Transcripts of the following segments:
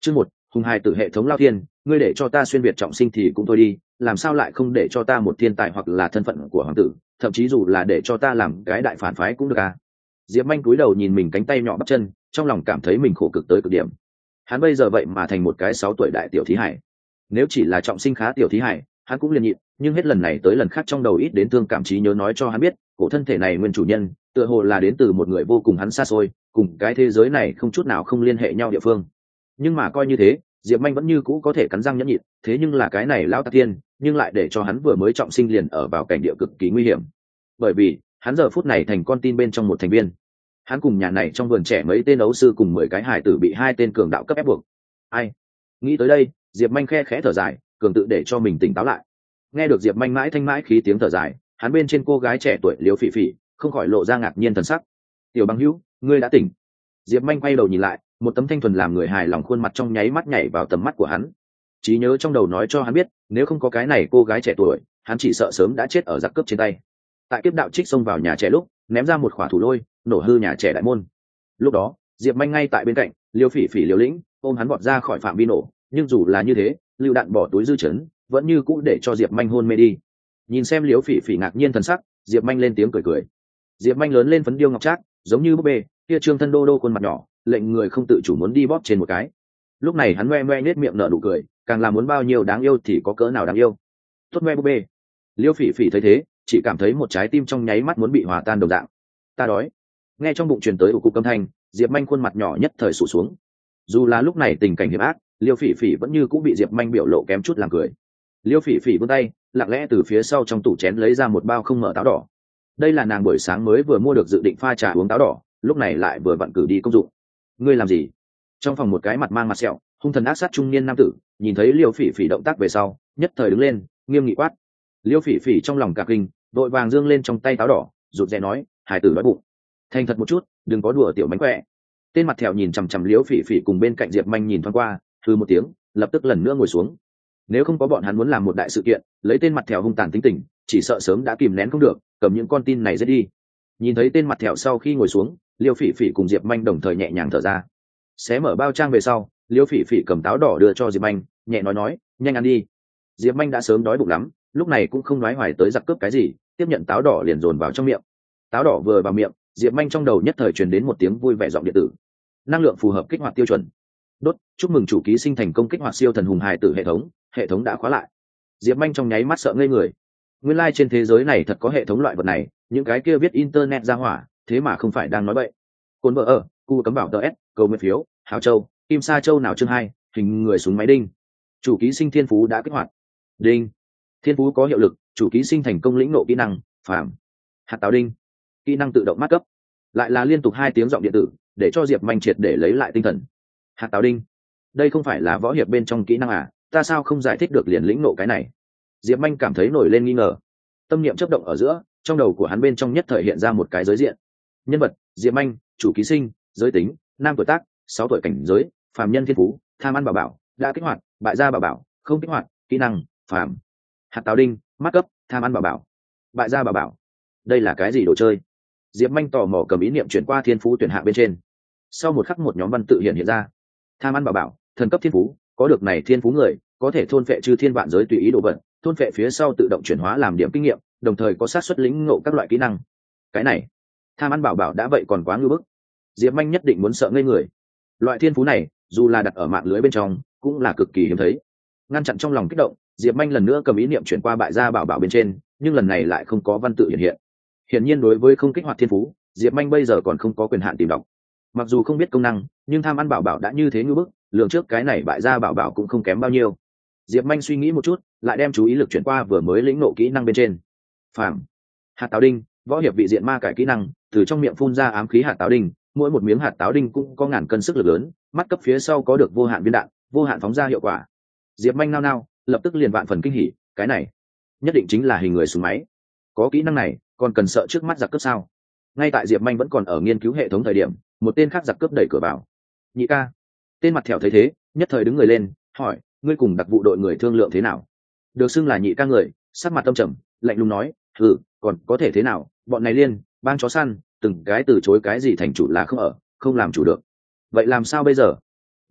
Chương 1, hùng hài tử hệ thống lao thiên, ngươi để cho ta xuyên việt trọng sinh thì cũng thôi đi, làm sao lại không để cho ta một thiên tài hoặc là thân phận của hoàng tử, thậm chí dù là để cho ta làm cái đại phản phái cũng được à? Diệp Manh cúi đầu nhìn mình cánh tay nhỏ bắp chân, trong lòng cảm thấy mình khổ cực tới cực điểm. Hắn bây giờ vậy mà thành một cái 6 tuổi đại tiểu thí hải. Nếu chỉ là trọng sinh khá tiểu thí hải, hắn cũng liền nhịn, nhưng hết lần này tới lần khác trong đầu ít đến thương cảm trí nhớ nói cho hắn biết, cổ thân thể này nguyên chủ nhân, tựa hồ là đến từ một người vô cùng hắn xa xôi, cùng cái thế giới này không chút nào không liên hệ nhau địa phương. Nhưng mà coi như thế, Diệp Manh vẫn như cũ có thể cắn răng nhẫn nhịn, thế nhưng là cái này lão tạc tiên, nhưng lại để cho hắn vừa mới trọng sinh liền ở vào cảnh địa cực kỳ nguy hiểm. Bởi vì, hắn giờ phút này thành con tin bên trong một thành viên. Hắn cùng nhà này trong vườn trẻ mấy tên đấu sư cùng 10 cái hải tử bị 2 tên cường đạo cấp ép buộc. Ai? Nghĩ tới đây, Diệp Manh khe khẽ thở dài, cường tự để cho mình tỉnh táo lại. Nghe được Diệp Manh mãi thanh mãi khí tiếng thở dài, hắn bên trên cô gái trẻ tuổi Liễu Phỉ Phỉ không khỏi lộ ra ngạc nhiên thần sắc. "Tiểu Bằng Hữu, ngươi đã tỉnh." Diệp Manh quay đầu nhìn lại, một tấm thanh thuần làm người hài lòng khuôn mặt trong nháy mắt nhảy vào tầm mắt của hắn. Trí nhớ trong đầu nói cho hắn biết, nếu không có cái này cô gái trẻ tuổi, hắn chỉ sợ sớm đã chết ở giặc cướp trên tay. Tại kiếp đạo trích xông vào nhà trẻ lúc, ném ra một quả thủ lôi, nổ hư nhà trẻ đại môn. Lúc đó, Diệp Manh ngay tại bên cạnh, Liêu Phỉ Phỉ liều lĩnh, ôm hắn vọt ra khỏi phạm vi nổ, nhưng dù là như thế, lưu đạn bỏ túi dư chấn, vẫn như cũ để cho Diệp Manh hôn mê đi. Nhìn xem Liêu Phỉ Phỉ ngạc nhiên thần sắc, Diệp Manh lên tiếng cười cười. Diệp Manh lớn lên phấn điêu ngọc trác, giống như búp bê, kia trương thân đô đô khuôn mặt nhỏ, lệnh người không tự chủ muốn đi bóp trên một cái. Lúc này hắn ngoe ngoe nết miệng nở nụ cười, càng là muốn bao nhiêu đáng yêu thì có cỡ nào đáng yêu. Tốt ngoe búp bê. Liêu Phỉ Phỉ thấy thế, chỉ cảm thấy một trái tim trong nháy mắt muốn bị hòa tan đồng dạng. Ta đói. Nghe trong bụng truyền tới ủ cục âm thanh, Diệp Manh khuôn mặt nhỏ nhất thời sụt xuống. Dù là lúc này tình cảnh hiểm ác, Liêu Phỉ Phỉ vẫn như cũng bị Diệp Manh biểu lộ kém chút làm cười. Liêu Phỉ Phỉ vươn tay, lặng lẽ từ phía sau trong tủ chén lấy ra một bao không mở táo đỏ. Đây là nàng buổi sáng mới vừa mua được, dự định pha trà uống táo đỏ, lúc này lại vừa vặn cử đi công dụng. Ngươi làm gì? Trong phòng một cái mặt mang mặt sẹo, hung thần ác sát trung niên nam tử, nhìn thấy Liêu Phỉ Phỉ động tác về sau, nhất thời đứng lên, nghiêm nghị quát. Liêu Phỉ Phỉ trong lòng cả kinh, vội vàng giương lên trong tay táo đỏ, rụt rè nói, hải tử đói bụng, thành thật một chút, đừng có đùa tiểu mánh khỏe. Tên mặt thẹo nhìn chằm chằm Liêu Phỉ Phỉ cùng bên cạnh Diệp Manh nhìn thoáng qua, hừ một tiếng, lập tức lần nữa ngồi xuống. Nếu không có bọn hắn muốn làm một đại sự kiện, lấy tên mặt thẹo hung tàn tính tình, chỉ sợ sớm đã kìm nén không được, cầm những con tin này giết đi. Nhìn thấy tên mặt thẹo sau khi ngồi xuống, Liêu Phỉ Phỉ cùng Diệp Manh đồng thời nhẹ nhàng thở ra. Xé mở bao trang về sau, Liêu Phỉ Phỉ cầm táo đỏ đưa cho Diệp Manh, nhẹ nói, nhanh ăn đi. Diệp Manh đã sớm đói bụng lắm, lúc này cũng không nói hoài tới giặc cướp cái gì, tiếp nhận táo đỏ liền dồn vào trong miệng. Táo đỏ vừa vào miệng, Diệp Manh trong đầu nhất thời truyền đến một tiếng vui vẻ giọng điện tử. Năng lượng phù hợp kích hoạt tiêu chuẩn. Đốt, chúc mừng chủ ký sinh thành công kích hoạt siêu thần hùng hài tử hệ thống đã khóa lại. Diệp Manh trong nháy mắt sợ ngây người. Nguyên lai trên thế giới này thật có hệ thống loại vật này, những cái kia viết internet ra hỏa, thế mà không phải đang nói bậy. Côn vợ ở, cu cấm bảo TS, cầu nguyện phiếu, Hào Châu, Kim Sa Châu nào chương 2, hình người súng máy đinh. Chủ ký sinh thiên phú đã kích hoạt. Đinh. Thiên phú có hiệu lực, chủ ký sinh thành công lĩnh nộ kỹ năng, phàm. Hạt táo đinh. Kỹ năng tự động mát cấp. Lại là liên tục 2 tiếng giọng điện tử, để cho Diệp Manh triệt để lấy lại tinh thần. Hạt táo đinh. Đây không phải là võ hiệp bên trong kỹ năng à, ta sao không giải thích được liền lĩnh nộ cái này? Diệp Manh cảm thấy nổi lên nghi ngờ. Tâm niệm chớp động ở giữa, trong đầu của hắn bên trong nhất thời hiện ra một cái giới diện. Nhân vật: Diệp Manh, chủ ký sinh, giới tính: nam, tuổi tác: 6 tuổi, cảnh giới: phàm nhân, thiên phú: tham ăn bảo bảo, đã kích hoạt, bại gia bảo bảo, không kích hoạt, kỹ năng: phàm. Hạt táo đinh, mát cấp, tham ăn bảo bảo, bại gia bảo bảo. Đây là cái gì đồ chơi? Diệp Manh tò mò cầm ý niệm chuyển qua thiên phú tuyển hạng bên trên. Sau một khắc một nhóm văn tự hiện ra. Tham ăn bảo bảo, thần cấp thiên phú, có được này thiên phú người có thể thôn phệ chư thiên vạn giới tùy ý đồ vật, thôn phệ phía sau tự động chuyển hóa làm điểm kinh nghiệm, đồng thời có xác suất lĩnh ngộ các loại kỹ năng. Cái này, tham ăn bảo bảo đã vậy còn quá ngưu bức. Diệp Manh nhất định muốn sợ ngây người. Loại thiên phú này, dù là đặt ở mạng lưới bên trong, cũng là cực kỳ hiếm thấy. Ngăn chặn trong lòng kích động, Diệp Manh lần nữa cầm ý niệm chuyển qua bại gia bảo bảo bên trên, nhưng lần này lại không có văn tự hiện hiện. Hiển nhiên đối với không kích hoạt thiên phú, Diệp Manh bây giờ còn không có quyền hạn tìm đọc. Mặc dù không biết công năng, nhưng tham ăn bảo bảo đã như thế ngưu bức, lượng trước cái này bại gia bảo bảo cũng không kém bao nhiêu. Diệp Manh suy nghĩ một chút, lại đem chú ý lực chuyển qua vừa mới lĩnh nộ kỹ năng bên trên. Phàm. Hạt táo đinh, võ hiệp vị diện ma cải kỹ năng, từ trong miệng phun ra ám khí hạt táo đinh, mỗi một miếng hạt táo đinh cũng có ngàn cân sức lực lớn, mắt cấp phía sau có được vô hạn viên đạn, vô hạn phóng ra hiệu quả. Diệp Manh nao, lập tức liền vạn phần kinh hỉ, cái này nhất định chính là hình người súng máy. Có kỹ năng này, còn cần sợ trước mắt giặc cướp sao? Ngay tại Diệp Manh vẫn còn ở nghiên cứu hệ thống thời điểm, một tên khác giặc cướp đẩy cửa vào. Nhị ca. Tên mặt thẹo thấy thế, nhất thời đứng người lên, hỏi, ngươi cùng đặc vụ đội người thương lượng thế nào? Được xưng là nhị ca người, sắc mặt tâm trầm, lạnh lùng nói, còn có thể thế nào, bọn này liên bang chó săn, từng cái từ chối cái gì thành chủ là không ở, không làm chủ được. Vậy làm sao bây giờ?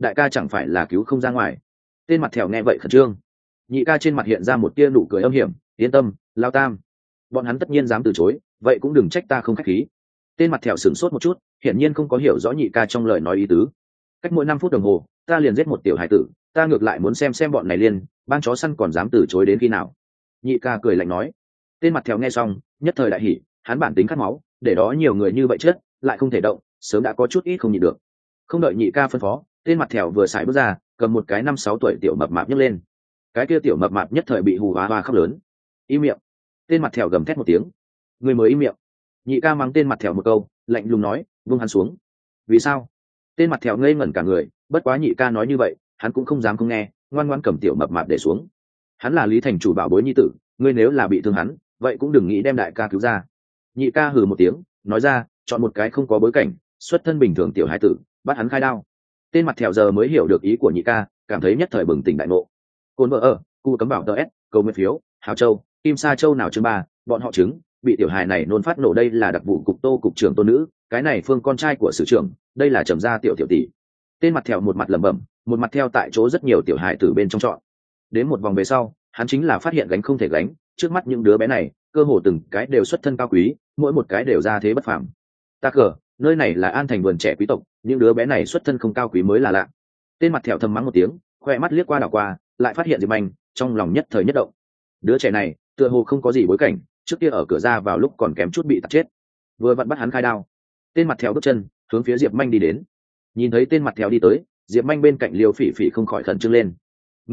đại ca chẳng phải là cứu không ra ngoài. Tên mặt thèo nghe vậy khẩn trương. Nhị ca trên mặt hiện ra một tia nụ cười âm hiểm. Yên tâm, Lao Tam, bọn hắn tất nhiên dám từ chối, vậy cũng đừng trách ta không khách khí. Tên mặt thèo sửng sốt một chút, hiển nhiên không có hiểu rõ nhị ca trong lời nói ý tứ. Cách mỗi 5 phút đồng hồ ta liền giết một tiểu hải tử, ta ngược lại muốn xem bọn này liên ban chó săn còn dám từ chối đến khi nào. Nhị ca cười lạnh nói. Tên mặt thèo nghe xong nhất thời đại hỉ, hắn bản tính khát máu, để đó nhiều người như vậy chết lại không thể động, sớm đã có chút ít không nhịn được. Không đợi nhị ca phân phó, tên mặt thèo vừa xài bước ra, cầm một cái 5-6 tuổi tiểu mập mạp nhấc lên. Cái kia tiểu mập mạp nhất thời bị hù hoa khóc lớn. Im miệng. Tên mặt thèo gầm thét một tiếng. Người mới im miệng. Nhị ca mắng tên mặt thèo một câu, lạnh lùng nói, vung hắn xuống. Vì sao? Tên mặt thèo ngây ngẩn cả người, bất quá nhị ca nói như vậy hắn cũng không dám không nghe, ngoan ngoãn cầm tiểu mập mạp để xuống. Hắn là Lý thành chủ bảo bối nhi tử, ngươi nếu là bị thương hắn, vậy cũng đừng nghĩ đem đại ca cứu ra. Nhị ca hừ một tiếng, nói ra, chọn một cái không có bối cảnh, xuất thân bình thường tiểu hải tử, bắt hắn khai đao. Tên mặt thèo giờ mới hiểu được ý của nhị ca, cảm thấy nhất thời bừng tỉnh đại ngộ. Côn vợ ở, cu cấm bảo ts, cầu nguyện phiếu, hào châu, kim sa châu nào chương 3, bọn họ chứng bị tiểu hài này nôn phát nổ. Đây là đặc vụ cục Tô cục trưởng Tô nữ, cái này Phương con trai của sử trưởng, đây là trầm gia tiểu tỷ. Tên mặt thèo một mặt lẩm bẩm, một mặt theo tại chỗ rất nhiều tiểu hài tử bên trong chọn. Đến một vòng về sau, hắn chính là phát hiện gánh không thể gánh, trước mắt những đứa bé này cơ hồ từng cái đều xuất thân cao quý, mỗi một cái đều ra thế bất phàm. Ta cờ, nơi này là An Thành vườn trẻ quý tộc, những đứa bé này xuất thân không cao quý mới là lạ. Tên mặt thèo thầm mắng một tiếng, khoe mắt liếc qua đảo qua, lại phát hiện Diệp Anh, trong lòng nhất thời nhất động. Đứa trẻ này tựa hồ không có gì bối cảnh, trước kia ở cửa ra vào lúc còn kém chút bị tạt chết, vừa vặn bắt hắn khai đao. Tên mặt thèo bước chân hướng phía Diệp Anh đi đến. Nhìn thấy tên mặt thèo đi tới, Diệp Anh bên cạnh Liêu Phỉ Phỉ không khỏi khẩn trương lên.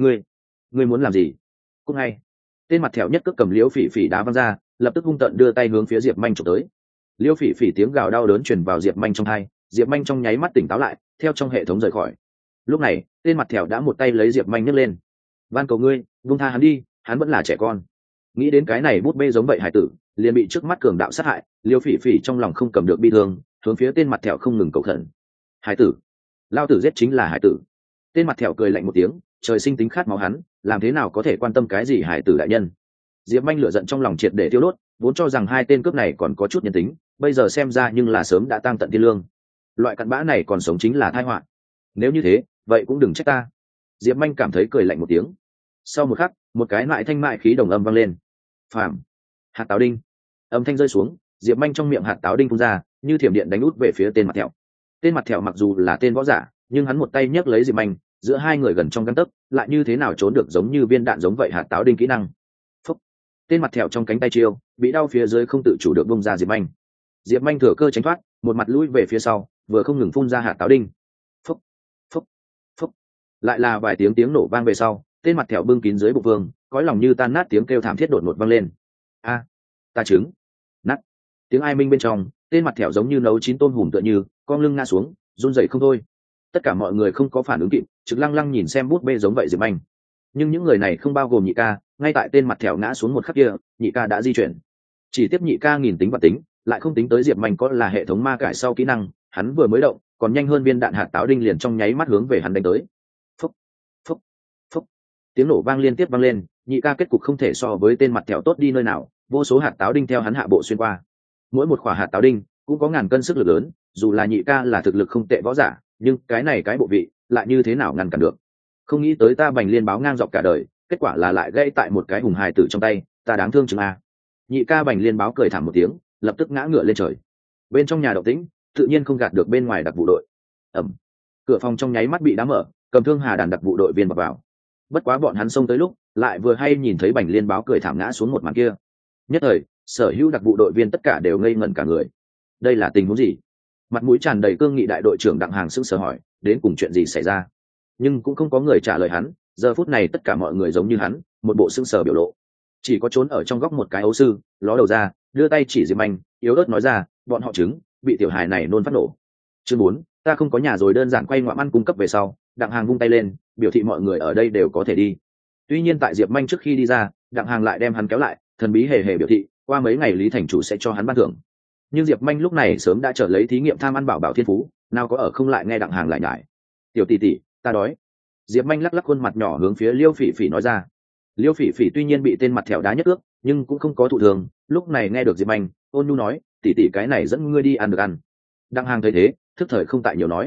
Ngươi muốn làm gì? Cút ngay! Tên mặt thèo nhất cước cầm Liêu Phỉ Phỉ đá văng ra, lập tức hung tợn đưa tay hướng phía Diệp Anh chụp tới. Liêu Phỉ Phỉ tiếng gào đau đớn truyền vào Diệp Anh trong tai, Diệp Anh trong nháy mắt tỉnh táo lại, theo trong hệ thống rời khỏi. Lúc này tên mặt thèo đã một tay lấy Diệp Anh nhấc lên. Van cầu ngươi buông tha hắn đi, hắn vẫn là trẻ con. Nghĩ đến cái này bút bê giống vậy hải tử liền bị trước mắt cường đạo sát hại, Liêu Phỉ Phỉ trong lòng không cầm được bi thương, hướng phía tên mặt thèo không ngừng cầu khẩn. Hải tử, lao tử giết chính là hải tử. Tên mặt thèo cười lạnh một tiếng, trời sinh tính khát máu hắn, làm thế nào có thể quan tâm cái gì hải tử đại nhân. Diệp Anh lửa giận trong lòng triệt để tiêu đốt, vốn cho rằng hai tên cướp này còn có chút nhân tính, bây giờ xem ra nhưng là sớm đã tang tận thiên lương. Loại cặn bã này còn sống chính là tai họa. Nếu như thế, vậy cũng đừng trách ta. Diệp Anh cảm thấy cười lạnh một tiếng. Sau một khắc, một cái lại thanh mại khí đồng âm vang lên. Phàm, hạt táo đinh. Âm thanh rơi xuống, Diệp Anh trong miệng hạt táo đinh phun ra, như thiểm điện đánh út về phía tên mặt thẹo. Tên mặt thẹo mặc dù là tên võ giả, nhưng hắn một tay nhấc lấy Diệp Anh, giữa hai người gần trong gang tấc, lại như thế nào trốn được giống như viên đạn giống vậy hạt táo đinh kỹ năng. Phúc. Tên mặt thẹo trong cánh tay chiêu, bị đau phía dưới không tự chủ được bung ra Diệp Anh. Diệp Anh thừa cơ tránh thoát, một mặt lùi về phía sau, vừa không ngừng phun ra hạt táo đinh. Phúc, phúc, phúc. Lại là vài tiếng nổ vang về sau, tên mặt thẹo bưng kín dưới bụng vương, cõi lòng như tan nát, tiếng kêu thảm thiết đột ngột vang lên. A, ta trứng. Nát. Tiếng ai minh bên trong, tên mặt thẹo giống như nấu chín tôm hùm tựa như, con lưng ngã xuống, run rẩy không thôi. Tất cả mọi người không có phản ứng kịp, trực lăng lăng nhìn xem bút bê giống vậy Diệp Anh. Nhưng những người này không bao gồm nhị ca, ngay tại tên mặt thẹo ngã xuống một khắc kia, nhị ca đã di chuyển. Chỉ tiếp nhị ca nghìn tính và tính, lại không tính tới Diệp Anh có là hệ thống ma cải sau kỹ năng, hắn vừa mới động, còn nhanh hơn viên đạn hạt táo đinh liền trong nháy mắt hướng về hắn đánh tới. Phúc, phúc, phúc. Tiếng nổ vang liên tiếp vang lên, nhị ca kết cục không thể so với tên mặt thẹo tốt đi nơi nào, vô số hạt táo đinh theo hắn hạ bộ xuyên qua. Mỗi một quả hạt táo đinh cũng có ngàn cân sức lực lớn, dù là nhị ca là thực lực không tệ võ giả, nhưng cái này cái bộ vị lại như thế nào ngăn cản được. Không nghĩ tới ta Bành Liên báo ngang dọc cả đời, kết quả là lại gãy tại một cái hùng hài tử trong tay, ta đáng thương chừng a. Nhị ca Bành Liên báo cười thảm một tiếng, lập tức ngã ngửa lên trời. Bên trong nhà động tĩnh tự nhiên không gạt được bên ngoài đặc vụ đội. Ẩm. Cửa phòng trong nháy mắt bị đá mở, cầm thương hà đàn đặc vụ đội viên vào. Bất quá bọn hắn xông tới lúc, lại vừa hay nhìn thấy Bành Liên báo cười thảm ngã xuống một màn kia. Nhất thời, sở hữu đặc vụ đội viên tất cả đều ngây ngẩn cả người. Đây là tình huống gì? Mặt mũi tràn đầy cương nghị đại đội trưởng Đặng Hàng sững sờ hỏi, đến cùng chuyện gì xảy ra? Nhưng cũng không có người trả lời hắn, giờ phút này tất cả mọi người giống như hắn, một bộ sững sờ biểu lộ. Chỉ có trốn ở trong góc một cái ấu sư, ló đầu ra, đưa tay chỉ Diệp Anh, yếu ớt nói ra, bọn họ chứng bị tiểu hài này nôn phát nổ. Chương 4, ta không có nhà rồi đơn giản quay ngoạm ăn cung cấp về sau, Đặng Hàng vung tay lên, biểu thị mọi người ở đây đều có thể đi. Tuy nhiên tại Diệp Anh trước khi đi ra, Đặng Hàng lại đem hắn kéo lại, thần bí hề hề biểu thị, qua mấy ngày Lý thành chủ sẽ cho hắn ban thưởng. Nhưng Diệp Anh lúc này sớm đã trở lấy thí nghiệm tham ăn bảo bảo thiên phú, nào có ở không lại nghe Đặng Hàng lại nhải. Tiểu tỷ tỷ, ta đói. Diệp Anh lắc lắc khuôn mặt nhỏ hướng phía Liêu Phỉ Phỉ nói ra. Liêu Phỉ Phỉ tuy nhiên bị tên mặt thẹo đá nhất ước, nhưng cũng không có thụ thường, lúc này nghe được Diệp Anh, ôn nhu nói, tỷ tỷ cái này dẫn ngươi đi ăn được ăn. Đặng Hàng thấy thế, thức thời không tại nhiều nói.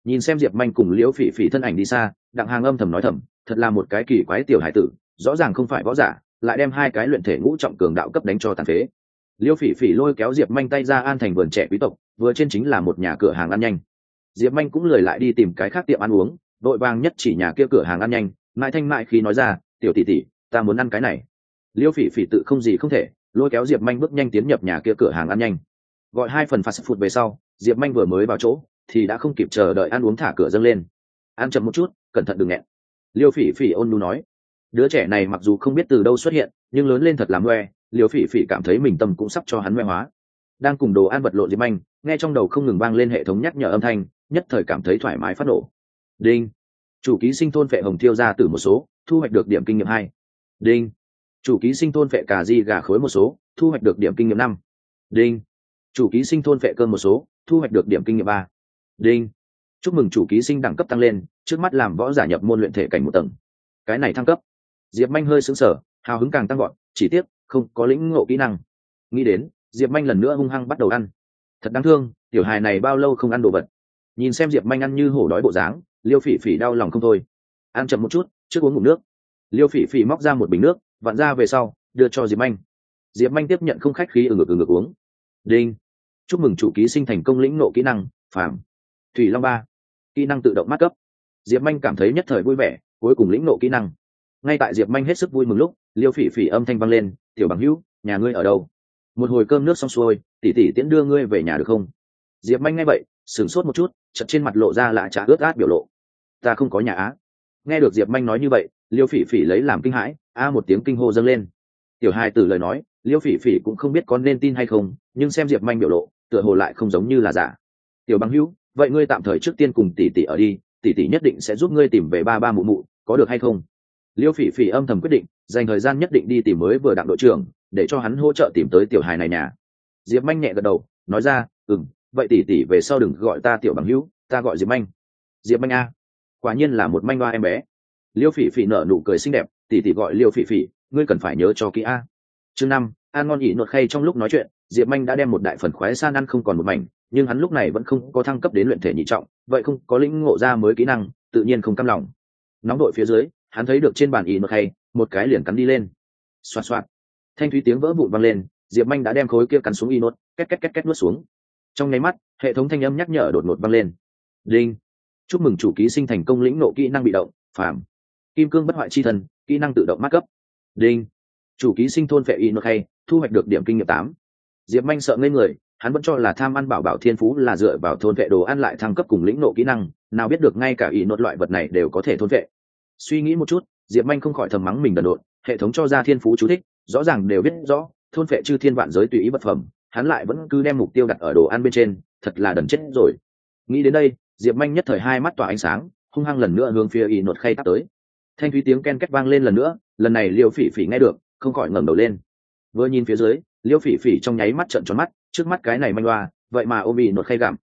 Nhìn xem Diệp Manh cùng Liễu Phỉ Phỉ thân ảnh đi xa, Đặng Hàng âm thầm nói thầm, thật là một cái kỳ quái tiểu hải tử, rõ ràng không phải võ giả, lại đem hai cái luyện thể ngũ trọng cường đạo cấp đánh cho tàn phế. Liễu Phỉ Phỉ lôi kéo Diệp Manh tay ra An Thành vườn trẻ quý tộc, vừa trên chính là một nhà cửa hàng ăn nhanh. Diệp Manh cũng lười lại đi tìm cái khác tiệm ăn uống, đội vàng nhất chỉ nhà kia cửa hàng ăn nhanh, mãi thanh mại khi nói ra, tiểu tỷ tỷ, ta muốn ăn cái này. Liễu Phỉ Phỉ tự không gì không thể, lôi kéo Diệp Manh bước nhanh tiến nhập nhà kia cửa hàng ăn nhanh. Gọi 2 phần fast food về sau, Diệp Manh vừa mới vào chỗ thì đã không kịp chờ đợi ăn uống thả cửa dâng lên. Ăn chậm một chút, cẩn thận đừng nghẹn. Liễu Phỉ Phỉ ôn nhu nói. Đứa trẻ này mặc dù không biết từ đâu xuất hiện, nhưng lớn lên thật là ngoe. Liễu Phỉ Phỉ cảm thấy mình tâm cũng sắp cho hắn ngoe hóa. Đang cùng đồ ăn vật lộn Diệp Manh, nghe trong đầu không ngừng vang lên hệ thống nhắc nhở âm thanh, nhất thời cảm thấy thoải mái phát nổ. Đinh, chủ ký sinh thôn phệ hồng thiêu ra từ một số, thu hoạch được điểm kinh nghiệm 2. Đinh, chủ ký sinh thôn phệ cà ri gà khối một số, thu hoạch được điểm kinh nghiệm 5. Đinh, chủ ký sinh thôn phệ cơm một số, thu hoạch được điểm kinh nghiệm 3. Đinh, chúc mừng chủ ký sinh đẳng cấp tăng lên, trước mắt làm võ giả nhập môn luyện thể cảnh 1 tầng. Cái này thăng cấp. Diệp Manh hơi sững sờ, hào hứng càng tăng gọn, chỉ tiếc không có lĩnh ngộ kỹ năng. Nghĩ đến, Diệp Manh lần nữa hung hăng bắt đầu ăn. Thật đáng thương, tiểu hài này bao lâu không ăn đồ vật. Nhìn xem Diệp Manh ăn như hổ đói bộ dáng, Liêu Phỉ Phỉ đau lòng không thôi. Ăn chậm một chút, trước uống ngụm nước. Liêu Phỉ Phỉ móc ra một bình nước, vặn ra về sau đưa cho Diệp Manh. Diệp Manh tiếp nhận không khách khí ngực uống. Đinh, chúc mừng chủ ký sinh thành công lĩnh ngộ kỹ năng phàm thủy long 3, kỹ năng tự động mát cấp. Diệp Manh cảm thấy nhất thời vui vẻ, cuối cùng lĩnh ngộ kỹ năng. Ngay tại Diệp Manh hết sức vui mừng lúc, Liêu Phỉ Phỉ âm thanh vang lên, tiểu bằng hữu, nhà ngươi ở đâu? Một hồi cơm nước xong xuôi, tỷ tỷ tiễn đưa ngươi về nhà được không? Diệp Manh nghe vậy sửng sốt một chút, chợt trên mặt lộ ra lạ chả ướt át biểu lộ. Ta không có nhà á. Nghe được Diệp Manh nói như vậy, Liêu Phỉ Phỉ lấy làm kinh hãi, một tiếng kinh hô dâng lên. Tiểu hài tử lời nói, Liêu Phỉ Phỉ cũng không biết có nên tin hay không, nhưng xem Diệp Manh biểu lộ, tựa hồ lại không giống như là giả. Tiểu bằng hữu, vậy ngươi tạm thời trước tiên cùng tỷ tỷ ở đi, tỷ tỷ nhất định sẽ giúp ngươi tìm về ba ba mụ mụ, có được hay không? Liêu Phỉ Phỉ âm thầm quyết định, dành thời gian nhất định đi tìm mới vừa đặng đội trưởng, để cho hắn hỗ trợ tìm tới tiểu hài này nhà. Diệp Manh nhẹ gật đầu, nói ra, vậy tỷ tỷ về sau đừng gọi ta tiểu bằng hữu, ta gọi Diệp Manh. Diệp Manh a, quả nhiên là một manh hoa em bé. Liêu Phỉ Phỉ nở nụ cười xinh đẹp, tỷ tỷ gọi Liêu Phỉ Phỉ, ngươi cần phải nhớ cho kỹ a. Chương 5, ăn ngon ỉ nột khay. Trong lúc nói chuyện, Diệp Manh đã đem một đại phần khoái san ăn không còn một mảnh, nhưng hắn lúc này vẫn không có thăng cấp đến luyện thể nhị trọng, vậy không có lĩnh ngộ ra mới kỹ năng, tự nhiên không cam lòng. Nóng đội phía dưới, hắn thấy được trên bàn ỉ nột khay, một cái liền cắn đi lên. Xoạt xoạt, thanh thúy tiếng vỡ vụn vang lên, Diệp Manh đã đem khối kia cắn xuống ỉ nột, két két két két nuốt xuống. Trong nháy mắt, hệ thống thanh âm nhắc nhở đột ngột vang lên. Đinh, chúc mừng chủ ký sinh thành công lĩnh ngộ kỹ năng bị động phàm kim cương bất hoại chi thần, kỹ năng tự động mát cấp. Đinh, chủ ký sinh thôn phệ y nốt hay, thu hoạch được điểm kinh nghiệm 8. Diệp Manh sợ ngây người, hắn vẫn cho là tham ăn bảo bảo thiên phú là dựa vào thôn vệ đồ ăn lại thăng cấp cùng lĩnh ngộ kỹ năng, nào biết được ngay cả y nốt loại vật này đều có thể thôn vệ. Suy nghĩ một chút, Diệp Manh không khỏi thầm mắng mình đần độn, hệ thống cho ra thiên phú chú thích rõ ràng đều biết rõ thôn phệ chư thiên vạn giới tùy ý vật phẩm, hắn lại vẫn cứ đem mục tiêu đặt ở đồ ăn bên trên, thật là đần chết rồi. Nghĩ đến đây, Diệp Manh nhất thời hai mắt tỏa ánh sáng, hung hăng lần nữa hướng phía y nốt khay tắt tới. Thanh thúy tiếng ken két vang lên lần nữa, lần này Liêu Phỉ Phỉ nghe được, không khỏi ngẩng đầu lên. Vừa nhìn phía dưới, Liêu Phỉ Phỉ trong nháy mắt trợn tròn mắt, trước mắt cái này manh loa, vậy mà ôm y nốt khay gặm.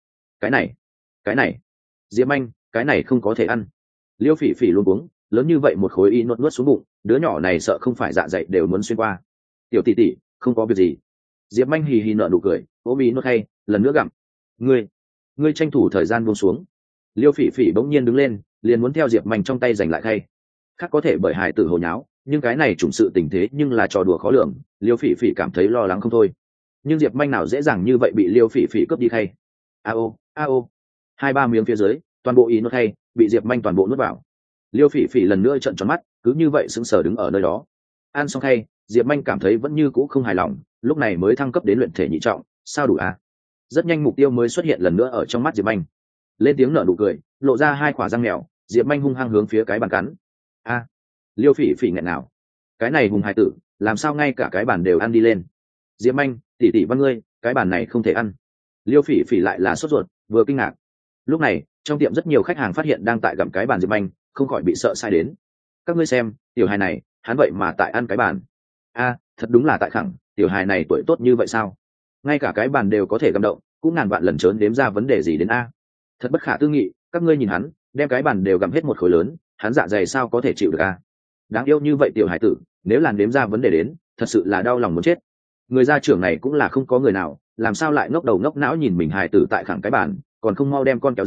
Cái này, Diệp Manh, cái này không có thể ăn. Liêu Phỉ Phỉ luôn uống, lớn như vậy một khối y nốt nuốt xuống bụng, đứa nhỏ này sợ không phải dạ dày đều muốn xuyên qua. Tiểu tỷ tỷ, không có việc gì. Diệp Manh hì hì nở nụ cười, ôm y nốt khay, lần nữa gặm. Ngươi tranh thủ thời gian buông xuống. Liêu Phỉ Phỉ bỗng nhiên đứng lên, liền muốn theo Diệp Manh trong tay giành lại khay. Khác có thể bởi hài tử hồ nháo, nhưng cái này trùng sự tình thế nhưng là trò đùa khó lường, Liêu Phỉ Phỉ cảm thấy lo lắng không thôi. Nhưng Diệp Manh nào dễ dàng như vậy bị Liêu Phỉ Phỉ cướp đi khay. Ao, 2-3 miếng phía dưới, toàn bộ ý nốt khay bị Diệp Manh toàn bộ nuốt vào. Liêu Phỉ Phỉ lần nữa trợn tròn mắt, cứ như vậy sững sờ đứng ở nơi đó. Ăn xong khay, Diệp Manh cảm thấy vẫn như cũ không hài lòng, lúc này mới thăng cấp đến luyện thể nhị trọng, sao đủ à? Rất nhanh mục tiêu mới xuất hiện lần nữa ở trong mắt Diệp Manh. Lên tiếng nở nụ cười, lộ ra 2 khỏa răng mèo, Diệp Manh hung hăng hướng phía cái bàn cắn. Liêu Phỉ Phỉ nghẹn nào, cái này hùng hài tử làm sao ngay cả cái bàn đều ăn đi lên. Diệp Manh, tỷ tỷ văn ngươi, cái bàn này không thể ăn. Liêu Phỉ Phỉ lại là sốt ruột vừa kinh ngạc. Lúc này trong tiệm rất nhiều khách hàng phát hiện đang tại gặm cái bàn Diệp Manh, không khỏi bị sợ sai đến. Các ngươi xem, tiểu hài này hắn vậy mà tại ăn cái bàn. Thật đúng là tại khẳng, tiểu hài này tuổi tốt như vậy sao, ngay cả cái bàn đều có thể gặm động, cũng ngàn vạn lần trớn đếm ra vấn đề gì đến a. Thật bất khả tư nghị, các ngươi nhìn hắn đem cái bàn đều gặm hết một khối lớn, hắn dạ dày sao có thể chịu được a. Đáng yêu như vậy tiểu hải tử, nếu làn đếm ra vấn đề đến, thật sự là đau lòng muốn chết. Người gia trưởng này cũng là không có người nào, làm sao lại ngốc đầu ngốc não nhìn mình hải tử tại khẳng cái bàn, còn không mau đem con kéo ra,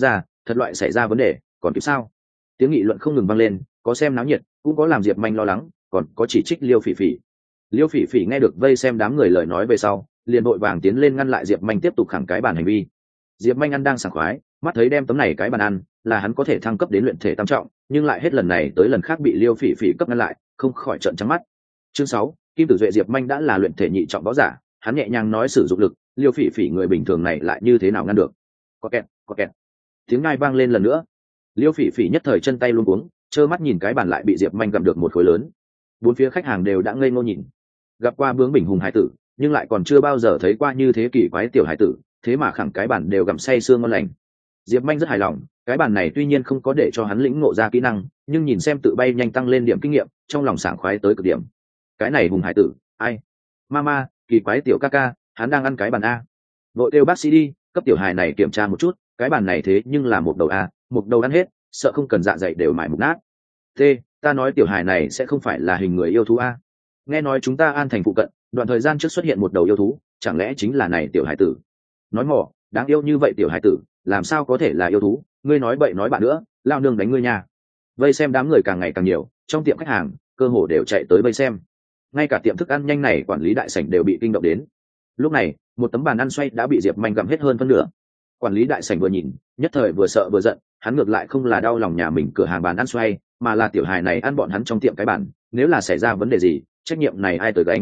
thật loại xảy ra vấn đề còn kịp sao? Tiếng nghị luận không ngừng vang lên, có xem náo nhiệt cũng có làm Diệp Manh lo lắng, còn có chỉ trích Liêu Phỉ Phỉ. Liêu Phỉ Phỉ nghe được vây xem đám người lời nói về sau, liền vội vàng tiến lên ngăn lại Diệp Manh tiếp tục khẳng cái bàn hành vi. Diệp Manh ăn đang sảng khoái, mắt thấy đem tấm này cái bàn ăn là hắn có thể thăng cấp đến luyện thể tam trọng, nhưng lại hết lần này tới lần khác bị Liêu Phỉ Phỉ cấp ngăn lại, không khỏi trợn trắng mắt. Chương 6, Kim Tử Duệ. Diệp Manh đã là luyện thể nhị trọng võ giả, hắn nhẹ nhàng nói sử dụng lực, Liêu Phỉ Phỉ người bình thường này lại như thế nào ngăn được? Có kẹt. Tiếng ngai vang lên lần nữa. Liêu Phỉ Phỉ nhất thời chân tay luống cuống, trơ mắt nhìn cái bàn lại bị Diệp Manh gặm được một khối lớn. Bốn phía khách hàng đều đã ngây ngô nhìn. Gặp qua bướng bỉnh hùng hải tử, nhưng lại còn chưa bao giờ thấy qua như thế kỷ quái tiểu hải tử, thế mà khẳng cái bàn đều gặm say sương ngon lành. Diệp Manh rất hài lòng, cái bàn này tuy nhiên không có để cho hắn lĩnh ngộ ra kỹ năng, nhưng nhìn xem tự bay nhanh tăng lên điểm kinh nghiệm, trong lòng sảng khoái tới cực điểm. Cái này hùng hải tử, ai? Mama, kỳ quái tiểu ca ca, hắn đang ăn cái bàn a. Vội kêu bác sĩ đi, cấp tiểu hài này kiểm tra một chút, cái bàn này thế nhưng là một đầu a, một đầu ăn hết, sợ không cần dạ dày đều mải mục nát. T, ta nói tiểu hài này sẽ không phải là hình người yêu thú a. Nghe nói chúng ta An Thành phụ cận, đoạn thời gian trước xuất hiện một đầu yêu thú, chẳng lẽ chính là này tiểu hải tử? Nói mỏ, đáng yêu như vậy tiểu hải tử, làm sao có thể là yêu thú? Ngươi nói bậy nói bạn nữa, lao nương đánh ngươi nha. Vây xem đám người càng ngày càng nhiều, trong tiệm khách hàng cơ hồ đều chạy tới vây xem. Ngay cả tiệm thức ăn nhanh này quản lý đại sảnh đều bị kinh động đến. Lúc này, một tấm bàn ăn xoay đã bị Diệp Manh gặm hết hơn phân nửa. Quản lý đại sảnh vừa nhìn, nhất thời vừa sợ vừa giận, hắn ngược lại không là đau lòng nhà mình cửa hàng bàn ăn xoay, mà là tiểu hài này ăn bọn hắn trong tiệm cái bàn, nếu là xảy ra vấn đề gì, trách nhiệm này ai tới gánh?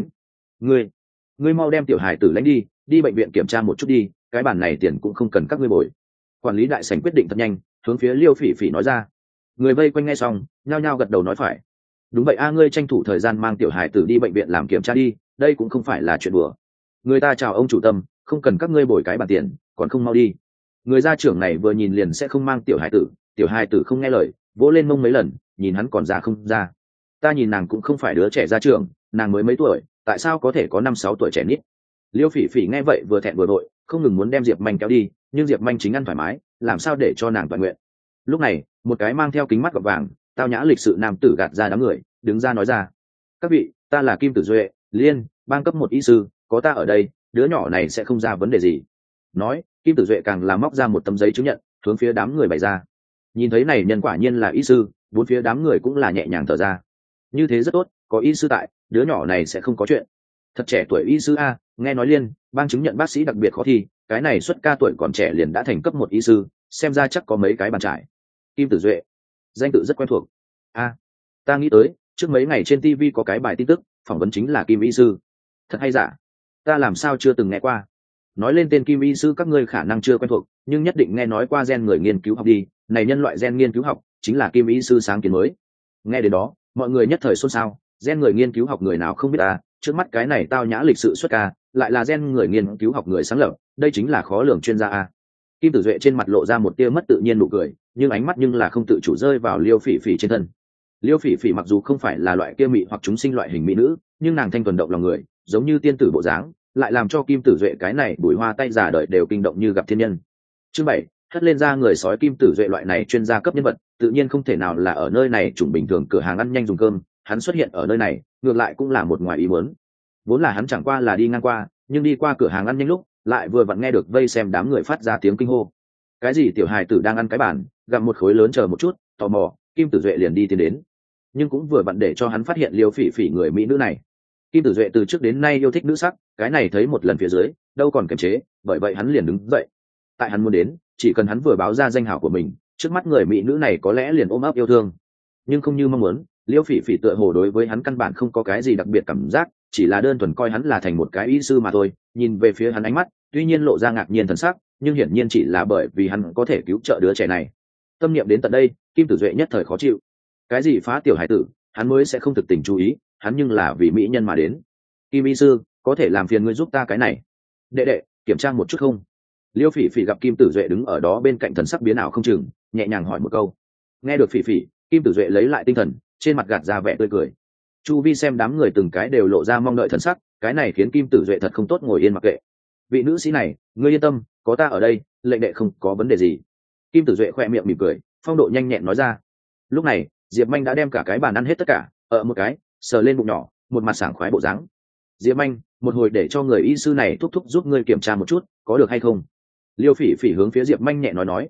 Ngươi mau đem tiểu hài tử lãnh đi, đi bệnh viện kiểm tra một chút đi, cái bàn này tiền cũng không cần các ngươi bồi. Quản lý đại sảnh quyết định thật nhanh, hướng phía Liêu Phỉ Phỉ nói ra. Người vây quanh nghe xong, nhao nhao gật đầu nói phải. Đúng vậy a, ngươi tranh thủ thời gian mang tiểu hài tử đi bệnh viện làm kiểm tra đi, đây cũng không phải là chuyện đùa. Người ta chào ông chủ tâm, không cần các ngươi bồi cái bàn tiền, còn không mau đi. Người gia trưởng này vừa nhìn liền sẽ không mang tiểu hài tử không nghe lời, vỗ lên mông mấy lần, nhìn hắn còn ra không ra. Ta nhìn nàng cũng không phải đứa trẻ gia trưởng, nàng mới mấy tuổi, tại sao có thể có 5-6 tuổi trẻ nít? Liêu Phỉ Phỉ nghe vậy vừa thẹn vừa vội, không ngừng muốn đem Diệp Manh kéo đi, nhưng Diệp Manh chính ăn thoải mái, làm sao để cho nàng toàn nguyện? Lúc này, một cái mang theo kính mắt gọt vàng, tao nhã lịch sự nam tử gạt ra đám người, đứng ra nói ra: các vị, ta là Kim Tử Duệ, Liên bang cấp 1 y sư, có ta ở đây, đứa nhỏ này sẽ không ra vấn đề gì. Nói, Kim Tử Duệ càng làm móc ra một tấm giấy chứng nhận, hướng phía đám người bày ra. Nhìn thấy này nhân quả nhiên là y sư, bốn phía đám người cũng là nhẹ nhàng thở ra. Như thế rất tốt, có y sư tại, đứa nhỏ này sẽ không có chuyện. Thật trẻ tuổi y sư a, nghe nói Liên bang chứng nhận bác sĩ đặc biệt khó thi, cái này xuất ca tuổi còn trẻ liền đã thành cấp 1 y sư, xem ra chắc có mấy cái bàn trải. Kim Tử Duệ, danh tự rất quen thuộc. A, ta nghĩ tới, trước mấy ngày trên TV có cái bài tin tức, phỏng vấn chính là Kim y sư. Thật hay giả? Ta làm sao chưa từng nghe qua? Nói lên tên Kim y sư các ngươi khả năng chưa quen thuộc, nhưng nhất định nghe nói qua gen người nghiên cứu học đi, này nhân loại gen nghiên cứu học chính là Kim y sư sáng kiến mới. Nghe đến đó, mọi người nhất thời xôn xao, gen người nghiên cứu học người nào không biết à, trước mắt cái này tao nhã lịch sự xuất ca, lại là gen người nghiên cứu học người sáng lập, đây chính là khó lường chuyên gia a. Kim Tử Duệ trên mặt lộ ra một tia mất tự nhiên nụ cười, nhưng ánh mắt nhưng là không tự chủ rơi vào Liêu Phỉ Phỉ trên thân. Liêu Phỉ Phỉ mặc dù không phải là loại kia mị hoặc chúng sinh loại hình mỹ nữ, nhưng nàng thanh thuần động lòng người, giống như tiên tử bộ dáng, lại làm cho Kim Tử Duệ cái này bùi hoa tay giả đời đều kinh động như gặp thiên nhân. Chương 7, hất lên ra người sói. Kim Tử Duệ loại này chuyên gia cấp nhân vật, tự nhiên không thể nào là ở nơi này chủng bình thường cửa hàng ăn nhanh dùng cơm, hắn xuất hiện ở nơi này, ngược lại cũng là một ngoài ý muốn. Vốn là hắn chẳng qua là đi ngang qua, nhưng đi qua cửa hàng ăn nhanh lúc, lại vừa vặn nghe được vây xem đám người phát ra tiếng kinh hô. Cái gì tiểu hài tử đang ăn cái bàn, gặm một khối lớn chờ một chút, tò mò, Kim Tử Duệ liền đi tiến đến. Nhưng cũng vừa vặn để cho hắn phát hiện Liêu Phỉ Phỉ người mỹ nữ này. Kim Tử Duệ từ trước đến nay yêu thích nữ sắc, cái này thấy một lần phía dưới, đâu còn kiềm chế, bởi vậy hắn liền đứng dậy. Tại hắn muốn đến, chỉ cần hắn vừa báo ra danh hào của mình, trước mắt người mỹ nữ này có lẽ liền ôm ấp yêu thương. Nhưng không như mong muốn, Liêu Phỉ Phỉ tựa hồ đối với hắn căn bản không có cái gì đặc biệt cảm giác, chỉ là đơn thuần coi hắn là thành một cái y sư mà thôi. Nhìn về phía hắn ánh mắt, tuy nhiên lộ ra ngạc nhiên thần sắc, nhưng hiển nhiên chỉ là bởi vì hắn có thể cứu trợ đứa trẻ này. Tâm niệm đến tận đây, Kim Tử Duệ nhất thời khó chịu. Cái gì phá tiểu hải tử, hắn mới sẽ không thực tình chú ý, hắn nhưng là vì mỹ nhân mà đến. Kim y sư, có thể làm phiền ngươi giúp ta cái này. Đệ đệ, kiểm tra một chút không? Liêu Phỉ Phỉ gặp Kim Tử Duệ đứng ở đó bên cạnh, thần sắc biến ảo không chừng, nhẹ nhàng hỏi một câu. Nghe được Phỉ Phỉ, Kim Tử Duệ lấy lại tinh thần, trên mặt gạt ra vẻ tươi cười. Chu vi xem đám người từng cái đều lộ ra mong đợi thần sắc, cái này khiến Kim Tử Duệ thật không tốt ngồi yên mặc kệ. Vị nữ sĩ này, ngươi yên tâm, có ta ở đây, lệnh đệ không có vấn đề gì. Kim Tử Duệ khoe miệng mỉm cười, phong độ nhanh nhẹn nói ra. Lúc này, Diệp Manh đã đem cả cái bàn ăn hết tất cả, ở một cái, sờ lên bụng nhỏ, một mặt sảng khoái bộ dáng. Diệp Manh, một hồi để cho người y sư này thúc thúc giúp ngươi kiểm tra một chút, có được hay không? Liêu Phỉ Phỉ hướng phía Diệp Manh nhẹ nói.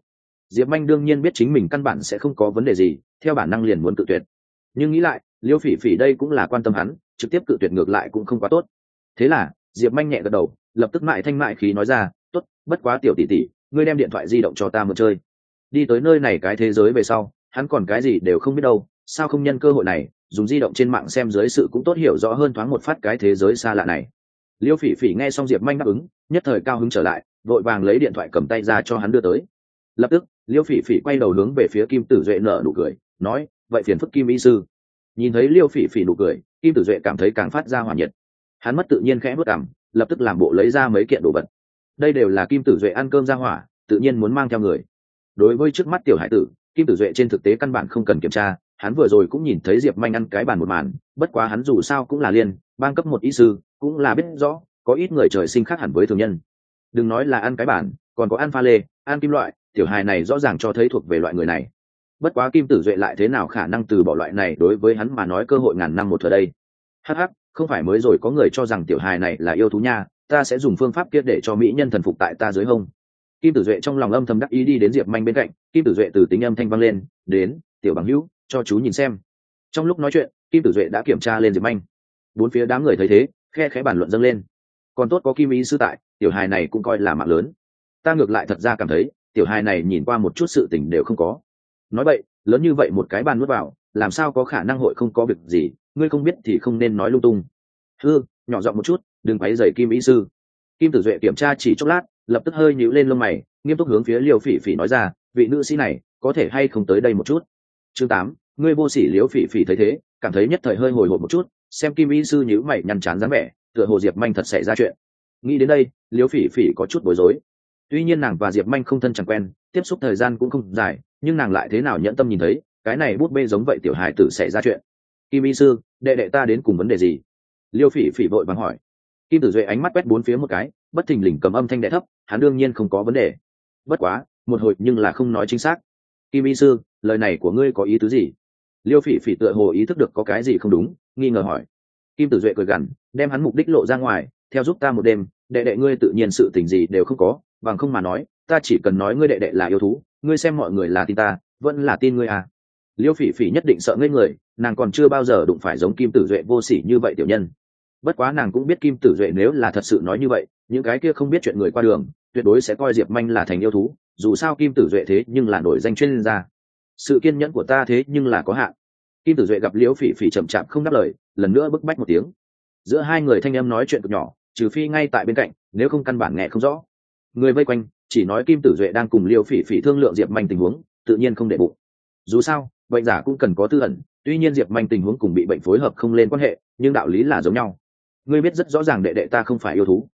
Diệp Manh đương nhiên biết chính mình căn bản sẽ không có vấn đề gì, theo bản năng liền muốn cự tuyệt, nhưng nghĩ lại Liêu Phỉ Phỉ đây cũng là quan tâm hắn, trực tiếp cự tuyệt ngược lại cũng không quá tốt. Thế là Diệp Manh nhẹ gật đầu, lập tức mại thanh mại khí nói ra, tốt, bất quá tiểu tỷ tỷ, ngươi đem điện thoại di động cho ta mượn chơi. Đi tới nơi này cái thế giới về sau, hắn còn cái gì đều không biết đâu, sao không nhân cơ hội này dùng di động trên mạng xem dưới sự cũng tốt hiểu rõ hơn thoáng một phát cái thế giới xa lạ này. Liêu Phỉ Phỉ nghe xong Diệp Manh đáp ứng, nhất thời cao hứng trở lại, vội vàng lấy điện thoại cầm tay ra cho hắn đưa tới. Lập tức Liêu Phỉ Phỉ quay đầu hướng về phía Kim Tử Duệ nở nụ cười, nói, vậy phiền phức Kim y sư. Nhìn thấy Liêu Phỉ Phỉ nụ cười, Kim Tử Duệ cảm thấy càng phát ra hỏa nhiệt. Hắn mất tự nhiên khẽ bước cằm, lập tức làm bộ lấy ra mấy kiện đồ vật. Đây đều là Kim Tử Duệ ăn cơm ra hỏa, tự nhiên muốn mang theo người. Đối với trước mắt tiểu hải tử, Kim Tử Duệ trên thực tế căn bản không cần kiểm tra, hắn vừa rồi cũng nhìn thấy Diệp Manh ăn cái bàn một màn, bất quá hắn dù sao cũng là liên bang cấp một y sư, cũng là biết rõ có ít người trời sinh khác hẳn với thường nhân. Đừng nói là ăn cái bàn, còn có ăn pha lê, ăn kim loại, tiểu hài này rõ ràng cho thấy thuộc về loại người này. Bất quá Kim Tử Duệ lại thế nào khả năng từ bỏ loại này đối với hắn mà nói cơ hội ngàn năm một thừa đây. Hắc hắc, không phải mới rồi có người cho rằng tiểu hài này là yêu thú nha, ta sẽ dùng phương pháp kia để cho mỹ nhân thần phục tại ta dưới hông. Kim Tử Duệ trong lòng âm thầm đắc ý đi đến Diệp Manh bên cạnh, Kim Tử Duệ từ tính âm thanh vang lên, đến, tiểu bằng hữu, cho chú nhìn xem. Trong lúc nói chuyện, Kim Tử Duệ đã kiểm tra lên Diệp Manh. Bốn phía đám người thấy thế, khe khẽ bàn luận dâng lên. Còn tốt có Kim y sư tại, tiểu hài này cũng coi là mạng lớn. Ta ngược lại thật ra cảm thấy, tiểu hài này nhìn qua một chút sự tình đều không có. Nói vậy, lớn như vậy một cái bàn nuốt vào, làm sao có khả năng hội không có việc gì, ngươi không biết thì không nên nói lung tung. Hư, nhỏ giọng một chút, đừng quấy rầy Kim y sư. Kim Tử Duệ kiểm tra chỉ chốc lát, lập tức hơi nhíu lên lông mày, nghiêm túc hướng phía Liêu Phỉ Phỉ nói ra, vị nữ sĩ này có thể hay không tới đây một chút. Chương 8, ngươi vô sỉ. Liêu Phỉ Phỉ thấy thế, cảm thấy nhất thời hơi hồi hộp một chút, xem Kim y sư nhíu mày nhăn chán dáng vẻ, tựa hồ Diệp Manh thật xảy ra chuyện. Nghĩ đến đây, Liêu Phỉ Phỉ có chút bối rối. Tuy nhiên nàng và Diệp Manh không thân chẳng quen, tiếp xúc thời gian cũng không dài, nhưng nàng lại thế nào nhẫn tâm nhìn thấy cái này bút bê giống vậy tiểu hài tử xảy ra chuyện. Kim y sư, đệ đệ ta đến cùng vấn đề gì? Liêu Phỉ Phỉ vội vàng hỏi. Kim Tử Duệ ánh mắt quét bốn phía một cái, bất thình lình cầm âm thanh đệ thấp, hắn đương nhiên không có vấn đề. Bất quá một hồi nhưng là không nói chính xác. Kim y sư, lời này của ngươi có ý tứ gì? Liêu Phỉ Phỉ tựa hồ ý thức được có cái gì không đúng, nghi ngờ hỏi. Kim Tử Duệ cười gằn, đem hắn mục đích lộ ra ngoài, theo giúp ta một đêm, đệ đệ ngươi tự nhiên sự tình gì đều không có, bằng không mà nói, ta chỉ cần nói ngươi đệ đệ là yêu thú, ngươi xem mọi người là tin ta, vẫn là tin ngươi à? Liêu Phỉ Phỉ nhất định sợ ngây người, nàng còn chưa bao giờ đụng phải giống Kim Tử Duệ vô sỉ như vậy tiểu nhân. Bất quá nàng cũng biết Kim Tử Duệ nếu là thật sự nói như vậy, những cái kia không biết chuyện người qua đường tuyệt đối sẽ coi Diệp Manh là thành yêu thú, dù sao Kim Tử Duệ thế nhưng là nổi danh chuyên gia. Sự kiên nhẫn của ta thế nhưng là có hạn. Kim Tử Duệ gặp Liễu Phỉ Phỉ chậm chạp không đáp lời, lần nữa bức bách một tiếng. Giữa hai người thanh âm nói chuyện cực nhỏ, trừ phi ngay tại bên cạnh, nếu không căn bản nghe không rõ. Người vây quanh chỉ nói Kim Tử Duệ đang cùng Liễu Phỉ Phỉ thương lượng Diệp Manh tình huống, tự nhiên không để bụng. Dù sao bệnh giả cũng cần có tư ẩn, tuy nhiên Diệp Manh tình huống cùng bị bệnh phối hợp không lên quan hệ, nhưng đạo lý là giống nhau. Ngươi biết rất rõ ràng đệ đệ ta không phải yêu thú,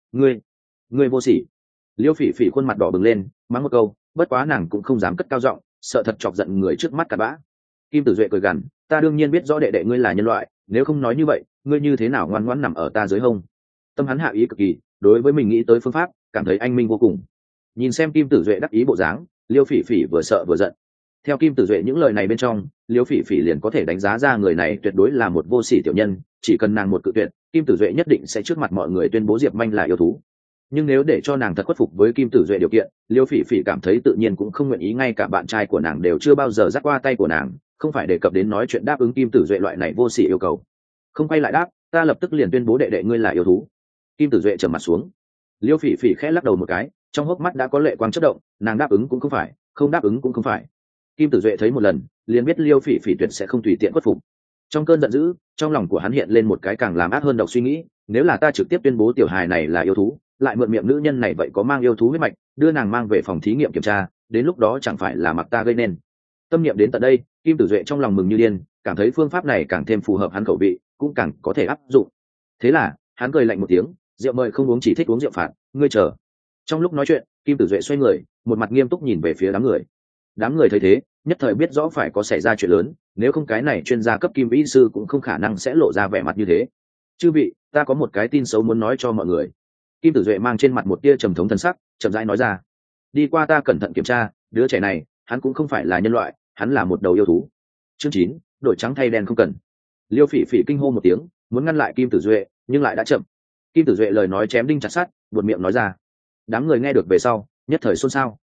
ngươi vô sỉ. Liêu Phỉ Phỉ khuôn mặt đỏ bừng lên, mắng một câu, bất quá nàng cũng không dám cất cao giọng, sợ thật chọc giận người trước mắt cả bã. Kim Tử Duệ cười gằn, ta đương nhiên biết rõ đệ đệ ngươi là nhân loại, nếu không nói như vậy, ngươi như thế nào ngoan ngoãn nằm ở ta dưới hông? Tâm hắn hạ ý cực kỳ, đối với mình nghĩ tới phương pháp, cảm thấy anh minh vô cùng. Nhìn xem Kim Tử Duệ đắc ý bộ dáng, Liêu Phỉ Phỉ vừa sợ vừa giận. Theo Kim Tử Duệ những lời này bên trong, Liêu Phỉ Phỉ liền có thể đánh giá ra người này tuyệt đối là một vô sỉ tiểu nhân, chỉ cần nàng một cự tuyệt, Kim Tử Duệ nhất định sẽ trước mặt mọi người tuyên bố Diệp Manh là yêu thú. Nhưng nếu để cho nàng thật khuất phục với Kim Tử Duệ điều kiện, Liêu Phỉ Phỉ cảm thấy tự nhiên cũng không nguyện ý, ngay cả bạn trai của nàng đều chưa bao giờ dắt qua tay của nàng, không phải đề cập đến nói chuyện đáp ứng Kim Tử Duệ loại này vô sỉ yêu cầu. Không quay lại đáp, ta lập tức liền tuyên bố đệ đệ ngươi là yêu thú. Kim Tử Duệ trầm mặt xuống. Liêu Phỉ Phỉ khẽ lắc đầu một cái, trong hốc mắt đã có lệ quang chớp động, nàng đáp ứng cũng không phải, không đáp ứng cũng không phải. Kim Tử Duệ thấy một lần, liền biết Liêu Phỉ Phỉ tuyệt sẽ không tùy tiện khuất phục. Trong cơn giận dữ, trong lòng của hắn hiện lên một cái càng làm ác hơn độc suy nghĩ, nếu là ta trực tiếp tuyên bố tiểu hài này là yêu thú, lại mượn miệng nữ nhân này vậy có mang yêu thú huyết mạch, đưa nàng mang về phòng thí nghiệm kiểm tra, đến lúc đó chẳng phải là mặc ta gây nên. Tâm niệm đến tận đây, Kim Tử Duệ trong lòng mừng như điên, cảm thấy phương pháp này càng thêm phù hợp hắn khẩu vị, cũng càng có thể áp dụng. Thế là, hắn cười lạnh một tiếng, rượu mời không uống chỉ thích uống rượu phạt, ngươi chờ. Trong lúc nói chuyện, Kim Tử Duệ xoay người, một mặt nghiêm túc nhìn về phía đám người. Đám người thấy thế, nhất thời biết rõ phải có xảy ra chuyện lớn, nếu không cái này chuyên gia cấp Kim y sư cũng không khả năng sẽ lộ ra vẻ mặt như thế. Chư vị, ta có một cái tin xấu muốn nói cho mọi người. Kim Tử Duệ mang trên mặt một tia trầm thống thần sắc, chậm rãi nói ra. Đi qua ta cẩn thận kiểm tra, đứa trẻ này, hắn cũng không phải là nhân loại, hắn là một đầu yêu thú. Chương 9, đổi trắng thay đen không cần. Liêu Phỉ Phỉ kinh hô một tiếng, muốn ngăn lại Kim Tử Duệ, nhưng lại đã chậm. Kim Tử Duệ lời nói chém đinh chặt sắt, buột miệng nói ra. Đám người nghe được về sau, nhất thời xôn xao.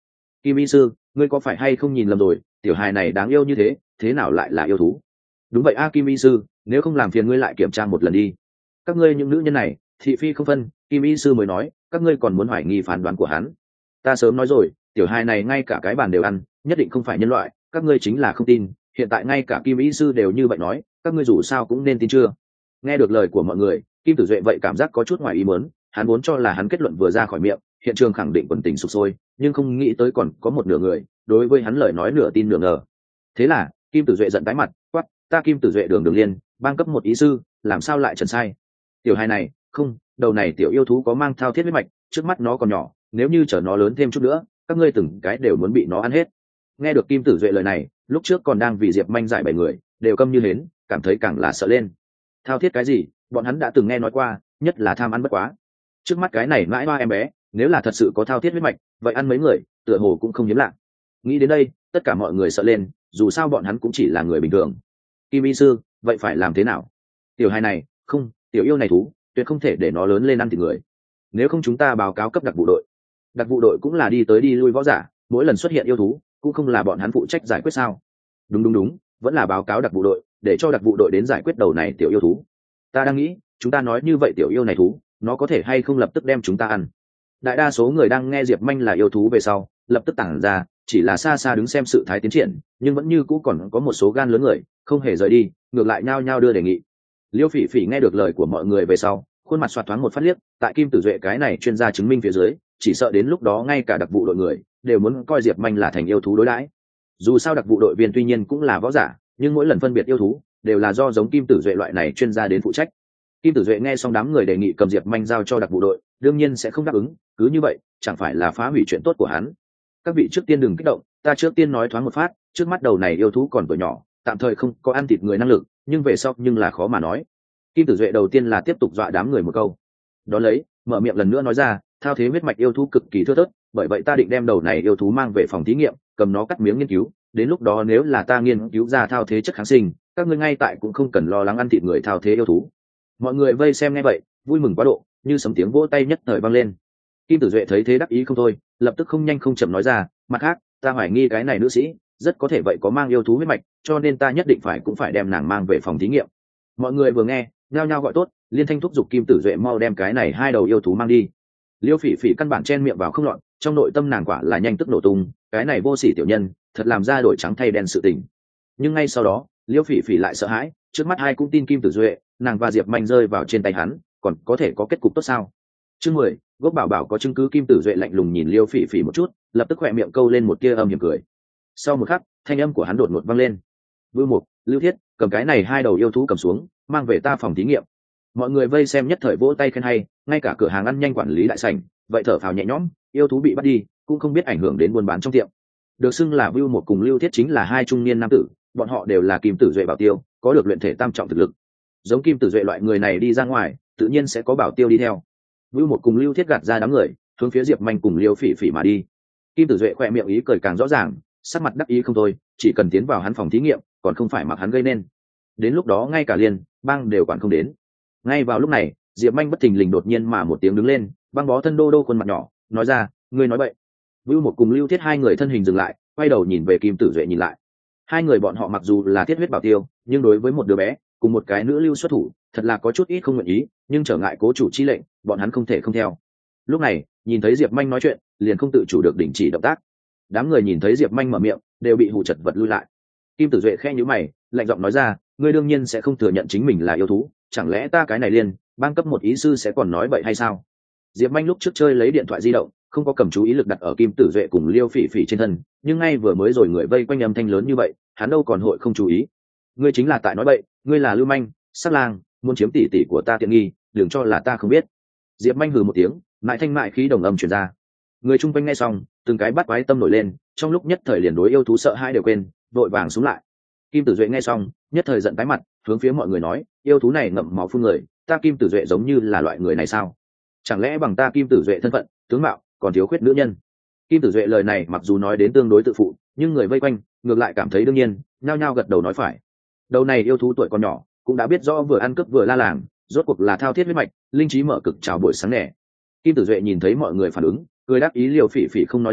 Kim y sư, ngươi có phải hay không nhìn lầm rồi, tiểu hài này đáng yêu như thế, thế nào lại là yêu thú? Đúng vậy a Kim y sư, nếu không làm phiền ngươi lại kiểm tra một lần đi. Các ngươi những nữ nhân này, thị phi không phân, Kim y sư mới nói, các ngươi còn muốn hoài nghi phán đoán của hắn. Ta sớm nói rồi, tiểu hài này ngay cả cái bàn đều ăn, nhất định không phải nhân loại, các ngươi chính là không tin, hiện tại ngay cả Kim y sư đều như vậy nói, các ngươi dù sao cũng nên tin chưa? Nghe được lời của mọi người, Kim Tử Duệ vậy cảm giác có chút ngoài ý muốn, hắn vốn cho là hắn kết luận vừa ra khỏi miệng, hiện trường khẳng định quần tình sục sôi, nhưng không nghĩ tới còn có một nửa người đối với hắn lời nói nửa tin nửa ngờ. Thế là Kim Tử Duệ giận tái mặt, quát: ta Kim Tử Duệ Đường Đường Liên, bang cấp một ý sư, làm sao lại trần sai? Tiểu hài này, không, đầu này tiểu yêu thú có mang thao thiết huyết mạch, trước mắt nó còn nhỏ, nếu như chở nó lớn thêm chút nữa, các ngươi từng cái đều muốn bị nó ăn hết. Nghe được Kim Tử Duệ lời này, lúc trước còn đang vì Diệp Manh giải bảy người, đều câm như hến, cảm thấy càng là sợ lên. Thao thiết cái gì, bọn hắn đã từng nghe nói qua, nhất là tham ăn bất quá. Trước mắt cái này mãi hoa em bé, nếu là thật sự có thao thiết huyết mạch, vậy ăn mấy người tựa hồ cũng không hiếm lạ. Nghĩ đến đây, tất cả mọi người sợ lên, dù sao bọn hắn cũng chỉ là người bình thường. Kim y sư, vậy phải làm thế nào? Tiểu hài này, không, tiểu yêu này thú, tuyệt không thể để nó lớn lên ăn thịt người. Nếu không chúng ta báo cáo cấp đặc vụ đội. Đặc vụ đội cũng là đi tới đi lui võ giả, mỗi lần xuất hiện yêu thú, cũng không là bọn hắn phụ trách giải quyết sao? Đúng, vẫn là báo cáo đặc vụ đội, để cho đặc vụ đội đến giải quyết đầu này tiểu yêu thú. Ta đang nghĩ, chúng ta nói như vậy tiểu yêu này thú, nó có thể hay không lập tức đem chúng ta ăn? Đại đa số người đang nghe Diệp Manh là yêu thú về sau, lập tức tản ra, chỉ là xa xa đứng xem sự thái tiến triển, nhưng vẫn như cũ còn có một số gan lớn người không hề rời đi, ngược lại nhao nhao đưa đề nghị. Liêu Phỉ Phỉ nghe được lời của mọi người về sau, khuôn mặt xoạt thoáng một phát liếc, tại Kim Tử Duệ cái này chuyên gia chứng minh phía dưới, chỉ sợ đến lúc đó ngay cả đặc vụ đội người đều muốn coi Diệp Manh là thành yêu thú đối đãi. Dù sao đặc vụ đội viên tuy nhiên cũng là võ giả, nhưng mỗi lần phân biệt yêu thú đều là do giống Kim Tử Duệ loại này chuyên gia đến phụ trách. Kim Tử Duệ nghe xong đám người đề nghị cầm Diệp Manh giao cho đặc vụ đội, đương nhiên sẽ không đáp ứng, cứ như vậy chẳng phải là phá hủy chuyện tốt của hắn. Các vị trước tiên đừng kích động, ta trước tiên nói thoáng một phát, trước mắt đầu này yêu thú còn tuổi nhỏ, tạm thời không có ăn thịt người năng lực, nhưng về sau nhưng là khó mà nói. Kim Tử Duệ đầu tiên là tiếp tục dọa đám người một câu, đó lấy mở miệng lần nữa nói ra, thao thế huyết mạch yêu thú cực kỳ thưa thớt, bởi vậy ta định đem đầu này yêu thú mang về phòng thí nghiệm, cầm nó cắt miếng nghiên cứu, đến lúc đó nếu là ta nghiên cứu ra thao thế chất kháng sinh, các ngươi ngay tại cũng không cần lo lắng ăn thịt người thao thế yêu thú. Mọi người vây xem nghe vậy, vui mừng quá độ, như sấm tiếng vỗ tay nhất thời vang lên. Kim Tử Duệ thấy thế đắc ý không thôi, lập tức không nhanh không chậm nói ra, mặt khác, ta hoài nghi cái này nữ sĩ rất có thể vậy có mang yêu thú huyết mạch, cho nên ta nhất định cũng phải đem nàng mang về phòng thí nghiệm. Mọi người vừa nghe, nhao nhao gọi tốt, liên thanh thúc giục Kim Tử Duệ mau đem cái này hai đầu yêu thú mang đi. Liêu Phỉ Phỉ căn bản chen miệng vào không lọt, trong nội tâm nàng quả là nhanh tức nổ tung, cái này vô sỉ tiểu nhân, thật làm ra đổi trắng thay đen sự tình. Nhưng ngay sau đó, Liêu Phỉ Phỉ lại sợ hãi, trước mắt ai cũng tin Kim Tử Duệ, nàng và Diệp Manh rơi vào trên tay hắn, còn có thể có kết cục tốt sao? Chương 10, Gốc Bảo Bảo có chứng cứ. Kim Tử Duệ lạnh lùng nhìn Liêu Phỉ Phỉ một chút, lập tức khỏe miệng câu lên một tia âm hiểm cười. Sau một khắc, thanh âm của hắn đột ngột vang lên. Vưu Mục, Lưu Thiết, cầm cái này hai đầu yêu thú cầm xuống, mang về ta phòng thí nghiệm. Mọi người vây xem nhất thời vỗ tay khen hay, ngay cả cửa hàng ăn nhanh quản lý đại sảnh vậy thở phào nhẹ nhõm, yêu thú bị bắt đi cũng không biết ảnh hưởng đến buôn bán trong tiệm. Được xưng là Vưu Mục cùng Lưu Thiết chính là hai trung niên nam tử, bọn họ đều là Kim Tử Duệ bảo tiêu, có được luyện thể tam trọng thực lực. Giống Kim Tử Duệ loại người này đi ra ngoài, tự nhiên sẽ có bảo tiêu đi theo. Vưu Mục cùng Lưu Thiết gạt ra đám người, hướng phía Diệp Manh cùng Liêu Phỉ Phỉ mà đi. Kim Tử Duệ khỏe miệng ý cười càng rõ ràng, sắc mặt đắc ý không thôi, chỉ cần tiến vào hắn phòng thí nghiệm, còn không phải mặc hắn gây nên. Đến lúc đó ngay cả Liên bang đều quản không đến. Ngay vào lúc này, Diệp Manh bất thình lình đột nhiên mà một tiếng đứng lên, băng bó thân đô đô khuôn mặt nhỏ, nói ra, ngươi nói bậy. Vưu Mục cùng Lưu Thiết hai người thân hình dừng lại, quay đầu nhìn về Kim Tử Duệ nhìn lại. Hai người bọn họ mặc dù là thiết huyết bảo tiêu, nhưng đối với một đứa bé cùng một cái nữ lưu xuất thủ, thật là có chút ít không nguyện ý, nhưng trở ngại cố chủ chi lệnh, bọn hắn không thể không theo. Lúc này, nhìn thấy Diệp Manh nói chuyện, liền không tự chủ được đình chỉ động tác. Đám người nhìn thấy Diệp Manh mở miệng, đều bị hù chật vật lui lại. Kim Tử Duệ khẽ nhíu mày, lạnh giọng nói ra, ngươi đương nhiên sẽ không thừa nhận chính mình là yêu thú, chẳng lẽ ta cái này Liên bang cấp một ý sư sẽ còn nói vậy hay sao? Diệp Manh lúc trước chơi lấy điện thoại di động, không có cầm chú ý lực đặt ở Kim Tử Duệ cùng Liêu Phỉ Phỉ trên thân, nhưng ngay vừa mới rồi người vây quanh âm thanh lớn như vậy, hắn đâu còn hội không chú ý. Ngươi chính là tại nói bậy, ngươi là lưu manh, sắc lang, muốn chiếm tỷ tỷ của ta tiện nghi, đừng cho là ta không biết. Diệp Manh hừ một tiếng, mại thanh mại khí đồng âm truyền ra. Người chung quanh nghe xong, từng cái bắt quái tâm nổi lên, trong lúc nhất thời liền đối yêu thú sợ hai đều quên, vội vàng xuống lại. Kim Tử Duệ nghe xong, nhất thời giận tái mặt, hướng phía mọi người nói, yêu thú này ngậm máu phun người, ta Kim Tử Duệ giống như là loại người này sao? Chẳng lẽ bằng ta Kim Tử Duệ thân phận, tướng mạo còn thiếu khuyết nữ nhân? Kim Tử Duệ lời này mặc dù nói đến tương đối tự phụ, nhưng người vây quanh ngược lại cảm thấy đương nhiên, nhao nhao gật đầu nói phải. Đầu này yêu thú tuổi còn nhỏ, cũng đã biết rõ vừa ăn cướp vừa la làng, rốt cuộc là thao thiết huyết mạch, linh trí mở cực chào buổi sáng nẻ. Kim Tử Duệ nhìn thấy mọi người phản ứng, cười đáp ý. Liêu Phỉ Phỉ không nói gì,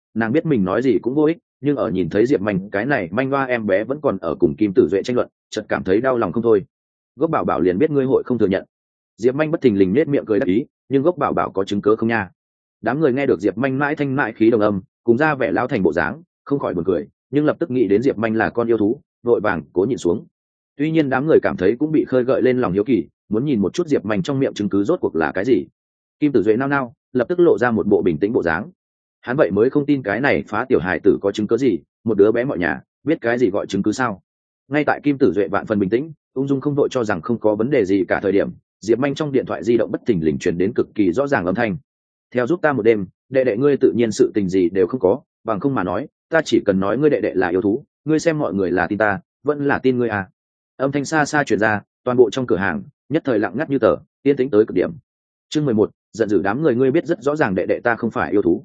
nàng biết mình nói gì cũng vô ích, nhưng ở nhìn thấy diệp manh cái này manh hoa em bé vẫn còn ở cùng Kim Tử Duệ tranh luận, chợt cảm thấy đau lòng không thôi. Gốc bảo bảo liền biết ngươi hội không thừa nhận. Diệp manh bất thình lình nết miệng cười đắc ý, nhưng gốc bảo bảo có chứng cớ không nha? Đám người nghe được diệp manh mãi thanh mãi khí đồng âm, cùng ra vẻ lao thành bộ dáng, không khỏi buồn cười, nhưng lập tức nghĩ đến diệp manh là con yêu thú, vội vàng cố nhịn xuống. Tuy nhiên đám người cảm thấy cũng bị khơi gợi lên lòng hiếu kỳ, muốn nhìn một chút diệp manh trong miệng chứng cứ rốt cuộc là cái gì. Kim Tử Duệ nao nao, lập tức lộ ra một bộ bình tĩnh bộ dáng. Hắn vậy mới không tin cái này phá tiểu hài tử có chứng cứ gì, một đứa bé mọi nhà biết cái gì gọi chứng cứ sao? Ngay tại Kim Tử Duệ vạn phần bình tĩnh, ung dung không đội cho rằng không có vấn đề gì cả thời điểm, diệp manh trong điện thoại di động bất thình lình truyền đến cực kỳ rõ ràng âm thanh. Theo giúp ta một đêm, đệ đệ ngươi tự nhiên sự tình gì đều không có, bằng không mà nói ta chỉ cần nói ngươi đệ đệ là yêu thú, ngươi xem mọi người là tin ta vẫn là tin ngươi à? Âm thanh xa xa truyền ra, toàn bộ trong cửa hàng nhất thời lặng ngắt như tờ, yên tĩnh tới cực điểm. Chương 11, giận dữ đám người, ngươi biết rất rõ ràng đệ đệ ta không phải yêu thú,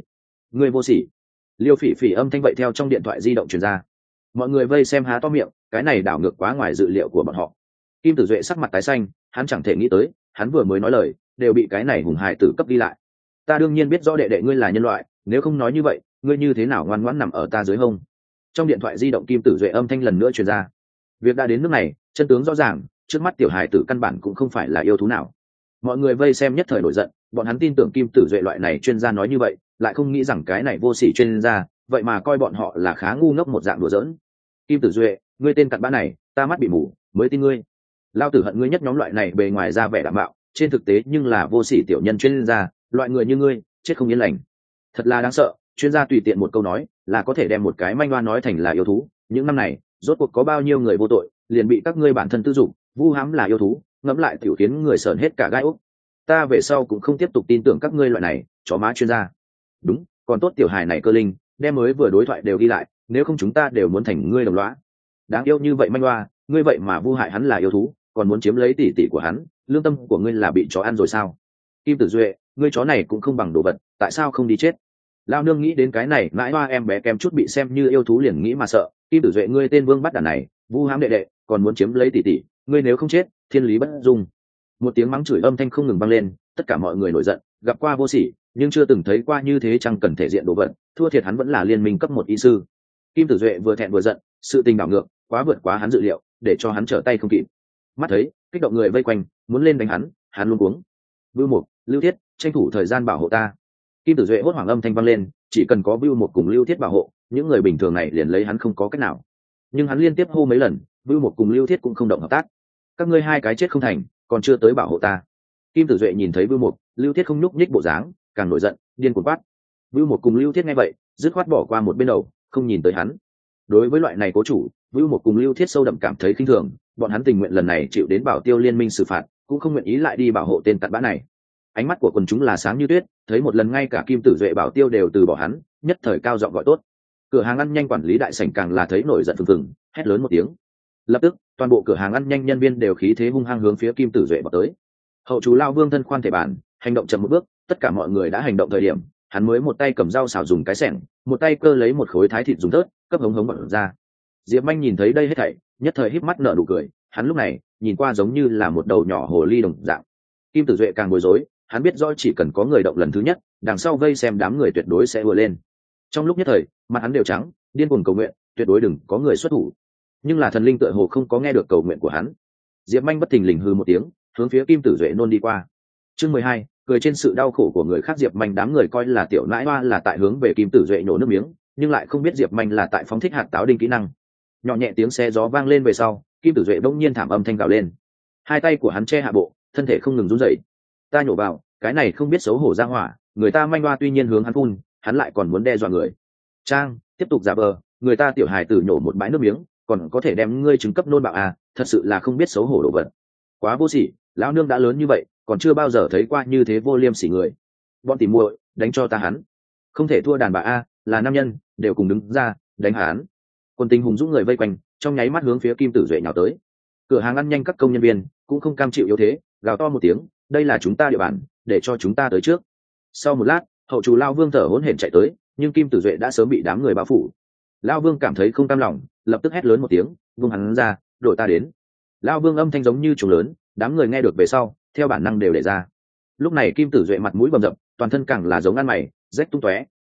ngươi vô sỉ. Liêu Phỉ Phỉ âm thanh vậy theo trong điện thoại di động truyền ra. Mọi người vây xem há to miệng, cái này đảo ngược quá ngoài dự liệu của bọn họ. Kim Tử Duệ sắc mặt tái xanh, hắn chẳng thể nghĩ tới, hắn vừa mới nói lời đều bị cái này hùng hài tử cấp đi lại. Ta đương nhiên biết rõ đệ đệ ngươi là nhân loại, nếu không nói như vậy ngươi như thế nào ngoan ngoãn nằm ở ta dưới hông? Trong điện thoại di động Kim Tử Duệ âm thanh lần nữa truyền ra. Việc đã đến nước này, chân tướng rõ ràng, trước mắt tiểu hài tử căn bản cũng không phải là yêu thú nào. Mọi người vây xem nhất thời nổi giận, bọn hắn tin tưởng Kim Tử Duệ loại này chuyên gia nói như vậy, lại không nghĩ rằng cái này vô sỉ chuyên gia vậy mà coi bọn họ là khá ngu ngốc một dạng đùa giỡn. Kim Tử Duệ, ngươi tên cặn bã này, ta mắt bị mù mới tin ngươi. Lao tử hận ngươi nhất nhóm loại này bề ngoài ra vẻ đảm bảo, trên thực tế nhưng là vô sỉ tiểu nhân chuyên gia, loại người như ngươi chết không yên lành. Thật là đáng sợ, chuyên gia tùy tiện một câu nói là có thể đem một cái manh đoan nói thành là yêu thú. Những năm này rốt cuộc có bao nhiêu người vô tội liền bị các ngươi bản thân tư dục vu hãm là yêu thú, ngẫm lại tiểu khiến người sởn hết cả gai ốc. Ta về sau cũng không tiếp tục tin tưởng các ngươi loại này chó má chuyên gia. Đúng, còn tốt tiểu hài này cơ linh, đem mới vừa đối thoại đều ghi lại, nếu không chúng ta đều muốn thành ngươi đồng lõa. Đáng yêu như vậy manh hoa, ngươi vậy mà vu hại hắn là yêu thú, còn muốn chiếm lấy tỷ tỷ của hắn, lương tâm của ngươi là bị chó ăn rồi sao? Kim Tử Duệ, ngươi chó này cũng không bằng đồ vật, tại sao không đi chết? Lao nương nghĩ đến cái này mãi hoa em bé kem chút bị xem như yêu thú liền nghĩ mà sợ. Kim Tử Duệ, ngươi tên vương bắt đàn này, vu hãm đệ đệ, còn muốn chiếm lấy tỷ tỷ, ngươi nếu không chết thiên lý bất dung. Một tiếng mắng chửi âm thanh không ngừng vang lên, tất cả mọi người nổi giận, gặp qua vô sỉ nhưng chưa từng thấy qua như thế chẳng cần thể diện đồ vật, thua thiệt hắn vẫn là liên minh cấp 1 y sư. Kim Tử Duệ vừa thẹn vừa giận, sự tình đảo ngược quá vượt quá hắn dự liệu, để cho hắn trở tay không kịp. Mắt thấy kích động người vây quanh muốn lên đánh hắn luôn cuống. Vưu Mục, Lưu Thiết, tranh thủ thời gian bảo hộ ta. Kim Tử Duệ hốt hoảng âm thanh vang lên, chỉ cần có Vưu Mục cùng Lưu Thiết bảo hộ, những người bình thường này liền lấy hắn không có cách nào. Nhưng hắn liên tiếp hô mấy lần, Vưu Mục cùng Lưu Thiết cũng không động hợp tác. Các ngươi hai cái chết không thành, còn chưa tới bảo hộ ta. Kim Tử Duệ nhìn thấy Vưu Mục, Lưu Thiết không nhúc nhích bộ dáng, càng nổi giận, điên cuồng quát. Vưu Mục cùng Lưu Thiết nghe vậy, dứt khoát bỏ qua một bên đầu, không nhìn tới hắn. Đối với loại này cố chủ, Vưu Mục cùng Lưu Thiết sâu đậm cảm thấy khinh thường, bọn hắn tình nguyện lần này chịu đến Bảo Tiêu liên minh xử phạt, cũng không nguyện ý lại đi bảo hộ tên cặn bã này. Ánh mắt của quần chúng là sáng như tuyết, thấy một lần ngay cả Kim Tử Duệ Bảo Tiêu đều từ bỏ hắn, nhất thời cao giọng gọi tốt. Cửa hàng ăn nhanh quản lý đại sảnh càng là thấy nổi giận phừng phừng, hét lớn một tiếng. Lập tức, toàn bộ cửa hàng ăn nhanh nhân viên đều khí thế hung hăng hướng phía Kim Tử Duệ vào tới. Hậu chú Lao Vương thân khoan thể bản, hành động chậm một bước, tất cả mọi người đã hành động thời điểm, hắn mới một tay cầm dao xào dùng cái xẻng, một tay cơ lấy một khối thái thịt dùng tớt, cấp hống hống bật ra. Diệp Manh nhìn thấy đây hết thảy, nhất thời híp mắt nở nụ cười, hắn lúc này nhìn qua giống như là một đầu nhỏ hồ ly đồng dạng. Kim Tử Duệ càng bối rối, hắn biết rõ chỉ cần có người động lần thứ nhất, đằng sau vây xem đám người tuyệt đối sẽ ùa lên. Trong lúc nhất thời, mặt hắn đều trắng, điên cuồng cầu nguyện, tuyệt đối đừng có người xuất thủ. Nhưng là thần linh tựa hồ không có nghe được cầu nguyện của hắn. Diệp Manh bất thình lình hừ một tiếng, hướng phía Kim Tử Duệ nôn đi qua. Chương 12, cười trên sự đau khổ của người khác. Diệp Manh đám người coi là tiểu nãi hoa là tại hướng về Kim Tử Duệ nổ nước miếng, nhưng lại không biết Diệp Manh là tại phóng thích hạt táo đinh kỹ năng. Nhỏ nhẹ tiếng xe gió vang lên về sau, Kim Tử Duệ bỗng nhiên thảm âm thanh gào lên. Hai tay của hắn che hạ bộ, thân thể không ngừng run rẩy. Ta nhổ vào, cái này không biết xấu hổ ra hỏa, người ta manh hoa tuy nhiên hướng hắn phun, hắn lại còn muốn đe dọa người. Trang, tiếp tục giả vờ, người ta tiểu hài tử nhổ một bãi nước miếng, còn có thể đem ngươi chứng cấp nôn bạo à, thật sự là không biết xấu hổ đồ vật. Quá vô sỉ, lão nương đã lớn như vậy, còn chưa bao giờ thấy qua như thế vô liêm sỉ người. Bọn tỉ muội, đánh cho ta hắn. Không thể thua đàn bà a, là nam nhân, đều cùng đứng ra, đánh hắn. Quân tình hùng dũng người vây quanh, trong nháy mắt hướng phía Kim Tử Duệ nhào tới. Cửa hàng ăn nhanh các công nhân viên cũng không cam chịu yếu thế, gào to một tiếng, đây là chúng ta địa bàn, để cho chúng ta tới trước. Sau một lát, hậu chủ Lao Vương thở hổn hển chạy tới, nhưng Kim Tử Duệ đã sớm bị đám người bao phủ. Lao Vương cảm thấy không cam lòng, lập tức hét lớn một tiếng, vung hắn ra, đội ta đến. Lao Vương âm thanh giống như trùng lớn, đám người nghe được về sau, theo bản năng đều để ra. Lúc này Kim Tử Duệ mặt mũi bầm dập, toàn thân càng là giống ăn mày, rách tung tóe,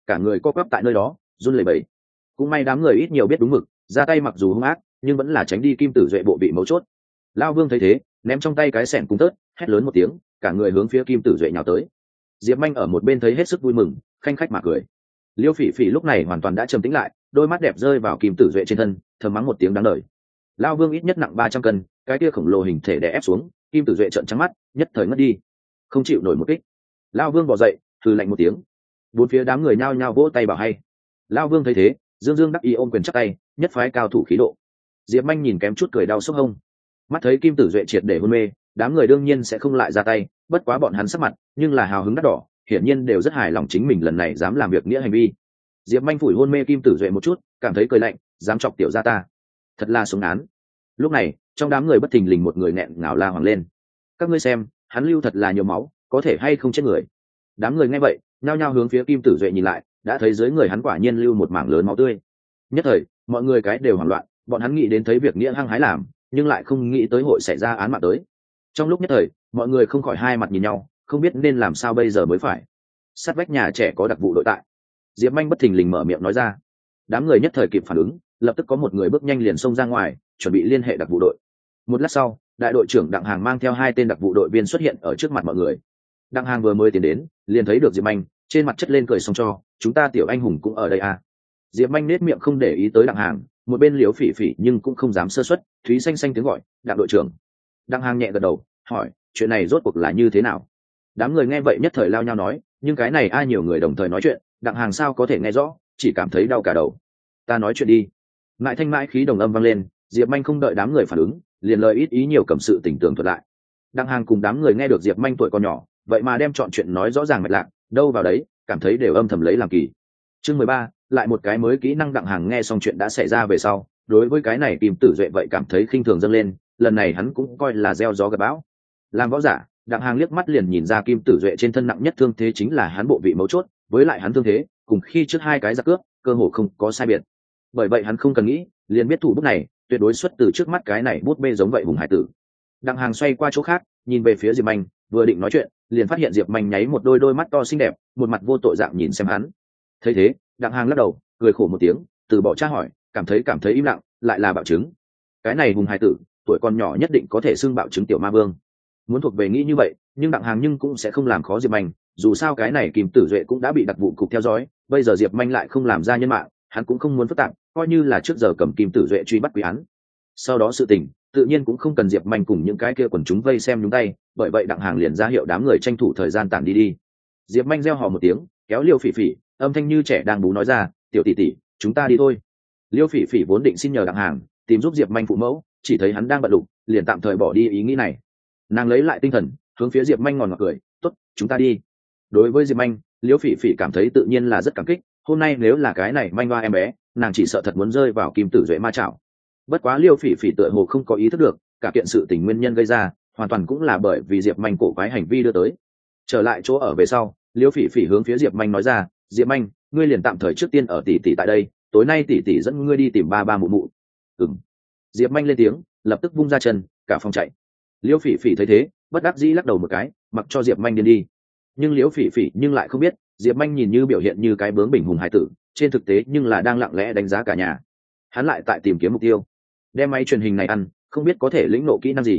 cả người co quắp tại nơi đó run lẩy bẩy. Cũng may đám người ít nhiều biết đúng mực, ra tay mặc dù hung ác nhưng vẫn là tránh đi Kim Tử Duệ bộ vị mấu chốt. Lao Vương thấy thế, ném trong tay cái xẻng cung tớt, hét lớn một tiếng, cả người hướng phía Kim Tử Duệ nhào tới. Diệp Manh ở một bên thấy hết sức vui mừng, khanh khách mà cười. Liêu Phỉ Phỉ lúc này hoàn toàn đã trầm tĩnh lại, đôi mắt đẹp rơi vào Kim Tử Duệ trên thân, thầm mắng một tiếng đáng đời. Lao Vương ít nhất nặng 300 cân, cái kia khổng lồ hình thể đè ép xuống, Kim Tử Duệ trợn trắng mắt, nhất thời ngất đi, không chịu nổi một kích. Lao Vương bò dậy, hừ lạnh một tiếng. Bốn phía đám người nhao nhao vỗ tay bảo hay. Lao Vương thấy thế, dương dương đắc ý ôm quyền chắp tay, nhất phái cao thủ khí độ. Diệp Manh nhìn kém chút cười đau sốc hông. Mắt thấy Kim Tử Duệ triệt để hôn mê, đám người đương nhiên sẽ không lại ra tay, bất quá bọn hắn sắc mặt nhưng là hào hứng đắt đỏ, hiển nhiên đều rất hài lòng chính mình lần này dám làm việc nghĩa hành vi. Diệp Manh phủi hôn mê Kim Tử Duệ một chút, cảm thấy cười lạnh, dám chọc tiểu gia ta, thật là sống án. Lúc này, trong đám người bất thình lình một người nghẹn ngào la hoàng lên. Các ngươi xem, hắn lưu thật là nhiều máu, có thể hay không chết người. Đám người nghe vậy, nhao nhao hướng phía Kim Tử Duệ nhìn lại, đã thấy dưới người hắn quả nhiên lưu một mảng lớn máu tươi. Nhất thời, mọi người cái đều hoảng loạn, bọn hắn nghĩ đến thấy việc nghĩa hăng hái làm, nhưng lại không nghĩ tới hội xảy ra án mạng tới. Trong lúc nhất thời, mọi người không khỏi hai mặt nhìn nhau, không biết nên làm sao bây giờ mới phải. Sát vách nhà trẻ có đặc vụ đội tại. Diệp Manh bất thình lình mở miệng nói ra. Đám người nhất thời kịp phản ứng, lập tức có một người bước nhanh liền xông ra ngoài, chuẩn bị liên hệ đặc vụ đội. Một lát sau, đại đội trưởng Đặng Hàng mang theo 2 tên đặc vụ đội viên xuất hiện ở trước mặt mọi người. Đặng Hàng vừa mới tiến đến, liền thấy được Diệp Manh, trên mặt chất lên cười xong cho, chúng ta tiểu anh hùng cũng ở đây à. Diệp Manh nết miệng không để ý tới Đặng Hàng, một bên Liễu Phỉ Phỉ nhưng cũng không dám sơ suất, thúy xanh xanh tiếng gọi, Đặng đội trưởng. Đặng Hàng nhẹ gật đầu, hỏi, chuyện này rốt cuộc là như thế nào? Đám người nghe vậy nhất thời lao nhau nói, nhưng cái này ai nhiều người đồng thời nói chuyện, Đặng Hàng sao có thể nghe rõ, chỉ cảm thấy đau cả đầu. Ta nói chuyện đi. Ngại thanh mãi khí đồng âm vang lên, Diệp Manh không đợi đám người phản ứng, liền lời ít ý nhiều cầm sự tình tường thuật lại. Đặng Hàng cùng đám người nghe được Diệp Manh tuổi còn nhỏ, vậy mà đem chọn chuyện nói rõ ràng mạch lạc, đâu vào đấy, cảm thấy đều âm thầm lấy làm kỳ. Chương 13, lại một cái mới kỹ năng. Đặng Hàng nghe xong chuyện đã xảy ra về sau, đối với cái này Kim Tử Duệ vậy cảm thấy khinh thường dâng lên, lần này hắn cũng coi là gieo gió gặt bão. Làm võ giả, Đặng Hàng liếc mắt liền nhìn ra Kim Tử Duệ trên thân nặng nhất thương thế chính là hắn bộ vị mấu chốt, với lại hắn thương thế cùng khi trước 2 cái giặc cướp cơ hồ không có sai biệt. Bởi vậy hắn không cần nghĩ, liền biết thủ bút này tuyệt đối xuất từ trước mắt cái này bút bê giống vậy hùng hải tử. Đặng Hàng xoay qua chỗ khác, nhìn về phía Diệp Manh, vừa định nói chuyện, liền phát hiện Diệp Manh nháy một đôi mắt to xinh đẹp, một mặt vô tội dạng nhìn xem hắn. Thấy thế, Đặng Hàng lắc đầu, cười khổ một tiếng, từ bỏ tra hỏi, cảm thấy im lặng, lại là bạo chứng. Cái này hùng hải tử, tuổi còn nhỏ nhất định có thể xưng bạo chứng tiểu ma vương. Muốn thuộc về nghĩ như vậy, nhưng Đặng Hàng nhưng cũng sẽ không làm khó Diệp Manh, dù sao cái này Kim Tử Duệ cũng đã bị đặc vụ cục theo dõi, bây giờ Diệp Manh lại không làm ra nhân mạng, hắn cũng không muốn phức tạp, coi như là trước giờ cầm Kim Tử Duệ truy bắt quý án. Sau đó sự tình tự nhiên cũng không cần Diệp Manh cùng những cái kia quần chúng vây xem nhúng tay, bởi vậy Đặng Hàng liền ra hiệu đám người tranh thủ thời gian tản đi. Diệp Manh reo hò một tiếng, kéo Liêu Phỉ Phỉ, âm thanh như trẻ đang bú nói ra, tiểu tỷ tỷ, chúng ta đi thôi. Liêu Phỉ Phỉ vốn định xin nhờ Đặng Hàng tìm giúp Diệp Manh phụ mẫu, chỉ thấy hắn đang bận rộn, liền tạm thời bỏ đi ý nghĩ này. Nàng lấy lại tinh thần, hướng phía Diệp Manh ngòn ngọt cười, tốt, chúng ta đi. Đối với Diệp Manh, Liêu Phỉ Phỉ cảm thấy tự nhiên là rất cảm kích, hôm nay nếu là cái này manh hoa em bé, nàng chỉ sợ thật muốn rơi vào Kim Tử Duệ ma chảo. Bất quá Liêu Phỉ Phỉ tựa hồ không có ý thức được, cả kiện sự tình nguyên nhân gây ra hoàn toàn cũng là bởi vì Diệp Manh cổ quái hành vi đưa tới. Trở lại chỗ ở về sau, Liêu Phỉ Phỉ hướng phía Diệp Manh nói ra, Diệp Manh, ngươi liền tạm thời trước tiên ở tỷ tỷ tại đây, tối nay tỷ tỷ dẫn ngươi đi tìm ba mụ mụ. Ừm. Diệp Manh lên tiếng, lập tức vung ra chân, cả phòng chạy. Liêu Phỉ Phỉ thấy thế, bất đắc dĩ lắc đầu một cái, mặc cho Diệp Manh điên đi. Nhưng Liêu Phỉ Phỉ nhưng lại không biết, Diệp Manh nhìn như biểu hiện như cái bướng bỉnh hùng hải tử, trên thực tế nhưng là đang lặng lẽ đánh giá cả nhà. Hắn lại tại tìm kiếm mục tiêu. Đem máy truyền hình này ăn, không biết có thể lĩnh nộ kỹ năng gì.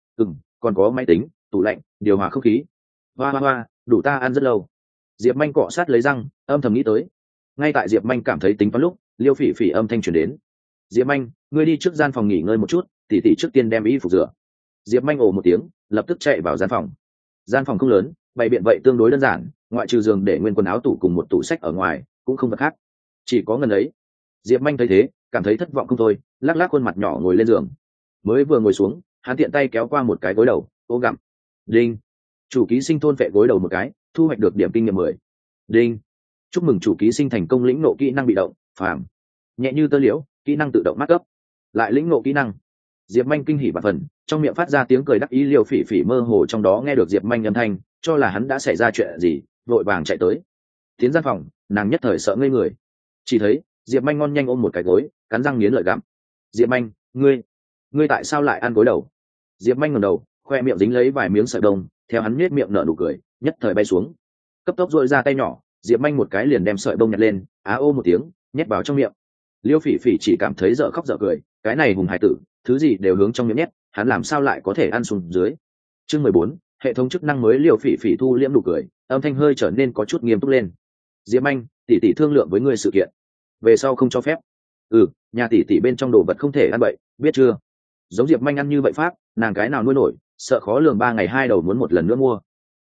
Còn có máy tính, tủ lạnh, điều hòa không khí. Hoa, đủ ta ăn rất lâu. Diệp Manh cọ sát lấy răng, âm thầm nghĩ tới. Ngay tại Diệp Manh cảm thấy tính toán lúc, Liêu Phỉ Phỉ âm thanh truyền đến. Diệp Manh, ngươi đi trước gian phòng nghỉ ngơi một chút, tỷ tỷ trước tiên đem y phục rửa. Diệp Manh ồ một tiếng, lập tức chạy vào gian phòng. Gian phòng không lớn, bày biện vậy tương đối đơn giản, ngoại trừ giường để nguyên quần áo tủ cùng một tủ sách ở ngoài, cũng không vật khác, chỉ có ngần ấy. Diệp Manh thấy thế, cảm thấy thất vọng không thôi, lắc lắc khuôn mặt nhỏ ngồi lên giường. Mới vừa ngồi xuống, hắn tiện tay kéo qua một cái gối đầu, ô gặm. Đinh. Chủ ký sinh thôn vệ gối đầu một cái, thu hoạch được điểm kinh nghiệm 10. Đinh. Chúc mừng chủ ký sinh thành công lĩnh ngộ kỹ năng bị động, phàm. Nhẹ như tơ liễu, kỹ năng tự động mắc cấp. Lại lĩnh ngộ kỹ năng. Diệp Manh kinh hỉ bạt phần, trong miệng phát ra tiếng cười đắc ý. Liêu Phỉ Phỉ mơ hồ trong đó nghe được Diệp Manh âm thanh, cho là hắn đã xảy ra chuyện gì, vội vàng chạy tới. Tiến gian phòng, nàng nhất thời sợ ngây người. Chỉ thấy Diệp Manh ngon nhanh ôm một cái gối, cắn răng nghiến lợi gặm. Diệp Manh, ngươi tại sao lại ăn gối đầu? Diệp Manh ngẩng đầu, khoe miệng dính lấy vài miếng sợi đông, theo hắn nhếch miệng nở nụ cười, nhất thời bay xuống. Cấp tốc duỗi ra tay nhỏ, diệp manh một cái liền đem sợi bông nhặt lên, á ô một tiếng nhét vào trong miệng. Liêu Phỉ Phỉ chỉ cảm thấy dở khóc dở cười, cái này hùng hải tử thứ gì đều hướng trong miệng nhét, hắn làm sao lại có thể ăn xuống dưới. Chương 14, hệ thống chức năng mới. Liêu Phỉ Phỉ thu liễm nụ cười, âm thanh hơi trở nên có chút nghiêm túc lên. Diệp Anh, tỷ tỷ thương lượng với ngươi sự kiện, về sau không cho phép. Nhà tỷ tỷ bên trong đồ vật không thể ăn bậy, biết chưa? Giống Diệp Anh ăn như vậy pháp, nàng cái nào nuôi nổi, sợ khó lường 3 ngày 2 đầu muốn một lần nữa mua.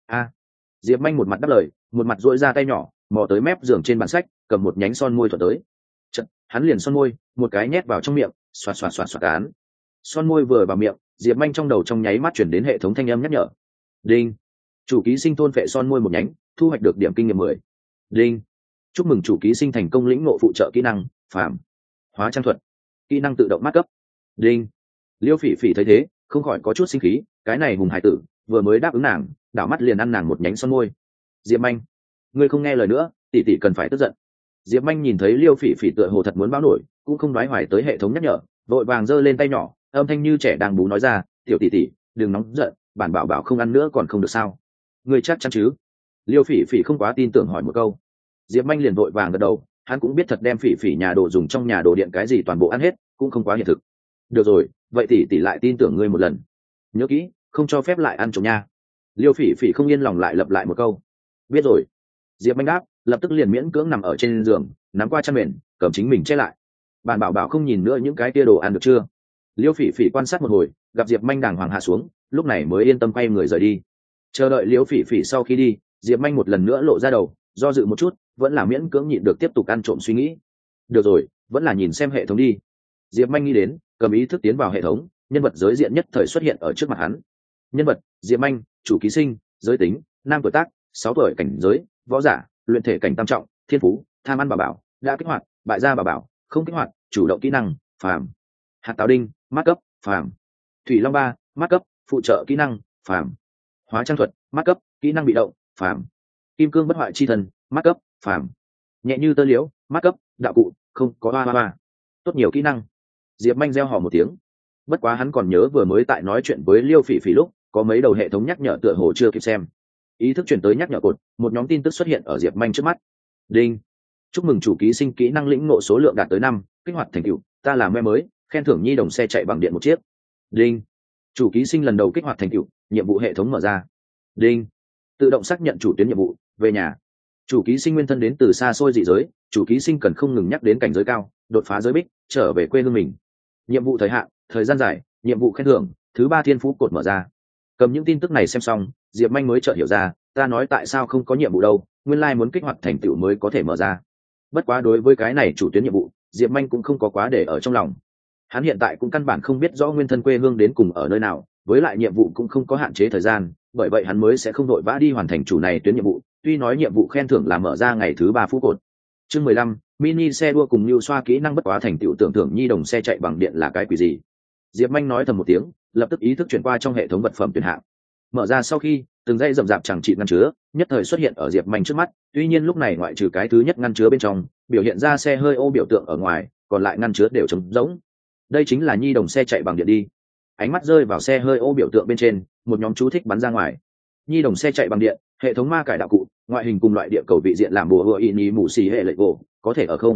Diệp Anh một mặt đáp lời, một mặt duỗi ra tay nhỏ, mò tới mép giường trên bàn sách, cầm một nhánh son môi thuận tới. Chật, hắn liền son môi, một cái nhét vào trong miệng, xoạt xoạt xoạt xoạt án. Son môi vừa vào miệng, Diệp Anh trong đầu trong nháy mắt chuyển đến hệ thống thanh âm nhắc nhở. Đinh. Chủ ký sinh thôn phệ son môi một nhánh, thu hoạch được điểm kinh nghiệm 10. Đinh. Chúc mừng chủ ký sinh thành công lĩnh ngộ phụ trợ kỹ năng phàm hóa trang thuật, kỹ năng tự động mát cấp. Đinh. Liêu Phỉ Phỉ thấy thế, không khỏi có chút sinh khí, cái này hùng hải tử vừa mới đáp ứng nàng, đảo mắt liền ăn nàng một nhánh son môi. Diệp Anh, ngươi không nghe lời nữa, tỷ tỷ cần phải tức giận. Diệp Anh nhìn thấy Liêu Phỉ Phỉ tựa hồ thật muốn báo nổi, cũng không nói hoài tới hệ thống nhắc nhở, vội vàng giơ lên tay nhỏ, âm thanh như trẻ đang bú nói ra, tiểu tỷ tỷ đừng nóng giận, bản bảo bảo không ăn nữa còn không được sao? Ngươi chắc chắn chứ? Liêu Phỉ Phỉ không quá tin tưởng hỏi một câu. Diệp Anh liền vội vàng gật đầu, hắn cũng biết thật đem Phỉ Phỉ nhà đồ dùng trong nhà đồ điện cái gì toàn bộ ăn hết, cũng không quá hiện thực. Được rồi, vậy tỷ tỷ lại tin tưởng ngươi một lần, nhớ kỹ không cho phép lại ăn trộm nha. Liêu Phỉ Phỉ không yên lòng lại lặp lại một câu. Biết rồi. Diệp Anh đáp, lập tức liền miễn cưỡng nằm ở trên giường, nắm qua chăn mền, cầm chính mình che lại. Bạn bảo bảo không nhìn nữa những cái kia đồ ăn được chưa? Liêu Phỉ Phỉ quan sát một hồi, gặp Diệp Anh đàng hoàng hạ xuống, lúc này mới yên tâm quay người rời đi. Chờ đợi Liêu Phỉ Phỉ sau khi đi, Diệp Anh một lần nữa lộ ra đầu, do dự một chút, vẫn là miễn cưỡng nhịn được tiếp tục ăn trộm suy nghĩ. Được rồi, vẫn là nhìn xem hệ thống đi. Diệp Anh nghĩ đến, cầm ý thức tiến vào hệ thống, nhân vật giới diện nhất thời xuất hiện ở trước mặt hắn. Nhân vật: Diệp Anh, chủ ký sinh, giới tính: nam, tuổi tác: 6 tuổi, cảnh giới: võ giả, luyện thể cảnh tam trọng, thiên phú: tham ăn bảo bảo, đã kích hoạt, bại gia bảo bảo, không kích hoạt, chủ động kỹ năng: phàm, hạt táo đinh, mát cấp: phàm, thủy long 3, mát cấp, phụ trợ kỹ năng: phàm, hóa trang thuật, mát cấp, kỹ năng bị động: phàm, kim cương bất hoại chi thần, mát cấp: phàm, nhẹ như tơ liễu, mát cấp, đạo cụ: không có ba. Tốt nhiều kỹ năng. Diệp Anh reo hò một tiếng. Bất quá hắn còn nhớ vừa mới tại nói chuyện với Liêu Phỉ Phỉ lúc có mấy đầu hệ thống nhắc nhở tựa hồ chưa kịp xem. Ý thức chuyển tới nhắc nhở cột, một nhóm tin tức xuất hiện ở Diệp Anh trước mắt. Đinh. Chúc mừng chủ ký sinh kỹ năng lĩnh ngộ số lượng đạt tới 5, kích hoạt thành tựu, ta là me mới, khen thưởng nhi đồng xe chạy bằng điện 1 chiếc. Đinh. Chủ ký sinh lần đầu kích hoạt thành tựu, nhiệm vụ hệ thống mở ra. Đinh. Tự động xác nhận chủ tuyến nhiệm vụ, về nhà. Chủ ký sinh nguyên thân đến từ xa xôi dị giới, chủ ký sinh cần không ngừng nhắc đến cảnh giới cao, đột phá giới bích, trở về quê hương mình. Nhiệm vụ thời hạn: thời gian dài, nhiệm vụ khen thưởng, thứ 3 thiên phú cột mở ra. Cầm những tin tức này xem xong, Diệp Anh mới chợt hiểu ra, ta nói tại sao không có nhiệm vụ đâu, nguyên lai muốn kích hoạt thành tựu mới có thể mở ra. Bất quá đối với cái này chủ tuyến nhiệm vụ, Diệp Anh cũng không có quá để ở trong lòng. Hắn hiện tại cũng căn bản không biết rõ nguyên thân quê hương đến cùng ở nơi nào, với lại nhiệm vụ cũng không có hạn chế thời gian, bởi vậy hắn mới sẽ không vội vã đi hoàn thành chủ này tuyến nhiệm vụ. Tuy nói nhiệm vụ khen thưởng là mở ra ngày thứ 3 phút cột. Chương 15, mini xe đua cùng lưu xoa kỹ năng bất quá thành tựu tưởng thưởng nhi đồng xe chạy bằng điện là cái quỷ gì? Diệp Anh nói thầm một tiếng, lập tức ý thức chuyển qua trong hệ thống vật phẩm tuyển hạng. Mở ra sau khi, từng dây rậm rạp chẳng trị ngăn chứa nhất thời xuất hiện ở Diệp Anh trước mắt. Tuy nhiên lúc này ngoại trừ cái thứ nhất ngăn chứa bên trong biểu hiện ra xe hơi ô biểu tượng ở ngoài, còn lại ngăn chứa đều trống rỗng. Đây chính là nhi đồng xe chạy bằng điện đi. Ánh mắt rơi vào xe hơi ô biểu tượng bên trên, một nhóm chú thích bắn ra ngoài. Nhi đồng xe chạy bằng điện, hệ thống ma cải đạo cụ, ngoại hình cùng loại địa cầu vị diện làm bùa hựa y mù xì hệ lệ gỗ, có thể ở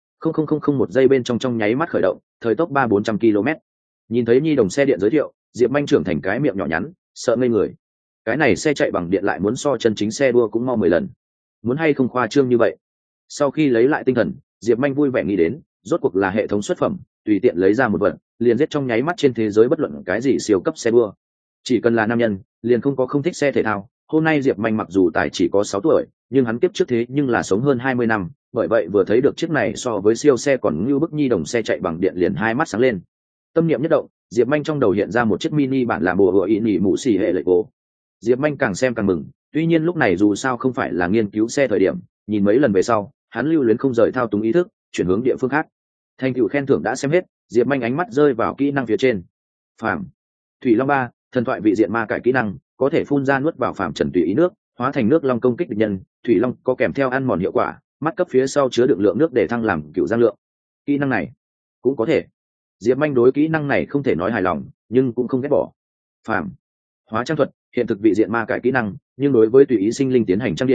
không một giây bên trong nháy mắt khởi động, thời tốc 300-400 km. Nhìn thấy nhi đồng xe điện giới thiệu, Diệp Anh trưởng thành cái miệng nhỏ nhắn, sợ ngây người. Cái này xe chạy bằng điện lại muốn so chân chính xe đua cũng mau 10 lần, muốn hay không khoa trương như vậy. Sau khi lấy lại tinh thần, Diệp Anh vui vẻ nghĩ đến, rốt cuộc là hệ thống xuất phẩm, tùy tiện lấy ra một vật, liền giết trong nháy mắt trên thế giới bất luận cái gì siêu cấp xe đua. Chỉ cần là nam nhân, liền không có không thích xe thể thao. Hôm nay Diệp Anh mặc dù tài chỉ có 6 tuổi, nhưng hắn kiếp trước thế nhưng là sống hơn 20 năm, bởi vậy vừa thấy được chiếc này so với siêu xe còn như bức nhi đồng xe chạy bằng điện liền hai mắt sáng lên. Tâm niệm nhất động, Diệp Anh trong đầu hiện ra một chiếc mini bản làm bùa hựa ý nhị mũ xì hệ lệ cổ. Diệp Anh càng xem càng mừng, tuy nhiên lúc này dù sao không phải là nghiên cứu xe thời điểm, nhìn mấy lần về sau, hắn lưu luyến không rời thao túng ý thức, chuyển hướng địa phương khác. Thành tựu khen thưởng đã xem hết, Diệp Anh ánh mắt rơi vào kỹ năng phía trên. Phàm, Thủy Long 3, thần thoại vị diện ma cải kỹ năng, có thể phun ra nuốt vào phàm trần tùy ý nước, hóa thành nước long công kích địch nhân. Thủy Long có kèm theo ăn mòn hiệu quả, mắt cấp phía sau chứa đựng lượng nước để thăng làm cựu giang lượng. Kỹ năng này cũng có thể. Diệp Anh đối kỹ năng này không thể nói hài lòng, nhưng cũng không ghét bỏ. Phàm, hóa trang thuật, hiện thực vị diện ma cải kỹ năng, nhưng đối với tùy ý sinh linh tiến hành trang điểm,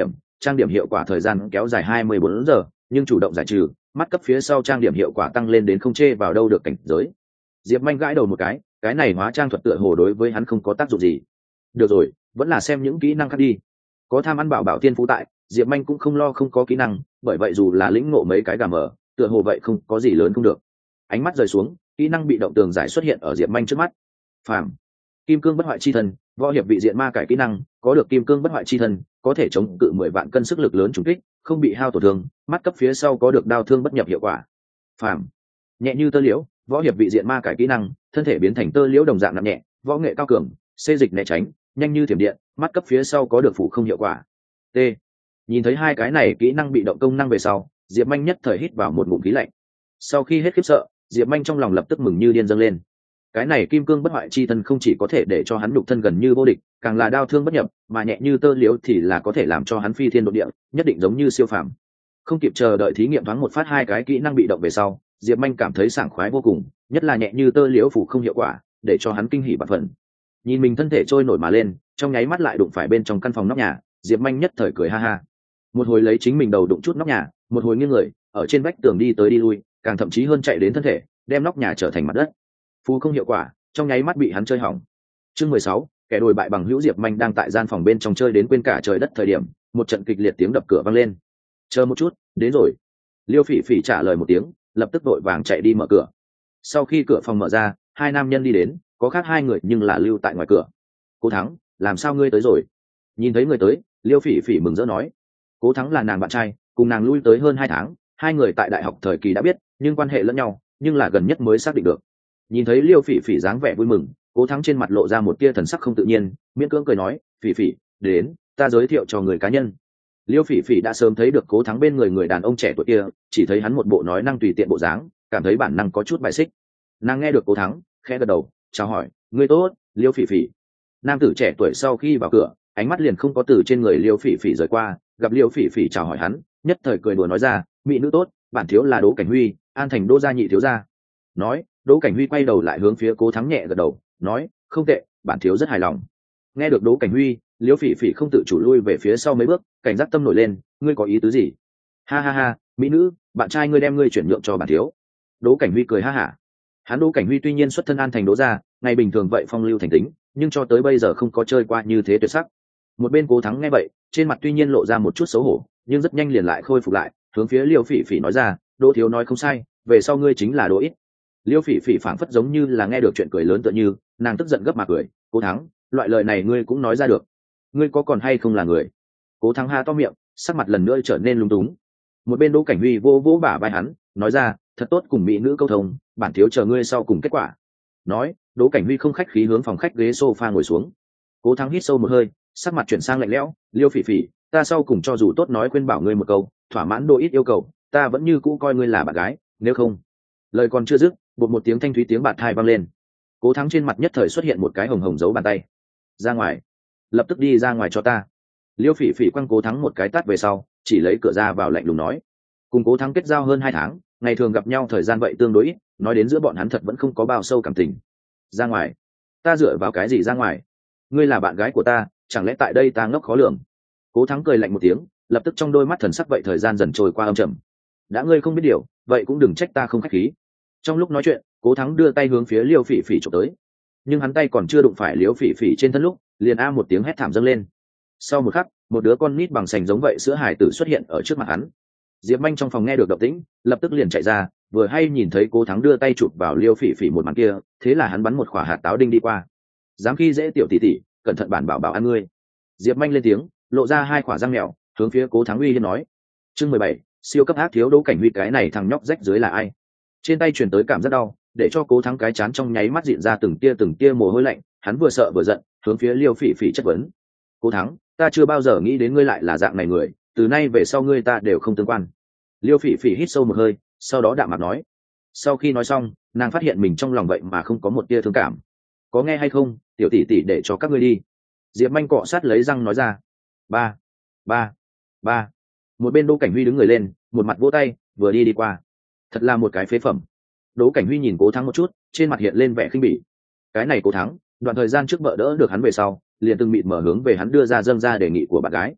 trang điểm hiệu quả thời gian kéo dài 24 giờ, nhưng chủ động giải trừ, mắt cấp phía sau trang điểm hiệu quả tăng lên đến không chê vào đâu được cảnh giới. Diệp Manh gãi đầu một cái này hóa trang thuật tựa hồ đối với hắn không có tác dụng gì. Được rồi, vẫn là xem những kỹ năng khác đi. Có tham ăn bảo bảo tiên phú tại, Diệp Manh cũng không lo không có kỹ năng, bởi vậy dù là lĩnh ngộ mấy cái gà mở, tựa hồ vậy không có gì lớn không được. Ánh mắt rời xuống, kỹ năng bị động tường giải xuất hiện ở Diệp Manh trước mắt. Phàm, kim cương bất hoại chi thân, võ hiệp vị diện ma cải kỹ năng, có được kim cương bất hoại chi thân, có thể chống cự 10 vạn cân sức lực lớn trùng kích, không bị hao tổn thương, mắt cấp phía sau có được đao thương bất nhập hiệu quả. Phàm, nhẹ như tơ liễu, võ hiệp vị diện ma cải kỹ năng, thân thể biến thành tơ liễu đồng dạng nặng nhẹ, võ nghệ cao cường, xê dịch né tránh, nhanh như thiểm điện, mắt cấp phía sau có được phủ không hiệu quả. T. Nhìn thấy hai cái này kỹ năng bị động công năng về sau, Diệp Manh nhất thời hít vào một ngụm khí lạnh. Sau khi hết khiếp sợ, Diệp Manh trong lòng lập tức mừng như điên dâng lên. Cái này kim cương bất hoại chi thân không chỉ có thể để cho hắn nhục thân gần như vô địch, càng là đao thương bất nhập, mà nhẹ như tơ liễu thì là có thể làm cho hắn phi thiên độn địa, nhất định giống như siêu phàm. Không kịp chờ đợi thí nghiệm thoáng một phát hai cái kỹ năng bị động về sau, Diệp Manh cảm thấy sảng khoái vô cùng, nhất là nhẹ như tơ liễu phủ không hiệu quả, để cho hắn kinh hỉ bạt phần. Nhìn mình thân thể trôi nổi mà lên, trong nháy mắt lại đụng phải bên trong căn phòng nóc nhà, Diệp Manh nhất thời cười ha ha. Một hồi lấy chính mình đầu đụng chút nóc nhà, một hồi nghiêng người ở trên vách tường đi tới đi lui, càng thậm chí hơn chạy đến thân thể, đem nóc nhà trở thành mặt đất. Phù không hiệu quả, trong nháy mắt bị hắn chơi hỏng. Chương 16, kẻ đồi bại bằng hữu. Diệp Manh đang tại gian phòng bên trong chơi đến quên cả trời đất thời điểm, một trận kịch liệt tiếng đập cửa vang lên. Chờ một chút, đến rồi. Liêu Phỉ Phỉ trả lời một tiếng, lập tức vội vàng chạy đi mở cửa. Sau khi cửa phòng mở ra, hai nam nhân đi đến, có khác hai người nhưng là lưu tại ngoài cửa. Cố Thắng, làm sao ngươi tới rồi? Nhìn thấy người tới, Liêu Phỉ Phỉ mừng rỡ nói. Cố Thắng là nàng bạn trai, cùng nàng lui tới hơn 2 tháng, hai người tại đại học thời kỳ đã biết, nhưng quan hệ lẫn nhau, nhưng là gần nhất mới xác định được. Nhìn thấy Liêu Phỉ Phỉ dáng vẻ vui mừng, Cố Thắng trên mặt lộ ra một tia thần sắc không tự nhiên, miễn cưỡng cười nói, "Phỉ Phỉ, đến, ta giới thiệu cho người cá nhân." Liêu Phỉ Phỉ đã sớm thấy được Cố Thắng bên người người đàn ông trẻ tuổi kia, chỉ thấy hắn một bộ nói năng tùy tiện bộ dáng, cảm thấy bản năng có chút bài xích. Nàng nghe được Cố Thắng, khẽ gật đầu, chào hỏi, "Ngươi tốt, Liêu Phỉ Phỉ." Nam tử trẻ tuổi sau khi vào cửa, ánh mắt liền không có từ trên người Liêu Phỉ Phỉ rời qua, gặp Liêu Phỉ Phỉ chào hỏi hắn, nhất thời cười đùa nói ra, "Mỹ nữ tốt, bản thiếu là Đỗ Cảnh Huy, An Thành Đỗ gia nhị thiếu gia." Nói, Đỗ Cảnh Huy quay đầu lại hướng phía Cố Thắng nhẹ gật đầu, nói, "Không tệ, bản thiếu rất hài lòng." Nghe được Đỗ Cảnh Huy, Liêu Phỉ Phỉ không tự chủ lui về phía sau mấy bước, cảnh giác tâm nổi lên, "Ngươi có ý tứ gì?" "Ha ha ha, mỹ nữ, bạn trai ngươi đem ngươi chuyển nhượng cho bản thiếu." Đỗ Cảnh Huy cười ha hả. Hắn Đỗ Cảnh Huy tuy nhiên xuất thân An Thành Đỗ gia, ngày bình thường vậy phong lưu thành tính, nhưng cho tới bây giờ không có chơi qua như thế tuyệt sắc. Một bên Cố Thắng nghe vậy, trên mặt tuy nhiên lộ ra một chút xấu hổ, nhưng rất nhanh liền lại khôi phục lại, hướng phía Liêu Phỉ Phỉ nói ra, "Đỗ thiếu nói không sai, về sau ngươi chính là Đỗ ít." Liêu Phỉ Phỉ phảng phất giống như là nghe được chuyện cười lớn tựa như, nàng tức giận gấp mà cười, "Cố Thắng, loại lời này ngươi cũng nói ra được, ngươi có còn hay không là người?" Cố Thắng ha to miệng, sắc mặt lần nữa trở nên lúng túng. Một bên Đỗ Cảnh Huy vô vỗ bả vai hắn, nói ra, "Thật tốt cùng mỹ nữ câu thông, bản thiếu chờ ngươi sau cùng kết quả." Nói, Đỗ Cảnh Huy không khách khí hướng phòng khách ghế sofa ngồi xuống. Cố Thắng hít sâu một hơi, sắc mặt chuyển sang lạnh lẽo, "Liêu Phỉ Phỉ, ta sau cùng cho dù tốt nói khuyên bảo ngươi một câu, thỏa mãn Đỗ ít yêu cầu, ta vẫn như cũ coi ngươi là bạn gái, nếu không." Lời còn chưa dứt, bột một tiếng thanh thúy tiếng bạt thai vang lên. Cố Thắng trên mặt nhất thời xuất hiện một cái hồng hồng dấu bàn tay. "Ra ngoài, lập tức đi ra ngoài cho ta." Liêu Phỉ Phỉ quăng Cố Thắng một cái tát về sau, chỉ lấy cửa ra vào lạnh lùng nói. Cùng Cố Thắng kết giao hơn 2 tháng, ngày thường gặp nhau thời gian vậy tương đối ít, nói đến giữa bọn hắn thật vẫn không có bao sâu cảm tình. "Ra ngoài? Ta dựa vào cái gì ra ngoài? Ngươi là bạn gái của ta, chẳng lẽ tại đây ta ngốc khó lường?" Cố Thắng cười lạnh một tiếng, lập tức trong đôi mắt thần sắc vậy thời gian dần trôi qua âm trầm. "Đã ngươi không biết điều, vậy cũng đừng trách ta không khách khí." Trong lúc nói chuyện, Cố Thắng đưa tay hướng phía Liêu Phỉ Phỉ chụp tới, nhưng hắn tay còn chưa đụng phải Liêu Phỉ Phỉ trên thân lúc, liền a một tiếng hét thảm dâng lên. Sau một khắc, một đứa con nít bằng sành giống vậy sữa hài tử xuất hiện ở trước mặt hắn. Diệp Manh trong phòng nghe được động tĩnh, lập tức liền chạy ra, vừa hay nhìn thấy Cố Thắng đưa tay chụp vào Liêu Phỉ Phỉ một màn kia, thế là hắn bắn một quả hạt táo đinh đi qua. "Dám khi dễ tiểu tỷ tỷ, cẩn thận bản bảo bảo ăn ngươi." Diệp Manh lên tiếng, lộ ra 2 quả răng mèo, hướng phía Cố Thắng uy hiếp nói. Chương 17, siêu cấp ác thiếu. Đỗ Cảnh Huy, cái này thằng nhóc rách dưới là ai? Trên tay truyền tới cảm giác đau, để cho Cố Thắng cái chán trong nháy mắt dịn ra từng tia mồ hôi lạnh, hắn vừa sợ vừa giận, hướng phía Liêu Phỉ Phỉ chất vấn. "Cố Thắng, ta chưa bao giờ nghĩ đến ngươi lại là dạng này người, từ nay về sau ngươi ta đều không tương quan." Liêu Phỉ Phỉ hít sâu một hơi, sau đó đạm mặt nói. Sau khi nói xong, nàng phát hiện mình trong lòng vậy mà không có một tia thương cảm. "Có nghe hay không, tiểu tỷ tỷ để cho các ngươi đi." Diệp Manh cọ sát lấy răng nói ra. Ba, ba, ba. Một bên Đỗ Cảnh Huy đứng người lên, một mặt vỗ tay, vừa đi qua. Thật là một cái phế phẩm. Đỗ Cảnh Huy nhìn Cố Thắng một chút, trên mặt hiện lên vẻ khinh bỉ. Cái này Cố Thắng, đoạn thời gian trước vợ đỡ được hắn về sau, liền từng mịt mở hướng về hắn đưa ra dâng ra đề nghị của bạn gái.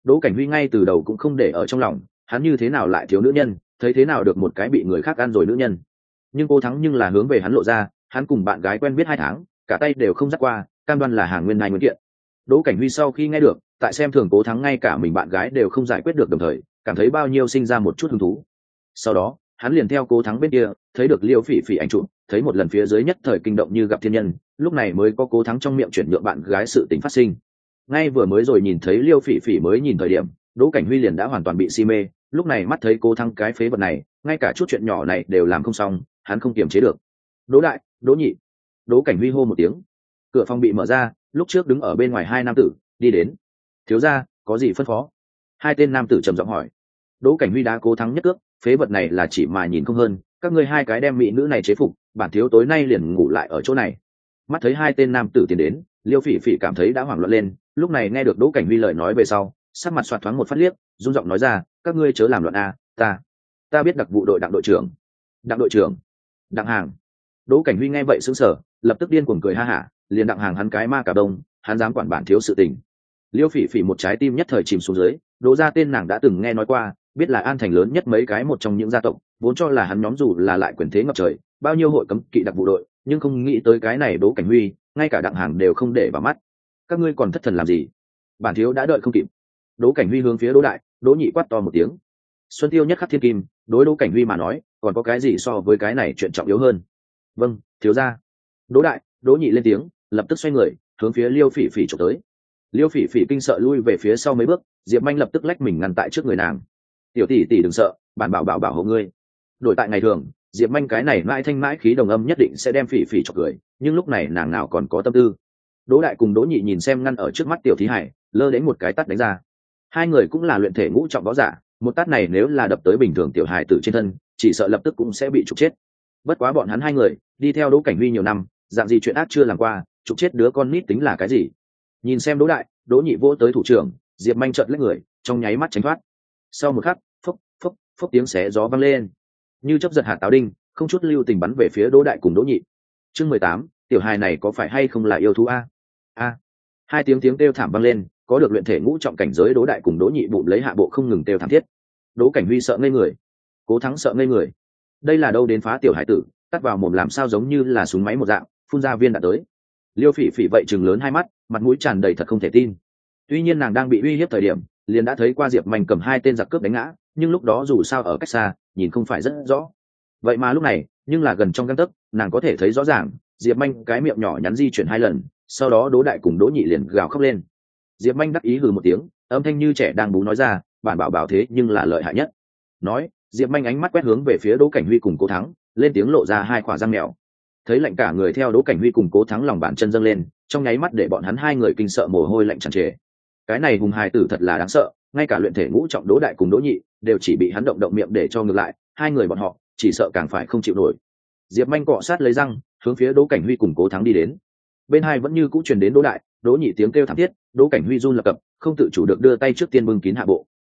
Đỗ Cảnh Huy ngay từ đầu cũng không để ở trong lòng, hắn như thế nào lại thiếu nữ nhân, thấy thế nào được một cái bị người khác ăn rồi nữ nhân. Nhưng Cố Thắng nhưng là hướng về hắn lộ ra, hắn cùng bạn gái quen biết 2 tháng, cả tay đều không dắt qua, cam đoan là hàng nguyên này nguyên kiện. Đỗ Cảnh Huy sau khi nghe được, tại xem thường Cố Thắng ngay cả mình bạn gái đều không giải quyết được, đồng thời cảm thấy bao nhiêu sinh ra một chút hứng thú. Sau đó hắn liền theo Cố Thắng bên kia thấy được Liêu Phỉ Phỉ ảnh chụp, thấy một lần phía dưới nhất thời kinh động như gặp thiên nhân, lúc này mới có Cố Thắng trong miệng chuyển nhượng bạn gái sự tình phát sinh. Ngay vừa mới rồi nhìn thấy Liêu Phỉ Phỉ mới nhìn thời điểm, Đỗ Cảnh Huy liền đã hoàn toàn bị si mê, lúc này mắt thấy Cố Thắng cái phế vật này ngay cả chút chuyện nhỏ này đều làm không xong, hắn không kiềm chế được. Đỗ đại, Đỗ nhị. Đỗ Cảnh Huy hô một tiếng. Cửa phòng bị mở ra, lúc trước đứng ở bên ngoài 2 nam tử đi đến. Thiếu gia, có gì phân phó? 2 tên nam tử trầm giọng hỏi. Đỗ Cảnh Huy đá Cố Thắng nhất cước, phế vật này là chỉ mà nhìn không hơn, các ngươi 2 cái đem mỹ nữ này chế phục, bản thiếu tối nay liền ngủ lại ở chỗ này. Mắt thấy 2 tên nam tử tiến đến, Liêu Phỉ Phỉ cảm thấy đã hoảng loạn lên, lúc này nghe được Đỗ Cảnh Huy lời nói về sau, sắc mặt xoạt thoáng một phát liếc, run giọng nói ra, các ngươi chớ làm loạn a, ta biết đặc vụ đội Đặng đội trưởng. Đặng đội trưởng? Đặng Hàng? Đỗ Cảnh Huy nghe vậy sững sờ, lập tức điên cuồng cười ha hả, liền Đặng Hàng hắn cái ma cả đông, hắn dám quản bản thiếu sự tình. Liêu Phỉ Phỉ một trái tim nhất thời chìm xuống dưới, Đỗ gia tên nàng đã từng nghe nói qua, biết là An Thành lớn nhất mấy cái một trong những gia tộc, vốn cho là hắn nhóm dù là lại quyền thế ngập trời, bao nhiêu hội cấm kỵ đặc vụ đội, nhưng không nghĩ tới cái này Đỗ Cảnh Huy, ngay cả Đặng Hàng đều không để vào mắt. Các ngươi còn thất thần làm gì? Bản thiếu đã đợi không kịp. Đỗ Cảnh Huy hướng phía Đỗ đại, Đỗ nhị quát to một tiếng. Xuân tiêu nhất khắc thiên kim, đối Đỗ Cảnh Huy mà nói, còn có cái gì so với cái này chuyện trọng yếu hơn? Vâng, thiếu gia. Đỗ đại, Đỗ nhị lên tiếng, lập tức xoay người hướng phía Liêu Phỉ Phỉ chụp tới. Liêu Phỉ Phỉ kinh sợ lui về phía sau mấy bước, Diệp Manh lập tức lách mình ngăn tại trước người nàng. Tiểu tỷ tỷ đừng sợ, bản bảo hộ ngươi. Đổi tại ngày thường, Diệp Manh cái này mãi thanh mãi khí đồng âm nhất định sẽ đem Phỉ Phỉ chọc cười, nhưng lúc này nàng nào còn có tâm tư. Đỗ đại cùng Đỗ nhị nhìn xem ngăn ở trước mắt tiểu thí hải, lơ đến một cái tát đánh ra. 2 người cũng là luyện thể ngũ trọng võ giả, một tát này nếu là đập tới bình thường tiểu hài tử trên thân, chỉ sợ lập tức cũng sẽ bị trục chết. Bất quá bọn hắn 2 người đi theo Đỗ Cảnh Huy nhiều năm, dạng gì chuyện ác chưa làm qua, trục chết đứa con nít tính là cái gì? Nhìn xem Đỗ đại, Đỗ nhị vỗ tới thủ trưởng, Diệp Manh trợn lách người, trong nháy mắt tránh thoát. Sau một khắc, phốc phốc phốc tiếng xé gió vang lên, như chớp giật hạt táo đinh, không chút lưu tình bắn về phía Đỗ đại cùng Đỗ nhị. Chương 18, tiểu hài này có phải hay không là yêu thú a? A. 2 tiếng kêu thảm vang lên, có được luyện thể ngũ trọng cảnh giới Đỗ đại cùng Đỗ nhị bụng lấy hạ bộ không ngừng kêu thảm thiết. Đỗ Cảnh Huy sợ ngây người, Cố Thắng sợ ngây người. Đây là đâu đến phá tiểu hải tử, cắt vào mồm làm sao giống như là súng máy một dạng, phun ra viên đạn tới. Liêu Phỉ Phỉ vậy chừng lớn 2 mắt, mặt mũi tràn đầy thật không thể tin. Tuy nhiên nàng đang bị uy hiếp thời điểm, liền đã thấy qua Diệp Manh cầm 2 tên giặc cướp đánh ngã, nhưng lúc đó dù sao ở cách xa, nhìn không phải rất rõ. Vậy mà lúc này, nhưng là gần trong gang tấc, nàng có thể thấy rõ ràng, Diệp Manh cái miệng nhỏ nhắn di chuyển 2 lần, sau đó Đỗ đại cùng Đỗ nhị liền gào khóc lên. Diệp Manh đắc ý hừ một tiếng, âm thanh như trẻ đang bú nói ra, bản bảo thế nhưng là lợi hại nhất. Nói, Diệp Manh ánh mắt quét hướng về phía Đỗ Cảnh Huy cùng Cố Thắng, lên tiếng lộ ra 2 khỏa răng mèo. Thấy lạnh cả người theo Đỗ Cảnh Huy cùng Cố Thắng lòng bàn chân dâng lên, trong nháy mắt để bọn hắn 2 người kinh sợ mồ hôi lạnh tràn trề. Cái này hùng hài tử thật là đáng sợ, ngay cả luyện thể ngũ trọng Đỗ đại cùng Đỗ nhị đều chỉ bị hắn động miệng để cho ngược lại, 2 người bọn họ chỉ sợ càng phải không chịu nổi. Diệp Manh cọ sát lấy răng, hướng phía Đỗ Cảnh Huy cùng Cố Thắng đi đến. Bên hai vẫn như cũ truyền đến Đỗ đại, Đỗ nhị tiếng kêu thảm thiết, Đỗ Cảnh Huy run lập cập, không tự chủ được đưa tay trước tiên bưng kín hạ bộ.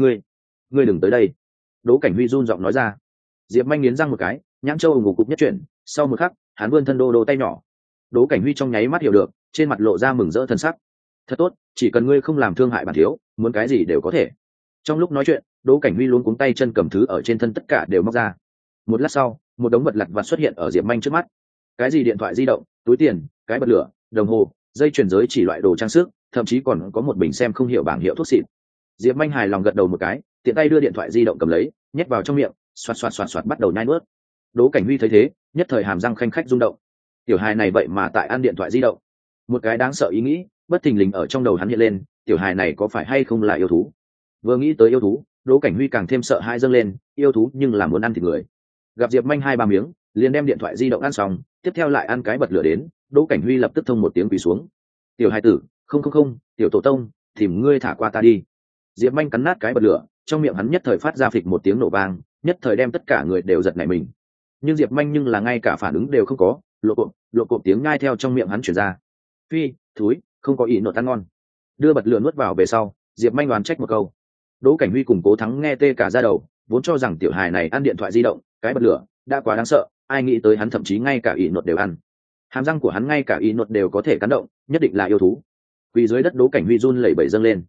Ngươi đừng tới đây. Đỗ Cảnh Huy run giọng nói ra. Diệp Manh nghiến răng một cái, nhãn châu ngủ cục nhất chuyển, sau một khắc, hắn vươn thân đô tay nhỏ. Đỗ Cảnh Huy trong nháy mắt hiểu được, trên mặt lộ ra mừng rỡ thân sắc. Thật tốt, chỉ cần ngươi không làm thương hại bản thiếu, muốn cái gì đều có thể. Trong lúc nói chuyện, Đỗ Cảnh Huy luống cuống tay chân cầm thứ ở trên thân tất cả đều móc ra. Một lát sau, một đống vật lặt vặt xuất hiện ở Diệp Manh trước mắt. Cái gì điện thoại di động, túi tiền, cái bật lửa, đồng hồ, dây chuyền giới chỉ loại đồ trang sức, thậm chí còn có một bình xem không hiểu bảng hiệu thuốc xịn. Diệp Manh hài lòng gật đầu một cái, tiện tay đưa điện thoại di động cầm lấy, nhét vào trong miệng, xoạt bắt đầu nhai nuốt. Đỗ Cảnh Huy thấy thế, nhất thời hàm răng khanh khách rung động. Tiểu hài này vậy mà tại ăn điện thoại di động. Một cái đáng sợ ý nghĩ bất thình lình ở trong đầu hắn hiện lên, tiểu hài này có phải hay không là yêu thú? Vừa nghĩ tới yêu thú, Đỗ Cảnh Huy càng thêm sợ hãi dâng lên, yêu thú nhưng là muốn ăn thịt người. Gặp Diệp Manh 2-3 miếng, liền đem điện thoại di động ăn xong, tiếp theo lại ăn cái bật lửa đến, Đỗ Cảnh Huy lập tức thông một tiếng quỳ xuống. Tiểu hài tử, không, tiểu tổ tông, tìm ngươi thả qua ta đi. Diệp Manh cắn nát cái bật lửa, trong miệng hắn nhất thời phát ra phịch một tiếng nổ vang, nhất thời đem tất cả người đều giật nảy mình. Nhưng Diệp Manh nhưng là ngay cả phản ứng đều không có, lộ cộp tiếng ngai theo trong miệng hắn truyền ra. Phi, thúi, không có ý nột ăn ngon. Đưa bật lửa nuốt vào về sau, Diệp Manh đoán trách một câu. Đỗ Cảnh Huy cùng Cố Thắng nghe tê cả da đầu, vốn cho rằng tiểu hài này ăn điện thoại di động, cái bật lửa đã quá đáng sợ, ai nghĩ tới hắn thậm chí ngay cả ý nột đều ăn. Hàm răng của hắn ngay cả ý nột đều có thể cắn động, nhất định là yêu thú. Quỳ dưới đất Đỗ Cảnh Huy run lẩy bẩy dâng lên.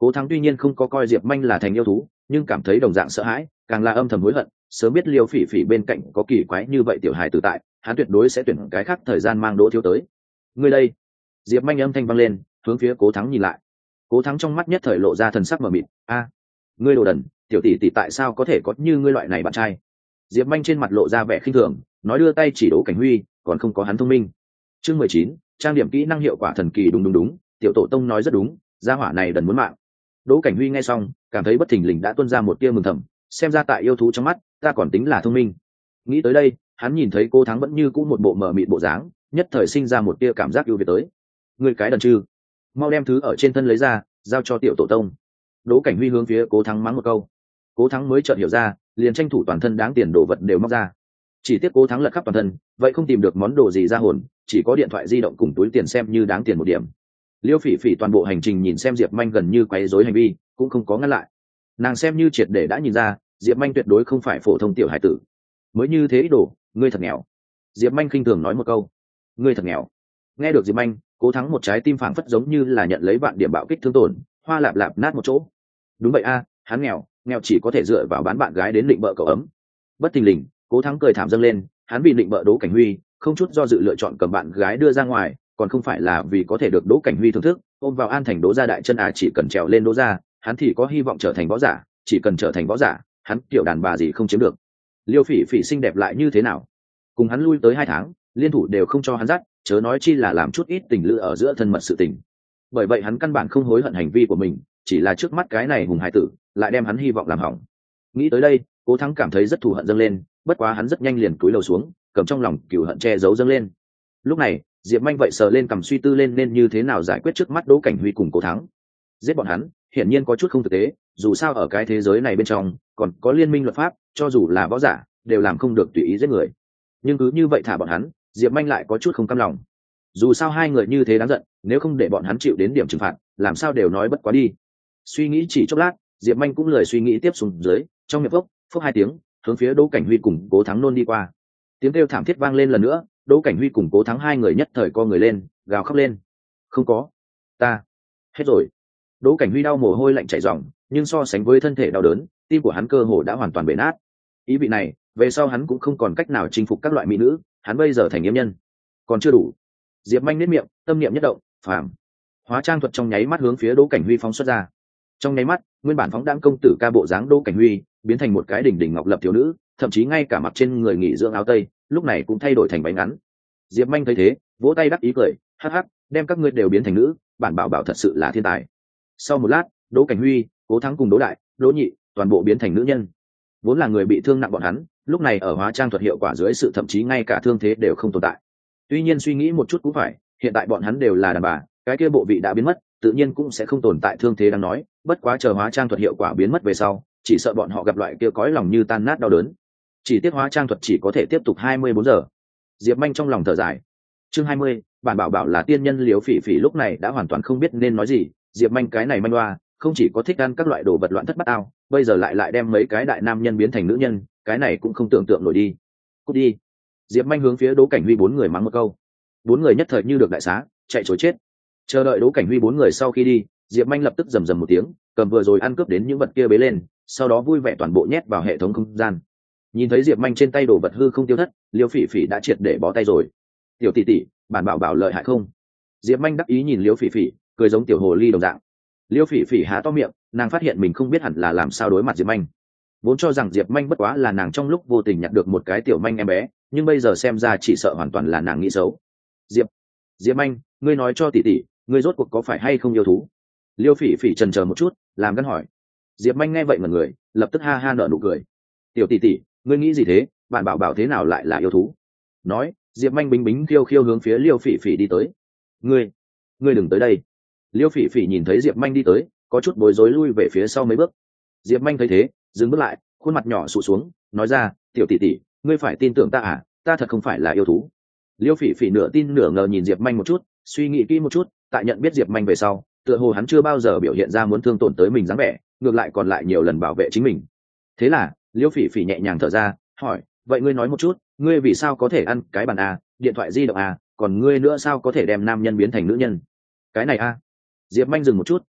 Cố Thắng tuy nhiên không có coi Diệp Manh là thành yêu thú, nhưng cảm thấy đồng dạng sợ hãi, càng là âm thầm hối hận. Sớm biết Liêu Phỉ Phỉ bên cạnh có kỳ quái như vậy tiểu hài tử tại, hắn tuyệt đối sẽ tuyển cái khác thời gian mang Đỗ Thiếu tới. Ngươi đây. Diệp Manh âm thanh vang lên, hướng phía Cố Thắng nhìn lại. Cố Thắng trong mắt nhất thời lộ ra thần sắc mờ mịt. A, ngươi đồ đần, tiểu tỷ tỷ tại sao có thể có như ngươi loại này bạn trai? Diệp Manh trên mặt lộ ra vẻ khinh thường, nói đưa tay chỉ Đỗ Cảnh Huy, còn không có hắn thông minh. Chương 19, trang điểm kỹ năng hiệu quả thần kỳ. Đúng, tiểu tổ tông nói rất đúng, gia hỏa này đần muốn mạng. Đỗ Cảnh Huy nghe xong, cảm thấy bất thình lình đã tuôn ra một tia mừng thầm, xem ra tại yêu thú trong mắt, ta còn tính là thông minh. Nghĩ tới đây, hắn nhìn thấy Cố Thắng vẫn như cũ một bộ mờ mịt bộ dáng, nhất thời sinh ra một tia cảm giác ưu việt tới. Ngươi cái đần chư, mau đem thứ ở trên thân lấy ra, giao cho tiểu tổ tông. Đỗ Cảnh Huy hướng phía Cố Thắng mắng một câu. Cố Thắng mới chợt hiểu ra, liền tranh thủ toàn thân đáng tiền đồ vật đều móc ra. Chỉ tiếc Cố Thắng lật khắp toàn thân, vậy không tìm được món đồ gì ra hồn, chỉ có điện thoại di động cùng túi tiền xem như đáng tiền một điểm. Liêu Phỉ Phỉ toàn bộ hành trình nhìn xem Diệp Manh gần như quấy rối hành vi, cũng không có ngăn lại. Nàng xem như triệt để đã nhìn ra, Diệp Manh tuyệt đối không phải phổ thông tiểu hải tử. Mới như thế ý đồ, ngươi thật nghèo. Diệp Manh khinh thường nói một câu. Ngươi thật nghèo. Nghe được Diệp Manh, Cố Thắng một trái tim phảng phất giống như là nhận lấy vạn điểm bạo kích thương tổn, hoa lạp lạp nát một chỗ. Đúng vậy a, hắn nghèo chỉ có thể dựa vào bán bạn gái đến định bợ cậu ấm. Bất thình lình, Cố Thắng cười thảm dâng lên, hắn vì định bợ Đỗ Cảnh Huy, không chút do dự lựa chọn cầm bạn gái đưa ra ngoài, còn không phải là vì có thể được Đỗ Cảnh Huy thưởng thức, ôm vào An Thành Đỗ gia đại chân chỉ cần trèo lên Đỗ gia, hắn thì có hy vọng trở thành võ giả, chỉ cần trở thành võ giả, hắn kiểu đàn bà gì không chiếm được. Liêu Phỉ Phỉ xinh đẹp lại như thế nào, cùng hắn lui tới 2 tháng, liên thủ đều không cho hắn dắt, chớ nói chi là làm chút ít tình lữ ở giữa thân mật sự tình. Bởi vậy hắn căn bản không hối hận hành vi của mình, chỉ là trước mắt cái này hùng hải tử lại đem hắn hy vọng làm hỏng. Nghĩ tới đây, Cố Thắng cảm thấy rất thù hận dâng lên, bất quá hắn rất nhanh liền cúi đầu xuống, cầm trong lòng cừu hận che giấu dâng lên. Lúc này, Diệp Manh vậy sờ lên cầm suy tư lên nên như thế nào giải quyết trước mắt Đỗ Cảnh Huy cùng Cố Thắng. Giết bọn hắn, hiển nhiên có chút không thực tế, dù sao ở cái thế giới này bên trong còn có liên minh luật pháp, cho dù là võ giả đều làm không được tùy ý giết người. Nhưng cứ như vậy thả bọn hắn, Diệp Manh lại có chút không cam lòng. Dù sao hai người như thế đáng giận, nếu không để bọn hắn chịu đến điểm trừng phạt, làm sao đều nói bất quá đi. Suy nghĩ chỉ chốc lát, Diệp Manh cũng lười suy nghĩ tiếp xuống dưới, trong miệng phốc 2 tiếng, hướng phía Đỗ Cảnh Huy cùng Cố Thắng nôn đi qua. Tiếng kêu thảm thiết vang lên lần nữa, Đỗ Cảnh Huy cùng Cố Thắng hai người nhất thời co người lên, gào khóc lên. Không có, ta hết rồi. Đỗ Cảnh Huy đau mồ hôi lạnh chảy ròng, nhưng so sánh với thân thể đau đớn, tim của hắn cơ hồ đã hoàn toàn bể nát. Ý vị này, về sau hắn cũng không còn cách nào chinh phục các loại mỹ nữ, hắn bây giờ thành yếm nhân. Còn chưa đủ. Diệp Manh nhếch miệng, tâm niệm nhất động, phàm. Hóa trang thuật trong nháy mắt hướng phía Đỗ Cảnh Huy phóng xuất ra. Trong nháy mắt, nguyên bản phóng đãng công tử ca bộ dáng Đỗ Cảnh Huy biến thành một cái đỉnh đỉnh ngọc lập thiếu nữ, thậm chí ngay cả mặc trên người nghỉ dưỡng áo tây, lúc này cũng thay đổi thành váy ngắn. Diệp Manh thấy thế, vỗ tay đắc ý cười, hắc hắc, đem các ngươi đều biến thành nữ, bản bảo bảo thật sự là thiên tài. Sau một lát, Đỗ Cảnh Huy, Cố Thắng cùng Đỗ Đại, Đỗ Nhị, toàn bộ biến thành nữ nhân. Vốn là người bị thương nặng bọn hắn, lúc này ở hóa trang thuật hiệu quả dưới sự thậm chí ngay cả thương thế đều không tồn tại. Tuy nhiên suy nghĩ một chút cũng phải, hiện tại bọn hắn đều là đàn bà, cái kia bộ vị đã biến mất, tự nhiên cũng sẽ không tồn tại thương thế đang nói, bất quá chờ hóa trang thuật hiệu quả biến mất về sau, chỉ sợ bọn họ gặp loại kia cõi lòng như tan nát đau đớn. Chỉ tiếc hóa trang thuật chỉ có thể tiếp tục 24 giờ. Diệp Manh trong lòng thở dài. Chương 20, bản bảo bảo là tiên nhân. Liếu Phỉ Phỉ lúc này đã hoàn toàn không biết nên nói gì, Diệp Manh cái này manh oa, không chỉ có thích ăn các loại đồ vật loạn thất bát ao, bây giờ lại đem mấy cái đại nam nhân biến thành nữ nhân, cái này cũng không tưởng tượng nổi đi. Cút đi. Diệp Manh hướng phía Đỗ Cảnh Huy 4 người mắng một câu. 4 người nhất thời như được đại xá, chạy trối chết. Chờ đợi Đỗ Cảnh Huy 4 người sau khi đi, Diệp Manh lập tức rầm rầm một tiếng, cầm vừa rồi ăn cướp đến những vật kia bế lên, sau đó vui vẻ toàn bộ nhét vào hệ thống không gian. Nhìn thấy Diệp Manh trên tay đồ vật hư không tiêu thất, Liêu Phỉ Phỉ đã triệt để bó tay rồi. Tiểu tỷ tỷ, bản bảo bảo lợi hại không? Diệp Manh đắc ý nhìn Liêu Phỉ Phỉ, cười giống tiểu hồ ly đồng dạng. Liêu Phỉ Phỉ há to miệng, nàng phát hiện mình không biết hẳn là làm sao đối mặt Diệp Manh. Vốn cho rằng Diệp Manh bất quá là nàng trong lúc vô tình nhặt được một cái tiểu manh em bé, nhưng bây giờ xem ra chỉ sợ hoàn toàn là nàng nghĩ xấu. Diệp Manh, ngươi nói cho tỷ tỷ, ngươi rốt cuộc có phải hay không yêu thú? Liêu Phỉ Phỉ chần chờ một chút, làm gắn hỏi. Diệp Manh nghe vậy mà người, lập tức ha ha nở nụ cười. Tiểu tỷ tỷ, ngươi nghĩ gì thế? Bạn bảo bảo thế nào lại là yêu thú? Nói, Diệp Manh bính bính khiêu khiêu hướng phía Liêu Phỉ Phỉ đi tới. Ngươi đừng tới đây. Liêu Phỉ Phỉ nhìn thấy Diệp Manh đi tới, có chút bối rối lui về phía sau mấy bước. Diệp Manh thấy thế, dừng bước lại, khuôn mặt nhỏ sụ xuống, nói ra, tiểu tỷ tỷ, ngươi phải tin tưởng ta à, ta thật không phải là yêu thú. Liêu Phỉ Phỉ nửa tin nửa ngờ nhìn Diệp Manh một chút, suy nghĩ kỹ một chút, tại nhận biết Diệp Manh về sau, tựa hồ hắn chưa bao giờ biểu hiện ra muốn thương tổn tới mình dáng vẻ, ngược lại còn lại nhiều lần bảo vệ chính mình. Thế là, Liêu Phỉ Phỉ nhẹ nhàng thở ra, hỏi, vậy ngươi nói một chút, ngươi vì sao có thể ăn cái bàn à, điện thoại di động à, còn ngươi nữa sao có thể đem nam nhân biến thành nữ nhân? Cái này à? Diệp Manh dừng một chút,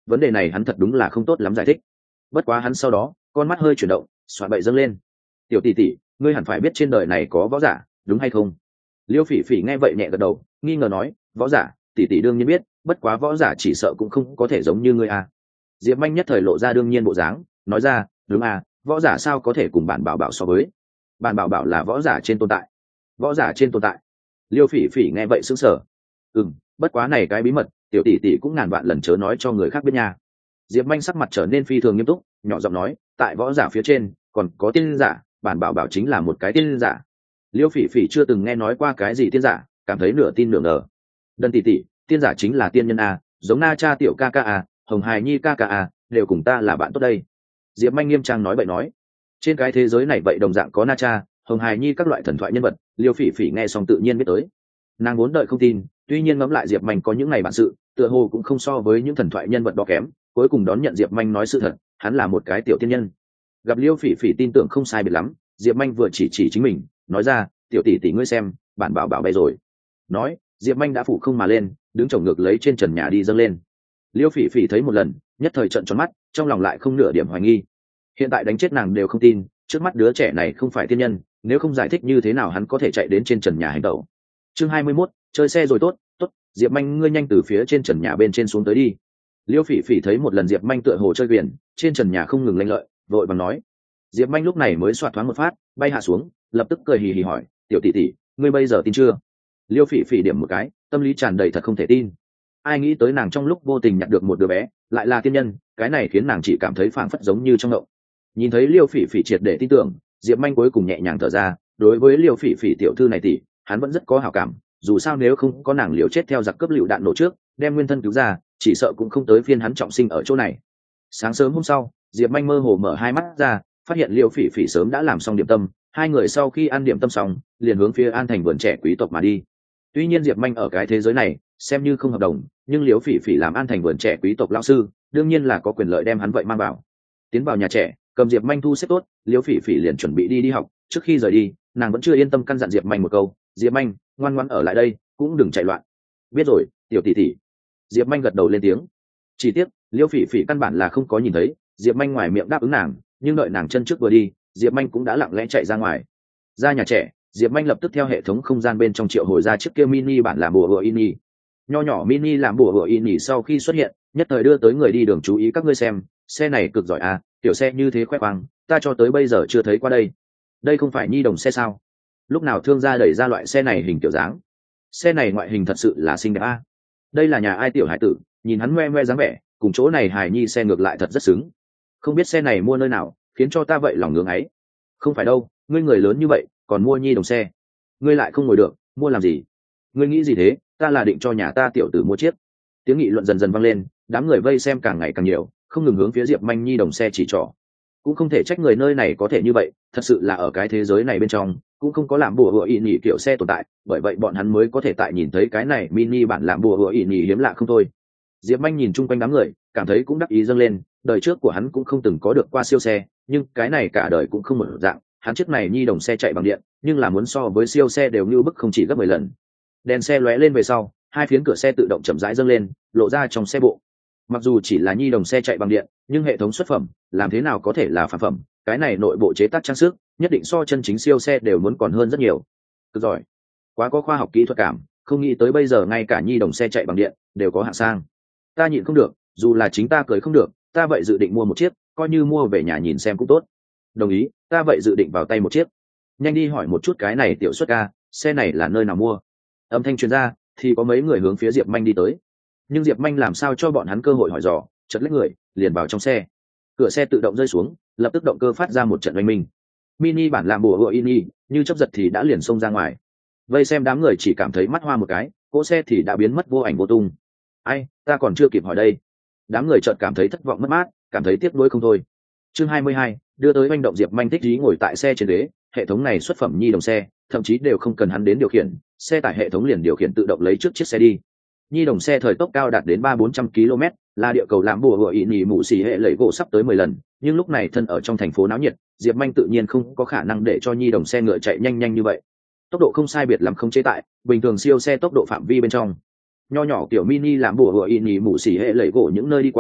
vấn đề này hắn thật đúng là không tốt lắm giải thích. Bất quá hắn sau đó con mắt hơi chuyển động, xoa bậy dâng lên. Tiểu tỷ tỷ, ngươi hẳn phải biết trên đời này có võ giả, đúng hay không? Liêu Phỉ Phỉ nghe vậy nhẹ gật đầu, nghi ngờ nói, võ giả, tỷ tỷ đương nhiên biết, bất quá võ giả chỉ sợ cũng không có thể giống như ngươi à. Diệp Manh nhất thời lộ ra đương nhiên bộ dáng, nói ra, đúng à, võ giả sao có thể cùng bản bảo bảo so với? Bản bảo bảo là võ giả trên tồn tại. Võ giả trên tồn tại. Liêu Phỉ Phỉ nghe vậy sững sờ. Bất quá này cái bí mật, tiểu tỷ tỷ cũng ngàn vạn lần chớ nói cho người khác biết nha. Diệp Manh sắc mặt trở nên phi thường nghiêm túc, nhỏ giọng nói, tại võ giả phía trên còn có tiên giả, bản bảo bảo chính là một cái tiên giả. Liêu Phỉ Phỉ chưa từng nghe nói qua cái gì tiên giả, cảm thấy nửa tin nửa ngờ. Đần tỷ tỷ, tiên giả chính là tiên nhân a, giống Na Cha tiểu ca ca a, Hồng Hài Nhi ca ca a, đều cùng ta là bạn tốt đây. Diệp Manh nghiêm trang nói bậy nói, trên cái thế giới này vậy đồng dạng có Na Cha, Hồng Hài Nhi các loại thần thoại nhân vật. Liêu Phỉ Phỉ nghe xong tự nhiên biết tới. Nàng vốn đợi không tin, tuy nhiên ngẫm lại Diệp Manh có những ngày bản sự, tựa hồ cũng không so với những thần thoại nhân vật đó kém. Cuối cùng đón nhận Diệp Manh nói sự thật, hắn là một cái tiểu tiên nhân. Gặp Liêu Phỉ Phỉ tin tưởng không sai biệt lắm, Diệp Manh vừa chỉ chính mình, nói ra, tiểu tỷ tỷ ngươi xem, bản bảo bảo bay rồi. Nói, Diệp Manh đã phủ không mà lên, đứng chồng ngược lấy trên trần nhà đi dâng lên. Liêu Phỉ Phỉ thấy một lần, nhất thời trợn tròn mắt, trong lòng lại không nửa điểm hoài nghi. Hiện tại đánh chết nàng đều không tin, trước mắt đứa trẻ này không phải tiên nhân, nếu không giải thích như thế nào hắn có thể chạy đến trên trần nhà hành động. Chương 21, chơi xe rồi tốt, tốt, Diệp Manh ngươi nhanh từ phía trên trần nhà bên trên xuống tới đi. Liêu Phỉ Phỉ thấy một lần Diệp Manh tựa hồ chơi quyền, trên trần nhà không ngừng lanh lợi, vội vàng nói. Diệp Manh lúc này mới xoạt thoáng một phát, bay hạ xuống, lập tức cười hì hì hỏi, tiểu tỷ tỷ, ngươi bây giờ tin chưa? Liêu Phỉ Phỉ điểm một cái, tâm lý tràn đầy thật không thể tin. Ai nghĩ tới nàng trong lúc vô tình nhặt được một đứa bé, lại là tiên nhân, cái này khiến nàng chỉ cảm thấy phảng phất giống như trong ngộng. Nhìn thấy Liêu Phỉ Phỉ triệt để tin tưởng, Diệp Manh cuối cùng nhẹ nhàng thở ra, đối với Liêu Phỉ Phỉ tiểu thư này tỷ, hắn vẫn rất có hảo cảm, dù sao nếu không có nàng liều chết theo giặc cướp lựu đạn nổ trước, đem nguyên thân cứu ra, chỉ sợ cũng không tới phiên hắn trọng sinh ở chỗ này. Sáng sớm hôm sau, Diệp Manh mơ hồ mở hai mắt ra, phát hiện Liêu Phỉ Phỉ sớm đã làm xong điểm tâm, hai người sau khi ăn điểm tâm xong, liền hướng phía An Thành vườn trẻ quý tộc mà đi. Tuy nhiên Diệp Manh ở cái thế giới này xem như không hợp đồng, nhưng Liêu Phỉ Phỉ làm An Thành vườn trẻ quý tộc lão sư, đương nhiên là có quyền lợi đem hắn vậy mang vào. Tiến vào nhà trẻ, cầm Diệp Manh thu xếp tốt, Liêu Phỉ Phỉ liền chuẩn bị đi học. Trước khi rời đi, nàng vẫn chưa yên tâm căn dặn Diệp Manh một câu, Diệp Manh, ngoan ngoãn ở lại đây, cũng đừng chạy loạn. Biết rồi, tiểu tỷ tỷ. Diệp Manh gật đầu lên tiếng. Chỉ tiếc, Liêu Phỉ Phỉ căn bản là không có nhìn thấy Diệp Manh ngoài miệng đáp ứng nàng, nhưng đợi nàng chân trước vừa đi, Diệp Manh cũng đã lặng lẽ chạy ra ngoài. Ra nhà trẻ, Diệp Manh lập tức theo hệ thống không gian bên trong triệu hồi ra chiếc kia mini bản làm bùa hựa ini. Nho nhỏ mini làm bùa hựa ini sau khi xuất hiện, nhất thời đưa tới người đi đường chú ý, các ngươi xem, xe này cực giỏi à, tiểu xe như thế khoe khoang, ta cho tới bây giờ chưa thấy qua đây. Đây không phải nhi đồng xe sao? Lúc nào thương gia đẩy ra loại xe này hình kiểu dáng? Xe này ngoại hình thật sự là xinh đẹp à? Đây là nhà ai tiểu hải tử, nhìn hắn ngoe ngoe dáng vẻ, cùng chỗ này hài nhi xe ngược lại thật rất xứng. Không biết xe này mua nơi nào, khiến cho ta vậy lòng ngưỡng ấy. Không phải đâu, ngươi người lớn như vậy, còn mua nhi đồng xe, ngươi lại không ngồi được, mua làm gì? Ngươi nghĩ gì thế? Ta là định cho nhà ta tiểu tử mua chiếc. Tiếng nghị luận dần dần vang lên, đám người vây xem càng ngày càng nhiều, không ngừng hướng phía Diệp Manh nhi đồng xe chỉ trỏ. Cũng không thể trách người nơi này có thể như vậy, thật sự là ở cái thế giới này bên trong cũng không có làm bùa hựa ỉ nhỉ kiểu xe tồn tại, bởi vậy bọn hắn mới có thể tại nhìn thấy cái này mini bản làm bùa hựa ỉ nhỉ hiếm lạ không thôi. Diệp Manh nhìn chung quanh đám người, cảm thấy cũng đắc ý dâng lên, đời trước của hắn cũng không từng có được qua siêu xe, nhưng cái này cả đời cũng không một dạng, hắn chiếc này nhi đồng xe chạy bằng điện, nhưng là muốn so với siêu xe đều như bức không chỉ gấp 10 lần. Đèn xe lóe lên về sau, hai phiến cửa xe tự động chậm rãi dâng lên, lộ ra trong xe bộ. Mặc dù chỉ là nhi đồng xe chạy bằng điện, nhưng hệ thống xuất phẩm làm thế nào có thể là phản phẩm, cái này nội bộ chế tác trang sức nhất định so chân chính siêu xe đều muốn còn hơn rất nhiều. Cực giỏi, quá có khoa học kỹ thuật cảm, không nghĩ tới bây giờ ngay cả nhi đồng xe chạy bằng điện đều có hạng sang. Ta nhịn không được, dù là chính ta cưới không được, ta vậy dự định mua một chiếc, coi như mua về nhà nhìn xem cũng tốt. Đồng ý, ta vậy dự định vào tay một chiếc. Nhanh đi hỏi một chút cái này tiểu xuất ca, xe này là nơi nào mua. Âm thanh truyền ra thì có mấy người hướng phía Diệp Manh đi tới, nhưng Diệp Manh làm sao cho bọn hắn cơ hội hỏi dò, chật lách người liền vào trong xe. Cửa xe tự động rơi xuống, lập tức động cơ phát ra một trận oanh minh. Mini bản làm bùa hựa ini như chớp giật thì đã liền xông ra ngoài. Vây xem đám người chỉ cảm thấy mắt hoa một cái, cỗ xe thì đã biến mất vô ảnh vô tung. Ai, ta còn chưa kịp hỏi đây. Đám người chợt cảm thấy thất vọng mất mát, cảm thấy tiếc nuối không thôi. Chương 22, đưa tới oanh động. Diệp Manh thích ý ngồi tại xe trên ghế, hệ thống này xuất phẩm nhi đồng xe, thậm chí đều không cần hắn đến điều khiển, xe tải hệ thống liền điều khiển tự động lấy trước chiếc xe đi. Nhi đồng xe thời tốc cao đạt đến 300-400 km, là địa cầu làm bùa hựa ỉ nhỉ mụ xỉ hệ lẩy gỗ sắp tới 10 lần, nhưng lúc này thân ở trong thành phố náo nhiệt, Diệp Manh tự nhiên không có khả năng để cho nhi đồng xe ngựa chạy nhanh nhanh như vậy. Tốc độ không sai biệt lắm không chế tại bình thường siêu xe tốc độ phạm vi bên trong. Nho nhỏ kiểu mini làm bùa hựa ỉ nhỉ mụ xỉ hệ lẩy gỗ những nơi đi qua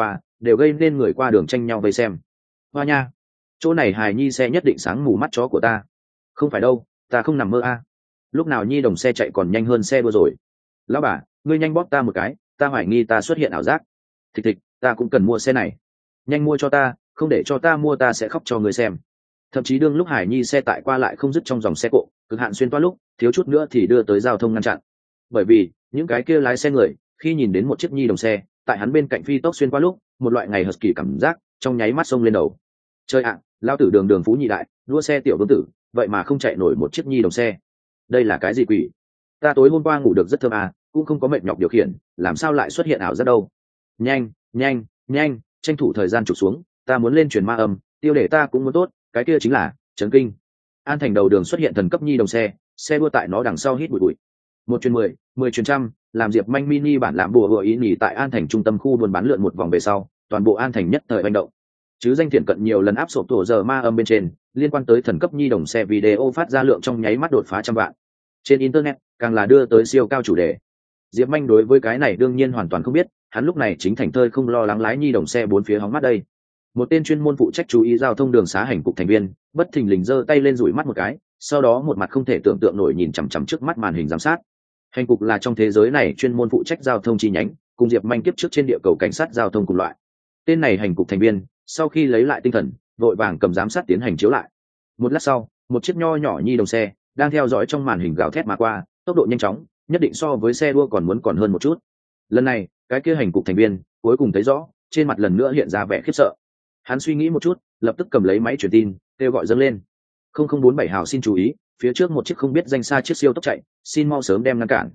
đều gây nên người qua đường tranh nhau vây xem. Hoa nha, chỗ này hài nhi xe nhất định sáng mù mắt chó của ta. Không phải đâu, ta không nằm mơ a. Lúc nào nhi đồng xe chạy còn nhanh hơn xe đua rồi. Lão bà, ngươi nhanh bóp ta một cái, ta hoài nghi ta xuất hiện ảo giác. Thịch thịch, ta cũng cần mua xe này, nhanh mua cho ta, không để cho ta mua ta sẽ khóc cho ngươi xem. Thậm chí đương lúc hải nhi xe tại qua lại không dứt trong dòng xe cộ cực hạn xuyên toa lúc, thiếu chút nữa thì đưa tới giao thông ngăn chặn. Bởi vì những cái kia lái xe người khi nhìn đến một chiếc nhi đồng xe tại hắn bên cạnh phi tốc xuyên qua lúc, một loại ngày hờt kỳ cảm giác trong nháy mắt xông lên đầu. Chơi ạ, lao tử đường đường phú nhị đại, đua xe tiểu vương tử, vậy mà không chạy nổi một chiếc nhi đồng xe. Đây là cái gì quỷ? Ta tối hôm qua ngủ được rất thơm à, cũng không có mệt nhọc điều khiển, làm sao lại xuất hiện ảo giác đâu? Nhanh, nhanh, nhanh, tranh thủ thời gian chụp xuống, ta muốn lên truyền ma âm, tiêu đề ta cũng muốn tốt, cái kia chính là chấn kinh. An Thành đầu đường xuất hiện thần cấp nhi đồng xe đua tại nó đằng sau hít bụi bụi. 1/10, 10/100, làm Diệp Manh mini bản làm bùa hựa ý nhỉ tại An Thành trung tâm khu buôn bán lượn một vòng về sau, toàn bộ An Thành nhất thời hành động. Chứ danh thiện cận nhiều lần áp sổ tổ giờ ma âm bên trên, liên quan tới thần cấp nhi đồng xe video phát ra lượng trong nháy mắt đột phá 100 vạn. Trên internet, càng là đưa tới siêu cao chủ đề. Diệp Manh đối với cái này đương nhiên hoàn toàn không biết, hắn lúc này chính thành thơi không lo lắng lái nhi đồng xe bốn phía hóng mắt đây. Một tên chuyên môn phụ trách chú ý giao thông đường xá hành cục thành viên bất thình lình giơ tay lên rủi mắt một cái, sau đó một mặt không thể tưởng tượng nổi nhìn chằm chằm trước mắt màn hình giám sát. Hành cục là trong thế giới này chuyên môn phụ trách giao thông chi nhánh, cùng Diệp Manh kiếp trước trên địa cầu cảnh sát giao thông cùng loại. Tên này hành cục thành viên sau khi lấy lại tinh thần, vội vàng cầm giám sát tiến hành chiếu lại. Một lát sau, một chiếc nho nhỏ nhi đồng xe đang theo dõi trong màn hình gào thét mà qua, tốc độ nhanh chóng, nhất định so với xe đua còn hơn một chút. Lần này, cái kia hành cục thành viên cuối cùng thấy rõ, trên mặt lần nữa hiện ra vẻ khiếp sợ. Hắn suy nghĩ một chút, lập tức cầm lấy máy truyền tin, kêu gọi dâng lên. 0047 hào xin chú ý, phía trước một chiếc không biết danh xa chiếc siêu tốc chạy, xin mau sớm đem ngăn cản.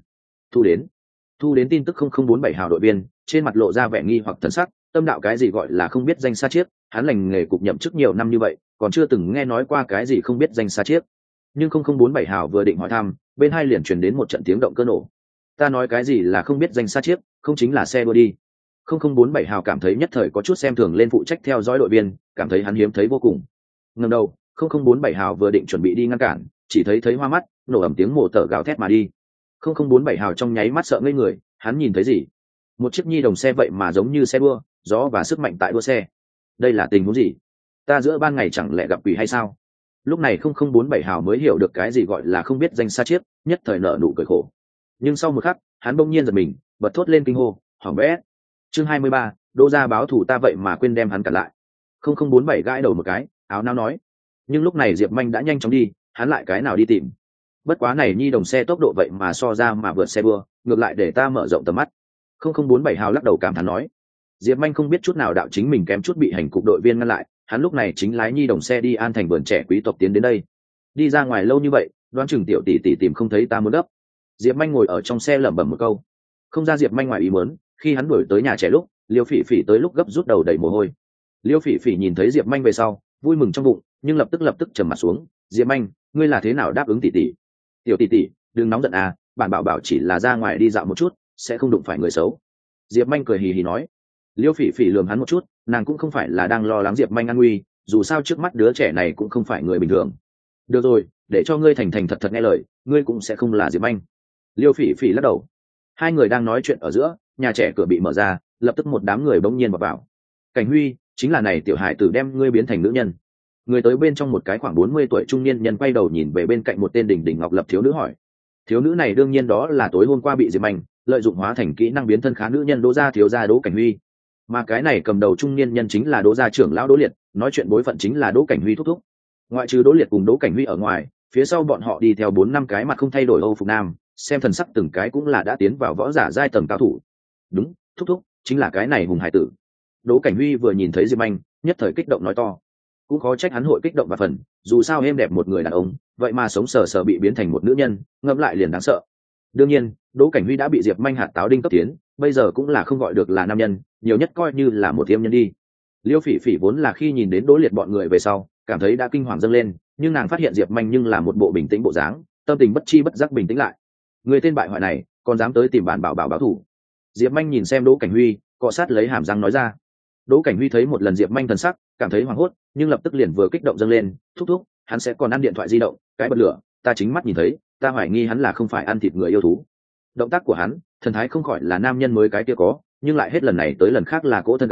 Thu đến tin tức 0047 hào đội viên, trên mặt lộ ra vẻ nghi hoặc thần sắc, tâm đạo cái gì gọi là không biết danh xa chiếc, hắn lành nghề cục nhậm chức nhiều năm như vậy, còn chưa từng nghe nói qua cái gì không biết danh xa chiếc. Nhưng 0047 hào vừa định hỏi thăm, bên hai liền truyền đến một trận tiếng động cơ nổ. Ta nói cái gì là không biết danh xa chiếc, không chính là xe đua đi. 0047 hào cảm thấy nhất thời có chút xem thường lên phụ trách theo dõi đội viên, cảm thấy hắn hiếm thấy vô cùng. Ngẩng đầu, 0047 hào vừa định chuẩn bị đi ngăn cản, chỉ thấy hoa mắt, nổ ầm tiếng mổ tở gào thét mà đi. 0047 hào trong nháy mắt sợ ngây người, hắn nhìn thấy gì? Một chiếc nhi đồng xe vậy mà giống như xe đua, gió và sức mạnh tại đua xe. Đây là tình huống gì? Ta giữa ban ngày chẳng lẽ gặp quỷ hay sao? Lúc này 0047 hào mới hiểu được cái gì gọi là không biết danh xa chiếc, nhất thời nở nụ cười khổ. Nhưng sau một khắc, hắn bỗng nhiên giật mình, bật thốt lên kinh hô, hỏng bét. Chương 23, Đỗ gia báo thủ ta vậy mà quên đem hắn cản lại. 0047 gãi đầu một cái, áo nao nói. Nhưng lúc này Diệp Manh đã nhanh chóng đi, hắn lại cái nào đi tìm? Bất quá này nhi đồng xe tốc độ vậy mà so ra mà vượt xe đua, ngược lại để ta mở rộng tầm mắt. 0047 hào lắc đầu cảm thán nói. Diệp Manh không biết chút nào đạo chính mình kém chút bị hành cục đội viên ngăn lại, hắn lúc này chính lái nhi đồng xe đi An Thành vườn trẻ quý tộc tiến đến đây. Đi ra ngoài lâu như vậy, đoán chừng tiểu tỷ tỷ tìm không thấy ta muốn gấp. Diệp Manh ngồi ở trong xe lẩm bẩm một câu. Không ra Diệp Manh ngoài ý muốn, khi hắn đuổi tới nhà trẻ lúc, Liêu Phỉ Phỉ tới lúc gấp rút đầu đầy mồ hôi. Liêu Phỉ Phỉ nhìn thấy Diệp Manh về sau, vui mừng trong bụng, nhưng lập tức trầm mặt xuống. Diệp Manh, ngươi là thế nào đáp ứng tỷ tỷ? Tiểu tỷ tỷ, đừng nóng giận à, bản bảo chỉ là ra ngoài đi dạo một chút, sẽ không đụng phải người xấu. Diệp Manh cười hì hì nói. Liêu Phỉ Phỉ lườm hắn một chút, nàng cũng không phải là đang lo lắng Diệp Manh an nguy, dù sao trước mắt đứa trẻ này cũng không phải người bình thường. Được rồi, để cho ngươi thành thật nghe lời, ngươi cũng sẽ không là Diệp Manh. Liêu Phỉ Phỉ lắc đầu. Hai người đang nói chuyện ở giữa, nhà trẻ cửa bị mở ra, lập tức một đám người bỗng nhiên vào. Cảnh Huy, chính là này tiểu hải tử đem ngươi biến thành nữ nhân. Người tới bên trong một cái khoảng 40 tuổi trung niên nhân quay đầu nhìn về bên cạnh một tên đỉnh đỉnh ngọc lập thiếu nữ hỏi. Thiếu nữ này đương nhiên đó là tối hôm qua bị Diệp Manh lợi dụng hóa thành kỹ năng biến thân khá nữ nhân Đỗ gia thiếu gia Đỗ Cảnh Huy. Mà cái này cầm đầu trung niên nhân chính là Đỗ gia trưởng lão Đỗ Liệt, nói chuyện bối phận chính là Đỗ Cảnh Huy thúc thúc. Ngoại trừ Đỗ Liệt cùng Đỗ Cảnh Huy ở ngoài, phía sau bọn họ đi theo 4-5 cái mặt không thay đổi Âu phục nam, xem thần sắc từng cái cũng là đã tiến vào võ giả giai tầng cao thủ. Đúng, thúc thúc, chính là cái này hùng hải tử. Đỗ Cảnh Huy vừa nhìn thấy Diệp Manh, nhất thời kích động nói to. Cũng khó trách hắn hội kích động và phần, dù sao êm đẹp một người đàn ông, vậy mà sống sờ sờ bị biến thành một nữ nhân, ngẫm lại liền đáng sợ. Đương nhiên, Đỗ Cảnh Huy đã bị Diệp Manh hạt táo đinh cấp tiến, bây giờ cũng là không gọi được là nam nhân, nhiều nhất coi như là một tiêm nhân đi. Liêu Phỉ Phỉ vốn là khi nhìn đến Đỗ Liệt bọn người về sau, cảm thấy đã kinh hoàng dâng lên, nhưng nàng phát hiện Diệp Manh nhưng là một bộ bình tĩnh bộ dáng, tâm tình bất chi bất giác bình tĩnh lại. Người tên bại hoại này, còn dám tới tìm bản bảo báo thù. Diệp Manh nhìn xem Đỗ Cảnh Huy, cọ sát lấy hàm răng nói ra. Đỗ Cảnh Huy thấy một lần Diệp Manh thần sắc, cảm thấy hoảng hốt, nhưng lập tức liền vừa kích động dâng lên, thúc thúc, hắn sẽ còn ăn điện thoại di động, cái bật lửa, ta chính mắt nhìn thấy, ta hoài nghi hắn là không phải ăn thịt người yêu thú. Động tác của hắn, thần thái không khỏi là nam nhân mới cái kia có, nhưng lại hết lần này tới lần khác là cỗ thân gái,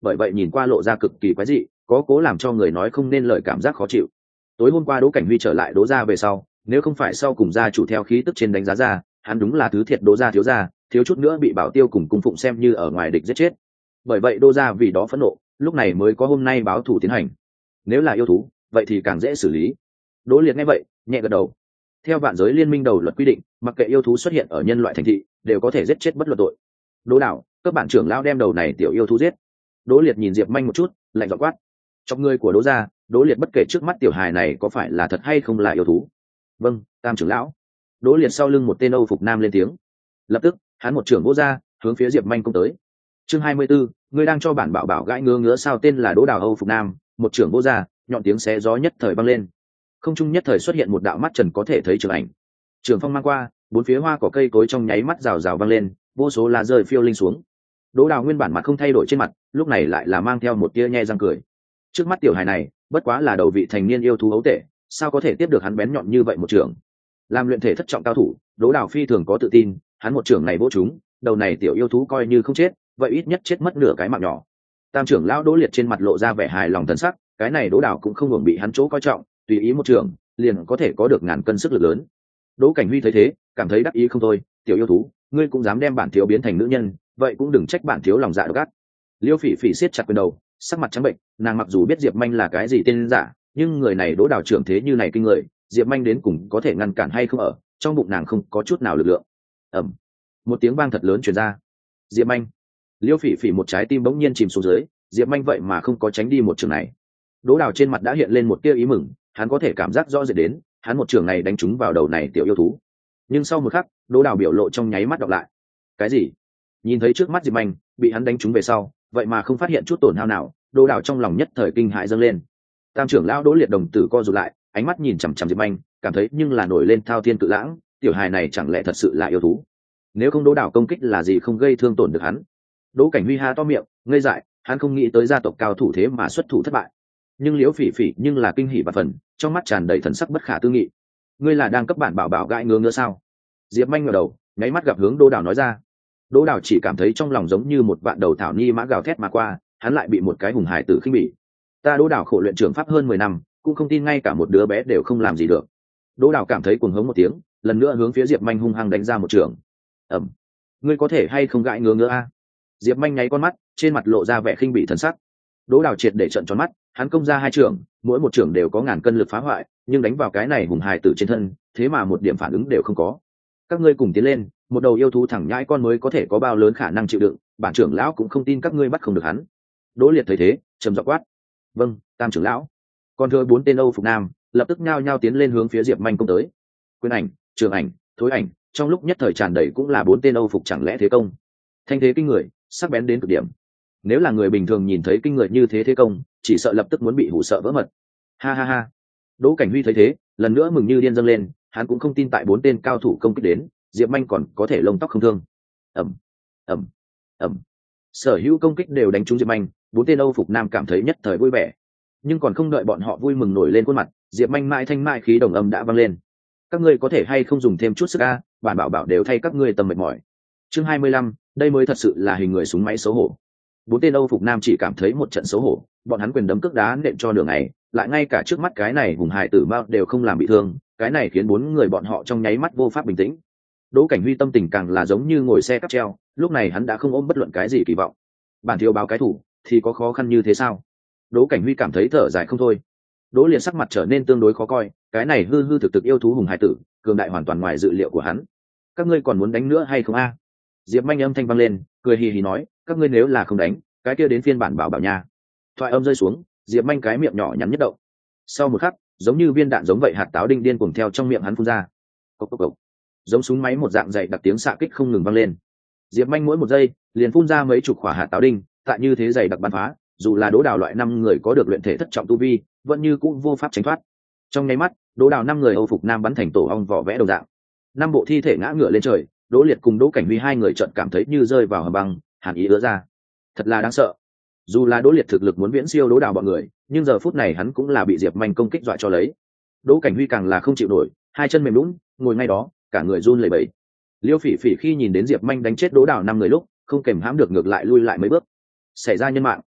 bởi vậy nhìn qua lộ ra cực kỳ quái dị, có cố làm cho người nói không nên lời cảm giác khó chịu. Tối hôm qua Đỗ Cảnh Huy trở lại Đỗ gia về sau, nếu không phải sau cùng gia chủ theo khí tức trên đánh giá ra, hắn đúng là thứ thiệt Đỗ gia, thiếu chút nữa bị Bảo Tiêu cùng cung phụng xem như ở ngoài địch giết chết. Bởi vậy Đỗ gia vì đó phẫn nộ, lúc này mới có hôm nay báo thù tiến hành. Nếu là yêu thú, vậy thì càng dễ xử lý. Đỗ Liệt nghe vậy, nhẹ gật đầu. Theo vạn giới liên minh đầu luật quy định, mặc kệ yêu thú xuất hiện ở nhân loại thành thị, đều có thể giết chết bất luận tội. Đỗ Đạo, các bạn trưởng lão đem đầu này tiểu yêu thú giết. Đỗ Liệt nhìn Diệp Manh một chút, lạnh giọng quát. Trong người của Đỗ gia, Đỗ Liệt bất kể trước mắt tiểu hài này có phải là thật hay không là yêu thú. Vâng, Tam trưởng lão. Đỗ Liệt sau lưng một tên Âu phục nam lên tiếng. Lập tức, hắn một trưởng vỗ ra, hướng phía Diệp Manh công tới. Chương 24, ngươi đang cho bản bảo bảo gãi ngứa sao, tên là Đỗ Đào Âu phục nam, một trưởng vỗ ra, nhọn tiếng xé gió nhất thời vang lên. Không trung nhất thời xuất hiện một đạo mắt trần có thể thấy trường ảnh. Trường phong mang qua, bốn phía hoa cỏ cây cối trong nháy mắt rào rào vang lên, vô số lá rơi phiêu linh xuống. Đỗ Đào nguyên bản mặt không thay đổi trên mặt, lúc này lại là mang theo một tia nhe răng cười. Trước mắt tiểu hài này, bất quá là đầu vị thành niên yêu thú ấu tệ, sao có thể tiếp được hắn bén nhọn như vậy một trường. Làm luyện thể thất trọng cao thủ, Đỗ Đào phi thường có tự tin, hắn một trường này vỗ trúng, đầu này tiểu yêu thú coi như không chết, vậy ít nhất chết mất nửa cái mạng nhỏ. Tam trưởng lão Đỗ Liệt trên mặt lộ ra vẻ hài lòng thần sắc, cái này Đỗ Đào cũng không hưởng bị hắn chỗ coi trọng, tùy ý một trường, liền có thể có được ngàn cân sức lực lớn. Đỗ Cảnh Huy thấy thế, cảm thấy đắc ý không thôi, tiểu yêu thú, ngươi cũng dám đem bản thiếu biến thành nữ nhân, vậy cũng đừng trách bản thiếu lòng dạ độc ác. Liêu Phỉ Phỉ siết chặt quyền đầu, sắc mặt trắng bệnh, nàng mặc dù biết Diệp Manh là cái gì tên giả, nhưng người này Đỗ Đào trưởng thế như này kinh người, Diệp Manh đến cùng có thể ngăn cản hay không, ở trong bụng nàng không có chút nào lực lượng. Ầm, một tiếng vang thật lớn truyền ra. Diệp Manh. Liêu Phỉ Phỉ một trái tim bỗng nhiên chìm xuống dưới, Diệp Manh vậy mà không có tránh đi một trường này. Đỗ Đào trên mặt đã hiện lên một tia ý mừng, hắn có thể cảm giác rõ rệt đến, hắn một trường này đánh trúng vào đầu này tiểu yêu thú. Nhưng sau một khắc, Đỗ Đào biểu lộ trong nháy mắt đọc lại. Cái gì? Nhìn thấy trước mắt Diệp Manh bị hắn đánh trúng về sau, vậy mà không phát hiện chút tổn hao nào, Đỗ Đào trong lòng nhất thời kinh hãi dâng lên. Tam trưởng lão Đỗ Liệt đồng tử co rụt lại, ánh mắt nhìn chằm chằm Diệp Manh, cảm thấy nhưng là nổi lên thao thiên cự lãng, tiểu hài này chẳng lẽ thật sự là yêu thú? Nếu không Đỗ Đào công kích là gì không gây thương tổn được hắn? Đỗ Cảnh Huy ha to miệng, ngây dại, hắn không nghĩ tới gia tộc cao thủ thế mà xuất thủ thất bại. Nhưng Liễu Phỉ Phỉ nhưng là kinh hỉ và phần, trong mắt tràn đầy thần sắc bất khả tư nghị. Ngươi là đang cấp bản bảo bảo gãi ngứa sao? Diệp Manh ngẩng đầu, nháy mắt gặp hướng Đỗ Đào nói ra. Đỗ Đào chỉ cảm thấy trong lòng giống như một vạn đầu thảo ni mã gào thét mà qua, hắn lại bị một cái hùng hải tử khinh bỉ. Ta Đỗ Đào khổ luyện trưởng pháp hơn 10 năm, cũng không tin ngay cả một đứa bé đều không làm gì được. Đỗ Đào cảm thấy cuồng hống một tiếng, lần nữa hướng phía Diệp Manh hung hăng đánh ra một trường. Ầm, ngươi có thể hay không gãi ngứa a? Diệp Manh nháy con mắt, trên mặt lộ ra vẻ khinh bỉ thần sắc. Đỗ Đào triệt để trợn tròn mắt, hắn công ra hai trường, mỗi một trường đều có ngàn cân lực phá hoại, nhưng đánh vào cái này hùng hài tử trên thân, thế mà một điểm phản ứng đều không có. Các ngươi cùng tiến lên, một đầu yêu thú thẳng nhãi con mới có thể có bao lớn khả năng chịu đựng, bản trưởng lão cũng không tin các ngươi bắt không được hắn. Đỗ Liệt thấy thế, trầm giọng quát. Vâng, Tam trưởng lão. Còn thừa 4 tên Âu phục nam, lập tức nhao nhao tiến lên hướng phía Diệp Manh công tới. Quyền ảnh, trường ảnh, thối ảnh, trong lúc nhất thời tràn đầy cũng là 4 tên Âu phục chẳng lẽ thế công. Thanh thế kinh người, sắc bén đến cực điểm. Nếu là người bình thường nhìn thấy kinh người như thế công, chỉ sợ lập tức muốn bị hù sợ vỡ mật. Ha ha ha. Đỗ Cảnh Huy thấy thế, lần nữa mừng như điên dâng lên, hắn cũng không tin tại 4 tên cao thủ công kích đến, Diệp Manh còn có thể lông tóc không thương. Ầm, ầm, ầm. Sở hữu công kích đều đánh trúng Diệp Manh, 4 tên Âu phục nam cảm thấy nhất thời vui vẻ. Nhưng còn không đợi bọn họ vui mừng nổi lên khuôn mặt, Diệp Manh mãi thanh mại khí đồng âm đã vang lên. Các ngươi có thể hay không dùng thêm chút sức a, bản bảo bảo đều thay các ngươi tầm mệt mỏi. Chương 25, đây mới thật sự là hình người súng máy xấu hổ. 4 tên Âu phục nam chỉ cảm thấy một trận xấu hổ, bọn hắn quyền đấm cước đá nện cho nửa ngày, lại ngay cả trước mắt cái này hùng hài tử mao đều không làm bị thương, cái này khiến 4 người bọn họ trong nháy mắt vô pháp bình tĩnh. Đỗ Cảnh Huy tâm tình càng là giống như ngồi xe cáp treo, lúc này hắn đã không ôm bất luận cái gì kỳ vọng. Bản thiếu báo cái thủ, thì có khó khăn như thế sao? Đỗ Cảnh Huy cảm thấy thở dài không thôi. Đỗ Liệt sắc mặt trở nên tương đối khó coi, cái này hư hư thực thực yêu thú hùng hải tử, cường đại hoàn toàn ngoài dự liệu của hắn. Các ngươi còn muốn đánh nữa hay không a? Diệp Manh âm thanh vang lên, cười hì hì nói, các ngươi nếu là không đánh, cái kia đến phiên bản bảo bảo nha. Thoại âm rơi xuống, Diệp Manh cái miệng nhỏ nhắn nhất động. Sau một khắc, giống như viên đạn giống vậy hạt táo đinh điên cuồng theo trong miệng hắn phun ra. Cộc cộc cộc. Giống súng máy một dạng dày đặc tiếng xạ kích không ngừng vang lên. Diệp Manh mỗi một giây liền phun ra mấy chục quả hạt táo đinh, tại như thế dày đặc bắn phá, dù là Đỗ Đào loại 5 người có được luyện thể thất trọng tu vi, vẫn như cũng vô pháp tránh thoát. Trong nháy mắt, Đỗ Đào 5 người Âu phục nam bắn thành tổ ong vỏ vẽ đồng dạng. 5 bộ thi thể ngã ngửa lên trời, Đỗ Liệt cùng Đỗ Cảnh Huy 2 người chợt cảm thấy như rơi vào hầm băng, hàn ý ứa ra. Thật là đáng sợ. Dù là Đỗ Liệt thực lực muốn viễn siêu Đỗ Đào bọn người, nhưng giờ phút này hắn cũng là bị Diệp Manh công kích dọa cho lấy. Đỗ Cảnh Huy càng là không chịu nổi, hai chân mềm nhũn, ngồi ngay đó, cả người run lẩy bẩy. Liêu Phỉ Phỉ khi nhìn đến Diệp Manh đánh chết Đỗ Đào 5 người lúc, không kềm hãm được ngược lại lui lại mấy bước. Xảy ra nhân mạng.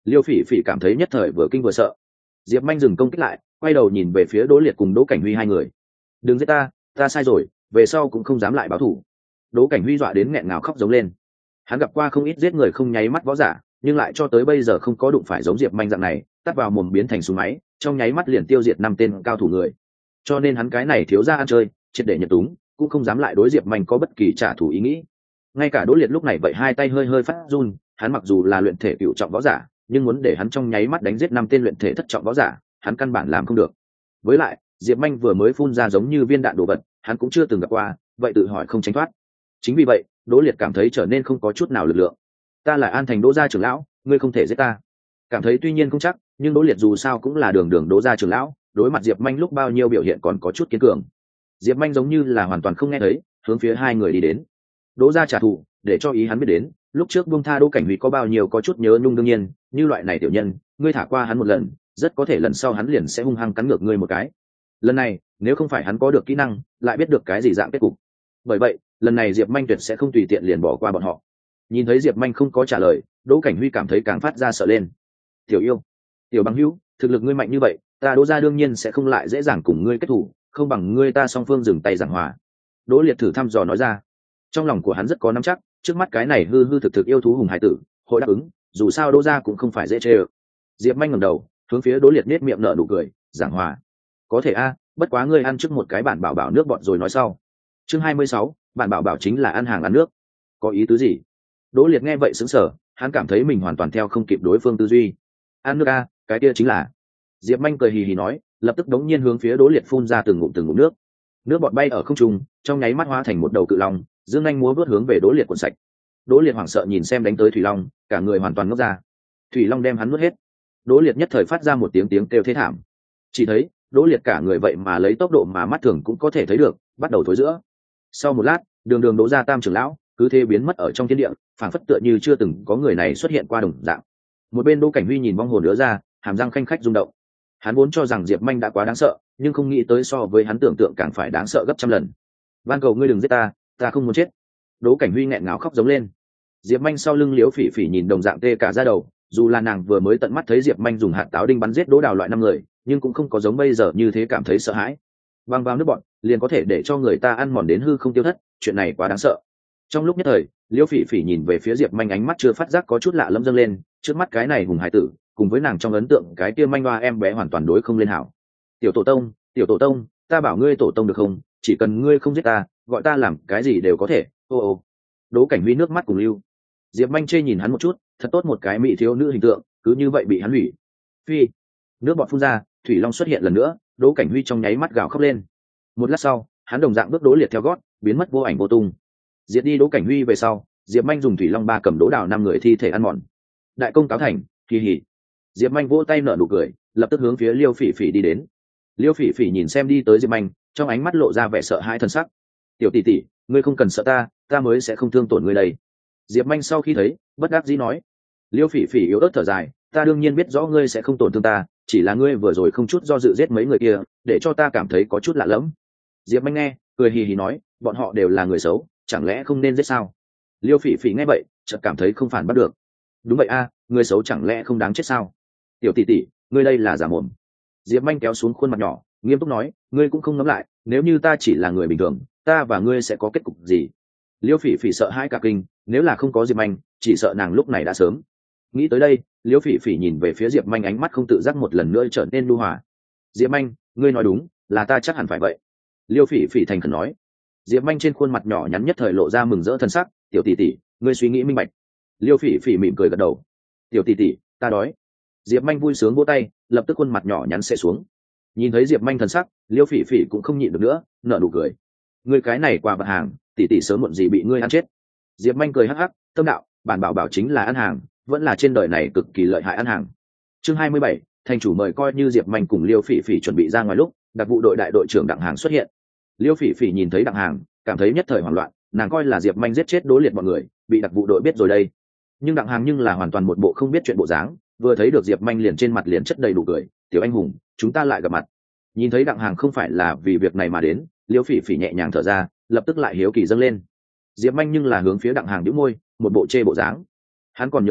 Liêu Phỉ Phỉ cảm thấy nhất thời vừa kinh vừa sợ. Diệp Manh dừng công kích lại, quay đầu nhìn về phía Đỗ Liệt cùng Đỗ Cảnh Huy hai người. Đừng giết ta sai rồi, về sau cũng không dám lại báo thù. Đỗ Cảnh Huy dọa đến nghẹn ngào khóc giống lên. Hắn gặp qua không ít giết người không nháy mắt võ giả, nhưng lại cho tới bây giờ không có đụng phải giống Diệp Manh dạng này, tắt vào mồm biến thành súng máy, trong nháy mắt liền tiêu diệt 5 tên cao thủ người. Cho nên hắn cái này thiếu ra ăn chơi, triệt để nhận túng, cũng không dám lại đối Diệp Manh có bất kỳ trả thù ý nghĩ. Ngay cả Đỗ Liệt lúc này vậy hai tay hơi hơi phát run, hắn mặc dù là luyện thể cửu trọng võ giả, nhưng muốn để hắn trong nháy mắt đánh giết 5 tên luyện thể thất trọng võ giả, hắn căn bản làm không được. Với lại, Diệp Manh vừa mới phun ra giống như viên đạn đồ vật, hắn cũng chưa từng gặp qua, vậy tự hỏi không tránh thoát. Chính vì vậy, Đỗ Liệt cảm thấy trở nên không có chút nào lực lượng. Ta là An Thành Đỗ gia trưởng lão, ngươi không thể giết ta. Cảm thấy tuy nhiên không chắc, nhưng Đỗ Liệt dù sao cũng là đường đường Đỗ gia trưởng lão, đối mặt Diệp Manh lúc bao nhiêu biểu hiện còn có chút kiên cường. Diệp Manh giống như là hoàn toàn không nghe thấy, hướng phía hai người đi đến. Đỗ gia trả thù, để cho ý hắn biết đến, lúc trước buông tha Đỗ Cảnh Huy có bao nhiêu có chút nhớ nhung đương nhiên, như loại này tiểu nhân, ngươi thả qua hắn một lần, rất có thể lần sau hắn liền sẽ hung hăng cắn ngược ngươi một cái. Lần này, nếu không phải hắn có được kỹ năng, lại biết được cái gì dạng kết cục. Bởi vậy, lần này Diệp Manh tuyệt sẽ không tùy tiện liền bỏ qua bọn họ. Nhìn thấy Diệp Manh không có trả lời, Đỗ Cảnh Huy cảm thấy càng phát ra sợ lên. Tiểu yêu, tiểu bằng hữu, thực lực ngươi mạnh như vậy, ta Đỗ gia đương nhiên sẽ không lại dễ dàng cùng ngươi kết thủ, không bằng ngươi ta song phương dừng tay giảng hòa. Đỗ Liệt thử thăm dò nói ra. Trong lòng của hắn rất có nắm chắc, trước mắt cái này hư hư thực thực yêu thú hùng hải tử, hội đáp ứng, dù sao Đỗ gia cũng không phải dễ chơi. Diệp Manh ngẩng đầu, hướng phía Đỗ Liệt nhếch miệng nở nụ cười, giảng hòa. Có thể a, bất quá ngươi ăn trước một cái bản bảo bảo nước bọt rồi nói sau. Chương 26, bản bảo bảo chính là ăn hàng ăn nước. Có ý tứ gì? Đỗ Liệt nghe vậy sững sờ, hắn cảm thấy mình hoàn toàn theo không kịp đối phương tư duy. Ăn nước a, cái kia chính là. Diệp Manh cười hì hì nói, lập tức đống nhiên hướng phía Đỗ Liệt phun ra từng ngụm nước. Nước bọt bay ở không trung, trong nháy mắt hóa thành một đầu cự long, dương nhanh múa vớt hướng về Đỗ Liệt cuộn sạch. Đỗ Liệt hoảng sợ nhìn xem đánh tới thủy long, cả người hoàn toàn ngốc ra. Thủy long đem hắn nuốt hết. Đỗ Liệt nhất thời phát ra một tiếng kêu thê thảm. Chỉ thấy Đỗ Liệt cả người vậy mà lấy tốc độ mà mắt thường cũng có thể thấy được, bắt đầu thối giữa. Sau một lát, đường đường Đỗ gia tam trưởng lão cứ thế biến mất ở trong thiên địa, phảng phất tựa như chưa từng có người này xuất hiện qua đồng dạng. Một bên Đỗ Cảnh Huy nhìn vong hồn đứa ra, hàm răng khanh khách rung động. Hắn vốn cho rằng Diệp Manh đã quá đáng sợ, nhưng không nghĩ tới so với hắn tưởng tượng càng phải đáng sợ gấp trăm lần. Van cầu ngươi đừng giết ta không muốn chết. Đỗ Cảnh Huy nghẹn ngào khóc giống lên. Diệp Manh sau lưng Liễu Phỉ Phỉ nhìn đồng dạng tê cả da đầu, dù là nàng vừa mới tận mắt thấy Diệp Manh dùng hạt táo đinh bắn giết Đỗ Đào loại 5 người, nhưng cũng không có giống bây giờ như thế cảm thấy sợ hãi. Băng vào nước bọn, liền có thể để cho người ta ăn mòn đến hư không tiêu thất, chuyện này quá đáng sợ. Trong lúc nhất thời, Liễu Phỉ Phỉ nhìn về phía Diệp Manh ánh mắt chưa phát giác có chút lạ lẫm dâng lên, trước mắt cái này hùng hải tử, cùng với nàng trong ấn tượng cái kia manh hoa em bé hoàn toàn đối không lên hảo. Tiểu tổ tông, ta bảo ngươi tổ tông được không? Chỉ cần ngươi không giết ta, gọi ta làm cái gì đều có thể. Ô. Đỗ Cảnh Huy nước mắt cùng lưu. Diệp Manh chê nhìn hắn một chút, thật tốt một cái mỹ thiếu nữ hình tượng, cứ như vậy bị hắn hủy. Phi. Nước bọt phun ra, thủy long xuất hiện lần nữa, Đỗ Cảnh Huy trong nháy mắt gào khóc lên. Một lát sau, hắn đồng dạng bước Đỗ Liệt theo gót, biến mất vô ảnh vô tung. Diệt đi Đỗ Cảnh Huy về sau, Diệp Manh dùng thủy long ba cầm Đỗ Đào 5 người thi thể ăn mòn. Đại công cáo thành, kỳ hỉ. Diệp Manh vỗ tay nở nụ cười, lập tức hướng phía Liêu Phỉ Phỉ đi đến. Liêu Phỉ Phỉ nhìn xem đi tới Diệp Manh, trong ánh mắt lộ ra vẻ sợ hãi thần sắc. Tiểu tỷ tỷ, ngươi không cần sợ ta mới sẽ không thương tổn ngươi đây. Diệp Manh sau khi thấy, bất đắc dĩ nói. Liêu Phỉ Phỉ yếu ớt thở dài, ta đương nhiên biết rõ ngươi sẽ không tổn thương ta, chỉ là ngươi vừa rồi không chút do dự giết mấy người kia, để cho ta cảm thấy có chút lạ lẫm. Diệp Manh nghe, cười hì hì nói, bọn họ đều là người xấu, chẳng lẽ không nên giết sao? Liêu Phỉ Phỉ nghe vậy, chợt cảm thấy không phản bắt được. Đúng vậy a, người xấu chẳng lẽ không đáng chết sao? Tiểu tỷ tỷ, ngươi đây là giả mồm. Diệp Manh kéo xuống khuôn mặt nhỏ, nghiêm túc nói, ngươi cũng không ngẫm lại, nếu như ta chỉ là người bình thường, ta và ngươi sẽ có kết cục gì? Liêu Phỉ Phỉ sợ hãi cả kinh, nếu là không có Diệp Manh, chỉ sợ nàng lúc này đã sớm. Nghĩ tới đây, Liêu Phỉ Phỉ nhìn về phía Diệp Manh ánh mắt không tự giác một lần nữa trở nên nhu hòa. Diệp Manh, ngươi nói đúng, là ta chắc hẳn phải vậy. Liêu Phỉ Phỉ thành khẩn nói. Diệp Manh trên khuôn mặt nhỏ nhắn nhất thời lộ ra mừng rỡ thân sắc, tiểu tỷ tỷ, ngươi suy nghĩ minh bạch. Liêu Phỉ Phỉ mỉm cười gật đầu. Tiểu tỷ tỷ, ta đói. Diệp Manh vui sướng vỗ tay, lập tức khuôn mặt nhỏ nhắn sẽ xuống. Nhìn thấy Diệp Manh thần sắc, Liêu Phỉ Phỉ cũng không nhịn được nữa, nở nụ cười. Ngươi cái này quà vật hàng, tỷ tỷ sớm muộn gì bị ngươi ăn chết. Diệp Manh cười hắc hắc, tâm đạo, bản bảo bảo chính là ăn hàng, vẫn là trên đời này cực kỳ lợi hại ăn hàng. Chương 27, thành chủ mời. Coi như Diệp Manh cùng Liêu Phỉ Phỉ chuẩn bị ra ngoài lúc, đặc vụ đội đại đội trưởng Đặng Hàng xuất hiện. Liêu Phỉ Phỉ nhìn thấy Đặng Hàng, cảm thấy nhất thời hoảng loạn, nàng coi là Diệp Manh giết chết Đỗ Liệt bọn người, bị đặc vụ đội biết rồi đây. Nhưng Đặng Hàng nhưng là hoàn toàn một bộ không biết chuyện bộ dáng, vừa thấy được Diệp Manh liền trên mặt liền chất đầy đủ cười, "Tiểu anh hùng, chúng ta lại gặp mặt." Nhìn thấy Đặng Hàng không phải là vì việc này mà đến, Liêu Phỉ Phỉ nhẹ nhàng thở ra, lập tức lại hiếu kỳ dâng lên. Diệp Manh nhưng là hướng phía Đặng Hàng nhíu môi, một bộ chê bộ dáng. Hắn còn nhớ rõ,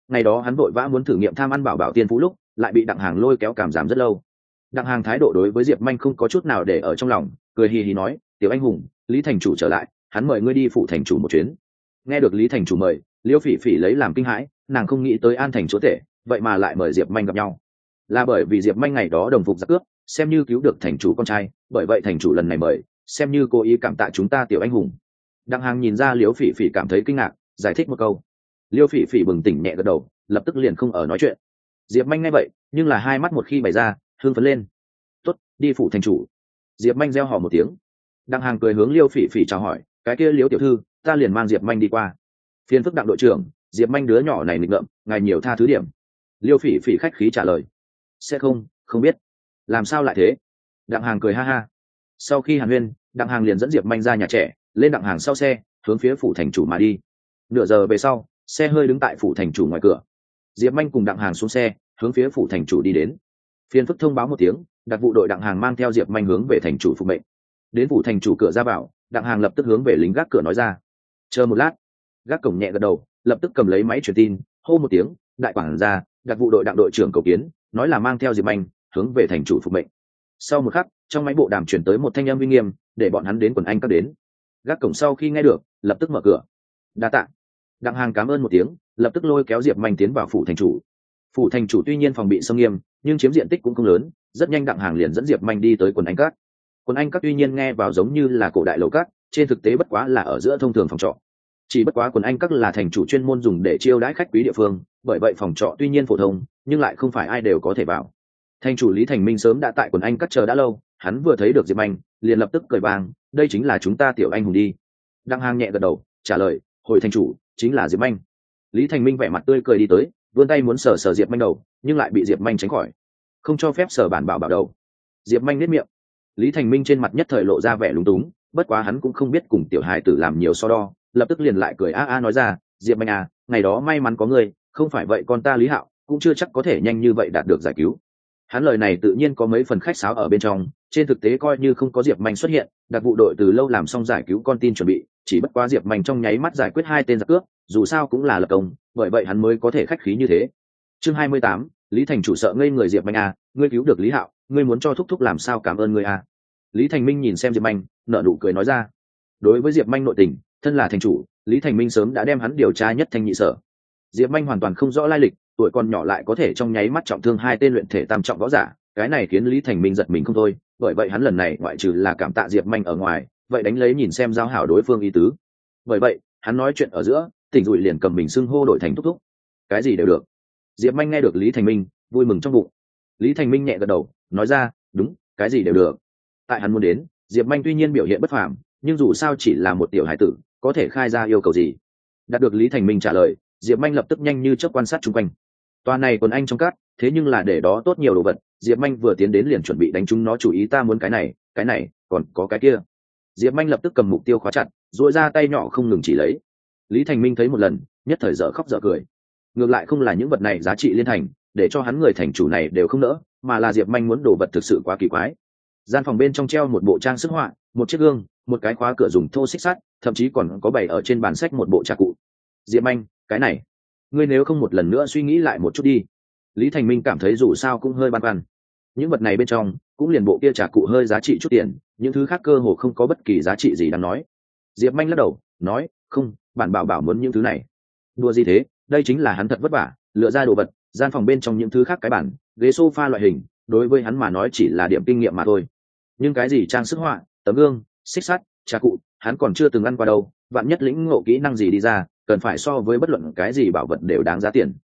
ngày đó hắn vội vã muốn thử nghiệm tham ăn bảo bảo tiên phú lúc lại bị đặng hàng lôi kéo cảm giảm rất lâu. Đặng hàng thái độ đối với Diệp Manh không có chút nào để ở trong lòng, cười hì hì nói, tiểu anh hùng, Lý thành chủ trở lại, hắn mời ngươi đi phụ thành chủ một chuyến. Nghe được Lý thành chủ mời, Liêu Phỉ Phỉ lấy làm kinh hãi, nàng không nghĩ tới An thành chúa tể vậy mà lại mời Diệp Manh gặp nhau. Là bởi vì Diệp Manh ngày đó đồng phục giặc cướp, xem như cứu được thành chủ con trai, bởi vậy thành chủ lần này mời, xem như cố ý cảm tạ chúng ta tiểu anh hùng. Đặng hàng nhìn ra Liêu Phỉ Phỉ cảm thấy kinh ngạc, giải thích một câu. Liêu Phỉ Phỉ bừng tỉnh nhẹ gật đầu, lập tức liền không ở nói chuyện. Diệp Manh nghe vậy, nhưng là hai mắt một khi bày ra, hưng phấn lên. Tốt, đi phụ thành chủ. Diệp Manh reo hò một tiếng. Đặng hàng cười hướng Liêu Phỉ Phỉ chào hỏi, cái kia Liêu tiểu thư, ta liền mang Diệp Manh đi qua. Phiền phức Đặng đội trưởng, Diệp Manh đứa nhỏ này nghịch ngợm, ngài nhiều tha thứ điểm. Liêu Phỉ Phỉ khách khí trả lời. Sẽ không biết. Làm sao lại thế? Đặng hàng cười ha ha. Sau khi hàn huyên, Đặng hàng liền dẫn Diệp Manh ra nhà trẻ, lên Đặng hàng sau xe, hướng phía phủ thành chủ mà đi. Nửa giờ về sau, xe hơi đứng tại phủ thành chủ ngoài cửa. Diệp Manh cùng Đặng hàng xuống xe, hướng phía phủ thành chủ đi đến. Phiền phức thông báo một tiếng, đặc vụ đội Đặng hàng mang theo Diệp Manh hướng về thành chủ phục mệnh. Đến phủ thành chủ cửa ra vào, Đặng hàng lập tức hướng về lính gác cửa nói ra, chờ một lát. Gác cổng nhẹ gật đầu, lập tức cầm lấy máy truyền tin, hô một tiếng, đại quản gia, đặc vụ đội Đặng đội trưởng cầu kiến, nói là mang theo Diệp Manh hướng về thành chủ phục mệnh. Sau một khắc, trong máy bộ đàm chuyển tới một thanh âm uy nghiêm, để bọn hắn đến quần anh các đến. Gác cổng sau khi nghe được, lập tức mở cửa. Đa tạ. Đặng hàng cảm ơn một tiếng, lập tức lôi kéo Diệp Manh tiến vào phủ thành chủ. Phủ thành chủ tuy nhiên phòng bị xâm nghiêm, nhưng chiếm diện tích cũng không lớn, rất nhanh Đặng hàng liền dẫn Diệp Manh đi tới quần anh các. Quần anh các tuy nhiên nghe vào giống như là cổ đại lầu các, trên thực tế bất quá là ở giữa thông thường phòng trọ. Chỉ bất quá quần anh các là thành chủ chuyên môn dùng để chiêu đãi khách quý địa phương, bởi vậy phòng trọ tuy nhiên phổ thông, nhưng lại không phải ai đều có thể vào. Thành chủ Lý Thành Minh sớm đã tại quần anh các chờ đã lâu, hắn vừa thấy được Diệp Manh, liền lập tức cười vang, đây chính là chúng ta tiểu anh hùng đi. Đặng hàng nhẹ gật đầu, trả lời, hồi thành chủ, chính là Diệp Manh. Lý Thành Minh vẻ mặt tươi cười đi tới, vươn tay muốn sờ Diệp Manh đầu, nhưng lại bị Diệp Manh tránh khỏi, không cho phép sờ bản bảo bảo đầu. Diệp Manh nét miệng. Lý Thành Minh trên mặt nhất thời lộ ra vẻ lúng túng, bất quá hắn cũng không biết cùng tiểu hài tử làm nhiều so đo, lập tức liền lại cười nói ra, Diệp Manh à, ngày đó may mắn có ngươi, không phải vậy con ta Lý Hạo cũng chưa chắc có thể nhanh như vậy đạt được giải cứu. Hắn lời này tự nhiên có mấy phần khách sáo ở bên trong, trên thực tế coi như không có Diệp Manh xuất hiện, đặc vụ đội từ lâu làm xong giải cứu con tin chuẩn bị, chỉ bất quá Diệp Manh trong nháy mắt giải quyết hai tên giặc cướp, dù sao cũng là lập công, bởi vậy hắn mới có thể khách khí như thế. Chương 28, Lý thành chủ sợ ngây người, Diệp Manh à, ngươi cứu được Lý Hạo, ngươi muốn cho thúc thúc làm sao cảm ơn ngươi à? Lý Thành Minh nhìn xem Diệp Manh, nở nụ cười nói ra. Đối với Diệp Manh nội tình, thân là thành chủ, Lý Thành Minh sớm đã đem hắn điều tra nhất thanh nhị sở. Diệp Manh hoàn toàn không rõ lai lịch, tuổi còn nhỏ lại có thể trong nháy mắt trọng thương hai tên luyện thể tam trọng võ giả, cái này khiến Lý Thành Minh giật mình không thôi, bởi vậy hắn lần này ngoại trừ là cảm tạ Diệp Manh ở ngoài, vậy đánh lấy nhìn xem giao hảo đối phương ý tứ. Bởi vậy, hắn nói chuyện ở giữa, tỉnh dụi liền cầm mình xưng hô đổi thành thúc thúc. Cái gì đều được. Diệp Manh nghe được Lý Thành Minh, vui mừng trong bụng. Lý Thành Minh nhẹ gật đầu, nói ra, đúng, cái gì đều được. Tại hắn muốn đến, Diệp Manh tuy nhiên biểu hiện bất phàm, nhưng dù sao chỉ là một tiểu hải tử, có thể khai ra yêu cầu gì. Đạt được Lý Thành Minh trả lời, Diệp Manh lập tức nhanh như chớp quan sát chung quanh. Toàn này quần anh trong cát, thế nhưng là để đó tốt nhiều đồ vật, Diệp Manh vừa tiến đến liền chuẩn bị đánh chúng nó chủ ý, ta muốn cái này, còn có cái kia. Diệp Manh lập tức cầm mục tiêu khóa chặt, duỗi ra tay nhỏ không ngừng chỉ lấy. Lý Thành Minh thấy một lần, nhất thời dở khóc dở cười. Ngược lại không là những vật này giá trị liên thành, để cho hắn người thành chủ này đều không nỡ, mà là Diệp Manh muốn đồ vật thực sự quá kỳ quái. Gian phòng bên trong treo một bộ trang sức họa, một chiếc gương, một cái khóa cửa dùng thô xích sắt, thậm chí còn có bày ở trên bàn sách một bộ trà cụ. Diệp Manh, cái này, ngươi nếu không một lần nữa suy nghĩ lại một chút đi. Lý Thành Minh cảm thấy dù sao cũng hơi băn khoăn. Những vật này bên trong cũng liền bộ kia trà cụ hơi giá trị chút tiền, những thứ khác cơ hồ không có bất kỳ giá trị gì đáng nói. Diệp Manh lắc đầu nói, không, bản bảo bảo muốn những thứ này. Đùa gì thế, đây chính là hắn thật vất vả lựa ra đồ vật. Gian phòng bên trong những thứ khác, cái bản ghế sofa loại hình, đối với hắn mà nói chỉ là điểm kinh nghiệm mà thôi. Nhưng cái gì trang sức họa, tấm gương, xích sắt, trà cụ, hắn còn chưa từng ăn qua đâu. Vạn nhất lĩnh ngộ kỹ năng gì đi ra, cần phải so với bất luận cái gì bảo vật đều đáng giá tiền.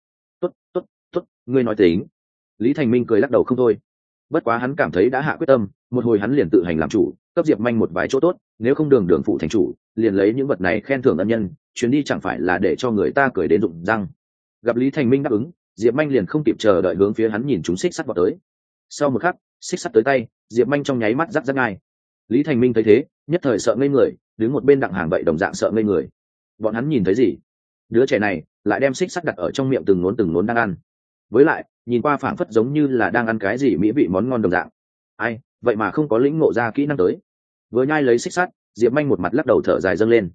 Tốt, ngươi nói tính. Lý Thành Minh cười lắc đầu không thôi. Bất quá hắn cảm thấy đã hạ quyết tâm, một hồi hắn liền tự hành làm chủ, cấp Diệp Manh một vài chỗ tốt, nếu không đường phụ thành chủ, liền lấy những vật này khen thưởng ân nhân, chuyến đi chẳng phải là để cho người ta cười đến rụng răng. Gặp Lý Thành Minh đáp ứng, Diệp Manh liền không kịp chờ đợi hướng phía hắn nhìn chúng xích sắt vào tới. Sau một khắc, xích sắt tới tay, Diệp Manh trong nháy mắt rắc ngay. Lý Thành Minh thấy thế, nhất thời sợ ngây người, đứng một bên Đặng hàng vậy đồng dạng sợ ngây người. Bọn hắn nhìn thấy gì? Đứa trẻ này lại đem xích sắt đặt ở trong miệng từng nốn đang ăn. Với lại, nhìn qua phảng phất giống như là đang ăn cái gì mỹ vị món ngon đồng dạng. Ai, vậy mà không có lĩnh ngộ ra kỹ năng tới. Vừa nhai lấy xích sắt, Diệp Manh một mặt lắc đầu thở dài dâng lên.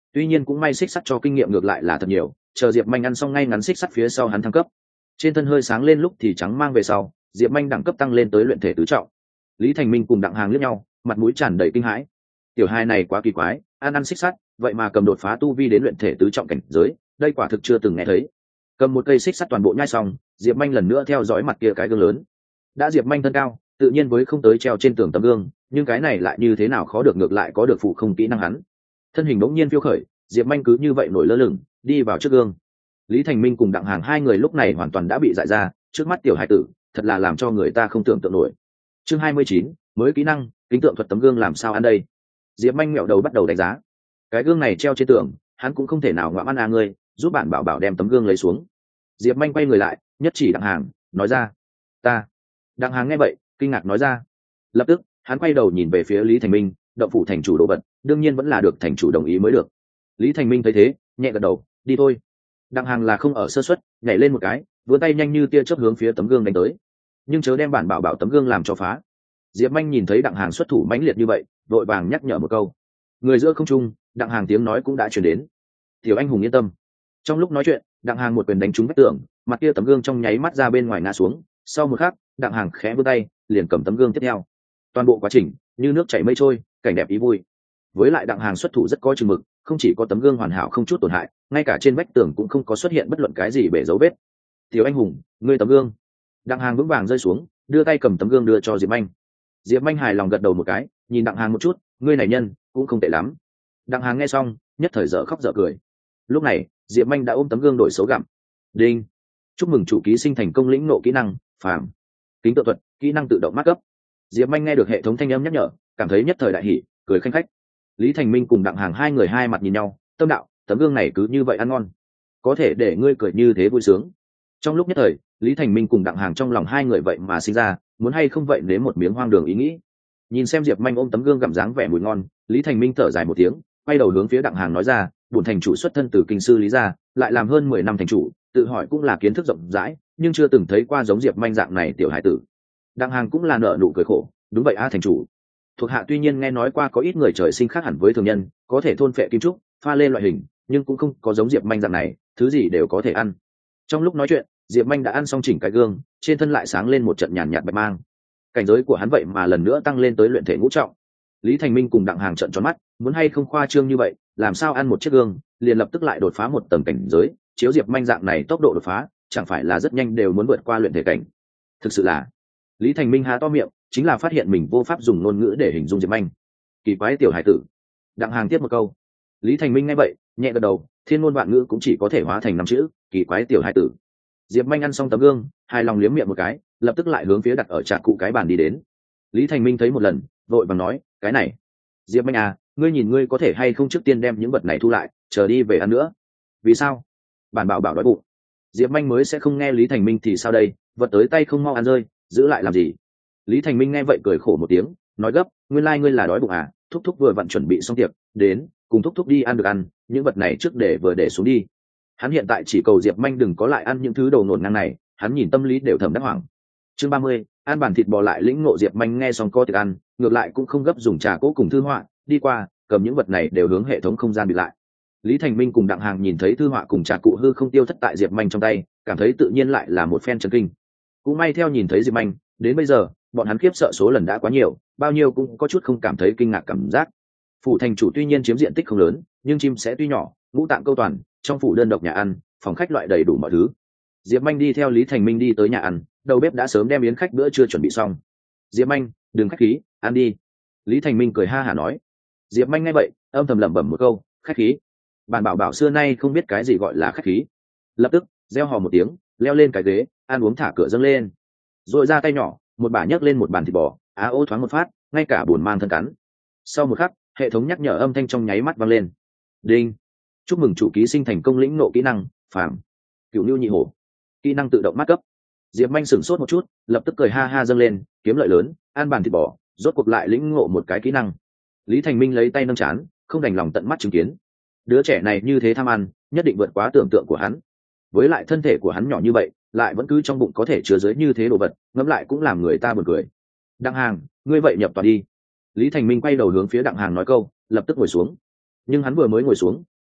Tuy nhiên cũng may xích sắt cho kinh nghiệm ngược lại là thật nhiều, chờ Diệp Manh ăn xong ngay ngắn xích sắt phía sau hắn thăng cấp, trên thân hơi sáng lên lúc thì trắng mang về sau, Diệp Manh đẳng cấp tăng lên tới luyện thể tứ trọng. Lý Thành Minh cùng Đặng Hàng liếc nhau, mặt mũi tràn đầy kinh hãi. Tiểu hai này quá kỳ quái, ăn xích sắt, vậy mà cầm đột phá tu vi đến luyện thể tứ trọng cảnh giới, đây quả thực chưa từng nghe thấy. Cầm một cây xích sắt toàn bộ nhai xong, Diệp Manh lần nữa theo dõi mặt kia cái gương lớn. Đã Diệp Manh thân cao, tự nhiên với không tới treo trên tường tấm gương, nhưng cái này lại như thế nào khó được, ngược lại có được phụ không kỹ năng hắn. Thân hình bỗng nhiên phiêu khởi, Diệp Manh cứ như vậy nổi lơ lửng, đi vào trước gương. Lý Thành Minh cùng Đặng Hàng hai người lúc này hoàn toàn đã bị dại ra, trước mắt tiểu hải tử, thật là làm cho người ta không tưởng tượng nổi. Chương 29, mới kỹ năng, kính tượng thuật tấm gương làm sao ăn đây? Diệp Manh ngẹo đầu bắt đầu đánh giá. Cái gương này treo trên tường, hắn cũng không thể nào ngoạm ăn ngươi, giúp bạn bảo bảo đem tấm gương lấy xuống. Diệp Manh quay người lại, nhất chỉ Đặng Hàng, nói ra, ta. Đặng Hàng nghe vậy, kinh ngạc nói ra. Lập tức, hắn quay đầu nhìn về phía Lý Thành Minh, động phủ thành chủ đồ vật, đương nhiên vẫn là được thành chủ đồng ý mới được. Lý Thành Minh thấy thế, nhẹ gật đầu, đi thôi. Đặng Hàng là không ở sơ suất, nhảy lên một cái, vươn tay nhanh như tia chớp hướng phía tấm gương đánh tới. Nhưng chớ đem bản bảo bảo tấm gương làm cho phá. Diệp Manh nhìn thấy Đặng Hàng xuất thủ mãnh liệt như vậy, vội vàng nhắc nhở một câu. Người giữa không trung, Đặng Hàng tiếng nói cũng đã truyền đến. Tiểu anh hùng yên tâm. Trong lúc nói chuyện, Đặng Hàng một quyền đánh trúng vách tường, mặt kia tấm gương trong nháy mắt ra bên ngoài ngã xuống. Sau một khắc, Đặng Hàng khẽ vươn tay, liền cầm tấm gương tiếp theo. Toàn bộ quá trình như nước chảy mây trôi, cảnh đẹp ý vui. Với lại Đặng Hàng xuất thủ rất có chừng mực, không chỉ có tấm gương hoàn hảo không chút tổn hại, ngay cả trên vách tường cũng không có xuất hiện bất luận cái gì bể dấu vết. Tiểu anh hùng, ngươi tấm gương. Đặng Hàng vững vàng rơi xuống, đưa tay cầm tấm gương đưa cho Diệp Manh. Diệp Manh hài lòng gật đầu một cái, nhìn Đặng Hàng một chút, ngươi này nhân cũng không tệ lắm. Đặng Hàng nghe xong, nhất thời dở khóc dở cười. Lúc này, Diệp Manh đã ôm tấm gương đổi xấu gặm. Đinh, chúc mừng chủ ký sinh thành công lĩnh nộ kỹ năng phàm kính tự thuật, kỹ năng tự động mắc cấp. Diệp Manh nghe được hệ thống thanh âm nhắc nhở, cảm thấy nhất thời đại hỉ, cười khanh khách. Lý Thành Minh cùng Đặng Hàng hai người hai mặt nhìn nhau, tâm đạo, tấm gương này cứ như vậy ăn ngon, có thể để ngươi cười như thế vui sướng. Trong lúc nhất thời, Lý Thành Minh cùng Đặng Hàng trong lòng hai người vậy mà sinh ra muốn hay không vậy nếm một miếng hoang đường ý nghĩ. Nhìn xem Diệp Manh ôm tấm gương gặm dáng vẻ mùi ngon, Lý Thành Minh thở dài một tiếng, quay đầu hướng phía Đặng Hàng nói ra, bổn thành chủ xuất thân từ kinh sư Lý gia, lại làm hơn 10 năm thành chủ, tự hỏi cũng là kiến thức rộng rãi, nhưng chưa từng thấy qua giống Diệp Manh dạng này tiểu hải tử. Đặng Hàng cũng là nợ nụ cười khổ, đúng vậy a thành chủ. Thuộc hạ tuy nhiên nghe nói qua có ít người trời sinh khác hẳn với thường nhân, có thể thôn phệ kim trúc, pha lên loại hình, nhưng cũng không có giống Diệp Manh dạng này, thứ gì đều có thể ăn. Trong lúc nói chuyện, Diệp Manh đã ăn xong chỉnh cái gương, trên thân lại sáng lên một trận nhàn nhạt bạch mang. Cảnh giới của hắn vậy mà lần nữa tăng lên tới luyện thể ngũ trọng. Lý Thành Minh cùng Đặng Hàng trợn tròn mắt, muốn hay không khoa trương như vậy, làm sao ăn một chiếc gương, liền lập tức lại đột phá một tầng cảnh giới, chiếu Diệp Manh dạng này tốc độ đột phá, chẳng phải là rất nhanh đều muốn vượt qua luyện thể cảnh. Thực sự là, Lý Thành Minh há to miệng, chính là phát hiện mình vô pháp dùng ngôn ngữ để hình dung Diệp Manh. Kỳ quái tiểu hải tử. Đặng Hàng tiếp một câu. Lý Thành Minh nghe vậy, nhẹ gật đầu, thiên ngôn vạn ngữ cũng chỉ có thể hóa thành 5 chữ, kỳ quái tiểu hải tử. Diệp Manh ăn xong tấm gương, hài lòng liếm miệng một cái, lập tức lại hướng phía đặt ở trạc cụ cái bàn đi đến. Lý Thành Minh thấy một lần, vội vàng nói, cái này, Diệp Manh à, ngươi nhìn ngươi có thể hay không trước tiên đem những vật này thu lại, chờ đi về ăn nữa. Vì sao? Bản bảo bảo đói bụng. Diệp Manh mới sẽ không nghe Lý Thành Minh thì sao đây, vật tới tay không mau ăn rơi, giữ lại làm gì? Lý Thành Minh nghe vậy cười khổ một tiếng, nói gấp, nguyên lai ngươi là đói bụng à? Thúc thúc vừa vặn chuẩn bị xong tiệc, đến, cùng thúc thúc đi ăn được ăn, những vật này trước để xuống đi. Hắn hiện tại chỉ cầu Diệp Manh đừng có lại ăn những thứ đồ nổn ngang này, hắn nhìn tâm lý đều thầm đắc hoảng. Chương 30, ăn bản thịt bò lại lĩnh ngộ. Diệp Manh nghe xong co tiệc ăn, ngược lại cũng không gấp dùng trà cỗ cùng thư họa, đi qua, cầm những vật này đều hướng hệ thống không gian bị lại. Lý Thành Minh cùng Đặng Hàng nhìn thấy thư họa cùng trà cụ hư không tiêu thất tại Diệp Manh trong tay, cảm thấy tự nhiên lại là một phen chấn kinh. Cũng may theo nhìn thấy Diệp Manh, đến bây giờ, bọn hắn khiếp sợ số lần đã quá nhiều, bao nhiêu cũng có chút không cảm thấy kinh ngạc cảm giác. Phủ thành chủ tuy nhiên chiếm diện tích không lớn, nhưng chim sẽ tuy nhỏ, ngũ tạng câu toàn, trong phủ đơn độc nhà ăn, phòng khách loại đầy đủ mọi thứ. Diệp Manh đi theo Lý Thành Minh đi tới nhà ăn, đầu bếp đã sớm đem yến khách bữa trưa chuẩn bị xong. Diệp Manh, đừng khách khí, ăn đi. Lý Thành Minh cười ha hả nói. Diệp Manh nghe vậy, âm thầm lẩm bẩm một câu, khách khí. Bản bảo bảo xưa nay không biết cái gì gọi là khách khí. Lập tức, reo hò một tiếng, leo lên cái ghế, ăn uống thả cửa dâng lên. Rồi ra tay nhỏ, một bà nhấc lên một bàn thịt bò, ô thoáng một phát, ngay cả buồn mang thân cắn. Sau một khắc, hệ thống nhắc nhở âm thanh trong nháy mắt vang lên. Đinh, chúc mừng chủ ký sinh thành công lĩnh nộ kỹ năng phàm cựu lưu nhị hổ, kỹ năng tự động mắc cấp. Diệp Manh sửng sốt một chút, lập tức cười ha ha dâng lên, kiếm lợi lớn, ăn bàn thịt bò, rốt cuộc lại lĩnh ngộ một cái kỹ năng. Lý Thành Minh lấy tay nâng chán, không đành lòng tận mắt chứng kiến. Đứa trẻ này như thế tham ăn, nhất định vượt quá tưởng tượng của hắn. Với lại thân thể của hắn nhỏ như vậy, lại vẫn cứ trong bụng có thể chứa dưới như thế đồ vật, ngẫm lại cũng làm người ta buồn cười. Đặng Hàng, ngươi vậy nhập tòa đi. Lý Thành Minh quay đầu hướng phía Đặng Hàng nói câu, lập tức ngồi xuống. Nhưng hắn vừa mới ngồi xuống,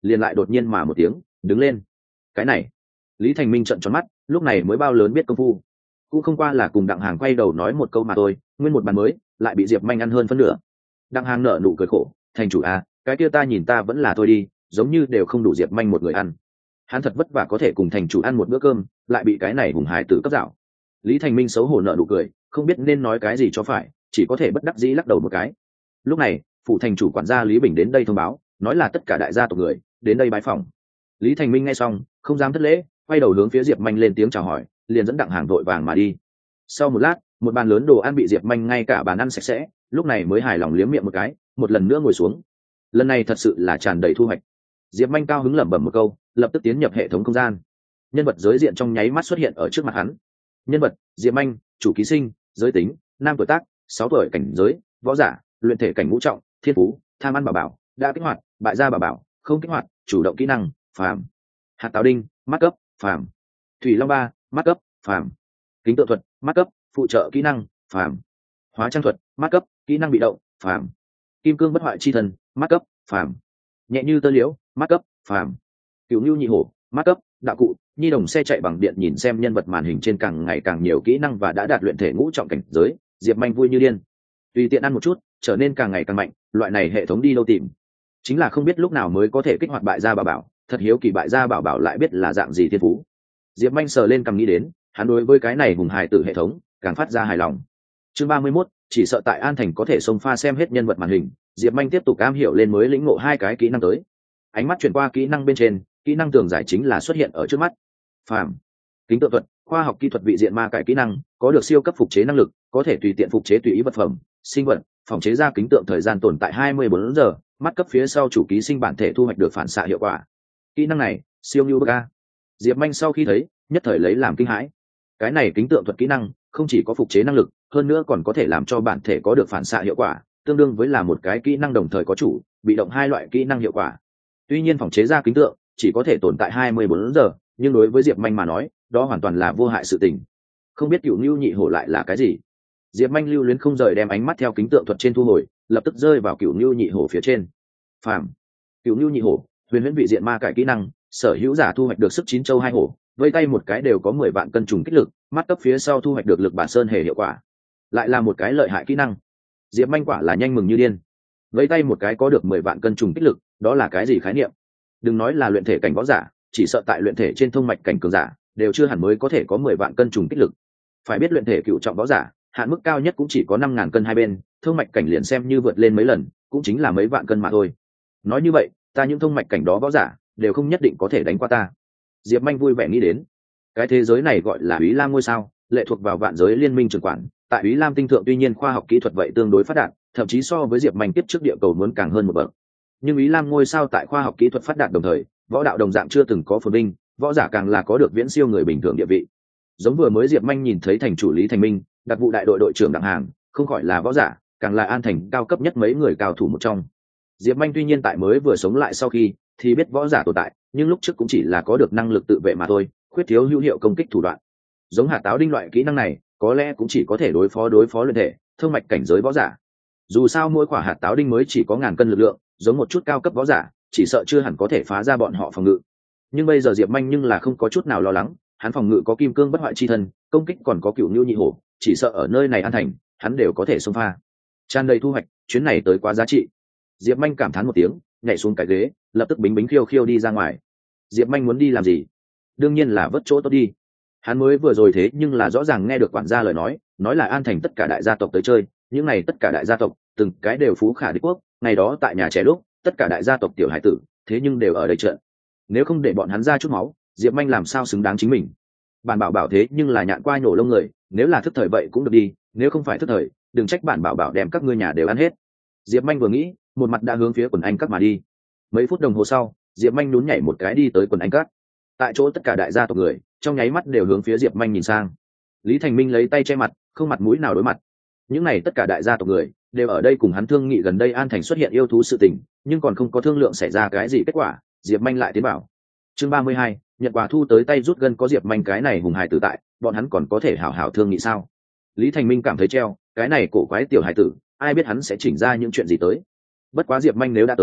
liền lại đột nhiên mà một tiếng đứng lên. Cái này, Lý Thành Minh trợn tròn mắt, lúc này mới bao lớn biết công phu, cũng không qua là cùng Đặng Hàng quay đầu nói một câu mà thôi, nguyên một bàn mới lại bị Diệp Manh ăn hơn phân nửa. Đặng Hàng nở nụ cười khổ, thành chủ à, cái kia ta nhìn ta vẫn là thôi đi, giống như đều không đủ Diệp Manh một người ăn. Hắn thật vất vả có thể cùng thành chủ ăn một bữa cơm, lại bị cái này hùng hải tử cấp dạo. Lý Thành Minh xấu hổ nở nụ cười, không biết nên nói cái gì cho phải, chỉ có thể bất đắc dĩ lắc đầu một cái. Lúc này phụ thành chủ quản gia Lý Bình đến đây thông báo, nói là tất cả đại gia tộc người đến đây bái phỏng. Lý Thành Minh nghe xong không dám thất lễ, quay đầu hướng phía Diệp Manh lên tiếng chào hỏi, liền dẫn Đặng Hàng vội vàng mà đi. Sau một lát, một bàn lớn đồ ăn bị Diệp Manh ngay cả bàn ăn sạch sẽ, lúc này mới hài lòng liếm miệng một cái, một lần nữa ngồi xuống. Lần này thật sự là tràn đầy thu hoạch. Diệp Manh cao hứng lẩm bẩm một câu, lập tức tiến nhập hệ thống không gian. Nhân vật giới diện trong nháy mắt xuất hiện ở trước mặt hắn. Nhân vật: Diệp Manh, chủ ký sinh, giới tính: nam, tuổi tác: 6 tuổi, cảnh giới: võ giả, luyện thể cảnh ngũ trọng, thiên phú: tham ăn bảo bảo, đã kích hoạt, bại gia bảo bảo, không kích hoạt, chủ động kỹ năng: phàm. Hạt táo đinh, mắt cấp: phàm. Thủy long ba, mắt cấp: phàm. Kính tượng thuật, mắt cấp: phụ trợ kỹ năng: phàm. Hóa trang thuật, mắt cấp: kỹ năng bị động: phàm. Kim cương bất hoại chi thần, mắt cấp: phàm. Nhẹ như tơ liễu, mắt cấp: phàm. Cửu nhu nhị hổ, mắt cấp: đạo cụ, nhi đồng xe chạy bằng điện. Nhìn xem nhân vật màn hình trên càng ngày càng nhiều kỹ năng và đã đạt luyện thể ngũ trọng cảnh giới, Diệp Manh vui như điên. Tùy tiện ăn một chút, trở nên càng ngày càng mạnh, loại này hệ thống đi đâu tìm? Chính là không biết lúc nào mới có thể kích hoạt bại gia bảo bảo, thật hiếu kỳ bại gia bảo bảo lại biết là dạng gì thiên phú. Diệp Manh sờ lên cầm nghĩ đến, hắn đối với cái này hùng hài tử hệ thống càng phát ra hài lòng. Chương 31, chỉ sợ tại An Thành có thể xông pha xem hết nhân vật màn hình, Diệp Manh tiếp tục am hiểu lên mới lĩnh ngộ 2 cái kỹ năng tới. Ánh mắt chuyển qua kỹ năng bên trên, kỹ năng tường giải chính là xuất hiện ở trước mắt. Phàm. Kính tượng thuật, khoa học kỹ thuật vị diện ma cải kỹ năng, có được siêu cấp phục chế năng lực, có thể tùy tiện phục chế tùy ý vật phẩm, sinh vật, phòng chế ra kính tượng thời gian tồn tại 24 giờ, mắt cấp phía sau chủ ký sinh bản thể thu hoạch được phản xạ hiệu quả. Kỹ năng này siêu như bậc a. Diệp Manh sau khi thấy, nhất thời lấy làm kinh hãi. Cái này kính tượng thuật kỹ năng không chỉ có phục chế năng lực, hơn nữa còn có thể làm cho bản thể có được phản xạ hiệu quả, tương đương với là một cái kỹ năng đồng thời có chủ bị động 2 loại kỹ năng hiệu quả. Tuy nhiên phòng chế ra kính tượng chỉ có thể tồn tại 24 giờ, nhưng đối với Diệp Manh mà nói, đó hoàn toàn là vô hại sự tình. Không biết Cửu Nưu nhị hổ lại là cái gì? Diệp Manh lưu luyến không rời đem ánh mắt theo kính tượng thuật trên thu hồi, lập tức rơi vào Cửu Nưu nhị hổ phía trên. Phàm. Cửu Nưu nhị hổ, huyền huyễn vị diện ma cải kỹ năng, sở hữu giả thu hoạch được sức 9 châu 2 hổ, vây tay một cái đều có 10 vạn cân trùng kích lực, mắt cấp phía sau thu hoạch được lực bản sơn hề hiệu quả. Lại là một cái lợi hại kỹ năng. Diệp Manh quả là nhanh mừng như điên. Vây tay một cái có được 10 vạn cân trùng kích lực, đó là cái gì khái niệm? Đừng nói là luyện thể cảnh võ giả, chỉ sợ tại luyện thể trên thông mạch cảnh cường giả đều chưa hẳn mới có thể có 10 vạn cân trùng kích lực. Phải biết luyện thể cựu trọng võ giả hạn mức cao nhất cũng chỉ có 5.000 cân hai bên, thông mạch cảnh liền xem như vượt lên mấy lần cũng chính là mấy vạn cân mà thôi. Nói như vậy ta những thông mạch cảnh đó võ giả đều không nhất định có thể đánh qua ta. Diệp Manh vui vẻ nghĩ đến. Cái thế giới này gọi là Úy Lam ngôi sao, lệ thuộc vào vạn giới liên minh trưởng quản. Tại Úy Lam tinh thượng tuy nhiên khoa học kỹ thuật vậy tương đối phát đạt, thậm chí so với Diệp Manh tiếp trước địa cầu muốn càng hơn một bậc. Nhưng Úy Lam ngôi sao tại khoa học kỹ thuật phát đạt đồng thời, võ đạo đồng dạng chưa từng có phồn vinh, võ giả càng là có được viễn siêu người bình thường địa vị. Giống vừa mới Diệp Manh nhìn thấy thành chủ Lý Thành Minh, đặc vụ đại đội đội trưởng Đặng Hàng, không khỏi là võ giả, càng là An Thành cao cấp nhất mấy người cao thủ một trong. Diệp Manh tuy nhiên tại mới vừa sống lại sau khi thì biết võ giả tồn tại, nhưng lúc trước cũng chỉ là có được năng lực tự vệ mà thôi, khuyết thiếu hữu hiệu công kích thủ đoạn. Giống hạt táo đinh loại kỹ năng này, có lẽ cũng chỉ có thể đối phó luyện thể, thông mạch cảnh giới võ giả. Dù sao mỗi quả hạt táo đinh mới chỉ có 1000 cân lực lượng, giống một chút cao cấp võ giả, chỉ sợ chưa hẳn có thể phá ra bọn họ phòng ngự. Nhưng bây giờ Diệp Manh nhưng là không có chút nào lo lắng, hắn phòng ngự có kim cương bất hoại chi thân, công kích còn có Cửu Nưu nhị hổ, chỉ sợ ở nơi này An Thành, hắn đều có thể xông pha. Tràn đầy thu hoạch, chuyến này tới quá giá trị. Diệp Manh cảm thán một tiếng, nhảy xuống cái ghế, lập tức bính bính khiêu khiêu đi ra ngoài. Diệp Manh muốn đi làm gì? Đương nhiên là vớt chỗ tốt đi. Hắn mới vừa rồi thế nhưng là rõ ràng nghe được quản gia lời nói là An Thành tất cả đại gia tộc tới chơi, những này tất cả đại gia tộc, từng cái đều phú khả địch quốc, ngày đó tại nhà trẻ lúc, tất cả đại gia tộc tiểu hải tử, thế nhưng đều ở đây trận. Nếu không để bọn hắn ra chút máu, Diệp Manh làm sao xứng đáng chính mình? Bản bảo bảo thế nhưng là nhạn qua nhổ lông người, nếu là thức thời vậy cũng được đi, nếu không phải thức thời, đừng trách bản bảo bảo đem các ngươi nhà đều ăn hết. Diệp Manh vừa nghĩ, một mặt đã hướng phía quần anh các mà đi. Mấy phút đồng hồ sau, Diệp Manh nhún nhảy một cái đi tới quần anh các. Tại chỗ tất cả đại gia tộc người, trong nháy mắt đều hướng phía Diệp Manh nhìn sang. Lý Thành Minh lấy tay che mặt, không mặt mũi nào đối mặt. Những này tất cả đại gia tộc người đều ở đây cùng hắn thương nghị gần đây An Thành xuất hiện yêu thú sự tình, nhưng còn không có thương lượng xảy ra cái gì kết quả, Diệp Manh lại tiến bảo. Chương 32, nhận quà thu tới tay rút gân, có Diệp Manh cái này hùng hài tử tại, bọn hắn còn có thể hảo hảo thương nghị sao? Lý Thành Minh cảm thấy treo, cái này cổ quái tiểu hài tử, ai biết hắn sẽ chỉnh ra những chuyện gì tới. Bất quá Diệp Manh nếu đã tới,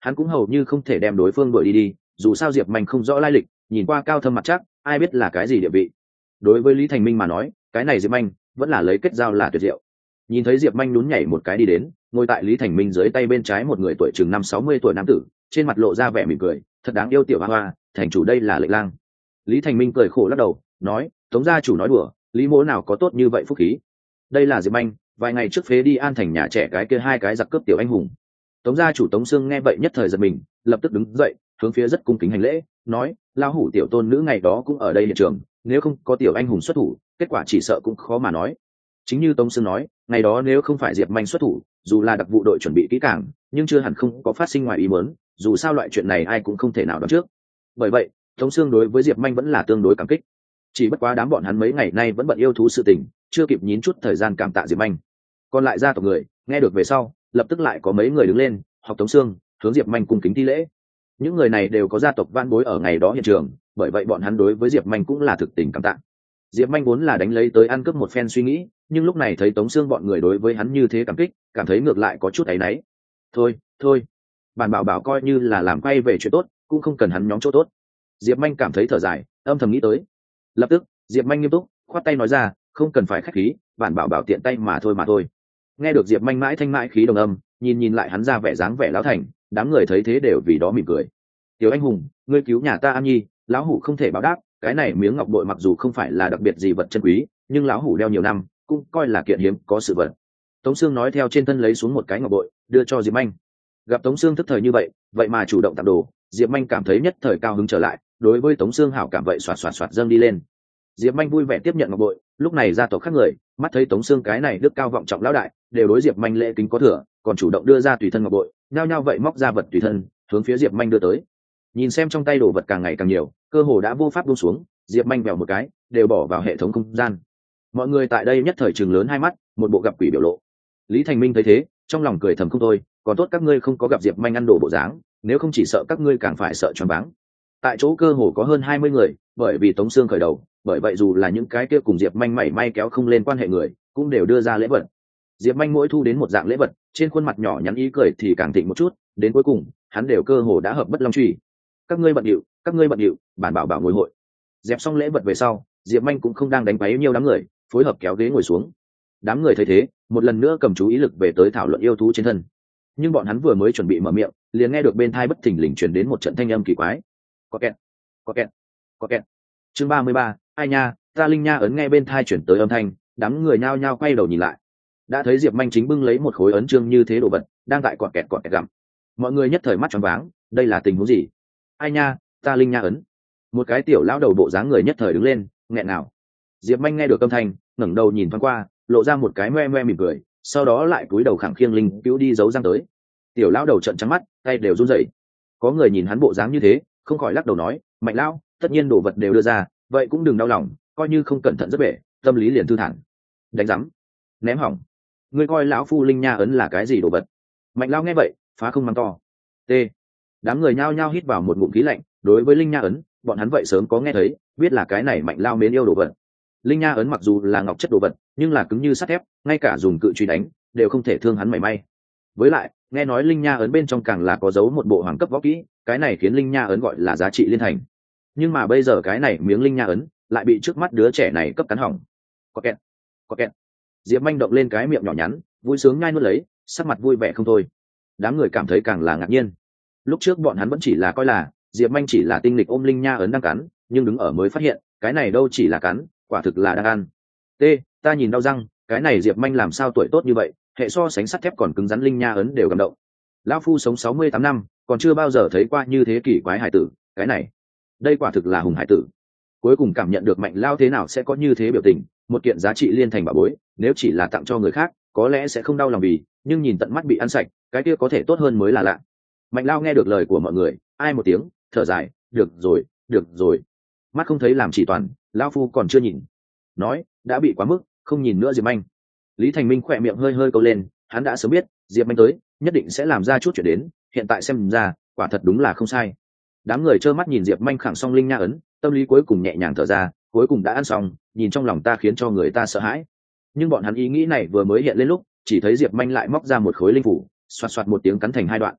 hắn cũng hầu như không thể đem đối phương đuổi đi, dù sao Diệp Manh không rõ lai lịch, nhìn qua cao thâm mặt chắc, ai biết là cái gì địa vị. Đối với Lý Thành Minh mà nói, cái này Diệp Manh vẫn là lấy kết giao là tuyệt diệu. Nhìn thấy Diệp Manh nhún nhảy một cái đi đến, ngồi tại Lý Thành Minh dưới tay bên trái một người tuổi chừng 50-60 tuổi nam tử, trên mặt lộ ra vẻ mỉm cười, thật đáng yêu tiểu hoa hoa, thành chủ đây là Lệnh Lang. Lý Thành Minh cười khổ lắc đầu, nói, Tống gia chủ nói đùa, Lý mỗ nào có tốt như vậy phúc khí. Đây là Diệp Manh, vài ngày trước phế đi An Thành nhà trẻ cái kia hai cái giặc cướp tiểu anh hùng. Tống gia chủ Tống Sương nghe vậy nhất thời giật mình, lập tức đứng dậy, hướng phía rất cung kính hành lễ, nói, lão hủ tiểu tôn nữ ngày đó cũng ở đây hiện trường, nếu không có tiểu anh hùng xuất thủ, kết quả chỉ sợ cũng khó mà nói. Chính như Tống Sương nói, ngày đó nếu không phải Diệp Manh xuất thủ, dù là đặc vụ đội chuẩn bị kỹ càng, nhưng chưa hẳn không có phát sinh ngoài ý muốn, dù sao loại chuyện này ai cũng không thể nào đoán trước. Bởi vậy, Tống Sương đối với Diệp Manh vẫn là tương đối cảm kích. Chỉ bất quá đám bọn hắn mấy ngày nay vẫn bận yêu thú sự tình, chưa kịp nhín chút thời gian cảm tạ Diệp Manh. Còn lại gia tộc người, nghe được về sau, lập tức lại có mấy người đứng lên, học Tống Sương, hướng Diệp Manh cung kính thi lễ. Những người này đều có gia tộc van bối ở ngày đó hiện trường, bởi vậy bọn hắn đối với Diệp Manh cũng là thực tình cảm tạ. Diệp Manh vốn là đánh lấy tới ăn cướp một phen suy nghĩ, nhưng lúc này thấy Tống Sương bọn người đối với hắn như thế cảm kích, cảm thấy ngược lại có chút áy náy. Thôi, bản bảo bảo coi như là làm quay về chuyện tốt, cũng không cần hắn nhóm chỗ tốt. Diệp Manh cảm thấy thở dài, âm thầm nghĩ tới. Lập tức, Diệp Manh nghiêm túc, khoát tay nói ra, không cần phải khách khí, bản bảo bảo tiện tay mà thôi. Nghe được Diệp Manh mãi thanh mãi khí đồng âm, nhìn lại hắn ra vẻ dáng vẻ lão thành, đám người thấy thế đều vì đó mỉm cười. Tiểu anh hùng, ngươi cứu nhà ta An Nhi, lão hủ không thể báo đáp, cái này miếng ngọc bội mặc dù không phải là đặc biệt gì vật chân quý, nhưng lão hủ đeo nhiều năm, cũng coi là kiện hiếm có sự vật. Tống Sương nói theo trên thân lấy xuống một cái ngọc bội, đưa cho Diệp Manh. Gặp Tống Sương thức thời như vậy mà chủ động tặng đồ, Diệp Manh cảm thấy nhất thời cao hứng trở lại, đối với Tống Sương hảo cảm vậy xoạt dâng đi lên. Diệp Manh vui vẻ tiếp nhận ngọc bội, lúc này gia tộc khác người mắt thấy Tống Sương cái này đức cao vọng trọng lão đại, đều đối Diệp Manh lễ kính có thừa, còn chủ động đưa ra tùy thân ngọc bội, nhao nhao vậy móc ra vật tùy thân, hướng phía Diệp Manh đưa tới. Nhìn xem trong tay đồ vật càng ngày càng nhiều, cơ hồ đã vô pháp buông xuống, Diệp Manh bèo một cái, đều bỏ vào hệ thống không gian. Mọi người tại đây nhất thời trừng lớn hai mắt, một bộ gặp quỷ biểu lộ. Lý Thành Minh thấy thế, trong lòng cười thầm không thôi, còn tốt các ngươi không có gặp Diệp Manh ăn đồ bộ dáng, nếu không chỉ sợ các ngươi càng phải sợ choáng váng. Tại chỗ cơ hồ có hơn 20 người, bởi vì Tống Sương khởi đầu, bởi vậy dù là những cái kia cùng Diệp Manh mảy may kéo không lên quan hệ người, cũng đều đưa ra lễ vật. Diệp Manh mỗi thu đến một dạng lễ vật, trên khuôn mặt nhỏ nhắn ý cười thì càng thịnh một chút, đến cuối cùng, hắn đều cơ hồ đã hợp bất long truy. Các ngươi bận điệu, bản bảo bảo ngồi hội. Dẹp xong lễ vật về sau, Diệp Manh cũng không đang đánh quấy nhiều đám người, phối hợp kéo ghế ngồi xuống. Đám người thấy thế, một lần nữa cầm chú ý lực về tới thảo luận yêu thú trên thân. Nhưng bọn hắn vừa mới chuẩn bị mở miệng, liền nghe được bên tai bất thình lình truyền đến một trận thanh âm kỳ quái. Có kẹt. Chương 33, ai nha, ta linh nha ấn nghe bên tai chuyển tới âm thanh, đám người nhao nhao quay đầu nhìn lại. Đã thấy Diệp Manh chính bưng lấy một khối ấn chương như thế đồ vật, đang tại cọt kẹt gặm. Mọi người nhất thời mắt tròn váng, đây là tình huống gì? Ai nha, ta linh nha ấn. Một cái tiểu lão đầu bộ dáng người nhất thời đứng lên, nghẹn nào. Diệp Manh nghe được âm thanh, ngẩng đầu nhìn thoáng qua, lộ ra một cái moe mỉm cười, sau đó lại cúi đầu khẳng khiêng linh cứu đi giấu răng tới. Tiểu lão đầu trợn trắng mắt, tay đều run rẩy. Có người nhìn hắn bộ dáng như thế, không khỏi lắc đầu nói, Mạnh lão, tất nhiên đồ vật đều đưa ra, vậy cũng đừng đau lòng, coi như không cẩn thận rất bể, tâm lý liền thư thản. Đánh rắm, ném hỏng. Ngươi coi lão phu linh nha ấn là cái gì đồ vật? Mạnh lão nghe vậy, phá không mắng to. T. Đám người nhao nhao hít vào một ngụm khí lạnh, đối với linh nha ấn, bọn hắn vậy sớm có nghe thấy, biết là cái này Mạnh lão mến yêu đồ vật. Linh nha ấn mặc dù là ngọc chất đồ vật, nhưng là cứng như sắt thép, ngay cả dùng cự truy đánh, đều không thể thương hắn mảy may. Với lại, nghe nói linh nha ấn bên trong càng là có giấu một bộ hoàng cấp võ kỹ, cái này khiến linh nha ấn gọi là giá trị liên thành. Nhưng mà bây giờ cái này miếng linh nha ấn lại bị trước mắt đứa trẻ này cấp cắn hỏng. Có kẹt. Diệp Manh động lên cái miệng nhỏ nhắn, vui sướng nhai nuốt lấy, sắc mặt vui vẻ không thôi. Đám người cảm thấy càng là ngạc nhiên. Lúc trước bọn hắn vẫn chỉ là coi là Diệp Manh chỉ là tinh lịch ôm linh nha ấn đang cắn, nhưng đứng ở mới phát hiện, cái này đâu chỉ là cắn, quả thực là đang ăn. T, ta nhìn đau răng, cái này Diệp Manh làm sao tuổi tốt như vậy, hệ so sánh sắt thép còn cứng rắn linh nha ấn đều cảm động. Lão phu sống 68 năm, còn chưa bao giờ thấy qua như thế kỷ quái hải tử, cái này, đây quả thực là hùng hải tử. Cuối cùng cảm nhận được Mạnh lao thế nào sẽ có như thế biểu tình, một kiện giá trị liên thành bảo bối, nếu chỉ là tặng cho người khác, có lẽ sẽ không đau lòng vì, nhưng nhìn tận mắt bị ăn sạch, cái kia có thể tốt hơn mới là lạ. Mạnh lao nghe được lời của mọi người, ai một tiếng, thở dài, được rồi. Mắt không thấy làm chỉ toàn, lão phu còn chưa nhìn. Nói, đã bị quá mức, không nhìn nữa Diệp Manh. Lý Thành Minh khỏe miệng hơi câu lên, hắn đã sớm biết, Diệp Manh tới, nhất định sẽ làm ra chút chuyện đến, hiện tại xem ra, quả thật đúng là không sai. Đám người trơ mắt nhìn Diệp Manh khẳng xong linh nha ấn, tâm lý cuối cùng nhẹ nhàng thở ra, cuối cùng đã ăn xong, nhìn trong lòng ta khiến cho người ta sợ hãi. Nhưng bọn hắn ý nghĩ này vừa mới hiện lên lúc, chỉ thấy Diệp Manh lại móc ra một khối linh phủ, xoạt một tiếng cắn thành hai đoạn.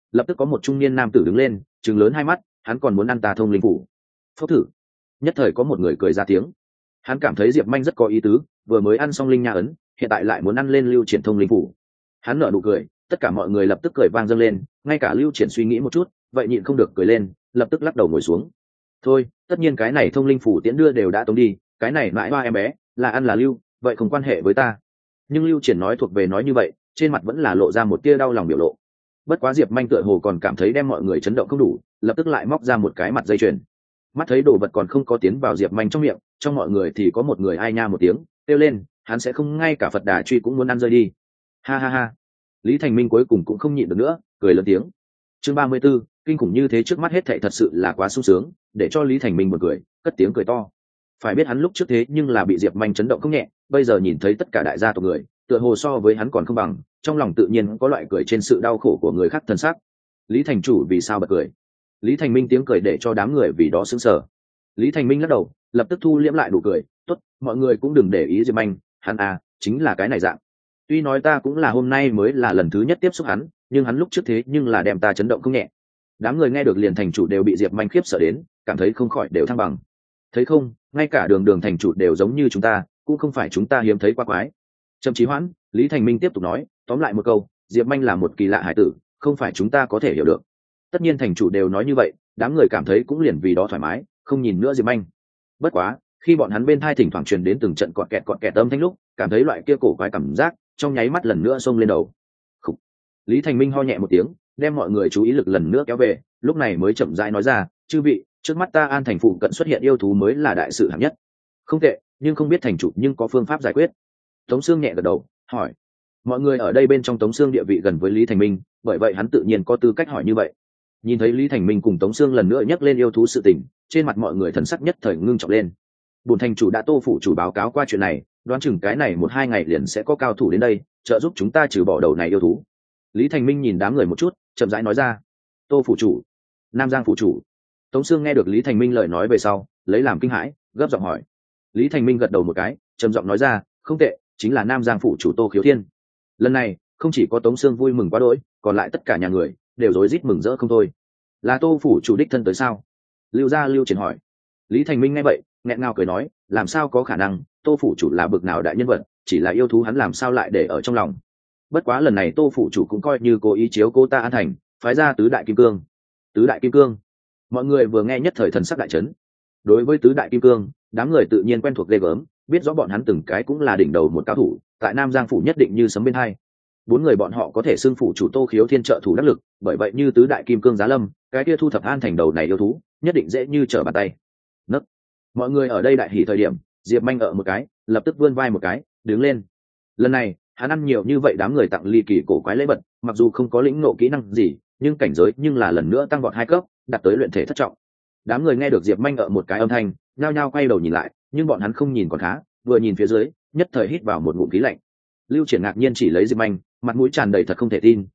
lập tức có một trung niên nam tử đứng lên, trừng lớn hai mắt, hắn còn muốn ăn ta thông linh phủ. Phốc thử. Nhất thời có một người cười ra tiếng. Hắn cảm thấy Diệp Manh rất có ý tứ, vừa mới ăn xong linh nha ấn, hiện tại lại muốn ăn lên Lưu Triển thông linh phủ. Hắn nở nụ cười, tất cả mọi người lập tức cười vang dâng lên, ngay cả Lưu Triển suy nghĩ một chút, vậy nhịn không được cười lên, lập tức lắc đầu ngồi xuống. Thôi, tất nhiên cái này thông linh phủ tiễn đưa đều đã tống đi, cái này mãi hoa em bé, là ăn là lưu, vậy không quan hệ với ta. Nhưng Lưu Triển nói thuộc về nói như vậy, trên mặt vẫn là lộ ra một tia đau lòng biểu lộ. Bất quá Diệp Manh tựa hồ còn cảm thấy đem mọi người chấn động không đủ, lập tức lại móc ra một cái mặt dây chuyền. Mắt thấy đồ vật còn không có tiến vào Diệp Manh trong miệng, trong mọi người thì có một người ai nha một tiếng kêu lên, hắn sẽ không ngay cả Phật Đà truy cũng muốn ăn rơi đi. Ha ha ha. Lý Thành Minh cuối cùng cũng không nhịn được nữa, cười lớn tiếng. Chương 34, kinh khủng như thế trước mắt hết thảy thật sự là quá sung sướng, để cho Lý Thành Minh buồn cười, cất tiếng cười to. Phải biết hắn lúc trước thế nhưng là bị Diệp Manh chấn động không nhẹ, bây giờ nhìn thấy tất cả đại gia tộc người, tựa hồ so với hắn còn không bằng, trong lòng tự nhiên có loại cười trên sự đau khổ của người khác thân xác. Lý thành chủ vì sao bật cười? Lý Thành Minh tiếng cười để cho đám người vì đó sững sờ. Lý Thành Minh lắc đầu, lập tức thu liễm lại nụ cười, tốt, mọi người cũng đừng để ý Diệp Manh, hắn à, chính là cái này dạng. Tuy nói ta cũng là hôm nay mới là lần thứ nhất tiếp xúc hắn, nhưng hắn lúc trước thế nhưng là đem ta chấn động không nhẹ. Đám người nghe được liền thành chủ đều bị Diệp Manh khiếp sợ đến, cảm thấy không khỏi đều thăng bằng. Thấy không, ngay cả đường thành chủ đều giống như chúng ta, cũng không phải chúng ta hiếm thấy quá quái. Chậm chí hoãn, Lý Thành Minh tiếp tục nói, tóm lại một câu, Diệp Manh là một kỳ lạ hải tử, không phải chúng ta có thể hiểu được. Tất nhiên thành chủ đều nói như vậy, đám người cảm thấy cũng liền vì đó thoải mái, không nhìn nữa Diệp Manh. Bất quá, khi bọn hắn bên thai thỉnh thoảng truyền đến từng trận cọt kẹt âm thanh lúc, cảm thấy loại kia cổ quái cảm giác, trong nháy mắt lần nữa xông lên đầu. Khủ. Lý Thành Minh ho nhẹ một tiếng, đem mọi người chú ý lực lần nữa kéo về, lúc này mới chậm rãi nói ra, chư vị, trước mắt ta An thành phụ cận xuất hiện yêu thú mới là đại sự hạng nhất. Không tệ, nhưng không biết thành chủ nhưng có phương pháp giải quyết. Tống Sương nhẹ gật đầu, hỏi. Mọi người ở đây bên trong Tống Sương địa vị gần với Lý Thành Minh, bởi vậy hắn tự nhiên có tư cách hỏi như vậy. Nhìn thấy Lý Thành Minh cùng Tống Sương lần nữa nhắc lên yêu thú sự tình, trên mặt mọi người thần sắc nhất thời ngưng trọng lên. Bổn thành chủ đã Tô phủ chủ báo cáo qua chuyện này, đoán chừng cái này 1-2 ngày liền sẽ có cao thủ đến đây, trợ giúp chúng ta trừ bỏ đầu này yêu thú. Lý Thành Minh nhìn đám người một chút, chậm rãi nói ra. Tô phủ chủ, Nam Giang phủ chủ. Tống Sương nghe được Lý Thành Minh lời nói về sau, lấy làm kinh hãi, gấp giọng hỏi. Lý Thành Minh gật đầu một cái, trầm giọng nói ra, không tệ, chính là Nam Giang phủ chủ Tô Khiếu Thiên. Lần này không chỉ có Tống Sương vui mừng quá đỗi, còn lại tất cả nhà người đều rối rít mừng rỡ không thôi. Là Tô phủ chủ đích thân tới sao? Lưu gia Lưu Triển hỏi. Lý Thành Minh nghe vậy, nghẹn ngào cười nói, làm sao có khả năng, Tô phủ chủ là bực nào đại nhân vật, chỉ là yêu thú hắn làm sao lại để ở trong lòng. Bất quá lần này Tô phủ chủ cũng coi như cố ý chiếu cô ta An thành, phái ra tứ đại kim cương. Tứ đại kim cương? Mọi người vừa nghe nhất thời thần sắc đại chấn. Đối với tứ đại kim cương, đám người tự nhiên quen thuộc ghê gớm, biết rõ bọn hắn từng cái cũng là đỉnh đầu một cao thủ, tại Nam Giang phủ nhất định như sấm bên hai. 4 người bọn họ có thể xưng phủ chủ Tô Khiếu Thiên trợ thủ đắc lực, bởi vậy như tứ đại kim cương giá lâm, cái kia thu thập An thành đầu này yêu thú, nhất định dễ như trở bàn tay. Nấc. Mọi người ở đây đại hỉ thời điểm, Diệp Manh ở một cái, lập tức vươn vai một cái, đứng lên. Lần này, hắn ăn nhiều như vậy đám người tặng ly kỳ cổ quái lễ vật, mặc dù không có lĩnh ngộ kỹ năng gì, nhưng cảnh giới nhưng là lần nữa tăng vọt 2 cấp, đạt tới luyện thể thất trọng. Đám người nghe được Diệp Manh ở một cái âm thanh, nhao nhao quay đầu nhìn lại, nhưng bọn hắn không nhìn còn khá, vừa nhìn phía dưới, nhất thời hít vào một ngụm khí lạnh. Lưu Triển ngạc nhiên chỉ lấy Diệp Manh, mặt mũi tràn đầy thật không thể tin,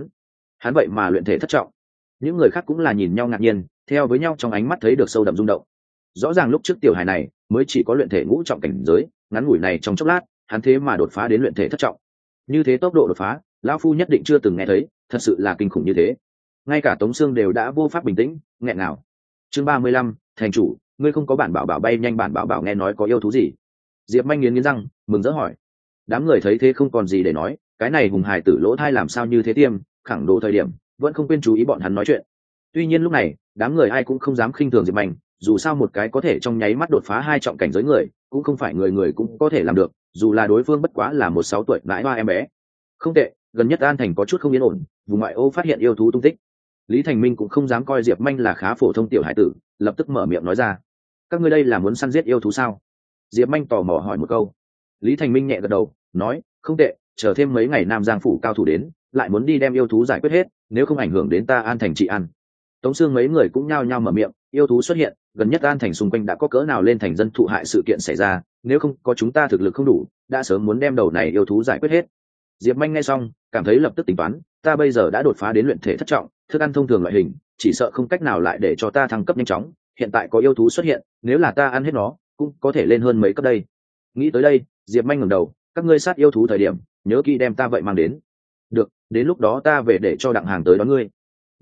hắn vậy mà luyện thể thất trọng. Những người khác cũng là nhìn nhau ngạc nhiên, theo với nhau trong ánh mắt thấy được sâu đậm rung động. Rõ ràng lúc trước tiểu hài này mới chỉ có luyện thể ngũ trọng cảnh giới, ngắn ngủi này trong chốc lát, hắn thế mà đột phá đến luyện thể thất trọng. Như thế tốc độ đột phá, lão phu nhất định chưa từng nghe thấy, thật sự là kinh khủng như thế. Ngay cả Tống Sương đều đã vô pháp bình tĩnh, nghẹn ngào. Chương 35, thành chủ, ngươi không có bản bảo bảo bay nhanh, bản bảo bảo nghe nói có yêu thú gì? Diệp Manh nghiến răng, mừng rỡ hỏi. Đám người thấy thế không còn gì để nói, cái này hùng hài tử lỗ thai làm sao như thế tiêm, khẳng đồ thời điểm, vẫn không quên chú ý bọn hắn nói chuyện. Tuy nhiên lúc này, đám người ai cũng không dám khinh thường Diệp Manh, dù sao một cái có thể trong nháy mắt đột phá 2 trọng cảnh giới người, cũng không phải người người cũng có thể làm được, dù là đối phương bất quá là một 6 tuổi mãi hoa em bé. Không tệ, gần nhất An thành có chút không yên ổn, vùng ngoại ô phát hiện yêu thú tung tích. Lý Thành Minh cũng không dám coi Diệp Manh là khá phổ thông tiểu hải tử, lập tức mở miệng nói ra. Các ngươi đây là muốn săn giết yêu thú sao? Diệp Manh tò mò hỏi một câu. Lý Thành Minh nhẹ gật đầu, nói, không tệ, chờ thêm mấy ngày Nam Giang phủ cao thủ đến, lại muốn đi đem yêu thú giải quyết hết, nếu không ảnh hưởng đến ta An thành trị ăn. Tống Sương mấy người cũng nhao nhao mở miệng, yêu thú xuất hiện, gần nhất An thành xung quanh đã có cỡ nào lên thành dân thụ hại sự kiện xảy ra, nếu không có chúng ta thực lực không đủ, đã sớm muốn đem đầu này yêu thú giải quyết hết. Diệp Manh nghe xong, cảm thấy lập tức tính toán, ta bây giờ đã đột phá đến luyện thể thất trọng, thức ăn thông thường loại hình, chỉ sợ không cách nào lại để cho ta thăng cấp nhanh chóng, hiện tại có yêu thú xuất hiện, nếu là ta ăn hết nó, cũng có thể lên hơn mấy cấp đây. Nghĩ tới đây, Diệp Manh ngẩng đầu, các ngươi sát yêu thú thời điểm, nhớ kỹ đem ta vậy mang đến. Được, đến lúc đó ta về để cho Đặng Hàng tới đón ngươi.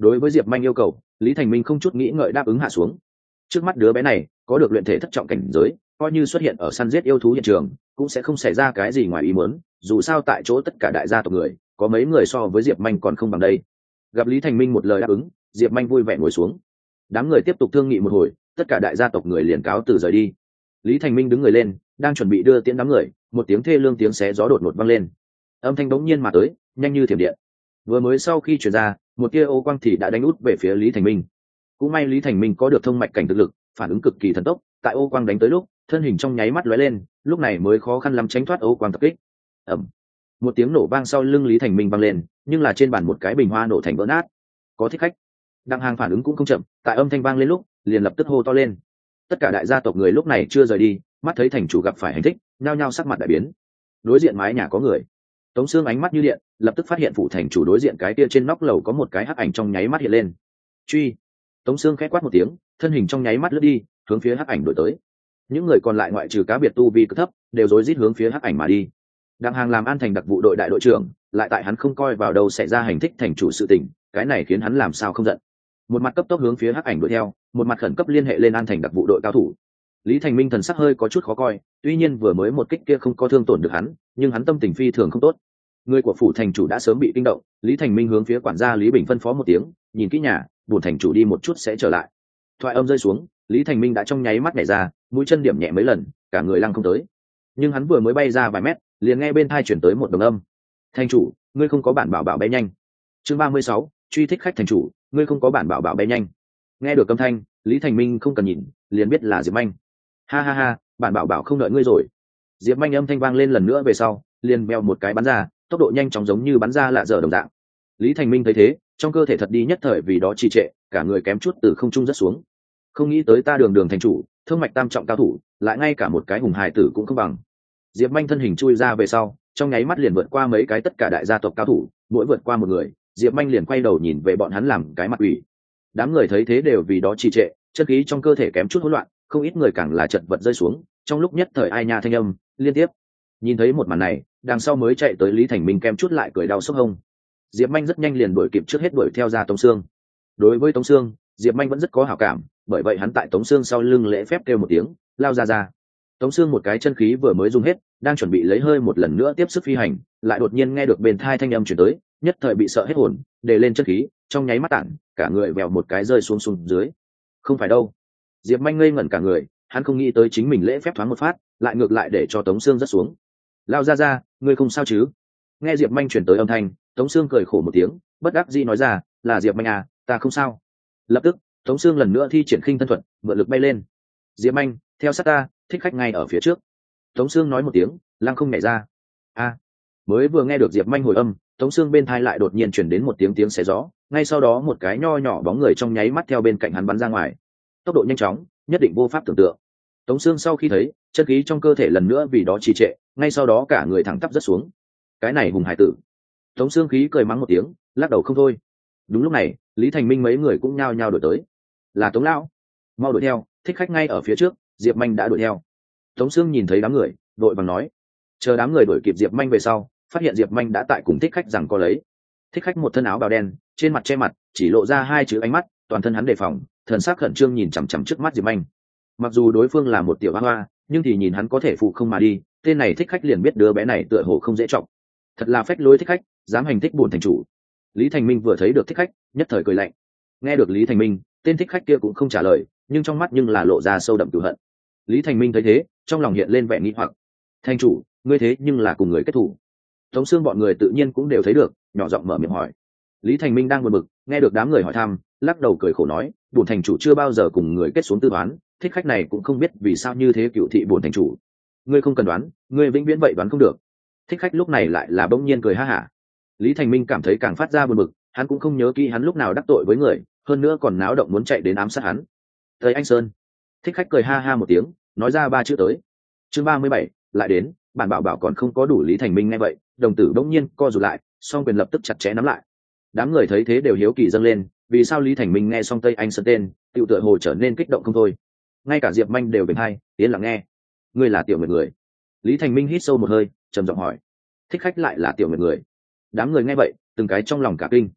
Đối với Diệp Manh yêu cầu, Lý Thành Minh không chút nghĩ ngợi đáp ứng hạ xuống. Trước mắt đứa bé này có được luyện thể thất trọng cảnh giới, coi như xuất hiện ở săn giết yêu thú hiện trường cũng sẽ không xảy ra cái gì ngoài ý muốn, dù sao tại chỗ tất cả đại gia tộc người có mấy người so với Diệp Manh còn không bằng đây. Gặp Lý Thành Minh một lời đáp ứng, Diệp Manh vui vẻ ngồi xuống. Đám người tiếp tục thương nghị một hồi, tất cả đại gia tộc người liền cáo từ rời đi. Lý Thành Minh đứng người lên, đang chuẩn bị đưa tiễn đám người, một tiếng thê lương tiếng xé gió đột ngột vang lên. Âm thanh bỗng nhiên mà tới, nhanh như thiểm điện. Vừa mới sau khi truyền ra, một tia ô quang thì đã đánh út về phía Lý Thành Minh. Cũng may Lý Thành Minh có được thông mạch cảnh thực lực, phản ứng cực kỳ thần tốc, tại ô quang đánh tới lúc, thân hình trong nháy mắt lóe lên, lúc này mới khó khăn lắm tránh thoát ô quang tập kích. Ầm. Một tiếng nổ vang sau lưng Lý Thành Minh vang lên, nhưng là trên bàn một cái bình hoa nổ thành vỡ nát. Có thích khách. Đặng Hàng phản ứng cũng không chậm, tại âm thanh vang lên lúc, liền lập tức hô to lên. Tất cả đại gia tộc người lúc này chưa rời đi, mắt thấy thành chủ gặp phải hành thích, nhao nhao sắc mặt đại biến. Đối diện mái nhà có người. Tống Sương ánh mắt như điện, lập tức phát hiện phủ thành chủ đối diện cái kia trên nóc lầu có một cái hắc ảnh trong nháy mắt hiện lên. Truy. Tống Sương khẽ quát một tiếng, thân hình trong nháy mắt lướt đi, hướng phía hắc ảnh đuổi tới. Những người còn lại ngoại trừ cá biệt tu vi cực thấp, đều rối rít hướng phía hắc ảnh mà đi. Đặng Hàng làm An Thành đặc vụ đội đại đội trưởng, lại tại hắn không coi vào đâu xảy ra hành thích thành chủ sự tình, cái này khiến hắn làm sao không giận. Một mặt cấp tốc hướng phía hắc ảnh đuổi theo, một mặt khẩn cấp liên hệ lên An Thành đặc vụ đội cao thủ. Lý Thành Minh thần sắc hơi có chút khó coi, tuy nhiên vừa mới một kích kia không có thương tổn được hắn, nhưng hắn tâm tình phi thường không tốt. Người của phủ thành chủ đã sớm bị kinh động, Lý Thành Minh hướng phía quản gia Lý Bình phân phó một tiếng, nhìn kỹ nhà, bổn thành chủ đi một chút sẽ trở lại. Thoại âm rơi xuống, Lý Thành Minh đã trong nháy mắt nhảy ra, mũi chân điểm nhẹ mấy lần, cả người lăng không tới. Nhưng hắn vừa mới bay ra vài mét, liền nghe bên tai chuyển tới một đồng âm. Thành chủ, ngươi không có bản bảo bảo bay nhanh. Chương 36, truy thích khách thành chủ, ngươi không có bản bảo bảo bay nhanh. Nghe được âm thanh, Lý Thành Minh không cần nhìn, liền biết là Diệp Manh. Ha ha ha, bản bảo bảo không đợi ngươi rồi. Diệp Manh âm thanh vang lên lần nữa về sau, liền veo một cái bắn ra, tốc độ nhanh chóng giống như bắn ra lạ dở đồng dạng. Lý Thành Minh thấy thế, trong cơ thể thật đi nhất thời vì đó trì trệ, cả người kém chút từ không trung rất xuống. Không nghĩ tới ta đường đường thành chủ, thương mạch tam trọng cao thủ, lại ngay cả một cái hùng hài tử cũng không bằng. Diệp Manh thân hình chui ra về sau, trong nháy mắt liền vượt qua mấy cái tất cả đại gia tộc cao thủ, mỗi vượt qua một người, Diệp Manh liền quay đầu nhìn về bọn hắn làm cái mặt ủy. Đám người thấy thế đều vì đó trì trệ, chân khí trong cơ thể kém chút hỗn loạn, không ít người càng là chật vật rơi xuống, trong lúc nhất thời ai nha thanh âm liên tiếp. Nhìn thấy một màn này, đằng sau mới chạy tới Lý Thành Minh kém chút lại cười đau sốc hông. Diệp Manh rất nhanh liền đuổi kịp trước hết đuổi theo ra Tống Sương. Đối với Tống Sương, Diệp Manh vẫn rất có hảo cảm, bởi vậy hắn tại Tống Sương sau lưng lễ phép kêu một tiếng, lao ra ra. Tống Sương một cái chân khí vừa mới dùng hết, đang chuẩn bị lấy hơi một lần nữa tiếp sức phi hành, lại đột nhiên nghe được bên thai thanh âm chuyển tới, nhất thời bị sợ hết hồn, để lên chân khí, trong nháy mắt tản, cả người vèo một cái rơi xuống dưới. Không phải đâu. Diệp Manh ngây ngẩn cả người, hắn không nghĩ tới chính mình lễ phép thoáng một phát, lại ngược lại để cho Tống Sương rất xuống. Lao ra ra, ngươi không sao chứ? Nghe Diệp Manh chuyển tới âm thanh, Tống Sương cười khổ một tiếng, bất đắc dĩ nói ra, là Diệp Manh à, ta không sao. Lập tức, Tống Sương lần nữa thi triển khinh thân thuật, mượn lực bay lên. Diệp Manh, theo sát ta, thích khách ngay ở phía trước. Tống Sương nói một tiếng, lăng không nhảy ra. A. Mới vừa nghe được Diệp Manh hồi âm, Tống Sương bên thai lại đột nhiên chuyển đến một tiếng xé gió, ngay sau đó một cái nho nhỏ bóng người trong nháy mắt theo bên cạnh hắn bắn ra ngoài. Tốc độ nhanh chóng, nhất định vô pháp tưởng tượng. Tống Sương sau khi thấy, chân khí trong cơ thể lần nữa vì đó trì trệ, ngay sau đó cả người thẳng tắp rất xuống. Cái này hùng hải tử. Tống Sương khí cười mắng một tiếng, lắc đầu không thôi. Đúng lúc này, Lý Thành Minh mấy người cũng nhao nhao đuổi tới. Là Tống lão, mau đuổi theo, thích khách ngay ở phía trước. Diệp Manh đã đuổi theo. Tống Sương nhìn thấy đám người, đội bằng nói. Chờ đám người đuổi kịp Diệp Manh về sau, phát hiện Diệp Manh đã tại cùng thích khách rằng co lấy. Thích khách một thân áo bào đen, trên mặt che mặt, chỉ lộ ra hai chữ ánh mắt, toàn thân hắn đề phòng, thần sắc khẩn trương nhìn chằm chằm trước mắt Diệp Manh. Mặc dù đối phương là một tiểu hoa, nhưng thì nhìn hắn có thể phụ không mà đi, tên này thích khách liền biết đứa bé này tựa hồ không dễ trọng. Thật là phách lối thích khách, dám hành thích bổn thành chủ. Lý Thành Minh vừa thấy được thích khách, nhất thời cười lạnh. Nghe được Lý Thành Minh, tên thích khách kia cũng không trả lời, nhưng trong mắt nhưng là lộ ra sâu đậm cừu hận. Lý Thành Minh thấy thế, trong lòng hiện lên vẻ nghi hoặc. Thành chủ, ngươi thế nhưng là cùng người kết thủ. Tống Sương bọn người tự nhiên cũng đều thấy được, nhỏ giọng mở miệng hỏi. Lý Thành Minh đang buồn bực, nghe được đám người hỏi thăm, lắc đầu cười khổ nói, bổn thành chủ chưa bao giờ cùng người kết xuống tư toán, thích khách này cũng không biết vì sao như thế cựu thị bổn thành chủ. Ngươi không cần đoán, ngươi vĩnh viễn vậy đoán không được. Thích khách lúc này lại là bỗng nhiên cười ha hả. Lý Thành Minh cảm thấy càng phát ra buồn bực, hắn cũng không nhớ kỹ hắn lúc nào đắc tội với người, hơn nữa còn náo động muốn chạy đến ám sát hắn. Tới anh Sơn. Thích khách cười ha ha một tiếng, nói ra ba chữ tới. Chương 37, lại đến, bản bảo bảo còn không có đủ. Lý Thành Minh nghe vậy, đồng tử bỗng nhiên co rụt lại, song quyền lập tức chặt chẽ nắm lại. Đám người thấy thế đều hiếu kỳ dâng lên, vì sao Lý Thành Minh nghe xong Tây Anh Sơn tên, tiểu tựa hồ trở nên kích động không thôi. Ngay cả Diệp Manh đều bình hay, yên lặng nghe. Ngươi là Tiểu Nguyệt người? Lý Thành Minh hít sâu một hơi, trầm giọng hỏi. Thích khách lại là Tiểu Nguyệt người? Đám người nghe vậy, từng cái trong lòng cả kinh.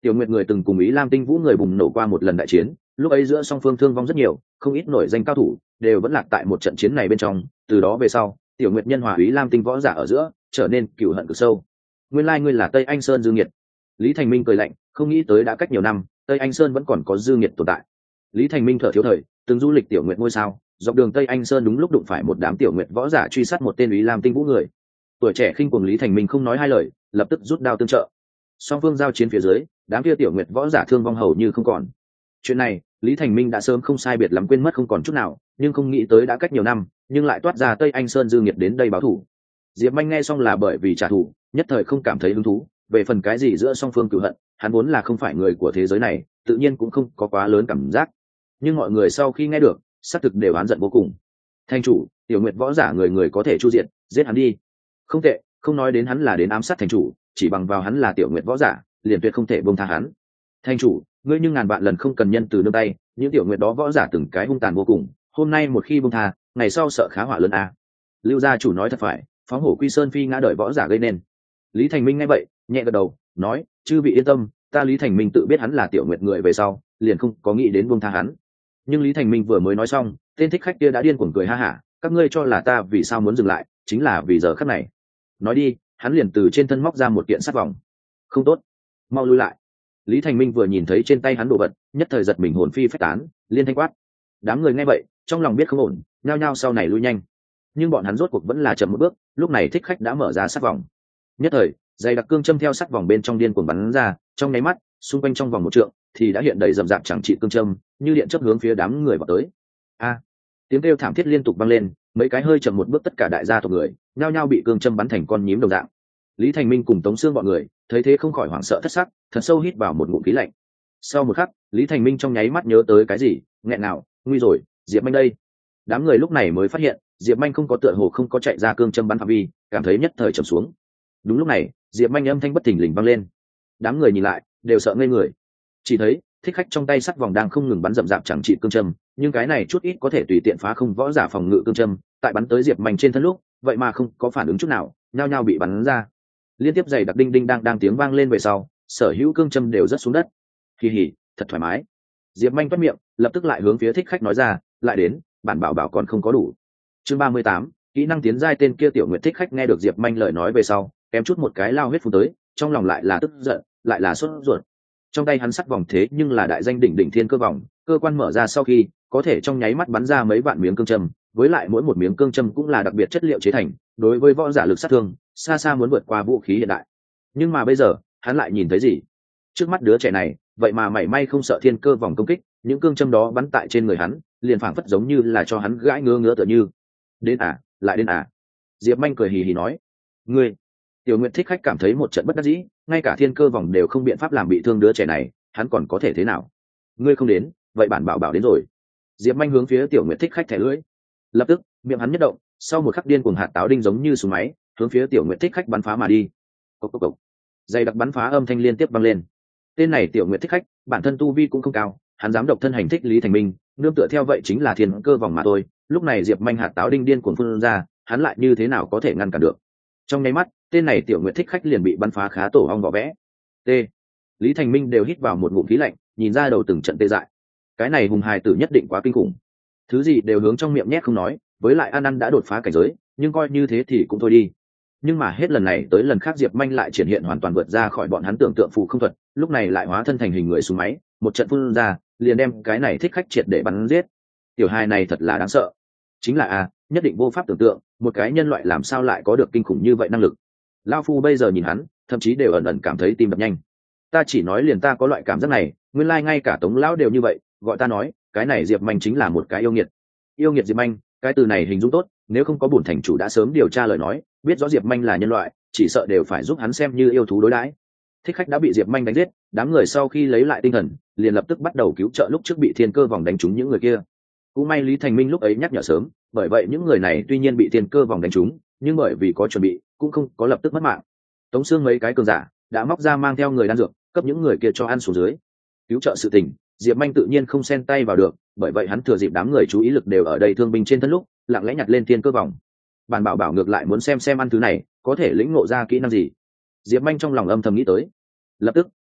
Tiểu Nguyệt người từng cùng Ý Lam Tinh Vũ người bùng nổ qua một lần đại chiến, lúc ấy giữa song phương thương vong rất nhiều, không ít nổi danh cao thủ đều vẫn lạc tại một trận chiến này bên trong. Từ đó về sau, Tiểu Nguyệt nhân hòa Ý Lam Tinh võ giả ở giữa trở nên cừu hận cực sâu. Nguyên lai ngươi là Tây Anh Sơn Dương Nhiệt. Lý Thành Minh cười lạnh, không nghĩ tới đã cách nhiều năm, Tây Anh Sơn vẫn còn có Dương Nhiệt tồn tại. Lý Thành Minh thở thiếu thời, từng du lịch Tiểu Nguyệt ngôi sao, dọc đường Tây Anh Sơn đúng lúc đụng phải một đám Tiểu Nguyệt võ giả truy sát một tên Ý Lam Tinh Vũ người. Tuổi trẻ khinh cuồng Lý Thành Minh không nói hai lời, lập tức rút đao tương trợ. Song phương giao chiến phía dưới, đám kia Tiểu Nguyệt võ giả thương vong hầu như không còn. Chuyện này, Lý Thành Minh đã sớm không sai biệt lắm quên mất không còn chút nào, nhưng không nghĩ tới đã cách nhiều năm, nhưng lại toát ra Tây Anh Sơn Dương Nhiệt đến đây báo thù. Diệp Manh nghe xong là bởi vì trả thù, nhất thời không cảm thấy hứng thú. Về phần cái gì giữa song phương cừu hận, hắn vốn là không phải người của thế giới này, tự nhiên cũng không có quá lớn cảm giác. Nhưng mọi người sau khi nghe được, xác thực đều oán giận vô cùng. Thành chủ, Tiểu Nguyệt võ giả người người có thể chu diện, giết hắn đi. Không tệ, không nói đến hắn là đến ám sát thành chủ, chỉ bằng vào hắn là Tiểu Nguyệt võ giả, liền tuyệt không thể buông tha hắn. Thành chủ, ngươi nhưng ngàn vạn lần không cần nhân từ nương tay, những Tiểu Nguyệt đó võ giả từng cái hung tàn vô cùng, hôm nay một khi buông tha, ngày sau sợ khá họa lớn a. Lưu gia chủ nói thật phải, phóng hổ quy sơn phi ngã đợi võ giả gây nên. Lý Thành Minh nghe vậy, nhẹ gật đầu, nói, chư vị yên tâm, ta Lý Thành Minh tự biết hắn là Tiểu Nguyệt người về sau, liền không có nghĩ đến buông tha hắn. Nhưng Lý Thành Minh vừa mới nói xong, tên thích khách kia đã điên cuồng cười ha hả, các ngươi cho là ta vì sao muốn dừng lại, chính là vì giờ khắc này. Nói đi, hắn liền từ trên thân móc ra một kiện sắt vòng. Không tốt, mau lui lại. Lý Thành Minh vừa nhìn thấy trên tay hắn đồ vật, nhất thời giật mình hồn phi phách tán, liên thanh quát. Đám người nghe vậy, trong lòng biết không ổn, nhao nhao sau này lui nhanh. Nhưng bọn hắn rốt cuộc vẫn là chậm một bước, lúc này thích khách đã mở ra sắt vòng. Nhất thời, dày đặc cương châm theo sắt vòng bên trong điên cuồng bắn ra, trong nháy mắt, xung quanh trong vòng một trượng thì đã hiện đầy rậm rạp chẳng trị cương châm, như điện chớp hướng phía đám người vào tới. A! Tiếng kêu thảm thiết liên tục vang lên, mấy cái hơi chậm một bước tất cả đại gia tộc người, nhao nhao bị cương châm bắn thành con nhím đồng dạng. Lý Thành Minh cùng Tống Xương bọn người, thấy thế không khỏi hoảng sợ thất sắc, thật sâu hít vào một ngụm khí lạnh. Sau một khắc, Lý Thành Minh trong nháy mắt nhớ tới cái gì, nghẹn nào, nguy rồi, Diệp Manh đây. Đám người lúc này mới phát hiện, Diệp Manh không có tựa hồ không có chạy ra cương châm bắn phạm vi, cảm thấy nhất thời trầm xuống. Đúng lúc này, Diệp Manh âm thanh bất thình lình vang lên. Đám người nhìn lại, đều sợ ngây người. Chỉ thấy, thích khách trong tay sắt vòng đang không ngừng bắn rậm rạp chẳng trị cương châm, nhưng cái này chút ít có thể tùy tiện phá không võ giả phòng ngự cương châm, tại bắn tới Diệp Manh trên thân lúc, vậy mà không có phản ứng chút nào, nhao nhao bị bắn ra. Liên tiếp giày đặc đinh đinh đang tiếng vang lên về sau, sở hữu cương châm đều rớt xuống đất. Kỳ hỉ, thật thoải mái. Diệp Manh toát miệng, lập tức lại hướng phía thích khách nói ra, lại đến, bản bảo bảo còn không có đủ. Chương 38, kỹ năng tiến giai. Tên kia Tiểu Nguyệt thích khách nghe được Diệp Manh lời nói về sau, kém chút một cái lao huyết phun tới, trong lòng lại là tức giận, lại là sốt ruột. Trong tay hắn sắt vòng thế nhưng là đại danh đỉnh đỉnh thiên cơ vòng, cơ quan mở ra sau khi có thể trong nháy mắt bắn ra mấy vạn miếng cương châm, với lại mỗi một miếng cương châm cũng là đặc biệt chất liệu chế thành, đối với võ giả lực sát thương xa xa muốn vượt qua vũ khí hiện đại. Nhưng mà bây giờ hắn lại nhìn thấy gì? Trước mắt đứa trẻ này vậy mà mảy may không sợ thiên cơ vòng công kích, những cương châm đó bắn tại trên người hắn liền phảng phất giống như là cho hắn gãi ngứa ngứa tựa như. Đến à, lại đến à. Diệp Manh cười hì hì nói, ngươi. Tiểu Nguyệt thích khách cảm thấy một trận bất đắc dĩ, ngay cả thiên cơ vòng đều không biện pháp làm bị thương đứa trẻ này, hắn còn có thể thế nào? Ngươi không đến, vậy bản bảo bảo đến rồi. Diệp Manh hướng phía Tiểu Nguyệt thích khách thẻ lưỡi. Lập tức, miệng hắn nhất động, sau một khắc điên cuồng hạt táo đinh giống như súng máy, hướng phía Tiểu Nguyệt thích khách bắn phá mà đi. Cộc cộc cộc. Dày đặc bắn phá âm thanh liên tiếp vang lên. Tên này Tiểu Nguyệt thích khách, bản thân tu vi cũng không cao, hắn dám độc thân hành thích Lý Thành Minh, nương tựa theo vậy chính là thiên cơ vòng mà thôi. Lúc này Diệp Manh hạt táo đinh điên cuồng phun ra, hắn lại như thế nào có thể ngăn cản được? Trong nháy mắt, tên này Tiểu Nguyệt thích khách liền bị bắn phá khá tổ ong vỏ vẽ. T. Lý Thành Minh đều hít vào một ngụm khí lạnh, nhìn ra đầu từng trận tê dại. Cái này hùng hài tử nhất định quá kinh khủng, thứ gì đều hướng trong miệng nhét không nói, với lại ăn đã đột phá cảnh giới, nhưng coi như thế thì cũng thôi đi. Nhưng mà hết lần này tới lần khác Diệp Manh lại triển hiện hoàn toàn vượt ra khỏi bọn hắn tưởng tượng phù không thuật, lúc này lại hóa thân thành hình người súng máy, một trận phun ra, liền đem cái này thích khách triệt để bắn giết. Tiểu hài này thật là đáng sợ. Chính là nhất định vô pháp tưởng tượng, một cái nhân loại làm sao lại có được kinh khủng như vậy năng lực. Lao phu bây giờ nhìn hắn, thậm chí đều ẩn ẩn cảm thấy tim đập nhanh. Ta chỉ nói liền ta có loại cảm giác này, nguyên lai ngay cả Tống lão đều như vậy, gọi ta nói, cái này Diệp Manh chính là một cái yêu nghiệt. Yêu nghiệt Diệp Manh, cái từ này hình dung tốt, nếu không có bổn thành chủ đã sớm điều tra lời nói, biết rõ Diệp Manh là nhân loại, chỉ sợ đều phải giúp hắn xem như yêu thú đối đãi. Thích khách đã bị Diệp Manh đánh giết, đám người sau khi lấy lại tinh thần, liền lập tức bắt đầu cứu trợ lúc trước bị thiên cơ vòng đánh trúng những người kia. Cũng may Lý Thành Minh lúc ấy nhắc nhở sớm, bởi vậy những người này tuy nhiên bị thiên cơ vòng đánh trúng, nhưng bởi vì có chuẩn bị, cũng không có lập tức mất mạng. Tống Xương mấy cái cường giả đã móc ra mang theo người đan dược, cấp những người kia cho ăn xuống dưới. Cứu trợ sự tình, Diệp Manh tự nhiên không xen tay vào được, bởi vậy hắn thừa dịp đám người chú ý lực đều ở đây thương binh trên thân lúc, lặng lẽ nhặt lên thiên cơ vòng. Bản bảo bảo ngược lại muốn xem ăn thứ này có thể lĩnh ngộ ra kỹ năng gì. Diệp Manh trong lòng âm thầm nghĩ tới. Lập tức,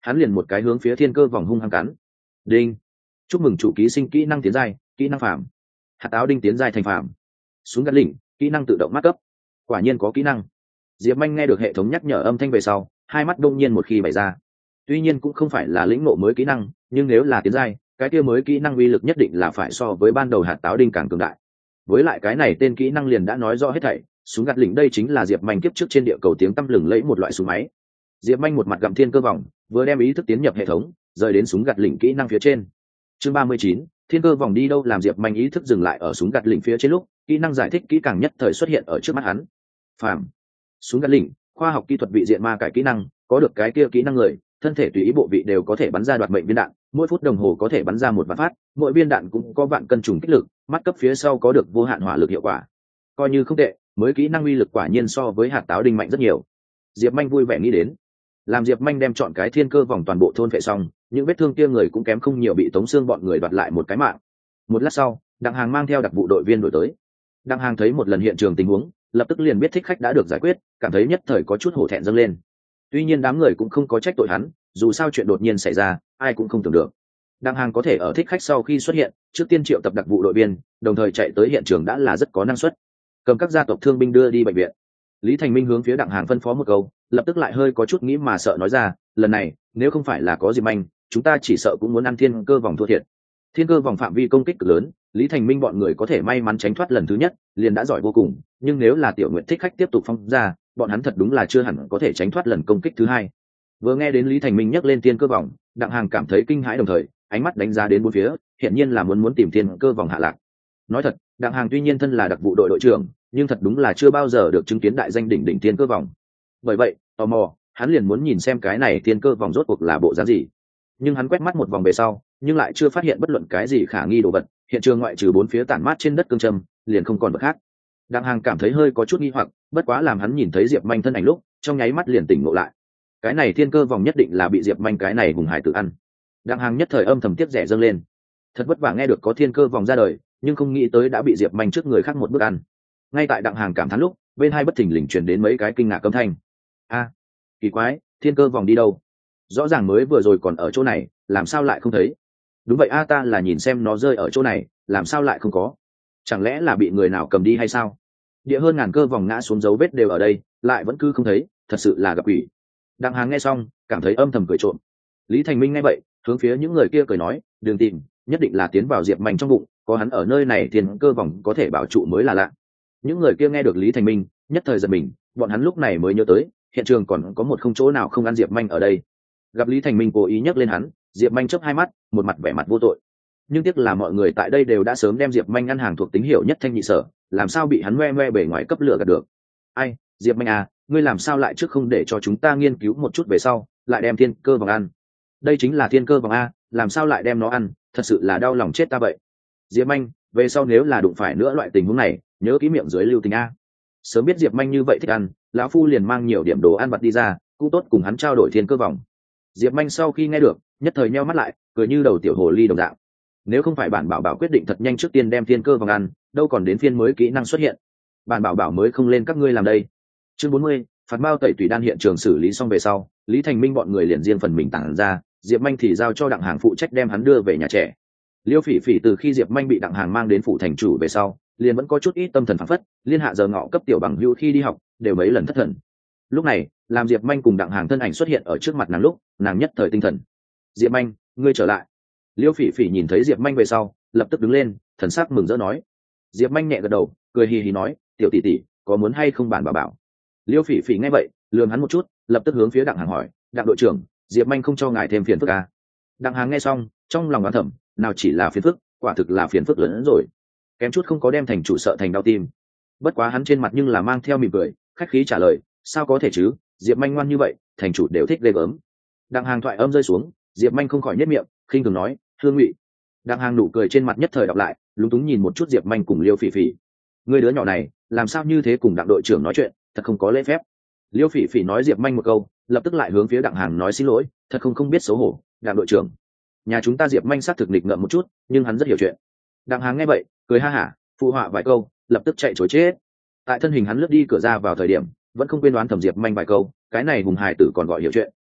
hắn liền một cái hướng phía thiên cơ vòng hung hăng cắn. Đinh, chúc mừng chủ ký sinh kỹ năng tiến giai, kỹ năng phàm, hạt táo đinh tiến giai thành phàm. Súng gạt lỉnh, kỹ năng tự động mát cấp. Quả nhiên có kỹ năng. Diệp Manh nghe được hệ thống nhắc nhở âm thanh về sau, hai mắt đông nhiên một khi bày ra. Tuy nhiên cũng không phải là lĩnh ngộ mới kỹ năng, nhưng nếu là tiến giai, cái kia mới kỹ năng uy lực nhất định là phải so với ban đầu hạt táo đinh càng cường đại. Với lại cái này tên kỹ năng liền đã nói rõ hết thảy, súng gạt lỉnh đây chính là Diệp Manh kiếp trước trên địa cầu tiếng tăm lừng lẫy một loại súng máy. Diệp Manh một mặt gặm thiên cơ vòng, vừa đem ý thức tiến nhập hệ thống, rời đến súng gạt lỉnh kỹ năng phía trên. Chương 39, thiên cơ vòng đi đâu làm Diệp Manh ý thức dừng lại ở súng gạt lỉnh phía trên lúc, kỹ năng giải thích kỹ càng nhất thời xuất hiện ở trước mắt hắn. Phàm, súng gạt lỉnh, khoa học kỹ thuật vị diện ma cải kỹ năng, có được cái kia kỹ năng người, thân thể tùy ý bộ vị đều có thể bắn ra đoạt mệnh viên đạn, mỗi phút đồng hồ có thể bắn ra một vạn phát, mỗi viên đạn cũng có vạn cân trùng kích lực, mắt cấp phía sau có được vô hạn hỏa lực hiệu quả. Coi như không tệ, mới kỹ năng uy lực quả nhiên so với hạt táo đinh mạnh rất nhiều. Diệp Manh vui vẻ nghĩ đến. Làm Diệp Manh đem chọn cái thiên cơ vòng toàn bộ thôn phệ xong, những vết thương kia người cũng kém không nhiều bị Tống Xương bọn người đoạt lại một cái mạng. Một lát sau, Đặng Hàng mang theo đặc vụ đội viên đổi tới. Đặng Hàng thấy một lần hiện trường tình huống, lập tức liền biết thích khách đã được giải quyết, cảm thấy nhất thời có chút hổ thẹn dâng lên. Tuy nhiên đám người cũng không có trách tội hắn, dù sao chuyện đột nhiên xảy ra, ai cũng không tưởng được. Đặng Hàng có thể ở thích khách sau khi xuất hiện, trước tiên triệu tập đặc vụ đội viên, đồng thời chạy tới hiện trường đã là rất có năng suất. Cầm các gia tộc thương binh đưa đi bệnh viện. Lý Thành Minh hướng phía Đặng Hàng phân phó một câu, lập tức lại hơi có chút nghĩ mà sợ nói ra, lần này nếu không phải là có Diệp Manh, chúng ta chỉ sợ cũng muốn ăn thiên cơ vòng thua thiệt. Thiên cơ vòng phạm vi công kích cực lớn, Lý Thành Minh bọn người có thể may mắn tránh thoát lần thứ nhất, liền đã giỏi vô cùng, nhưng nếu là Tiểu Nguyệt thích khách tiếp tục phong ra, bọn hắn thật đúng là chưa hẳn có thể tránh thoát lần công kích thứ hai. Vừa nghe đến Lý Thành Minh nhắc lên thiên cơ vòng, Đặng Hàng cảm thấy kinh hãi đồng thời, ánh mắt đánh giá đến bốn phía, hiện nhiên là muốn tìm thiên cơ vòng hạ lạc. Nói thật, Đặng Hàng tuy nhiên thân là đặc vụ đội đội trưởng, nhưng thật đúng là chưa bao giờ được chứng kiến đại danh đỉnh đỉnh thiên cơ vòng. Bởi vậy, tò mò, hắn liền muốn nhìn xem cái này thiên cơ vòng rốt cuộc là bộ dáng gì. Nhưng hắn quét mắt một vòng về sau, nhưng lại chưa phát hiện bất luận cái gì khả nghi đồ vật, hiện trường ngoại trừ bốn phía tản mát trên đất cương châm, liền không còn vật khác. Đặng Hàng cảm thấy hơi có chút nghi hoặc, bất quá làm hắn nhìn thấy Diệp Manh thân ảnh lúc, trong nháy mắt liền tỉnh ngộ lại. Cái này thiên cơ vòng nhất định là bị Diệp Manh cái này hùng hải tử ăn. Đặng Hàng nhất thời âm thầm tiếc rẻ dâng lên. Thật vất vả nghe được có thiên cơ vòng ra đời, nhưng không nghĩ tới đã bị Diệp Manh trước người khác một bước ăn. Ngay tại Đặng Hàng cảm thán lúc, bên hai bất thình lình truyền đến mấy cái kinh ngạc âm thanh. A, kỳ quái, thiên cơ vòng đi đâu? Rõ ràng mới vừa rồi còn ở chỗ này, làm sao lại không thấy? Đúng vậy a, ta là nhìn xem nó rơi ở chỗ này, làm sao lại không có? Chẳng lẽ là bị người nào cầm đi hay sao? Địa hơn ngàn cơ vòng ngã xuống dấu vết đều ở đây, lại vẫn cứ không thấy, thật sự là gặp quỷ. Đặng Hàng nghe xong, cảm thấy âm thầm cười trộm. Lý Thành Minh nghe vậy, hướng phía những người kia cười nói, đừng tìm, nhất định là tiến vào Diệp Manh trong bụng, có hắn ở nơi này thiên cơ vòng có thể bảo trụ mới là lạ. Những người kia nghe được Lý Thành Minh, nhất thời giật mình, bọn hắn lúc này mới nhớ tới, hiện trường còn có một không chỗ nào không ăn Diệp Manh ở đây. Gặp Lý Thành Minh cố ý nhắc lên hắn, Diệp Manh chớp hai mắt, một mặt vẻ mặt vô tội. Nhưng tiếc là mọi người tại đây đều đã sớm đem Diệp Manh ăn hàng thuộc tính hiểu nhất thanh nhị sở, làm sao bị hắn ngoe bề ngoài cấp lửa gạt được. Ai, Diệp Manh à, ngươi làm sao lại trước không để cho chúng ta nghiên cứu một chút về sau, lại đem thiên cơ vòng ăn? Đây chính là thiên cơ vòng a, làm sao lại đem nó ăn, thật sự là đau lòng chết ta vậy. Diệp Manh, về sau nếu là đụng phải nữa loại tình huống này, nhớ kỹ miệng dưới lưu tình a. Sớm biết Diệp Manh như vậy thích ăn, lão phu liền mang nhiều điểm đồ ăn vặt đi ra, cũng tốt cùng hắn trao đổi thiên cơ vòng. Diệp Manh sau khi nghe được, nhất thời nheo mắt lại, cười như đầu tiểu hồ ly đồng dạng. Nếu không phải bản bảo bảo quyết định thật nhanh trước tiên đem thiên cơ vòng ăn, đâu còn đến phiên mới kỹ năng xuất hiện. Bản bảo bảo mới không lên các ngươi làm đây. Chương 40, phạt mao tẩy tùy đan hiện trường xử lý xong về sau, Lý Thành Minh bọn người liền riêng phần mình tản ra, Diệp Manh thì giao cho Đặng Hàng phụ trách đem hắn đưa về nhà trẻ. Liêu Phỉ Phỉ từ khi Diệp Manh bị Đặng Hàng mang đến phủ thành chủ về sau, liền vẫn có chút ít tâm thần phảng phất, liên hạ giờ ngọ cấp tiểu bằng hữu khi đi học, đều mấy lần thất thần. Lúc này, làm Diệp Manh cùng Đặng Hàng thân ảnh xuất hiện ở trước mặt nàng lúc, nàng nhất thời tinh thần. Diệp Manh, ngươi trở lại. Liêu Phỉ Phỉ nhìn thấy Diệp Manh về sau, lập tức đứng lên, thần sắc mừng rỡ nói. Diệp Manh nhẹ gật đầu, cười hì hì nói, tiểu tỷ tỷ, có muốn hay không bản bảo bảo? Liêu Phỉ Phỉ nghe vậy, lườm hắn một chút, lập tức hướng phía Đặng Hàng hỏi, Đặng đội trưởng, Diệp Manh không cho ngài thêm phiền phức à? Đặng Hàng nghe xong, trong lòng đoán thầm, nào chỉ là phiền phức, quả thực là phiền phức lớn hơn rồi. Kém chút không có đem thành chủ sợ thành đau tim. Bất quá hắn trên mặt nhưng là mang theo mỉm cười, khách khí trả lời, sao có thể chứ, Diệp Manh ngoan như vậy, thành chủ đều thích ghê gớm. Đặng Hàng thoại âm rơi xuống, Diệp Manh không khỏi nhếch miệng, khinh thường nói, Hương Ngụy. Đặng Hàng nụ cười trên mặt nhất thời đọc lại, lúng túng nhìn một chút Diệp Manh cùng Liêu Phỉ Phỉ. Người đứa nhỏ này, làm sao như thế cùng Đặng đội trưởng nói chuyện, thật không có lễ phép. Liêu Phỉ Phỉ nói Diệp Manh một câu, lập tức lại hướng phía Đặng Hàng nói xin lỗi, thật không biết xấu hổ, Đặng đội trưởng. Nhà chúng ta Diệp Manh xác thực nghịch ngợm một chút, nhưng hắn rất hiểu chuyện. Đặng Hàng nghe vậy, cười ha hả, phụ họa vài câu, lập tức chạy trối chết. Tại thân hình hắn lướt đi cửa ra vào thời điểm, vẫn không quên đoán thẩm Diệp Manh vài câu, cái này hùng hài tử còn gọi hiểu chuyện,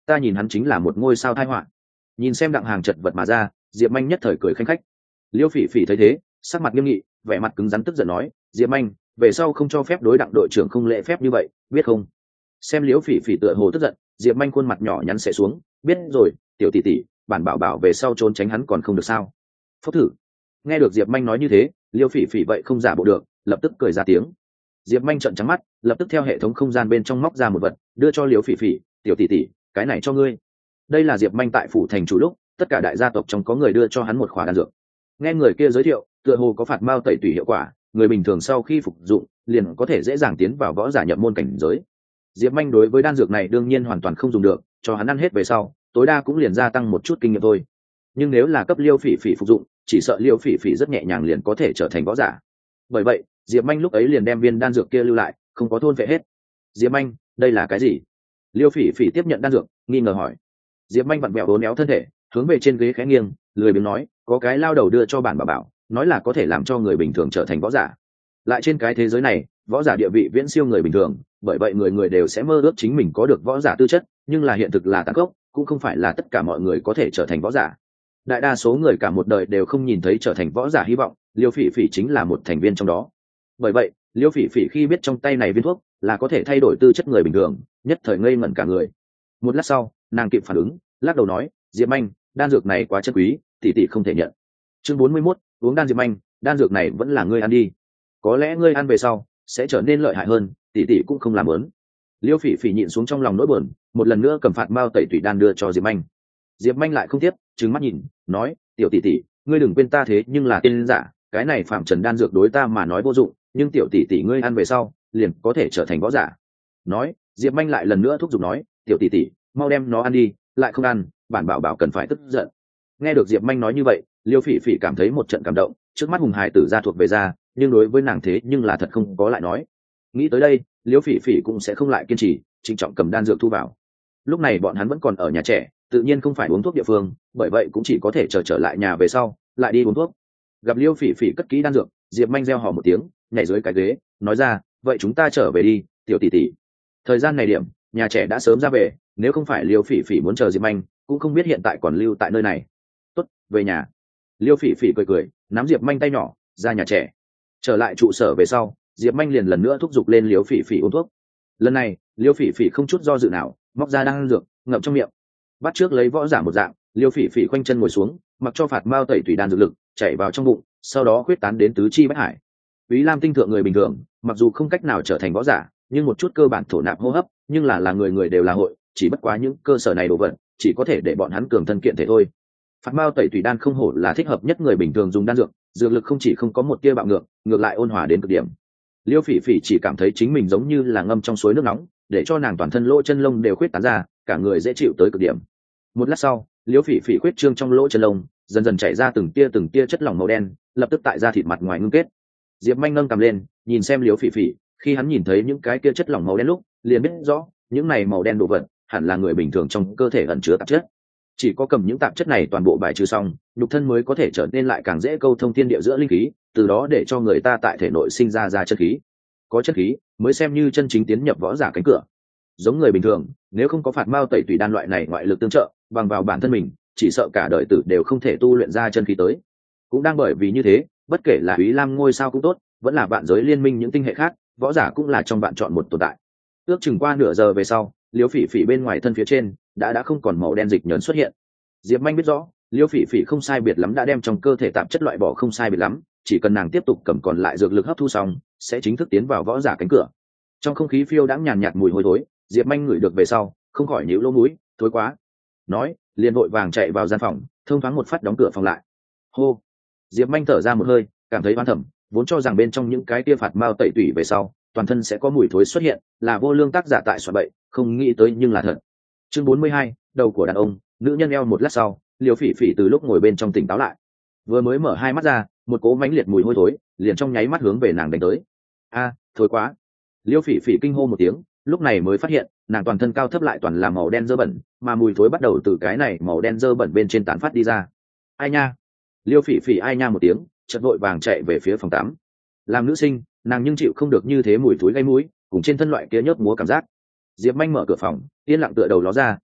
ta nhìn hắn chính là một ngôi sao tai họa. Nhìn xem đặng hàng chật vật mà ra, Diệp Manh nhất thời cười khanh khách. Liêu Phỉ Phỉ thấy thế, sắc mặt nghiêm nghị, vẻ mặt cứng rắn tức giận nói, Diệp Manh, về sau không cho phép đối đặng đội trưởng không lễ phép như vậy, biết không? Xem Liêu Phỉ Phỉ tựa hồ tức giận, Diệp Manh khuôn mặt nhỏ nhắn xệ xuống, biết rồi, tiểu tỷ tỷ, bản bảo bảo về sau trốn tránh hắn còn không được sao? Phốc thử. Nghe được Diệp Manh nói như thế, Liêu Phỉ Phỉ vậy không giả bộ được, lập tức cười ra tiếng. Diệp Manh trợn trắng mắt, lập tức theo hệ thống không gian bên trong móc ra một vật, đưa cho Liêu Phỉ Phỉ, tiểu tỷ tỷ, cái này cho ngươi. Đây là Diệp Manh tại phủ thành chủ lúc, tất cả đại gia tộc trong có người đưa cho hắn một khỏa đan dược. Nghe người kia giới thiệu, tựa hồ có phạt mao tẩy tủy hiệu quả, người bình thường sau khi phục dụng liền có thể dễ dàng tiến vào võ giả nhập môn cảnh giới. Diệp Manh đối với đan dược này đương nhiên hoàn toàn không dùng được, cho hắn ăn hết về sau, tối đa cũng liền gia tăng một chút kinh nghiệm thôi. Nhưng nếu là cấp Liêu Phỉ Phỉ phục dụng, chỉ sợ Liêu Phỉ Phỉ rất nhẹ nhàng liền có thể trở thành võ giả. Bởi vậy, Diệp Manh lúc ấy liền đem viên đan dược kia lưu lại, không có thôn phệ hết. Diệp Manh, đây là cái gì? Liêu Phỉ Phỉ tiếp nhận đan dược, nghi ngờ hỏi. Diệp Manh vặn vẹo uốn éo thân thể, hướng về trên ghế khẽ nghiêng, lười biếng nói, có cái lao đầu đưa cho bản bảo bảo, nói là có thể làm cho người bình thường trở thành võ giả. Lại trên cái thế giới này, võ giả địa vị viễn siêu người bình thường, bởi vậy người người đều sẽ mơ ước chính mình có được võ giả tư chất, nhưng là hiện thực là tàn khốc, cũng không phải là tất cả mọi người có thể trở thành võ giả. Đại đa số người cả một đời đều không nhìn thấy trở thành võ giả hy vọng, Liêu Phỉ Phỉ chính là một thành viên trong đó. Bởi vậy, Liêu Phỉ Phỉ khi biết trong tay này viên thuốc là có thể thay đổi tư chất người bình thường, nhất thời ngây ngẩn cả người. Một lát sau, nàng kịp phản ứng, lắc đầu nói, Diệp Anh, đan dược này quá chân quý, tỷ tỷ không thể nhận. Chương 41, uống đan Diệp Anh, đan dược này vẫn là ngươi ăn đi. Có lẽ ngươi ăn về sau sẽ trở nên lợi hại hơn, tỷ tỷ cũng không làm lớn. Liêu Phỉ Phỉ nhịn xuống trong lòng nỗi buồn, một lần nữa cầm phạt mao tẩy tủy đan đưa cho Diệp Anh. Diệp Anh lại không tiếp, trừng mắt nhìn, nói, tiểu tỷ tỷ, ngươi đừng quên ta thế nhưng là tiên giả, cái này phạm trần đan dược đối ta mà nói vô dụng, nhưng tiểu tỷ tỷ ngươi ăn về sau liền có thể trở thành võ giả. Nói, Diệp Anh lại lần nữa thúc giục nói, tiểu tỷ tỷ, mau đem nó ăn đi, lại không ăn, bản bảo bảo cần phải tức giận. Nghe được Diệp Anh nói như vậy, Liêu Phỉ Phỉ cảm thấy một trận cảm động, trước mắt hùng hài tử gia thuộc về ra, nhưng đối với nàng thế nhưng là thật không có lại nói. Nghĩ tới đây, Liêu Phỉ Phỉ cũng sẽ không lại kiên trì, trịnh trọng cầm đan dược thu vào. Lúc này bọn hắn vẫn còn ở nhà trẻ, tự nhiên không phải uống thuốc địa phương, bởi vậy cũng chỉ có thể trở lại nhà về sau lại đi uống thuốc. Gặp Liêu Phỉ Phỉ cất kỹ đan dược, Diệp Anh reo hò một tiếng, nhảy dưới cái ghế, nói ra, vậy chúng ta trở về đi, tiểu tỷ tỷ. Thời gian này điểm, nhà trẻ đã sớm ra về, nếu không phải Liêu Phỉ Phỉ muốn chờ Diệp Anh, cũng không biết hiện tại còn lưu tại nơi này. Tốt, về nhà. Liêu Phỉ Phỉ cười, nắm Diệp Anh tay nhỏ, ra nhà trẻ. Trở lại trụ sở về sau, Diệp Anh liền lần nữa thúc giục lên Liêu Phỉ Phỉ uống thuốc. Lần này, Liêu Phỉ Phỉ không chút do dự nào, móc ra đan dược, ngậm trong miệng. Bắt trước lấy võ giả một dạng, Liêu Phỉ Phỉ khoanh chân ngồi xuống, mặc cho phạt mao tẩy tủy đan dược lực chảy vào trong bụng, sau đó khuyết tán đến tứ chi bách hải. Úy Lam tinh thượng người bình thường, mặc dù không cách nào trở thành võ giả, nhưng một chút cơ bản thổ nạp hô hấp, nhưng là người người đều là hội, chỉ bất quá những cơ sở này đồ vật, chỉ có thể để bọn hắn cường thân kiện thể thôi. Phạt mao tẩy tủy đan không hổ là thích hợp nhất người bình thường dùng đan dược, dược lực không chỉ không có một tia bạo ngược, ngược lại ôn hòa đến cực điểm. Liêu Phỉ Phỉ chỉ cảm thấy chính mình giống như là ngâm trong suối nước nóng, để cho nàng toàn thân lỗ chân lông đều khuyết tán ra, cả người dễ chịu tới cực điểm. Một lát sau, Liêu Phỉ Phỉ khuyết trương trong lỗ chân lông dần dần chảy ra từng tia chất lỏng màu đen, lập tức tại da thịt mặt ngoài ngưng kết. Diệp Anh nâng cầm lên, nhìn xem Liêu Phỉ Phỉ, khi hắn nhìn thấy những cái kia chất lỏng màu đen lúc, liền biết rõ, những này màu đen đồ vật hẳn là người bình thường trong cơ thể ẩn chứa tạp chất. Chỉ có cầm những tạp chất này toàn bộ bài trừ xong, nhục thân mới có thể trở nên lại càng dễ câu thông thiên địa giữa linh khí, từ đó để cho người ta tại thể nội sinh ra chân khí. Có chân khí mới xem như chân chính tiến nhập võ giả cánh cửa. Giống người bình thường, nếu không có phạt mao tẩy tùy đan loại này ngoại lực tương trợ, bằng vào bản thân mình, chỉ sợ cả đời tử đều không thể tu luyện ra chân khí tới. Cũng đang bởi vì như thế, bất kể là Úy Lam ngôi sao cũng tốt, vẫn là vạn giới liên minh những tinh hệ khác, võ giả cũng là trong bạn chọn một tồn tại. Ước chừng qua nửa giờ về sau, Liêu Phỉ Phỉ bên ngoài thân phía trên đã không còn màu đen dịch nhờn xuất hiện. Diệp Anh biết rõ, Liêu Phỉ Phỉ không sai biệt lắm đã đem trong cơ thể tạp chất loại bỏ không sai biệt lắm, chỉ cần nàng tiếp tục cầm còn lại dược lực hấp thu xong, sẽ chính thức tiến vào võ giả cánh cửa. Trong không khí phiêu đãng nhàn nhạt mùi hôi thối, Diệp Anh ngửi được về sau, không khỏi nhíu lỗ mũi, thối quá. Nói, liền vội vàng chạy vào gian phòng, thông thoáng một phát đóng cửa phòng lại. Hô. Diệp Anh thở ra một hơi, cảm thấy oan thầm, vốn cho rằng bên trong những cái kia phạt mao tẩy tủy về sau, toàn thân sẽ có mùi thối xuất hiện, là vô lương tác giả tại soạn bậy, không nghĩ tới nhưng là thật. Chương 42, đầu của đàn ông, nữ nhân eo. Một lát sau, Liêu Phỉ Phỉ từ lúc ngồi bên trong tỉnh táo lại, vừa mới mở hai mắt ra, một cỗ mãnh liệt mùi hôi thối liền trong nháy mắt hướng về nàng đánh tới. A, thối quá. Liêu Phỉ Phỉ kinh hô một tiếng, lúc này mới phát hiện nàng toàn thân cao thấp lại toàn là màu đen dơ bẩn, mà mùi thối bắt đầu từ cái này màu đen dơ bẩn bên trên tán phát đi ra. Ai nha. Liêu Phỉ Phỉ ai nha một tiếng, chợt vội vàng chạy về phía phòng tắm. Làm nữ sinh, nàng nhưng chịu không được như thế mùi thối gây mũi, cùng trên thân loại kia nhớp múa cảm giác. Diệp Anh mở cửa phòng, yên lặng tựa đầu ló ra,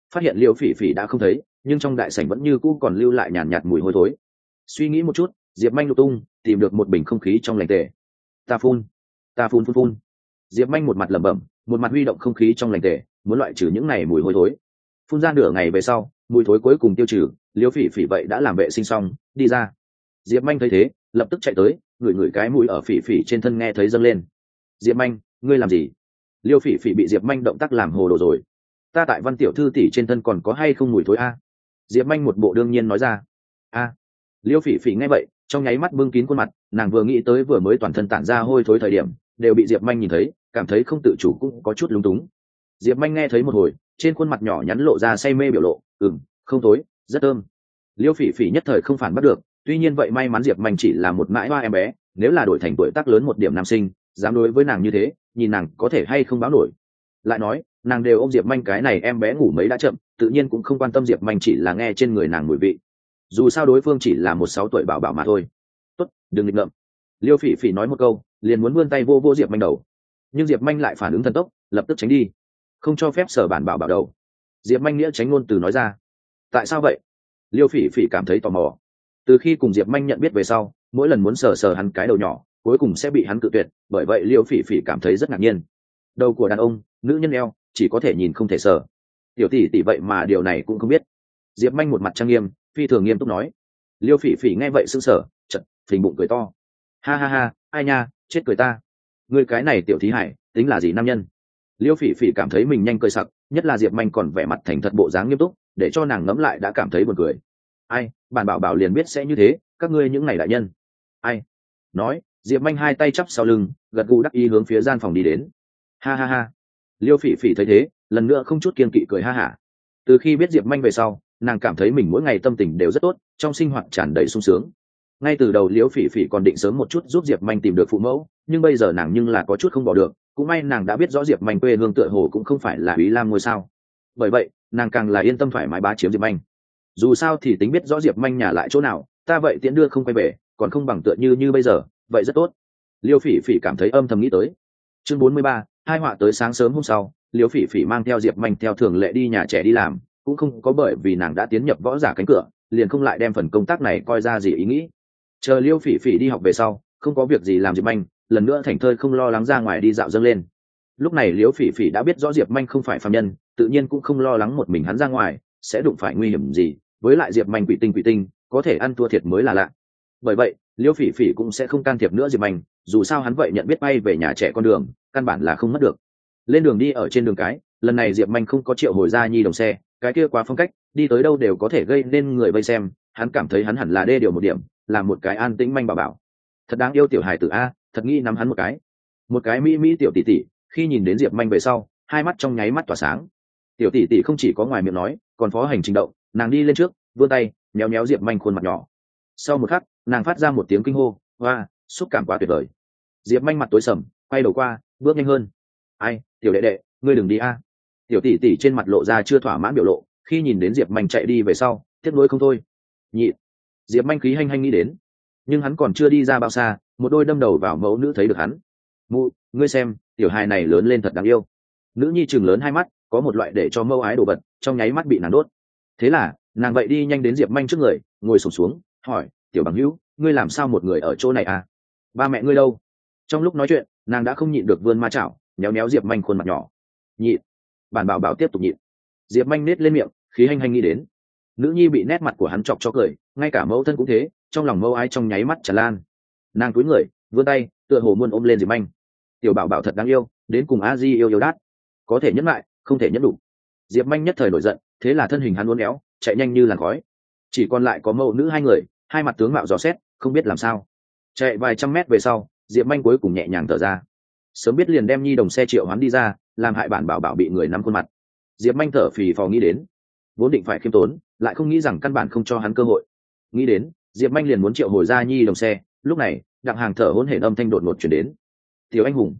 phát hiện liêu phỉ phỉ đã không thấy, nhưng trong đại sảnh vẫn như cũ còn lưu lại nhàn nhạt mùi hôi thối. Suy nghĩ một chút, diệp manh lục tung tìm được một bình không khí trong lành tề. Ta phun, ta phun phun phun. Diệp manh một mặt lẩm bẩm, một mặt huy động không khí trong lành tề, muốn loại trừ những này mùi hôi thối. Phun ra nửa ngày về sau, mùi thối cuối cùng tiêu trừ, liêu phỉ phỉ vậy đã làm vệ sinh xong đi ra. Diệp manh thấy thế lập tức chạy tới, ngửi ngửi cái mùi ở phỉ phỉ trên thân nghe thấy dâng lên. Diệp manh, ngươi làm gì? Liêu phỉ phỉ bị diệp manh động tác làm hồ đồ rồi. Ta tại Văn tiểu thư tỷ trên thân còn có hay không mùi thối a? Diệp manh một bộ đương nhiên nói ra. A. Liêu phỉ phỉ nghe vậy trong nháy mắt bưng kín khuôn mặt, nàng vừa nghĩ tới vừa mới toàn thân tản ra hôi thối thời điểm đều bị diệp manh nhìn thấy, cảm thấy không tự chủ cũng có chút lúng túng. Diệp manh nghe thấy một hồi, trên khuôn mặt nhỏ nhắn lộ ra say mê biểu lộ. Không tối, rất thơm. Liêu phỉ phỉ nhất thời không phản bắt được, tuy nhiên vậy may mắn diệp manh chỉ là một mãi hoa em bé, nếu là đổi thành tuổi tác lớn một điểm nam sinh dám đối với nàng như thế, nhìn nàng có thể hay không báo nổi. Lại nói nàng đều ôm diệp manh cái này em bé ngủ mấy đã chậm, tự nhiên cũng không quan tâm diệp manh chỉ là nghe trên người nàng mùi vị, dù sao đối phương chỉ là một 6 tuổi bảo bảo mà thôi. Tốt, đừng nghịch ngợm. Liêu phỉ phỉ nói một câu liền muốn vươn tay vô vô diệp manh đầu, nhưng diệp manh lại phản ứng thần tốc, lập tức tránh đi. Không cho phép sờ bản bảo bảo đầu. Diệp manh nghĩa tránh ngôn từ nói ra. Tại sao vậy? Liêu phỉ phỉ cảm thấy tò mò. Từ khi cùng diệp manh nhận biết về sau, mỗi lần muốn sờ sờ hắn cái đầu nhỏ cuối cùng sẽ bị hắn cự tuyệt, bởi vậy liêu phỉ phỉ cảm thấy rất ngạc nhiên. Đầu của đàn ông, nữ nhân eo chỉ có thể nhìn không thể sờ. Tiểu tỷ tỷ vậy mà điều này cũng không biết. Diệp manh một mặt trang nghiêm, phi thường nghiêm túc nói. Liêu phỉ phỉ nghe vậy sững sờ, chợt phình bụng cười to. Ha ha ha, ai nha, chết cười ta. Người cái này tiểu thí hải tính là gì nam nhân? Liêu phỉ phỉ cảm thấy mình nhanh cười sặc, nhất là diệp manh còn vẻ mặt thành thật bộ dáng nghiêm túc, để cho nàng ngẫm lại đã cảm thấy buồn cười. Ai, bản bảo bảo liền biết sẽ như thế, các ngươi những này đại nhân. Ai? Nói, diệp manh hai tay chắp sau lưng, gật gù đắc ý hướng phía gian phòng đi đến. Ha ha ha. Liêu phỉ phỉ thấy thế lần nữa không chút kiên kỵ cười ha hả. Từ khi biết diệp manh về sau, nàng cảm thấy mình mỗi ngày tâm tình đều rất tốt, trong sinh hoạt tràn đầy sung sướng. Ngay từ đầu liễu phỉ phỉ còn định sớm một chút giúp diệp manh tìm được phụ mẫu, nhưng bây giờ nàng nhưng là có chút không bỏ được, cũng may nàng đã biết rõ diệp manh quê hương tựa hồ cũng không phải là Úy Lam ngôi sao, bởi vậy nàng càng là yên tâm thoải mái bá chiếm diệp manh. Dù sao thì tính biết rõ diệp manh nhà lại chỗ nào, ta vậy tiễn đưa không quay về còn không bằng tựa như bây giờ, vậy rất tốt. Liêu phỉ phỉ cảm thấy âm thầm nghĩ tới. Chương 43, hai họa tới sáng sớm hôm sau, liêu phỉ phỉ mang theo diệp manh theo thường lệ đi nhà trẻ đi làm, cũng không có bởi vì nàng đã tiến nhập võ giả cánh cửa liền không lại đem phần công tác này coi ra gì ý nghĩ. Chờ liêu phỉ phỉ đi học về sau, không có việc gì làm diệp manh lần nữa thành thơi không lo lắng ra ngoài đi dạo dâng lên. Lúc này liêu phỉ phỉ đã biết rõ diệp manh không phải phàm nhân, tự nhiên cũng không lo lắng một mình hắn ra ngoài sẽ đụng phải nguy hiểm gì, với lại diệp manh quỷ tinh có thể ăn thua thiệt mới là lạ. Bởi vậy liêu phỉ phỉ cũng sẽ không can thiệp nữa diệp manh, dù sao hắn vậy nhận biết bay về nhà trẻ con đường căn bản là không mất được. Lên đường đi ở trên đường cái, lần này diệp manh không có triệu hồi ra nhi đồng xe, cái kia quá phong cách, đi tới đâu đều có thể gây nên người vây xem, hắn cảm thấy hắn hẳn là đê điều một điểm, là một cái an tĩnh manh bảo bảo. Thật đáng yêu tiểu hài tử a, thật nghĩ nắm hắn một cái mỹ tiểu tỷ tỷ. Khi nhìn đến diệp manh về sau, hai mắt trong nháy mắt tỏa sáng. Tiểu tỷ tỷ không chỉ có ngoài miệng nói, còn phó hành trình động, nàng đi lên trước vươn tay nhéo diệp manh khuôn mặt nhỏ. Sau một khắc nàng phát ra một tiếng kinh hô, hoa, xúc cảm quá tuyệt vời. Diệp manh mặt tối sầm, quay đầu qua bước nhanh hơn. Ai, tiểu đệ đệ, ngươi đừng đi a. Tiểu tỷ tỷ trên mặt lộ ra chưa thỏa mãn biểu lộ, khi nhìn đến diệp manh chạy đi về sau tiếc nuối không thôi. Nhị. Diệp manh khí hanh nghĩ đến, nhưng hắn còn chưa đi ra bao xa, một đôi đâm đầu vào mẫu nữ thấy được hắn. Mụ, ngươi xem, tiểu hài này lớn lên thật đáng yêu. Nữ nhi chừng lớn hai mắt, có một loại để cho mâu ái đồ vật trong nháy mắt bị nàng đốt. Thế là nàng vậy đi nhanh đến diệp manh trước người, ngồi sụp xuống hỏi, tiểu bằng hữu, ngươi làm sao một người ở chỗ này à? Ba mẹ ngươi đâu? Trong lúc nói chuyện nàng đã không nhịn được vươn ma chảo nhéo diệp manh khuôn mặt nhỏ. Nhịn. Bản bảo bảo tiếp tục nhịn. Diệp manh nết lên miệng, khí hanh nghĩ đến. Nữ nhi bị nét mặt của hắn chọc cho cười, ngay cả mẫu thân cũng thế, trong lòng mâu ái trong nháy mắt tràn lan. Nàng cúi người vươn tay tựa hồ muốn ôm lên diệp manh. Tiểu bảo bảo thật đáng yêu, đến cùng a di yêu đát, có thể nhẫn lại không thể nhẫn đủ. Diệp manh nhất thời nổi giận, thế là thân hình hắn uốn éo chạy nhanh như làn khói. Chỉ còn lại có mẫu nữ hai người, hai mặt tướng mạo dò xét không biết làm sao. Chạy vài trăm mét về sau, diệp manh cuối cùng nhẹ nhàng thở ra. Sớm biết liền đem nhi đồng xe triệu hoán đi ra, làm hại bản bảo bảo bị người nắm khuôn mặt. Diệp manh thở phì phò nghĩ đến, vốn định phải khiêm tốn, lại không nghĩ rằng căn bản không cho hắn cơ hội. Nghĩ đến, diệp manh liền muốn triệu hồi ra nhi đồng xe. Lúc này đặng hàng thở hổn hển âm thanh đột ngột chuyển đến. Tiểu anh hùng.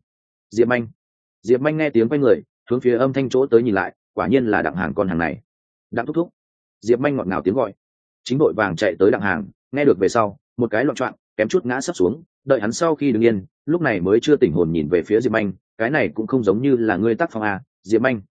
Diệp manh nghe tiếng quay người hướng phía âm thanh chỗ tới nhìn lại, quả nhiên là đặng hàng con hàng này. Đặng thúc thúc. Diệp manh ngọt ngào tiếng gọi. Chính đội vàng chạy tới đặng hàng, nghe được về sau một cái loạn choạng kém chút ngã sấp xuống, đợi hắn sau khi đứng yên lúc này mới chưa tỉnh hồn nhìn về phía diệp manh, cái này cũng không giống như là ngươi tác phong à. Diệp manh.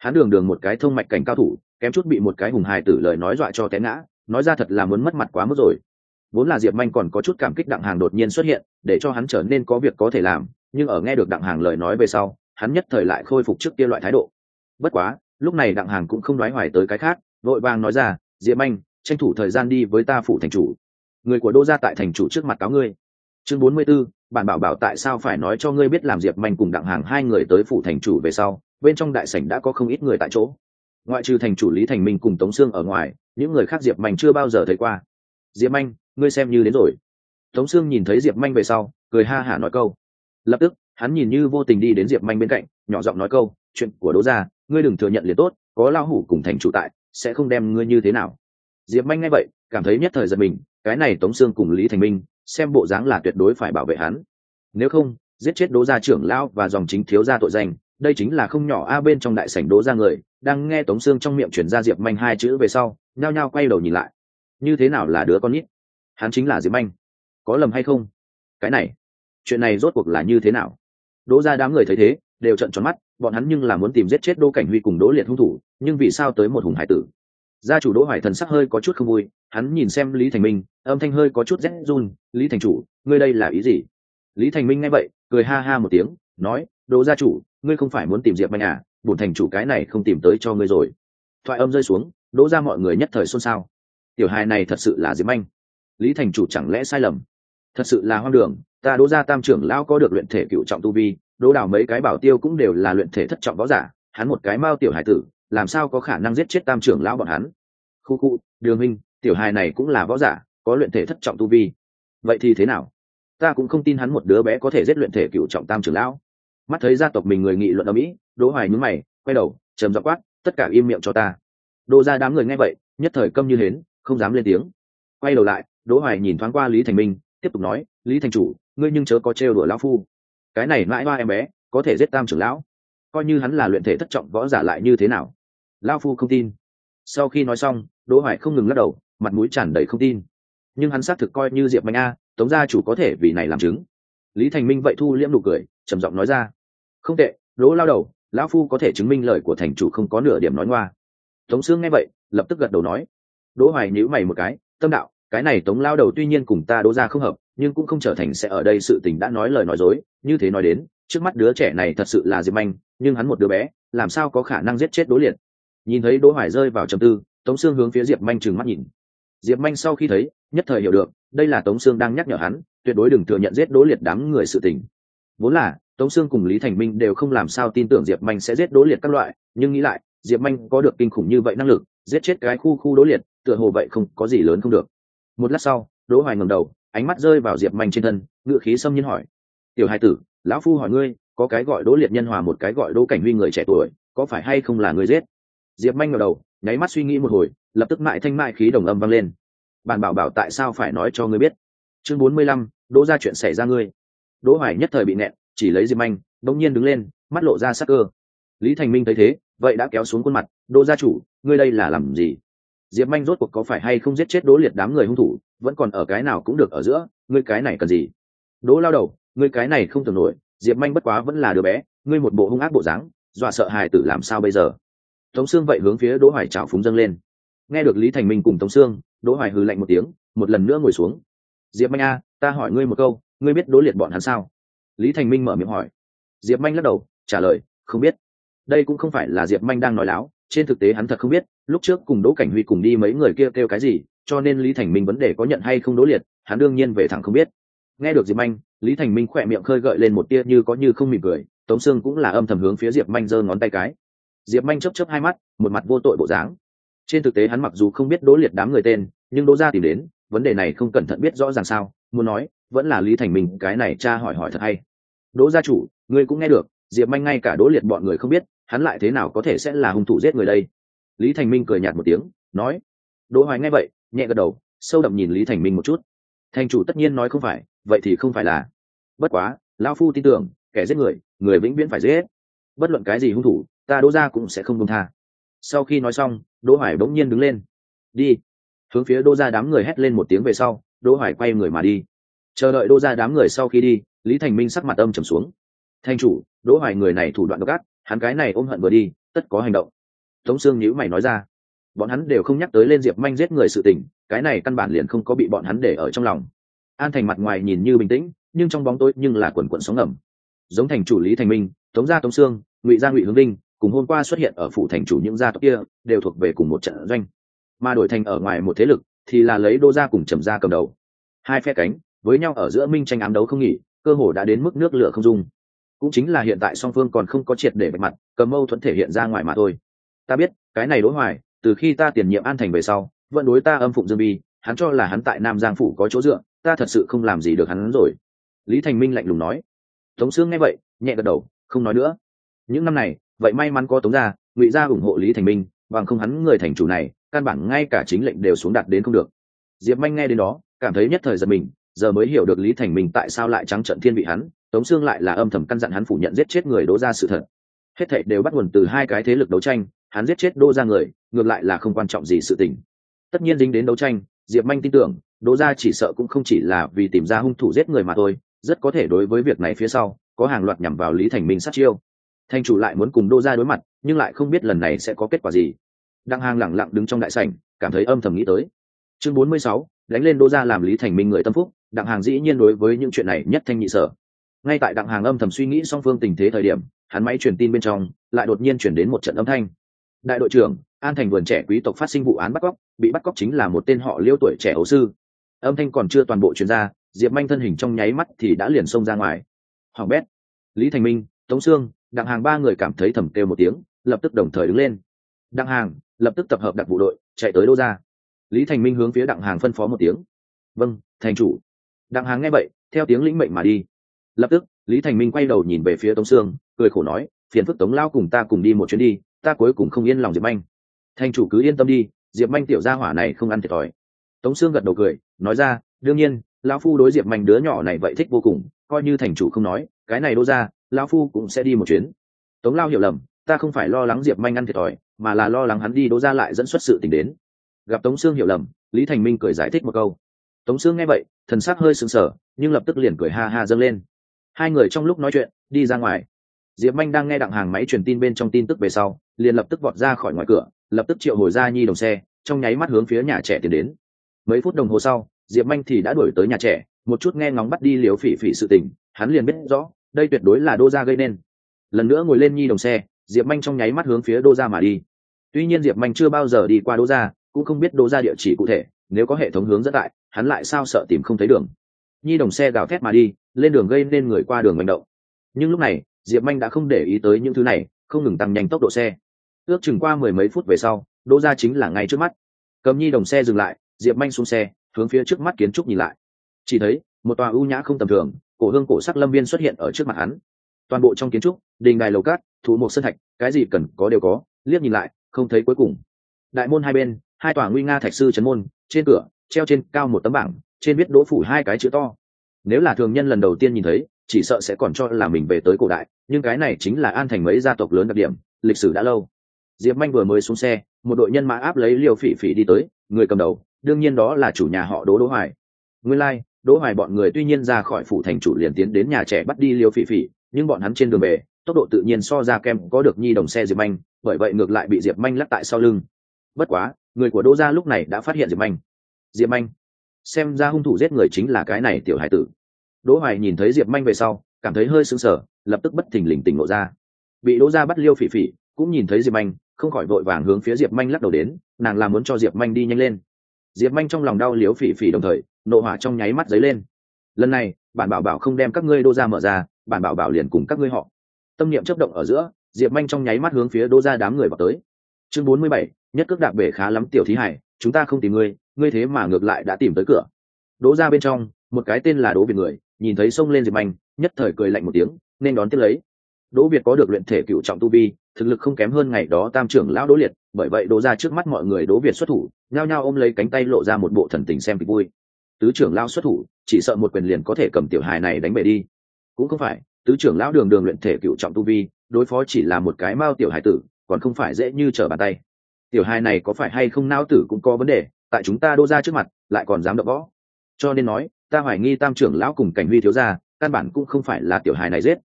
Hắn đường đường một cái thông mạch cảnh cao thủ, kém chút bị một cái hùng hài tử lời nói dọa cho té ngã, nói ra thật là muốn mất mặt quá mức rồi. Vốn là Diệp Manh còn có chút cảm kích Đặng Hàng đột nhiên xuất hiện, để cho hắn trở nên có việc có thể làm, nhưng ở nghe được Đặng Hàng lời nói về sau, hắn nhất thời lại khôi phục trước kia loại thái độ. Bất quá, lúc này Đặng Hàng cũng không đoái hoài tới cái khác, vội vàng nói ra, Diệp Manh, tranh thủ thời gian đi với ta phủ thành chủ. Người của Đỗ gia tại thành chủ trước mặt cáo ngươi. Chương 44, bản bảo bảo tại sao phải nói cho ngươi biết. Làm Diệp Manh cùng Đặng Hàng hai người tới phủ thành chủ về sau, bên trong đại sảnh đã có không ít người tại chỗ. Ngoại trừ thành chủ Lý Thành Minh cùng Tống Sương ở ngoài, những người khác Diệp Manh chưa bao giờ thấy qua. Diệp Manh, ngươi xem như đến rồi. Tống Sương nhìn thấy Diệp Manh về sau, cười ha hả nói câu. Lập tức, hắn nhìn như vô tình đi đến Diệp Manh bên cạnh, nhỏ giọng nói câu, chuyện của Đỗ gia, ngươi đừng thừa nhận liền tốt, có lão hủ cùng thành chủ tại, sẽ không đem ngươi như thế nào. Diệp Manh nghe vậy, cảm thấy nhất thời giật mình, cái này Tống Sương cùng Lý Thành Minh, xem bộ dáng là tuyệt đối phải bảo vệ hắn. Nếu không, giết chết Đỗ gia trưởng lão và dòng chính thiếu gia tội danh, đây chính là không nhỏ a. Bên trong đại sảnh Đỗ gia người, đang nghe Tống Sương trong miệng truyền ra Diệp Manh hai chữ về sau, nhao nhao quay đầu nhìn lại. Như thế nào là đứa con nít? Hắn chính là Diệp Manh. Có lầm hay không? Cái này, chuyện này rốt cuộc là như thế nào? Đỗ gia đám người thấy thế, đều trợn tròn mắt, bọn hắn nhưng là muốn tìm giết chết Đỗ Cảnh Huy cùng Đỗ Liệt hung thủ, nhưng vì sao tới một hùng hải tử? Gia chủ Đỗ Hoài thần sắc hơi có chút không vui, hắn nhìn xem Lý Thành Minh, âm thanh hơi có chút rét run, "Lý thành chủ, ngươi đây là ý gì?" Lý Thành Minh nghe vậy, cười ha ha một tiếng, nói, "Đỗ gia chủ, ngươi không phải muốn tìm Diệp Manh à, bổn thành chủ cái này không tìm tới cho ngươi rồi." Thoại âm rơi xuống, Đỗ gia mọi người nhất thời xôn xao. Tiểu hài này thật sự là Diệp Manh? Lý thành chủ chẳng lẽ sai lầm? Thật sự là hoang đường, ta Đỗ gia tam trưởng lão có được luyện thể cựu trọng tu vi, Đỗ Đào mấy cái bảo tiêu cũng đều là luyện thể thất trọng võ giả, hắn một cái mao tiểu hải tử, làm sao có khả năng giết chết tam trưởng lão bọn hắn? Khu khu, Đường minh, tiểu hài này cũng là võ giả, có luyện thể thất trọng tu vi. Vậy thì thế nào? Ta cũng không tin hắn một đứa bé có thể giết luyện thể cựu trọng tam trưởng lão. Mắt thấy gia tộc mình người nghị luận ở mỹ, Đỗ Hoài nhướng mày, quay đầu, trầm giọng quát, tất cả im miệng cho ta. Đỗ gia đám người nghe vậy, nhất thời câm như hến, không dám lên tiếng. Quay đầu lại, Đỗ Hoài nhìn thoáng qua Lý Thành Minh, tiếp tục nói, Lý thành chủ, ngươi nhưng chớ có trêu đùa lão phu. Cái này mãi ba em bé, có thể giết tam trưởng lão, coi như hắn là luyện thể thất trọng võ giả lại như thế nào? Lão phu không tin. Sau khi nói xong, Đỗ Hoài không ngừng lắc đầu, mặt mũi tràn đầy không tin. Nhưng hắn xác thực coi như Diệp Manh a, Tống gia chủ có thể vì này làm chứng. Lý Thành Minh vậy thu liễm nụ cười, trầm giọng nói ra, không tệ, Đỗ lao đầu, lão phu có thể chứng minh lời của thành chủ không có nửa điểm nói ngoa. Tống Sương nghe vậy, lập tức gật đầu nói. Đỗ Hoài nhíu mày một cái, tâm đạo, cái này Tống lao đầu tuy nhiên cùng ta Đỗ gia không hợp, nhưng cũng không trở thành sẽ ở đây sự tình đã nói lời nói dối. Như thế nói đến, trước mắt đứa trẻ này thật sự là Diệp Manh, nhưng hắn một đứa bé, làm sao có khả năng giết chết Đỗ Liệt? Nhìn thấy Đỗ Hoài rơi vào trầm tư, Tống Sương hướng phía Diệp Manh trừng mắt nhìn. Diệp Manh sau khi thấy, nhất thời hiểu được, đây là Tống Sương đang nhắc nhở hắn, tuyệt đối đừng thừa nhận giết Đỗ Liệt đám người sự tình. Vốn là Tống Sương cùng Lý Thành Minh đều không làm sao tin tưởng Diệp Manh sẽ giết Đỗ Liệt các loại, nhưng nghĩ lại, Diệp Manh có được kinh khủng như vậy năng lực, giết chết cái khu Đỗ Liệt, tựa hồ vậy không có gì lớn không được. Một lát sau, Đỗ Hoài ngẩng đầu, ánh mắt rơi vào Diệp Manh trên thân, ngựa khí xâm nhiên hỏi, "Tiểu hai tử, lão phu hỏi ngươi, có cái gọi Đỗ Liệt nhân hòa một cái gọi Đỗ Cảnh Huy người trẻ tuổi, có phải hay không là ngươi giết?" Diệp Manh ngẩng đầu, nháy mắt suy nghĩ một hồi, lập tức mại thanh mại khí đồng âm vang lên, "Bản bảo bảo tại sao phải nói cho ngươi biết?" Chương 45, Đỗ gia chuyện xảy ra ngươi. Đỗ Hoài nhất thời bị nẹn, chỉ lấy Diệp Manh, bỗng nhiên đứng lên, mắt lộ ra sắc cơ. Lý Thành Minh thấy thế, vậy đã kéo xuống khuôn mặt, "Đỗ gia chủ, ngươi đây là làm gì? Diệp Manh rốt cuộc có phải hay không giết chết Đỗ Liệt đám người hung thủ, vẫn còn ở cái nào cũng được ở giữa, ngươi cái này cần gì?" Đỗ lao đầu, ngươi cái này không tưởng nổi, Diệp Manh bất quá vẫn là đứa bé, ngươi một bộ hung ác bộ dáng, dọa sợ hài tử làm sao bây giờ? Tống Sương vậy hướng phía Đỗ Hoài trào phúng dâng lên. Nghe được Lý Thành Minh cùng Tống Sương, Đỗ Hoài hừ lạnh một tiếng, một lần nữa ngồi xuống. "Diệp Manh a, ta hỏi ngươi một câu, ngươi biết Đỗ Liệt bọn hắn sao?" Lý Thành Minh mở miệng hỏi. Diệp Manh lắc đầu, trả lời, "Không biết." Đây cũng không phải là Diệp Manh đang nói láo, trên thực tế hắn thật không biết, lúc trước cùng Đỗ Cảnh Huy cùng đi mấy người kia kêu cái gì, cho nên Lý Thành Minh vấn đề có nhận hay không Đỗ Liệt, hắn đương nhiên về thẳng không biết. Nghe được Diệp Manh, Lý Thành Minh khỏe miệng khơi gợi lên một tia như có như không mỉm cười, Tống Sương cũng là âm thầm hướng phía Diệp Manh giơ ngón tay cái. Diệp Manh chớp chớp hai mắt, một mặt vô tội bộ dáng. Trên thực tế hắn mặc dù không biết Đỗ Liệt đám người tên, nhưng Đỗ gia tìm đến, vấn đề này không cẩn thận biết rõ ràng sao, muốn nói, vẫn là Lý Thành Minh cái này cha hỏi hỏi thật hay. "Đỗ gia chủ, ngươi cũng nghe được, Diệp Manh ngay cả Đỗ Liệt bọn người không biết, hắn lại thế nào có thể sẽ là hung thủ giết người đây?" Lý Thành Minh cười nhạt một tiếng, nói. Đỗ Hoài nghe vậy, nhẹ gật đầu, sâu đậm nhìn Lý Thành Minh một chút. Thành chủ tất nhiên nói không phải, vậy thì không phải là. Bất quá, lão phu tin tưởng, kẻ giết người, người vĩnh viễn phải giết. Bất luận cái gì hung thủ, ta Đỗ gia cũng sẽ không buông tha. Sau khi nói xong, Đỗ Hoài bỗng nhiên đứng lên. "Đi." Hướng phía Đỗ gia đám người hét lên một tiếng về sau, Đỗ Hoài quay người mà đi. Chờ đợi Đỗ gia đám người sau khi đi, Lý Thành Minh sắc mặt âm trầm xuống. Thành chủ, Đỗ Hoài người này thủ đoạn độc ác, hắn cái này ôm hận vừa đi tất có hành động. Tống Sương nhíu mày nói ra. Bọn hắn đều không nhắc tới lên Diệp Manh giết người sự tình, cái này căn bản liền không có bị bọn hắn để ở trong lòng. An Thành mặt ngoài nhìn như bình tĩnh, nhưng trong bóng tối nhưng là quần quần sóng ngầm. Giống thành chủ Lý Thành Minh, Tống gia Tống Sương, Ngụy gia Ngụy Hướng Vinh, cùng hôm qua xuất hiện ở phủ thành chủ những gia tộc kia, đều thuộc về cùng một trận doanh. Mà đổi thành ở ngoài một thế lực, thì là lấy Đô gia cùng Trầm gia cầm đầu. Hai phe cánh với nhau ở giữa minh tranh ám đấu không nghỉ, cơ hồ đã đến mức nước lửa không dung. Cũng chính là hiện tại song phương còn không có triệt để bạch mặt, cầm mâu thuẫn thể hiện ra ngoài mà thôi. Ta biết, cái này Đỗ Hoài, từ khi ta tiền nhiệm An Thành về sau, vẫn đối ta âm phụng dương bi, hắn cho là hắn tại Nam Giang phủ có chỗ dựa, ta thật sự không làm gì được hắn rồi. Lý Thành Minh lạnh lùng nói. Tống Sương nghe vậy, nhẹ gật đầu, không nói nữa. Những năm này, vậy may mắn có Tống gia, Ngụy gia ủng hộ Lý Thành Minh, bằng không hắn người thành chủ này, căn bản ngay cả chính lệnh đều xuống đặt đến không được. Diệp Manh nghe đến đó, cảm thấy nhất thời giật mình, giờ mới hiểu được Lý Thành Minh tại sao lại trắng trợn thiên vị hắn, Tống Sương lại là âm thầm căn dặn hắn phủ nhận giết chết người Đỗ gia sự thật. Hết thảy đều bắt nguồn từ hai cái thế lực đấu tranh, hắn giết chết Đỗ gia người, ngược lại là không quan trọng gì sự tình. Tất nhiên dính đến đấu tranh, Diệp Manh tin tưởng, Đỗ gia chỉ sợ cũng không chỉ là vì tìm ra hung thủ giết người mà thôi, rất có thể đối với việc này phía sau có hàng loạt nhằm vào Lý Thành Minh sát chiêu. Thành chủ lại muốn cùng Đỗ gia đối mặt, nhưng lại không biết lần này sẽ có kết quả gì. Đặng Hàng lẳng lặng đứng trong đại sảnh, cảm thấy âm thầm nghĩ tới. Chương 46, đánh lên Đỗ gia làm Lý Thành Minh người tâm phúc, Đặng Hàng dĩ nhiên đối với những chuyện này nhất thanh nhị sở. Ngay tại Đặng Hàng âm thầm suy nghĩ song phương tình thế thời điểm, hắn máy truyền tin bên trong lại đột nhiên truyền đến một trận âm thanh. Đại đội trưởng, An Thành vườn trẻ quý tộc phát sinh vụ án bắt cóc, bị bắt cóc chính là một tên họ Liêu tuổi trẻ ấu sư. Âm thanh còn chưa toàn bộ truyền ra, Diệp Manh thân hình trong nháy mắt thì đã liền xông ra ngoài. Hoàng bét. Lý Thành Minh, Tống Sương, Đặng Hàng ba người cảm thấy thầm kêu một tiếng, lập tức đồng thời đứng lên. Đặng Hàng lập tức tập hợp đặc vụ đội, chạy tới Đỗ gia. Lý Thành Minh hướng phía Đặng Hàng phân phó một tiếng. Vâng, thành chủ. Đặng Hàng nghe vậy, theo tiếng lĩnh mệnh mà đi. Lập tức, Lý Thành Minh quay đầu nhìn về phía Tống Sương, cười khổ nói, phiền phức Tống lao cùng ta cùng đi một chuyến đi, ta cuối cùng không yên lòng Diệp Manh. Thành chủ cứ yên tâm đi, Diệp Manh tiểu gia hỏa này không ăn thiệt thòi. Tống Sương gật đầu cười, nói ra, đương nhiên, lão phu đối Diệp Manh đứa nhỏ này vậy thích vô cùng, coi như thành chủ không nói, cái này Đỗ gia, lão phu cũng sẽ đi một chuyến. Tống lao hiểu lầm, ta không phải lo lắng Diệp Manh ăn thiệt thòi, mà là lo lắng hắn đi Đỗ gia lại dẫn xuất sự tình đến. Gặp Tống Sương hiểu lầm, Lý Thành Minh cười giải thích một câu. Tống Sương nghe vậy, thần sắc hơi sững sờ, nhưng lập tức liền cười ha ha dâng lên. Hai người trong lúc nói chuyện đi ra ngoài. Diệp Manh đang nghe Đặng Hàng máy truyền tin bên trong tin tức về sau, liền lập tức vọt ra khỏi ngoài cửa, lập tức triệu hồi ra nhi đồng xe, trong nháy mắt hướng phía nhà trẻ tiến đến. Mấy phút đồng hồ sau, Diệp Manh thì đã đuổi tới nhà trẻ, một chút nghe ngóng bắt đi Liễu Phỉ Phỉ sự tình, hắn liền biết rõ, đây tuyệt đối là Đỗ gia gây nên. Lần nữa ngồi lên nhi đồng xe, Diệp Manh trong nháy mắt hướng phía Đỗ gia mà đi. Tuy nhiên Diệp Manh chưa bao giờ đi qua Đỗ gia, cũng không biết Đỗ gia địa chỉ cụ thể, nếu có hệ thống hướng dẫn tại, hắn lại sao sợ tìm không thấy đường. Nhi đồng xe gào thét mà đi, lên đường gây nên người qua đường manh động. Nhưng lúc này, Diệp Manh đã không để ý tới những thứ này, không ngừng tăng nhanh tốc độ xe. Ước chừng qua mười mấy phút về sau, Đỗ gia chính là ngay trước mắt. Cầm nhi đồng xe dừng lại, Diệp Manh xuống xe, hướng phía trước mắt kiến trúc nhìn lại. Chỉ thấy một tòa ưu nhã không tầm thường, cổ hương cổ sắc lâm viên xuất hiện ở trước mặt hắn. Toàn bộ trong kiến trúc, đình đài lầu cát, thụ một sơn thạch, cái gì cần có đều có, liếc nhìn lại, không thấy cuối cùng. Đại môn hai bên, hai tòa nguy nga thạch sư trấn môn, trên cửa treo trên cao một tấm bảng, trên viết Đỗ phủ hai cái chữ to. Nếu là thường nhân lần đầu tiên nhìn thấy, chỉ sợ sẽ còn cho là mình về tới cổ đại, nhưng cái này chính là An Thành mấy gia tộc lớn đặc điểm, lịch sử đã lâu. Diệp Manh vừa mới xuống xe, một đội nhân mã áp lấy Liêu Phỉ Phỉ đi tới, người cầm đầu, đương nhiên đó là chủ nhà họ Đỗ Hoài. Nguyên lai, Đỗ Hoài bọn người tuy nhiên ra khỏi phủ thành chủ liền tiến đến nhà trẻ bắt đi Liêu Phỉ Phỉ, nhưng bọn hắn trên đường về, tốc độ tự nhiên so ra kem có được nhi đồng xe Diệp Manh, bởi vậy ngược lại bị Diệp Manh lắc tại sau lưng. Bất quá, người của Đỗ gia lúc này đã phát hiện Diệp Manh. Diệp Manh, xem ra hung thủ giết người chính là cái này tiểu hải tử. Đỗ Hoài nhìn thấy Diệp Manh về sau, cảm thấy hơi sững sờ, lập tức bất thình lình tỉnh ngộ ra. Bị Đỗ gia bắt Liêu Phỉ Phỉ, cũng nhìn thấy Diệp Manh, không khỏi vội vàng hướng phía Diệp Manh lắc đầu đến, nàng là muốn cho Diệp Manh đi nhanh lên. Diệp Manh trong lòng đau Liêu Phỉ Phỉ đồng thời, nộ hỏa trong nháy mắt dấy lên. Lần này, bản bảo bảo không đem các ngươi Đỗ gia mở ra, bản bảo bảo liền cùng các ngươi họ. Tâm niệm chớp động ở giữa, Diệp Manh trong nháy mắt hướng phía Đỗ gia đám người vào tới. Chương 47, nhất cước đạp bể khá lắm tiểu thí hải, chúng ta không tìm ngươi, ngươi thế mà ngược lại đã tìm tới cửa. Đỗ gia bên trong, một cái tên là Đỗ Việt người, nhìn thấy xông lên Diệp Manh, nhất thời cười lạnh một tiếng, nên đón tiếp lấy. Đỗ Việt có được luyện thể cựu trọng tu vi, thực lực không kém hơn ngày đó tam trưởng lão Đỗ Liệt, bởi vậy Đỗ gia trước mắt mọi người Đỗ Việt xuất thủ, nhao nhao ôm lấy cánh tay lộ ra một bộ thần tình xem kịch vui. Tứ trưởng lão xuất thủ, chỉ sợ một quyền liền có thể cầm tiểu hài này đánh bể đi. Cũng không phải, tứ trưởng lão đường luyện thể cựu trọng tu vi, đối phó chỉ là một cái mao tiểu hài tử, còn không phải dễ như trở bàn tay. Tiểu hài này có phải hay không não tử cũng có vấn đề, tại chúng ta Đỗ gia trước mặt, lại còn dám động võ. Cho nên nói, ta hoài nghi tam trưởng lão cùng Cảnh Huy thiếu gia, căn bản cũng không phải là tiểu hài này giết,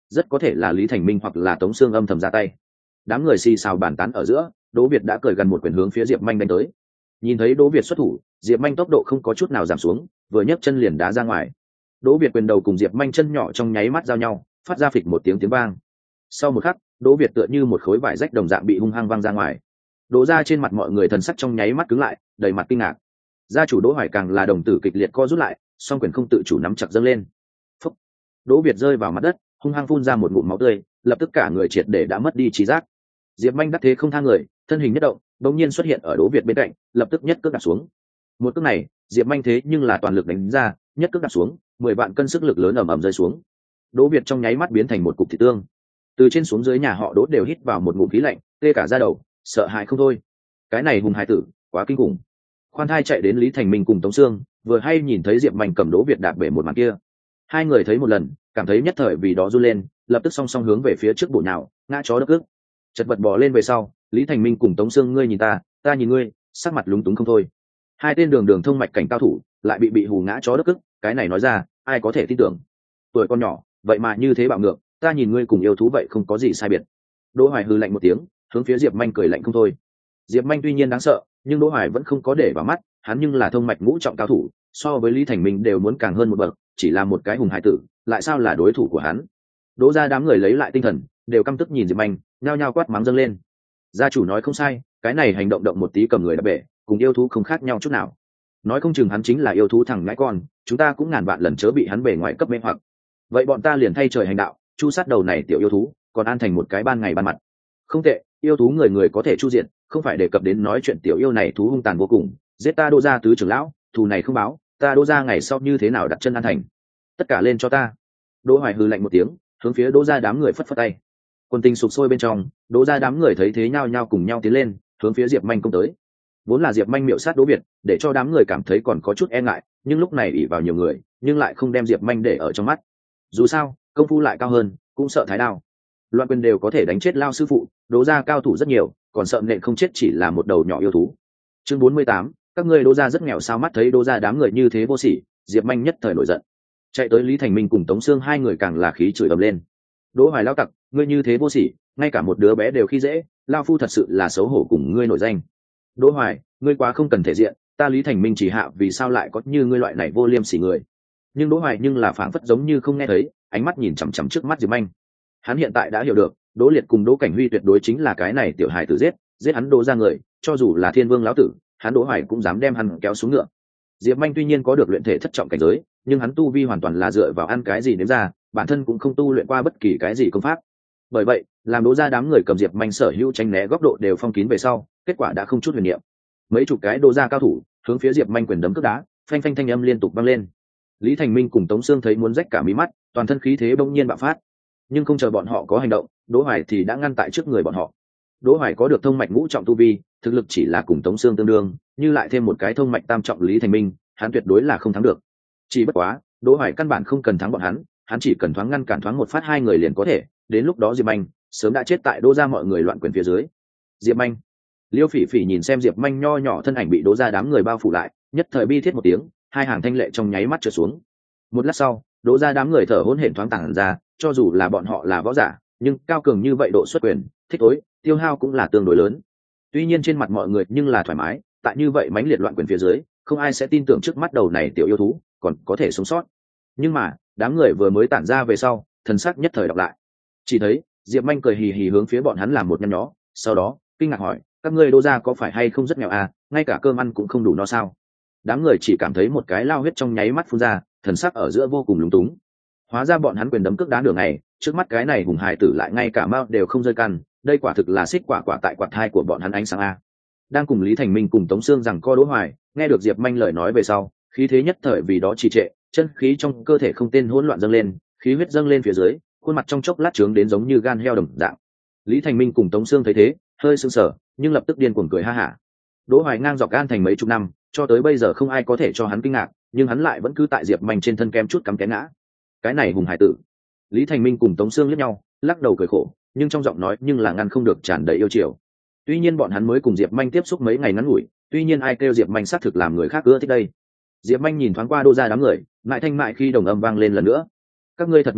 rất có thể là Lý Thành Minh hoặc là Tống Sương âm thầm ra tay. Đám người xì xào bàn tán ở giữa, Đỗ Việt đã cởi gần một quyền hướng phía Diệp Manh đánh tới. Nhìn thấy Đỗ Việt xuất thủ, Diệp Manh tốc độ không có chút nào giảm xuống, vừa nhấc chân liền đá ra ngoài. Đỗ Việt quyền đầu cùng Diệp Manh chân nhỏ trong nháy mắt giao nhau, phát ra phịch một tiếng vang. Sau một khắc, Đỗ Việt tựa như một khối vải rách đồng dạng bị hung hăng văng ra ngoài. Đỗ ra trên mặt mọi người thần sắc trong nháy mắt cứng lại, đầy mặt kinh ngạc. Gia chủ Đỗ Hoài càng là đồng tử kịch liệt co rút lại, song quyền không tự chủ nắm chặt dâng lên. Phúc. Đỗ Việt rơi vào mặt đất, hung hăng phun ra một ngụm máu tươi, lập tức cả người triệt để đã mất đi trí giác. Diệp Manh đắc thế không tha người, thân hình nhất động, bỗng nhiên xuất hiện ở Đỗ Việt bên cạnh, lập tức nhất cước đạp xuống. Một cước này, Diệp Manh thế nhưng là toàn lực đánh ra, nhất cước đạp xuống, 10 vạn cân sức lực lớn ầm ầm rơi xuống. Đỗ Việt trong nháy mắt biến thành một cục thịt tương. Từ trên xuống dưới nhà họ Đỗ đều hít vào một ngụm khí lạnh, tê cả da đầu, sợ hãi không thôi. Cái này hùng hải tử, quá kinh khủng. Khoan thai chạy đến Lý Thành Minh cùng Tống Sương, vừa hay nhìn thấy Diệp Manh cầm Đỗ Việt đạp bể một màn kia. Hai người thấy một lần, cảm thấy nhất thời vì đó run lên, lập tức song song hướng về phía trước bổ nhào, ngã chó đất ức. Chật vật bò lên về sau, Lý Thành Minh cùng Tống Sương ngươi nhìn ta nhìn ngươi, sắc mặt lúng túng không thôi. Hai tên đường thông mạch cảnh cao thủ, lại bị hù ngã chó đất ức, cái này nói ra, ai có thể tin tưởng. Tuổi con nhỏ, vậy mà như thế bạo ngược, ta nhìn ngươi cùng yêu thú vậy không có gì sai biệt. Đỗ Hoài hừ lạnh một tiếng, hướng phía Diệp Manh cười lạnh không thôi. Diệp Manh tuy nhiên đáng sợ, nhưng Đỗ Hoài vẫn không có để vào mắt, hắn nhưng là thông mạch ngũ trọng cao thủ, so với Lý Thành Minh đều muốn càng hơn một bậc, chỉ là một cái hùng hải tử, lại sao là đối thủ của hắn. Đỗ ra đám người lấy lại tinh thần, đều căm tức nhìn Diệp Manh, nhao nhao quát mắng dâng lên. Gia chủ nói không sai, cái này hành động động một tí cầm người đã bể, cùng yêu thú không khác nhau chút nào. Nói không chừng hắn chính là yêu thú thằng ngãi con, chúng ta cũng ngàn vạn lần chớ bị hắn bể ngoài cấp mê hoặc. Vậy bọn ta liền thay trời hành đạo, chu sát đầu này tiểu yêu thú, còn an thành một cái ban ngày ban mặt. Không tệ, yêu thú người người có thể chu diện, không phải đề cập đến nói chuyện tiểu yêu này thú hung tàn vô cùng, giết ta Đỗ gia tứ trưởng lão, thù này không báo, ta Đỗ gia ngày sau như thế nào đặt chân an thành. Tất cả lên cho ta. Đỗ Hoài hừ lạnh một tiếng, hướng phía Đỗ gia đám người phất phất tay. Quân tình sục sôi bên trong, Đỗ gia đám người thấy thế nhao nhao cùng nhau tiến lên, hướng phía Diệp Manh công tới. Vốn là Diệp Manh miệu sát Đỗ Việt, để cho đám người cảm thấy còn có chút e ngại, nhưng lúc này ỷ vào nhiều người, nhưng lại không đem Diệp Manh để ở trong mắt. Dù sao, công phu lại cao hơn, cũng sợ thái đao. Loạn quyền đều có thể đánh chết lao sư phụ, Đỗ gia cao thủ rất nhiều, còn sợ nện không chết chỉ là một đầu nhỏ yêu thú. Chương 48, các ngươi Đỗ gia rất nghèo sao mắt thấy Đỗ gia đám người như thế vô sỉ, Diệp Manh nhất thời nổi giận. Chạy tới Lý Thành Minh cùng Tống Sương hai người càng là khí chửi ầm lên. Đỗ Hoài lao tặc, ngươi như thế vô sỉ, ngay cả một đứa bé đều khi dễ, lao phu thật sự là xấu hổ cùng ngươi nổi danh. Đỗ Hoài, ngươi quá không cần thể diện, ta Lý Thành Minh chỉ hạ vì sao lại có như ngươi loại này vô liêm sỉ người. Nhưng Đỗ Hoài nhưng là phảng phất giống như không nghe thấy, ánh mắt nhìn chằm chằm trước mắt Diệp Manh. Hắn hiện tại đã hiểu được, Đỗ Liệt cùng Đỗ Cảnh Huy tuyệt đối chính là cái này tiểu hài tử giết hắn Đỗ ra người, cho dù là Thiên Vương lão tử, hắn Đỗ Hoài cũng dám đem hắn kéo xuống ngựa. Diệp Manh tuy nhiên có được luyện thể thất trọng cảnh giới, nhưng hắn tu vi hoàn toàn là dựa vào ăn cái gì nếm ra, bản thân cũng không tu luyện qua bất kỳ cái gì công pháp. Bởi vậy, làm Đỗ gia đám người cầm Diệp Manh sở hữu tránh né góc độ đều phong kín về sau, kết quả đã không chút huyền niệm. Mấy chục cái Đỗ gia cao thủ hướng phía Diệp Manh quyền đấm cước đá, phanh phanh thanh âm liên tục vang lên. Lý Thành Minh cùng Tống Sương thấy muốn rách cả mí mắt, toàn thân khí thế bỗng nhiên bạo phát. Nhưng không chờ bọn họ có hành động, Đỗ Hoài thì đã ngăn tại trước người bọn họ. Đỗ Hoài có được thông mạch ngũ trọng tu vi, thực lực chỉ là cùng Tống Sương tương đương, như lại thêm một cái thông mạch tam trọng Lý Thành Minh, hắn tuyệt đối là không thắng được. Chỉ bất quá, Đỗ Hoài căn bản không cần thắng bọn hắn chỉ cần thoáng ngăn cản thoáng một phát hai người liền có thể, đến lúc đó Diệp Manh sớm đã chết tại Đỗ gia mọi người loạn quyền phía dưới. Diệp Manh. Liêu Phỉ Phỉ nhìn xem Diệp Manh nho nhỏ thân ảnh bị Đỗ gia đám người bao phủ lại, nhất thời bi thiết một tiếng, hai hàng thanh lệ trong nháy mắt trượt xuống. Một lát sau, Đỗ gia đám người thở hổn hển thoáng tản ra, cho dù là bọn họ là võ giả, nhưng cao cường như vậy độ xuất quyền, thích tối, tiêu hao cũng là tương đối lớn. Tuy nhiên trên mặt mọi người nhưng là thoải mái, tại như vậy mãnh liệt loạn quyền phía dưới, không ai sẽ tin tưởng trước mắt đầu này tiểu yêu thú còn có thể sống sót. Nhưng mà, đám người vừa mới tản ra về sau, thần sắc nhất thời đọc lại. Chỉ thấy, Diệp Manh cười hì hì hướng phía bọn hắn làm một nhăn nhó, sau đó, kinh ngạc hỏi, các ngươi Đỗ gia có phải hay không rất nghèo à, ngay cả cơm ăn cũng không đủ no sao? Đám người chỉ cảm thấy một cái lao huyết trong nháy mắt phun ra, thần sắc ở giữa vô cùng lúng túng. Hóa ra bọn hắn quyền đấm cước đá đường này, trước mắt cái này hùng hải tử lại ngay cả mao đều không rơi căn, đây quả thực là xích quả quả tại quạt thai của bọn hắn ánh sáng a. Đang cùng Lý Thành Minh cùng Tống Sương rằng co Đỗ Hoài, nghe được Diệp Manh lời nói về sau, khí thế nhất thời vì đó trì trệ, chân khí trong cơ thể không tên hỗn loạn dâng lên, khí huyết dâng lên phía dưới, khuôn mặt trong chốc lát trướng đến giống như gan heo đồng dạng. Lý Thành Minh cùng Tống Sương thấy thế, hơi sững sờ, nhưng lập tức điên cuồng cười ha hả. Đỗ Hoài ngang dọc gan thành mấy chục năm, cho tới bây giờ không ai có thể cho hắn kinh ngạc, nhưng hắn lại vẫn cứ tại Diệp Manh trên thân kem chút cắm té ngã. Cái này hùng hải tử. Lý Thành Minh cùng Tống Sương liếc nhau, lắc đầu cười khổ, nhưng trong giọng nói nhưng là ngăn không được tràn đầy yêu chiều. Tuy nhiên bọn hắn mới cùng Diệp Manh tiếp xúc mấy ngày ngắn ngủi, tuy nhiên ai kêu Diệp Manh xác thực làm người khác ưa thích đây. Diệp Manh nhìn thoáng qua Đỗ gia đám người, mại thanh mại khi đồng âm vang lên lần nữa. Các ngươi thật như linh,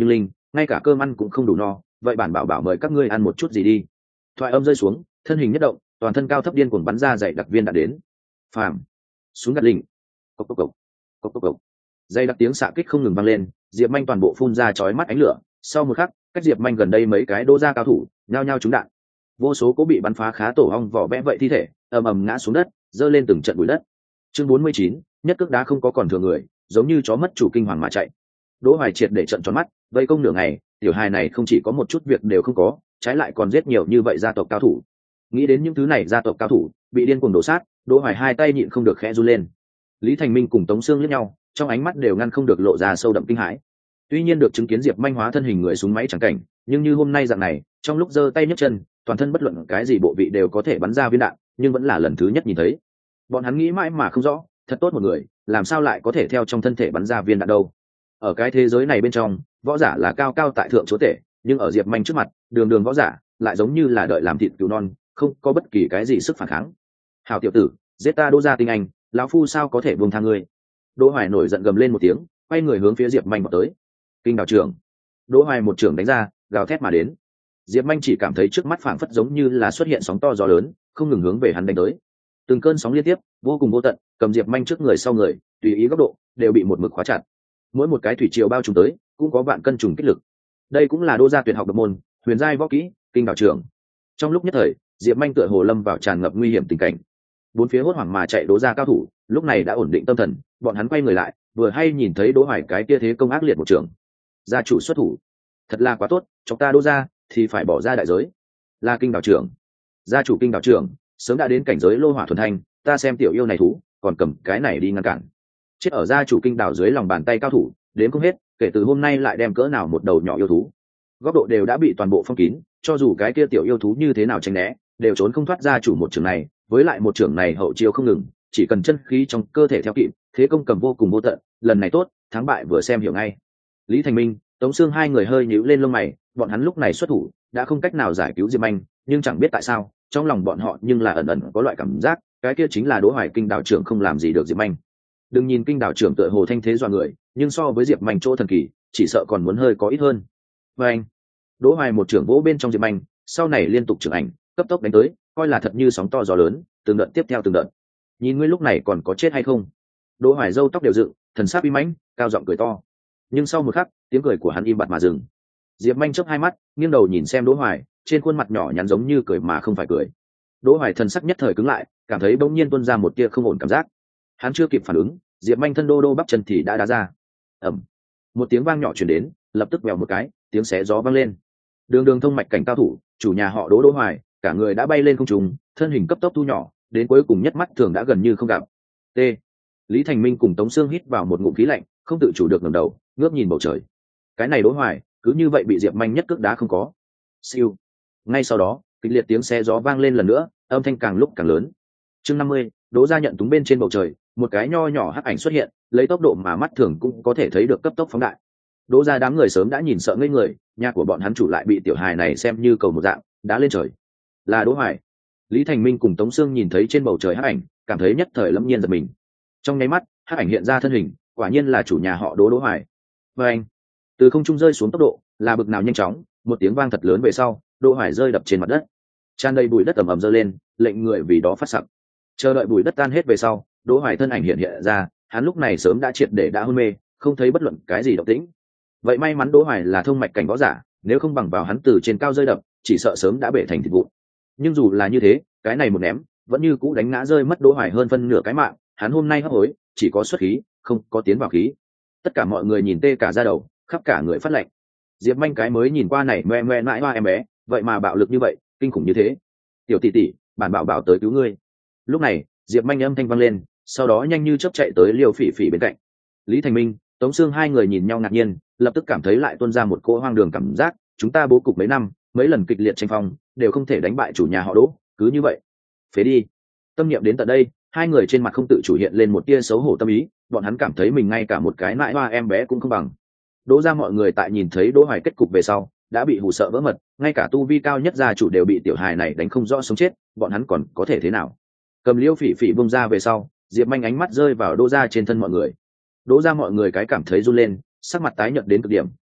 ngay cả cơm ăn cũng không đủ no, vậy bản bảo bảo mời các ngươi ăn một chút gì đi. Thoại âm rơi xuống, thân hình nhất động, toàn thân cao thấp điên cuồng bắn ra dày đặc viên đạn đến. Phàm, súng gạt lình, cộc cộc cộc, cộc cộc cộc. Dày đặc tiếng xạ kích không ngừng vang lên, Diệp Manh toàn bộ phun ra chói mắt ánh lửa. Sau một khắc, cách Diệp Manh gần đây mấy cái Đỗ gia cao thủ nhao nhao trúng đạn, vô số cố bị bắn phá khá tổ ong vỏ vẽ vậy thi thể ầm ầm ngã xuống đất, giơ lên từng trận bụi đất. Chương 49, nhất cước đá không có còn thừa người, giống như chó mất chủ kinh hoàng mà chạy. Đỗ Hoài triệt để trận tròn mắt, vây công nửa ngày, tiểu hài này không chỉ có một chút việc đều không có, trái lại còn giết nhiều như vậy gia tộc cao thủ. Nghĩ đến những thứ này gia tộc cao thủ bị điên cuồng đổ sát, Đỗ Hoài hai tay nhịn không được khẽ run lên. Lý Thành Minh cùng Tống Sương liếc nhau, trong ánh mắt đều ngăn không được lộ ra sâu đậm kinh hãi. Tuy nhiên được chứng kiến Diệp Manh hóa thân hình người súng máy chẳng cảnh, nhưng như hôm nay dạng này, trong lúc giơ tay nhấc chân, toàn thân bất luận cái gì bộ vị đều có thể bắn ra viên đạn, nhưng vẫn là lần thứ nhất nhìn thấy. Bọn hắn nghĩ mãi mà không rõ, thật tốt một người, làm sao lại có thể theo trong thân thể bắn ra viên đạn đâu? Ở cái thế giới này bên trong, võ giả là cao cao tại thượng chúa tể, nhưng ở Diệp Manh trước mặt, đường đường võ giả lại giống như là đợi làm thịt cứu non, không có bất kỳ cái gì sức phản kháng. Hảo tiểu tử, giết ta Đỗ gia tinh anh, lão phu sao có thể buông tha ngươi? Đỗ Hoài nổi giận gầm lên một tiếng, quay người hướng phía Diệp Manh vào tới. Kinh đào trưởng. Đỗ Hoài một trưởng đánh ra, gào thét mà đến. Diệp Manh chỉ cảm thấy trước mắt phảng phất giống như là xuất hiện sóng to gió lớn, không ngừng hướng về hắn đánh tới. Từng cơn sóng liên tiếp, vô cùng vô tận, cầm Diệp Manh trước người sau người, tùy ý góc độ, đều bị một mực khóa chặt. Mỗi một cái thủy triều bao trùm tới, cũng có vạn cân trùng kích lực. Đây cũng là Đỗ gia tuyệt học độc môn, huyền giai võ kỹ, kinh đào trưởng. Trong lúc nhất thời, Diệp Manh tựa hồ lâm vào tràn ngập nguy hiểm tình cảnh. Bốn phía hốt hoảng mà chạy Đỗ gia cao thủ, lúc này đã ổn định tâm thần, bọn hắn quay người lại, vừa hay nhìn thấy Đỗ Hoài cái kia thế công ác liệt một trường. Gia chủ xuất thủ, thật là quá tốt, chọc ta Đỗ gia thì phải bỏ ra đại giới. Là kinh đào trưởng, gia chủ kinh đào trưởng, sớm đã đến cảnh giới lô hỏa thuần thanh, ta xem tiểu yêu này thú, còn cầm cái này đi ngăn cản. Chết ở gia chủ kinh đào dưới lòng bàn tay cao thủ, đến không hết, kể từ hôm nay lại đem cỡ nào một đầu nhỏ yêu thú. Góc độ đều đã bị toàn bộ phong kín, cho dù cái kia tiểu yêu thú như thế nào tránh né, đều trốn không thoát gia chủ một trường này, với lại một trường này hậu chiêu không ngừng, chỉ cần chân khí trong cơ thể theo kịp, thế công cầm vô cùng vô tận, lần này tốt, thắng bại vừa xem hiểu ngay. Lý Thành Minh, Tống Sương hai người hơi nhíu lên lông mày, bọn hắn lúc này xuất thủ, đã không cách nào giải cứu Diệp Anh, nhưng chẳng biết tại sao, trong lòng bọn họ nhưng là ẩn ẩn có loại cảm giác, cái kia chính là Đỗ Hoài kinh đạo trưởng không làm gì được Diệp Anh. Đừng nhìn kinh đạo trưởng tựa hồ thanh thế dọa người, nhưng so với Diệp Anh chỗ thần kỳ, chỉ sợ còn muốn hơi có ít hơn. Và anh, Đỗ Hoài một trưởng vỗ bên trong Diệp Anh, sau này liên tục trưởng ảnh, cấp tốc đánh tới, coi là thật như sóng to gió lớn, từng đợt tiếp theo từng đợt. Nhìn ngươi lúc này còn có chết hay không? Đỗ Hoài râu tóc đều dựng, thần sắc uy mãnh, cao giọng cười to. Nhưng sau một khắc, tiếng cười của hắn im bặt mà dừng. Diệp Anh chớp hai mắt, nghiêng đầu nhìn xem Đỗ Hoài, trên khuôn mặt nhỏ nhắn giống như cười mà không phải cười. Đỗ Hoài thần sắc nhất thời cứng lại, cảm thấy bỗng nhiên tuôn ra một tia không ổn cảm giác. Hắn chưa kịp phản ứng, Diệp Anh thân đô đô bắp chân thì đã đá ra. Ầm. Một tiếng vang nhỏ truyền đến, lập tức vèo một cái, tiếng xé gió vang lên. Đường đường thông mạch cảnh cao thủ, chủ nhà họ Đỗ Hoài, cả người đã bay lên không trung, thân hình cấp tốc thu nhỏ, đến cuối cùng nhất mắt thường đã gần như không gặp. T. Lý Thành Minh cùng Tống Sương hít vào một ngụm khí lạnh, không tự chủ được ngẩng đầu, ngước nhìn bầu trời. Cái này Đỗ Hoài, cứ như vậy bị Diệp Anh nhất cước đá không có. Siêu. Ngay sau đó, kịch liệt tiếng xé gió vang lên lần nữa, âm thanh càng lúc càng lớn. Chương 50, Đỗ gia nhận túng bên trên bầu trời, một cái nho nhỏ hắc ảnh xuất hiện, lấy tốc độ mà mắt thường cũng có thể thấy được cấp tốc phóng đại. Đỗ gia đám người sớm đã nhìn sợ ngây người, nhà của bọn hắn chủ lại bị tiểu hài này xem như cầu một dạng, đá lên trời. Là Đỗ Hoài. Lý Thành Minh cùng Tống Sương nhìn thấy trên bầu trời hắc ảnh, cảm thấy nhất thời lâm nhiên giật mình. Trong nháy mắt, hắc ảnh hiện ra thân hình, quả nhiên là chủ nhà họ Đỗ Hoài. Và anh, từ không trung rơi xuống tốc độ là bực nào nhanh chóng, một tiếng vang thật lớn về sau, Đỗ Hoài rơi đập trên mặt đất, tràn đầy bụi đất ầm ầm dơ lên, lệnh người vì đó phát sặc. Chờ đợi bụi đất tan hết về sau, Đỗ Hoài thân ảnh hiện ra, hắn lúc này sớm đã triệt để đã hôn mê, không thấy bất luận cái gì động tĩnh. Vậy may mắn Đỗ Hoài là thông mạch cảnh võ giả, nếu không bằng vào hắn từ trên cao rơi đập, chỉ sợ sớm đã bể thành thịt vụn. Nhưng dù là như thế, cái này một ném, vẫn như cũ đánh ngã rơi mất Đỗ Hoài hơn phân nửa cái mạng, hắn hôm nay hấp hối, chỉ có xuất khí, không có tiến vào khí. Tất cả mọi người nhìn tê cả da đầu, khắp cả người phát lạnh. Diệp Manh cái mới nhìn qua này moe moe mãi hoa em bé, vậy mà bạo lực như vậy, kinh khủng như thế. Tiểu tỷ tỷ, bản bảo bảo tới cứu ngươi. Lúc này, Diệp Manh âm thanh vang lên, sau đó nhanh như chớp chạy tới Liêu Phỉ Phỉ bên cạnh. Lý Thành Minh, Tống Sương hai người nhìn nhau ngạc nhiên, lập tức cảm thấy lại tuôn ra một cỗ hoang đường cảm giác, chúng ta bố cục mấy năm, mấy lần kịch liệt tranh phong, đều không thể đánh bại chủ nhà họ Đỗ, cứ như vậy. Phế đi. Tâm niệm đến tận đây, hai người trên mặt không tự chủ hiện lên một tia xấu hổ tâm ý, bọn hắn cảm thấy mình ngay cả một cái nãi hoa em bé cũng không bằng. Đỗ ra mọi người tại nhìn thấy Đỗ Hoài kết cục về sau, đã bị hù sợ vỡ mật, ngay cả tu vi cao nhất gia chủ đều bị tiểu hài này đánh không rõ sống chết, bọn hắn còn có thể thế nào? Cầm Liêu Phỉ Phỉ bung ra về sau, Diệp Manh ánh mắt rơi vào Đỗ ra trên thân mọi người. Đỗ ra mọi người cái cảm thấy run lên, sắc mặt tái nhợt đến cực điểm,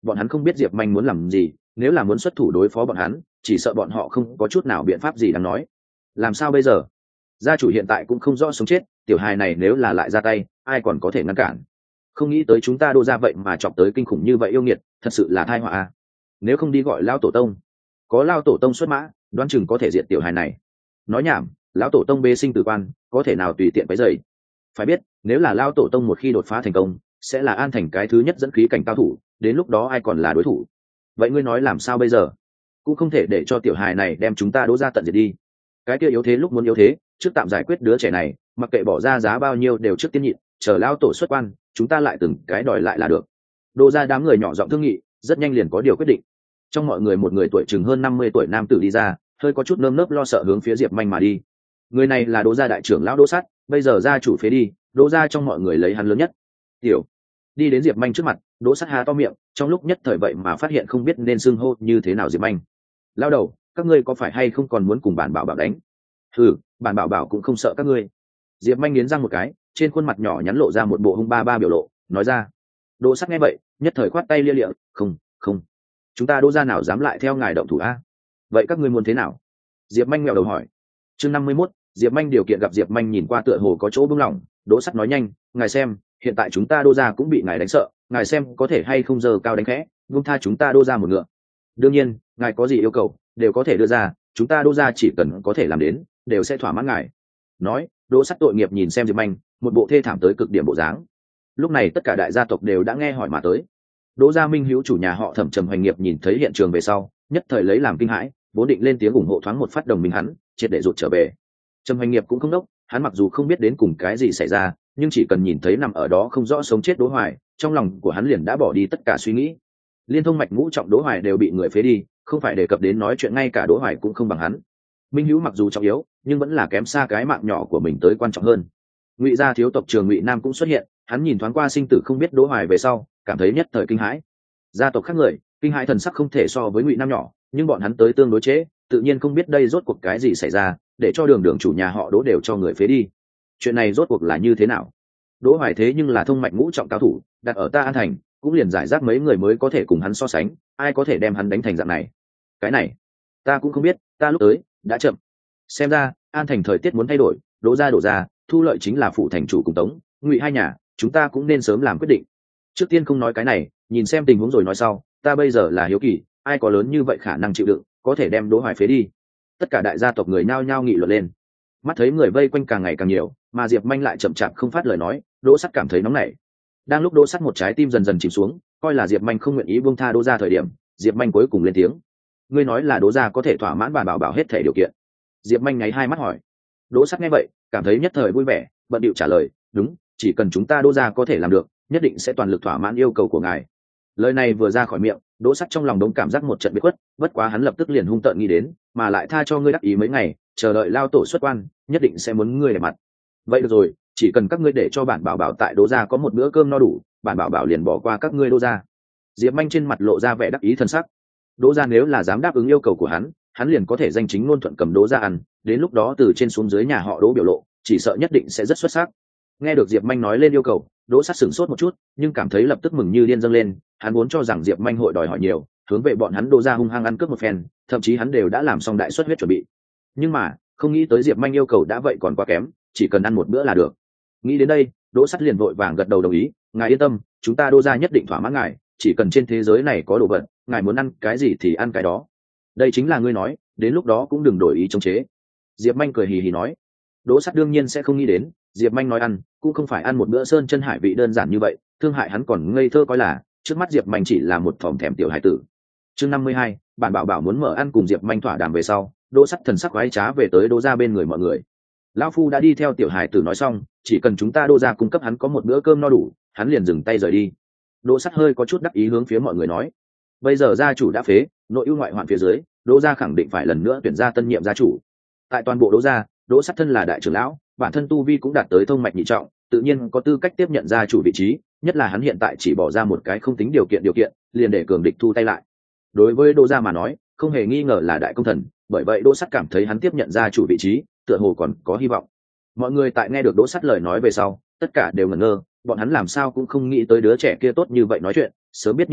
bọn hắn không biết diệp manh muốn làm gì, nếu là muốn xuất thủ đối phó bọn hắn chỉ sợ bọn họ không có chút nào biện pháp gì đáng nói. Làm sao bây giờ? Gia chủ hiện tại cũng không rõ sống chết, tiểu hài này nếu là lại ra tay ai còn có thể ngăn cản. Không nghĩ tới chúng ta Đô gia vậy mà chọc tới kinh khủng như vậy yêu nghiệt, thật sự là tai họa à. Nếu không đi gọi lão tổ tông, có lão tổ tông xuất mã đoán chừng có thể diệt tiểu hài này. Nói nhảm, lão tổ tông bê sinh tử quan có thể nào tùy tiện cái dày. Phải biết nếu là lão tổ tông một khi đột phá thành công sẽ là An Thành cái thứ nhất dẫn khí cảnh cao thủ, đến lúc đó ai còn là đối thủ. Vậy ngươi nói làm sao bây giờ? Cũng không thể để cho tiểu hài này đem chúng ta Đỗ gia tận diệt đi. Cái kia yếu thế lúc muốn yếu thế, trước tạm giải quyết đứa trẻ này, mặc kệ bỏ ra giá bao nhiêu đều trước tiên nhịn, chờ lão tổ xuất quan chúng ta lại từng cái đòi lại là được. Đỗ gia đám người nhỏ giọng thương nghị, rất nhanh liền có điều quyết định. Trong mọi người một người tuổi chừng hơn 50 tuổi nam tử đi ra, hơi có chút nơm nớp lo sợ hướng phía Diệp Manh mà đi. Người này là Đỗ gia đại trưởng lão Đỗ Sắt, bây giờ gia chủ phế đi, Đỗ gia trong mọi người lấy hắn lớn nhất. Tiểu đi đến Diệp Manh trước mặt, Đỗ Sắt há to miệng, trong lúc nhất thời vậy mà phát hiện không biết nên xưng hô như thế nào Diệp Manh. Lao đầu, các ngươi có phải hay không còn muốn cùng bản bảo bảo đánh? Bản bảo bảo cũng không sợ các ngươi. Diệp Manh nghiến răng một cái, trên khuôn mặt nhỏ nhắn lộ ra một bộ hung ba ba biểu lộ, nói ra. Đỗ Sắt nghe vậy nhất thời khoát tay lia lịa, không, chúng ta Đỗ gia nào dám lại theo ngài động thủ a? Vậy các ngươi muốn thế nào? Diệp Manh nghẹo đầu hỏi. Chương 51, Diệp Manh điều kiện gặp Diệp Manh nhìn qua tựa hồ có chỗ buông lỏng, Đỗ Sắt nói nhanh, ngài xem, hiện tại chúng ta Đỗ gia cũng bị ngài đánh sợ, ngài xem có thể hay không giờ cao đánh khẽ, buông tha chúng ta Đỗ gia một ngựa. Đương nhiên, ngài có gì yêu cầu đều có thể đưa ra, chúng ta Đỗ gia chỉ cần có thể làm đến, đều sẽ thỏa mãn ngài. Nói, Đỗ Sắt tội nghiệp nhìn xem Diệp Manh, một bộ thê thảm tới cực điểm bộ dáng. Lúc này tất cả đại gia tộc đều đã nghe hỏi mà tới. Đỗ gia Minh Hữu chủ nhà họ Thẩm Trầm Hoành Nghiệp nhìn thấy hiện trường về sau, nhất thời lấy làm kinh hãi, vốn định lên tiếng ủng hộ thoáng một phát đồng minh hắn, triệt để rụt trở về. Trầm Hoành Nghiệp cũng không đốc, hắn mặc dù không biết đến cùng cái gì xảy ra, nhưng chỉ cần nhìn thấy nằm ở đó không rõ sống chết Đỗ Hoài, trong lòng của hắn liền đã bỏ đi tất cả suy nghĩ. Liên thông mạch ngũ trọng Đỗ Hoài đều bị người phế đi, không phải đề cập đến nói chuyện ngay cả Đỗ Hoài cũng không bằng hắn. Minh Hữu mặc dù trọng yếu, nhưng vẫn là kém xa cái mạng nhỏ của mình tới quan trọng hơn. Ngụy gia thiếu tộc trưởng Ngụy Nam cũng xuất hiện, hắn nhìn thoáng qua sinh tử không biết Đỗ Hoài về sau, cảm thấy nhất thời kinh hãi. Gia tộc khác người, kinh hãi thần sắc không thể so với Ngụy Nam nhỏ, nhưng bọn hắn tới tương đối chế, tự nhiên không biết đây rốt cuộc cái gì xảy ra, để cho đường chủ nhà họ Đỗ đều cho người phế đi. Chuyện này rốt cuộc là như thế nào? Đỗ Hoài thế nhưng là thông mạch ngũ trọng cao thủ, đặt ở ta An Thành, cũng liền giải rác mấy người mới có thể cùng hắn so sánh, ai có thể đem hắn đánh thành dạng này? Cái này, ta cũng không biết, ta lúc tới đã chậm. Xem ra, An Thành thời tiết muốn thay đổi, Đỗ gia đổ ra, thu lợi chính là phụ thành chủ cùng Tống, Ngụy hai nhà, chúng ta cũng nên sớm làm quyết định. Trước tiên không nói cái này, nhìn xem tình huống rồi nói sau, ta bây giờ là hiếu kỳ, ai có lớn như vậy khả năng chịu đựng, có thể đem Đỗ Hoài phế đi. Tất cả đại gia tộc người nhao nhao nghị luận lên. Mắt thấy người vây quanh càng ngày càng nhiều, mà Diệp Manh lại chậm chạp không phát lời nói, Đỗ Sắt cảm thấy nóng nảy. Đang lúc Đỗ Sắt một trái tim dần dần chìm xuống, coi là Diệp Manh không nguyện ý buông tha Đỗ gia thời điểm, Diệp Manh cuối cùng lên tiếng. Ngươi nói là Đỗ gia có thể thỏa mãn bản bảo bảo hết thể điều kiện? Diệp Manh nháy hai mắt hỏi. Đỗ Sắt nghe vậy cảm thấy nhất thời vui vẻ, bận điệu trả lời, đúng, chỉ cần chúng ta Đỗ gia có thể làm được, nhất định sẽ toàn lực thỏa mãn yêu cầu của ngài. Lời này vừa ra khỏi miệng, Đỗ Sắt trong lòng đống cảm giác một trận bị khuất, bất quá hắn lập tức liền hung tợn nghĩ đến, mà lại tha cho ngươi đắc ý mấy ngày, chờ đợi lao tổ xuất quan, nhất định sẽ muốn ngươi để mặt. Vậy được rồi, chỉ cần các ngươi để cho bản bảo bảo tại Đỗ gia có một bữa cơm no đủ, bản bảo bảo liền bỏ qua các ngươi Đỗ gia. Diệp Manh trên mặt lộ ra vẻ đắc ý thân sắc. Đỗ gia nếu là dám đáp ứng yêu cầu của hắn liền có thể danh chính ngôn thuận cầm Đỗ gia ăn, đến lúc đó từ trên xuống dưới nhà họ Đỗ biểu lộ, chỉ sợ nhất định sẽ rất xuất sắc. Nghe được Diệp Manh nói lên yêu cầu, Đỗ Sắt sửng sốt một chút, nhưng cảm thấy lập tức mừng như điên dâng lên, hắn vốn cho rằng Diệp Manh hội đòi hỏi nhiều, hướng về bọn hắn Đỗ gia hung hăng ăn cướp một phen, thậm chí hắn đều đã làm xong đại suất huyết chuẩn bị. Nhưng mà, không nghĩ tới Diệp Manh yêu cầu đã vậy còn quá kém, chỉ cần ăn một bữa là được. Nghĩ đến đây, Đỗ Sắt liền vội vàng gật đầu đồng ý, ngài yên tâm, chúng ta Đỗ gia nhất định thỏa mãn ngài, chỉ cần trên thế giới này có đồ vật, ngài muốn ăn cái gì thì ăn cái đó. Đây chính là ngươi nói, đến lúc đó cũng đừng đổi ý chống chế. Diệp Manh cười hì hì nói. Đỗ Sắt đương nhiên sẽ không nghĩ đến, Diệp Manh nói ăn cũng không phải ăn một bữa sơn chân hải vị đơn giản như vậy, thương hại hắn còn ngây thơ coi là trước mắt Diệp Manh chỉ là một thòm thèm tiểu hải tử. Chương 52, bản bảo bảo muốn mở ăn cùng Diệp Manh thỏa đàm về sau, Đỗ Sắt thần sắc quái trá về tới Đỗ gia bên người mọi người. Lão phu đã đi theo tiểu hải tử nói xong, chỉ cần chúng ta Đỗ gia cung cấp hắn có một bữa cơm no đủ, hắn liền dừng tay rời đi. Đỗ Sắt hơi có chút đắc ý hướng phía mọi người nói, bây giờ gia chủ đã phế, nội ưu ngoại hoạn phía dưới, Đỗ gia khẳng định phải lần nữa tuyển ra tân nhiệm gia chủ. Tại toàn bộ Đỗ gia, Đỗ Sắt thân là đại trưởng lão, bản thân tu vi cũng đạt tới thông mạch nhị trọng, tự nhiên có tư cách tiếp nhận gia chủ vị trí, nhất là hắn hiện tại chỉ bỏ ra một cái không tính điều kiện liền để cường địch thu tay lại. Đối với Đỗ gia mà nói, không hề nghi ngờ là đại công thần, bởi vậy Đỗ Sắt cảm thấy hắn tiếp nhận gia chủ vị trí, tựa hồ còn có hy vọng. Mọi người tại nghe được Đỗ Sắt lời nói về sau, tất cả đều ngẩn ngơ, bọn hắn làm sao cũng không nghĩ tới đứa trẻ kia tốt như vậy nói chuyện, sớm biết như vậy,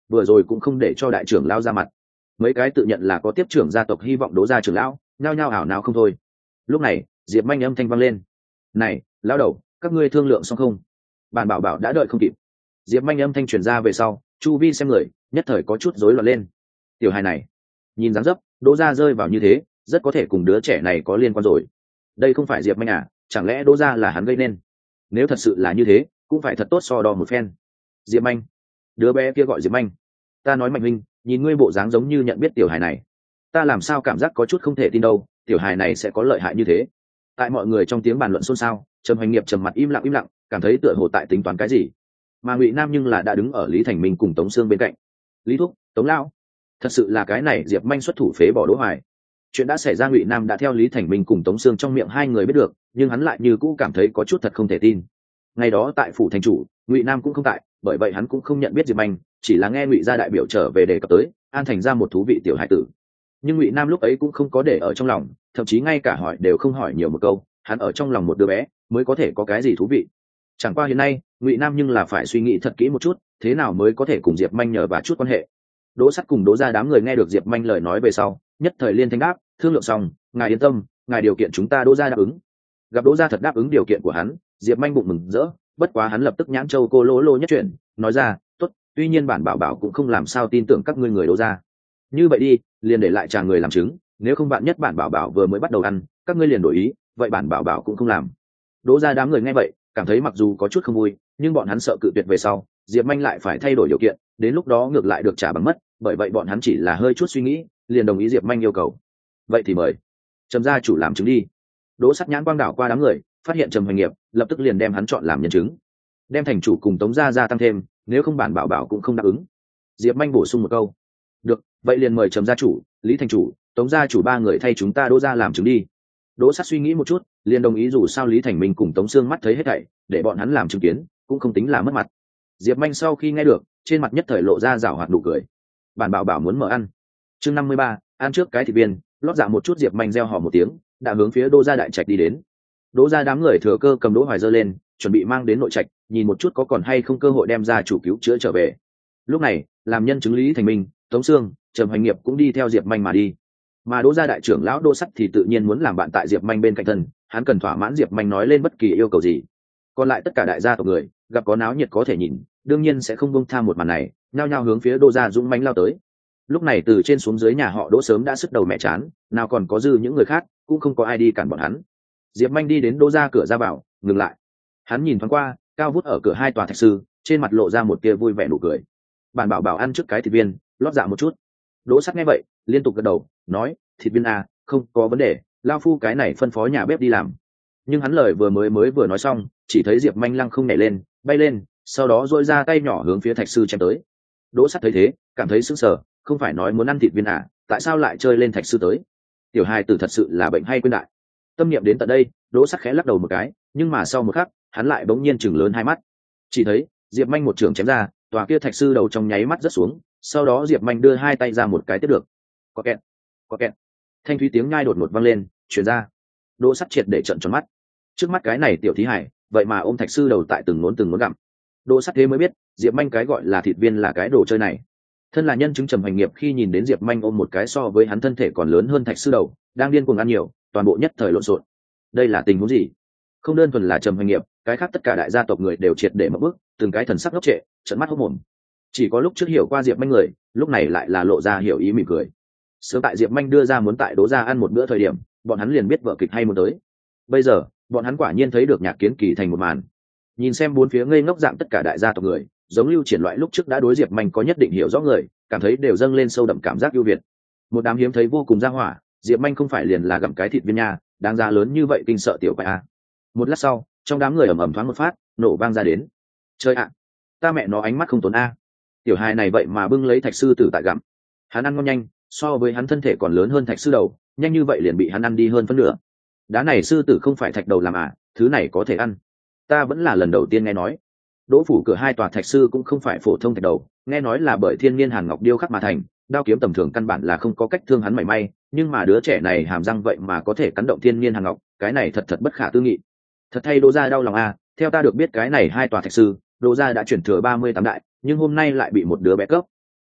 vừa rồi cũng không để cho đại trưởng lao ra mặt. Mấy cái tự nhận là có tiếp trưởng gia tộc hy vọng Đỗ gia trưởng lão nhao nhao ảo nào không thôi. Lúc này Diệp Manh âm thanh vang lên: này lão đầu, các ngươi thương lượng xong không? Bản bảo bảo đã đợi không kịp. Diệp Manh âm thanh truyền ra về sau, chu vi xem người nhất thời có chút rối loạn lên. Tiểu hài này nhìn dáng dấp Đỗ gia rơi vào như thế, rất có thể cùng đứa trẻ này có liên quan rồi. Đây không phải Diệp Manh à? Chẳng lẽ Đỗ gia là hắn gây nên? Nếu thật sự là như thế, cũng phải thật tốt so đo một phen. Diệp Manh, đứa bé kia gọi Diệp Manh. Ta nói Mạnh Minh, nhìn ngươi bộ dáng giống như nhận biết tiểu hài này, ta làm sao cảm giác có chút không thể tin đâu, tiểu hài này sẽ có lợi hại như thế. Tại mọi người trong tiếng bàn luận xôn xao, Trầm Hoành Nghiệp trầm mặt im lặng, cảm thấy tựa hồ tại tính toán cái gì. Mà Ngụy Nam nhưng là đã đứng ở Lý Thành Minh cùng Tống Sương bên cạnh. Lý thúc, Tống lão, thật sự là cái này Diệp Manh xuất thủ phế bỏ Đỗ Hoài. Chuyện đã xảy ra Ngụy Nam đã theo Lý Thành Minh cùng Tống Sương trong miệng hai người biết được, nhưng hắn lại như cũ cảm thấy có chút thật không thể tin. Ngày đó tại phủ thành chủ, Ngụy Nam cũng không tại, bởi vậy hắn cũng không nhận biết Diệp Manh, chỉ là nghe Ngụy gia đại biểu trở về đề cập tới An Thành ra một thú vị tiểu hải tử. Nhưng Ngụy Nam lúc ấy cũng không có để ở trong lòng, thậm chí ngay cả hỏi đều không hỏi nhiều một câu, hắn ở trong lòng một đứa bé mới có thể có cái gì thú vị. Chẳng qua hiện nay Ngụy Nam nhưng là phải suy nghĩ thật kỹ một chút, thế nào mới có thể cùng Diệp Manh nhờ và chút quan hệ. Đỗ Sắt cùng Đỗ gia đám người nghe được Diệp Manh lời nói về sau, nhất thời liên thanh đáp: thương lượng xong, ngài yên tâm, ngài điều kiện chúng ta Đỗ gia đáp ứng. Gặp Đỗ gia thật đáp ứng điều kiện của hắn, Diệp Manh bụng mừng rỡ, bất quá hắn lập tức nhãn châu cô lỗ lô nhất chuyển, nói ra: tốt, tuy nhiên bản bảo bảo cũng không làm sao tin tưởng các ngươi người Đỗ gia. Như vậy đi, liền để lại chàng người làm chứng, nếu không bạn nhất bản bảo bảo vừa mới bắt đầu ăn, các ngươi liền đổi ý, vậy bản bảo bảo cũng không làm. Đỗ gia đám người nghe vậy, cảm thấy mặc dù có chút không vui, nhưng bọn hắn sợ cự tuyệt về sau, Diệp Manh lại phải thay đổi điều kiện, đến lúc đó ngược lại được trả bằng mất, bởi vậy bọn hắn chỉ là hơi chút suy nghĩ, liền đồng ý Diệp Manh yêu cầu. Vậy thì mời Trầm gia chủ làm chứng đi. Đỗ Sắt nhãn quang đảo qua đám người, phát hiện Trầm Hoành Nghiệp, lập tức liền đem hắn chọn làm nhân chứng, đem thành chủ cùng Tống gia gia tăng thêm, nếu không bản bảo bảo cũng không đáp ứng. Diệp Manh bổ sung một câu: được, vậy liền mời Trầm gia chủ, Lý thành chủ, Tống gia chủ ba người thay chúng ta Đỗ gia làm chứng đi. Đỗ Sắt suy nghĩ một chút, liền đồng ý, dù sao Lý Thành Minh cùng Tống Sương mắt thấy hết thảy, để bọn hắn làm chứng kiến cũng không tính là mất mặt. Diệp Manh sau khi nghe được, trên mặt nhất thời lộ ra giảo hoạt nụ cười. Bản bảo bảo muốn mở ăn. Chương 53, ăn trước cái thịt viên, lót dạ một chút. Diệp Manh reo hò một tiếng, đã hướng phía Đỗ gia đại trạch đi đến. Đỗ gia đám người thừa cơ cầm Đỗ Hoài giơ lên, chuẩn bị mang đến nội trạch, nhìn một chút có còn hay không cơ hội đem ra chủ cứu chữa trở về. Lúc này, làm nhân chứng Lý Thành Minh, Tống Sương, Trầm Hoành Nghiệp cũng đi theo Diệp Manh mà đi. Mà Đỗ gia đại trưởng lão Đỗ Sắt thì tự nhiên muốn làm bạn tại Diệp Manh bên cạnh thân, hắn cần thỏa mãn Diệp Manh nói lên bất kỳ yêu cầu gì. Còn lại tất cả đại gia tộc người, gặp có náo nhiệt có thể nhìn, đương nhiên sẽ không buông tha một màn này, nhao nhao hướng phía Đỗ gia dũng mãnh lao tới. Lúc này từ trên xuống dưới nhà họ Đỗ sớm đã sứt đầu mẹ chán, nào còn có dư những người khác, cũng không có ai đi cản bọn hắn. Diệp Manh đi đến Đỗ gia cửa ra vào, ngừng lại. Hắn nhìn thoáng qua, cao vút ở cửa hai tòa thạch sư, trên mặt lộ ra một tia vui vẻ nụ cười. Bản bảo bảo ăn trước cái thịt viên, lót dạ một chút. Đỗ Sắt nghe vậy, liên tục gật đầu, nói: thịt viên à, không có vấn đề, lao phu cái này phân phó nhà bếp đi làm. Nhưng hắn lời vừa nói xong, chỉ thấy Diệp Manh lăng không nhảy lên, bay lên, sau đó dội ra tay nhỏ hướng phía thạch sư chém tới. Đỗ Sắt thấy thế, cảm thấy sững sờ, không phải nói muốn ăn thịt viên à, tại sao lại chơi lên thạch sư tới? Tiểu hài tử thật sự là bệnh hay quên đại. Tâm niệm đến tận đây, Đỗ Sắt khẽ lắc đầu một cái, nhưng mà sau một khắc, hắn lại bỗng nhiên chừng lớn hai mắt. Chỉ thấy Diệp Manh một trường chém ra, tòa kia thạch sư đầu trong nháy mắt rớt xuống, sau đó Diệp Manh đưa hai tay ra một cái tiếp được. Có kẹt. Thanh thúy tiếng nhai đột ngột vang lên, truyền ra. Đỗ Sắt triệt để trợn tròn mắt. Trước mắt cái này tiểu thí hải, vậy mà ôm thạch sư đầu tại từng ngốn gặm. Đỗ Sắt thế mới biết, Diệp Manh cái gọi là thịt viên là cái đồ chơi này. Thân là nhân chứng Trầm Hoành Nghiệp khi nhìn đến Diệp Manh ôm một cái so với hắn thân thể còn lớn hơn thạch sư đầu, đang điên cuồng ăn nhiều, toàn bộ nhất thời lộn xộn. Đây là tình huống gì? Không đơn thuần là Trầm Hoành Nghiệp, cái khác tất cả đại gia tộc người đều triệt để mất bước, từng cái thần sắc ngốc trệ, trợn mắt hốt mồm. Chỉ có lúc trước hiểu qua Diệp Manh người, lúc này lại là lộ ra hiểu ý mỉm cười. Sớm tại Diệp Manh đưa ra muốn tại Đỗ gia ăn một bữa thời điểm, bọn hắn liền biết vở kịch hay muốn tới. Bây giờ, bọn hắn quả nhiên thấy được Nhạc Kiến Kỳ thành một màn. Nhìn xem bốn phía ngây ngốc dạng tất cả đại gia tộc người, giống Lưu Triển loại lúc trước đã đối Diệp Manh có nhất định hiểu rõ người, cảm thấy đều dâng lên sâu đậm cảm giác ưu việt. Một đám hiếm thấy vô cùng ra hỏa, Diệp Manh không phải liền là gặm cái thịt viên nha, đáng giá lớn như vậy kinh sợ tiểu quái a. Một lát sau, trong đám người ầm ầm thoáng một phát, nổ vang ra đến. Chơi ạ, ta mẹ nó ánh mắt không tốn a. Tiểu hài này vậy mà bưng lấy thạch sư tử tại gặm. Hắn ăn ngon nhanh, so với hắn thân thể còn lớn hơn thạch sư đầu, nhanh như vậy liền bị hắn ăn đi hơn phân nửa. Đá này sư tử không phải thạch đầu làm à, thứ này có thể ăn. Ta vẫn là lần đầu tiên nghe nói. Đỗ phủ cửa hai tòa thạch sư cũng không phải phổ thông thạch đầu, nghe nói là bởi thiên niên hàn ngọc điêu khắc mà thành, đao kiếm tầm thường căn bản là không có cách thương hắn mảy may, nhưng mà đứa trẻ này hàm răng vậy mà có thể cắn động thiên niên hàn ngọc, cái này thật bất khả tư nghị. Thật thay Đỗ gia đau lòng a, theo ta được biết cái này hai tòa thạch sư, Đỗ gia đã chuyển thừa 38 đại, nhưng hôm nay lại bị một đứa bé cướp.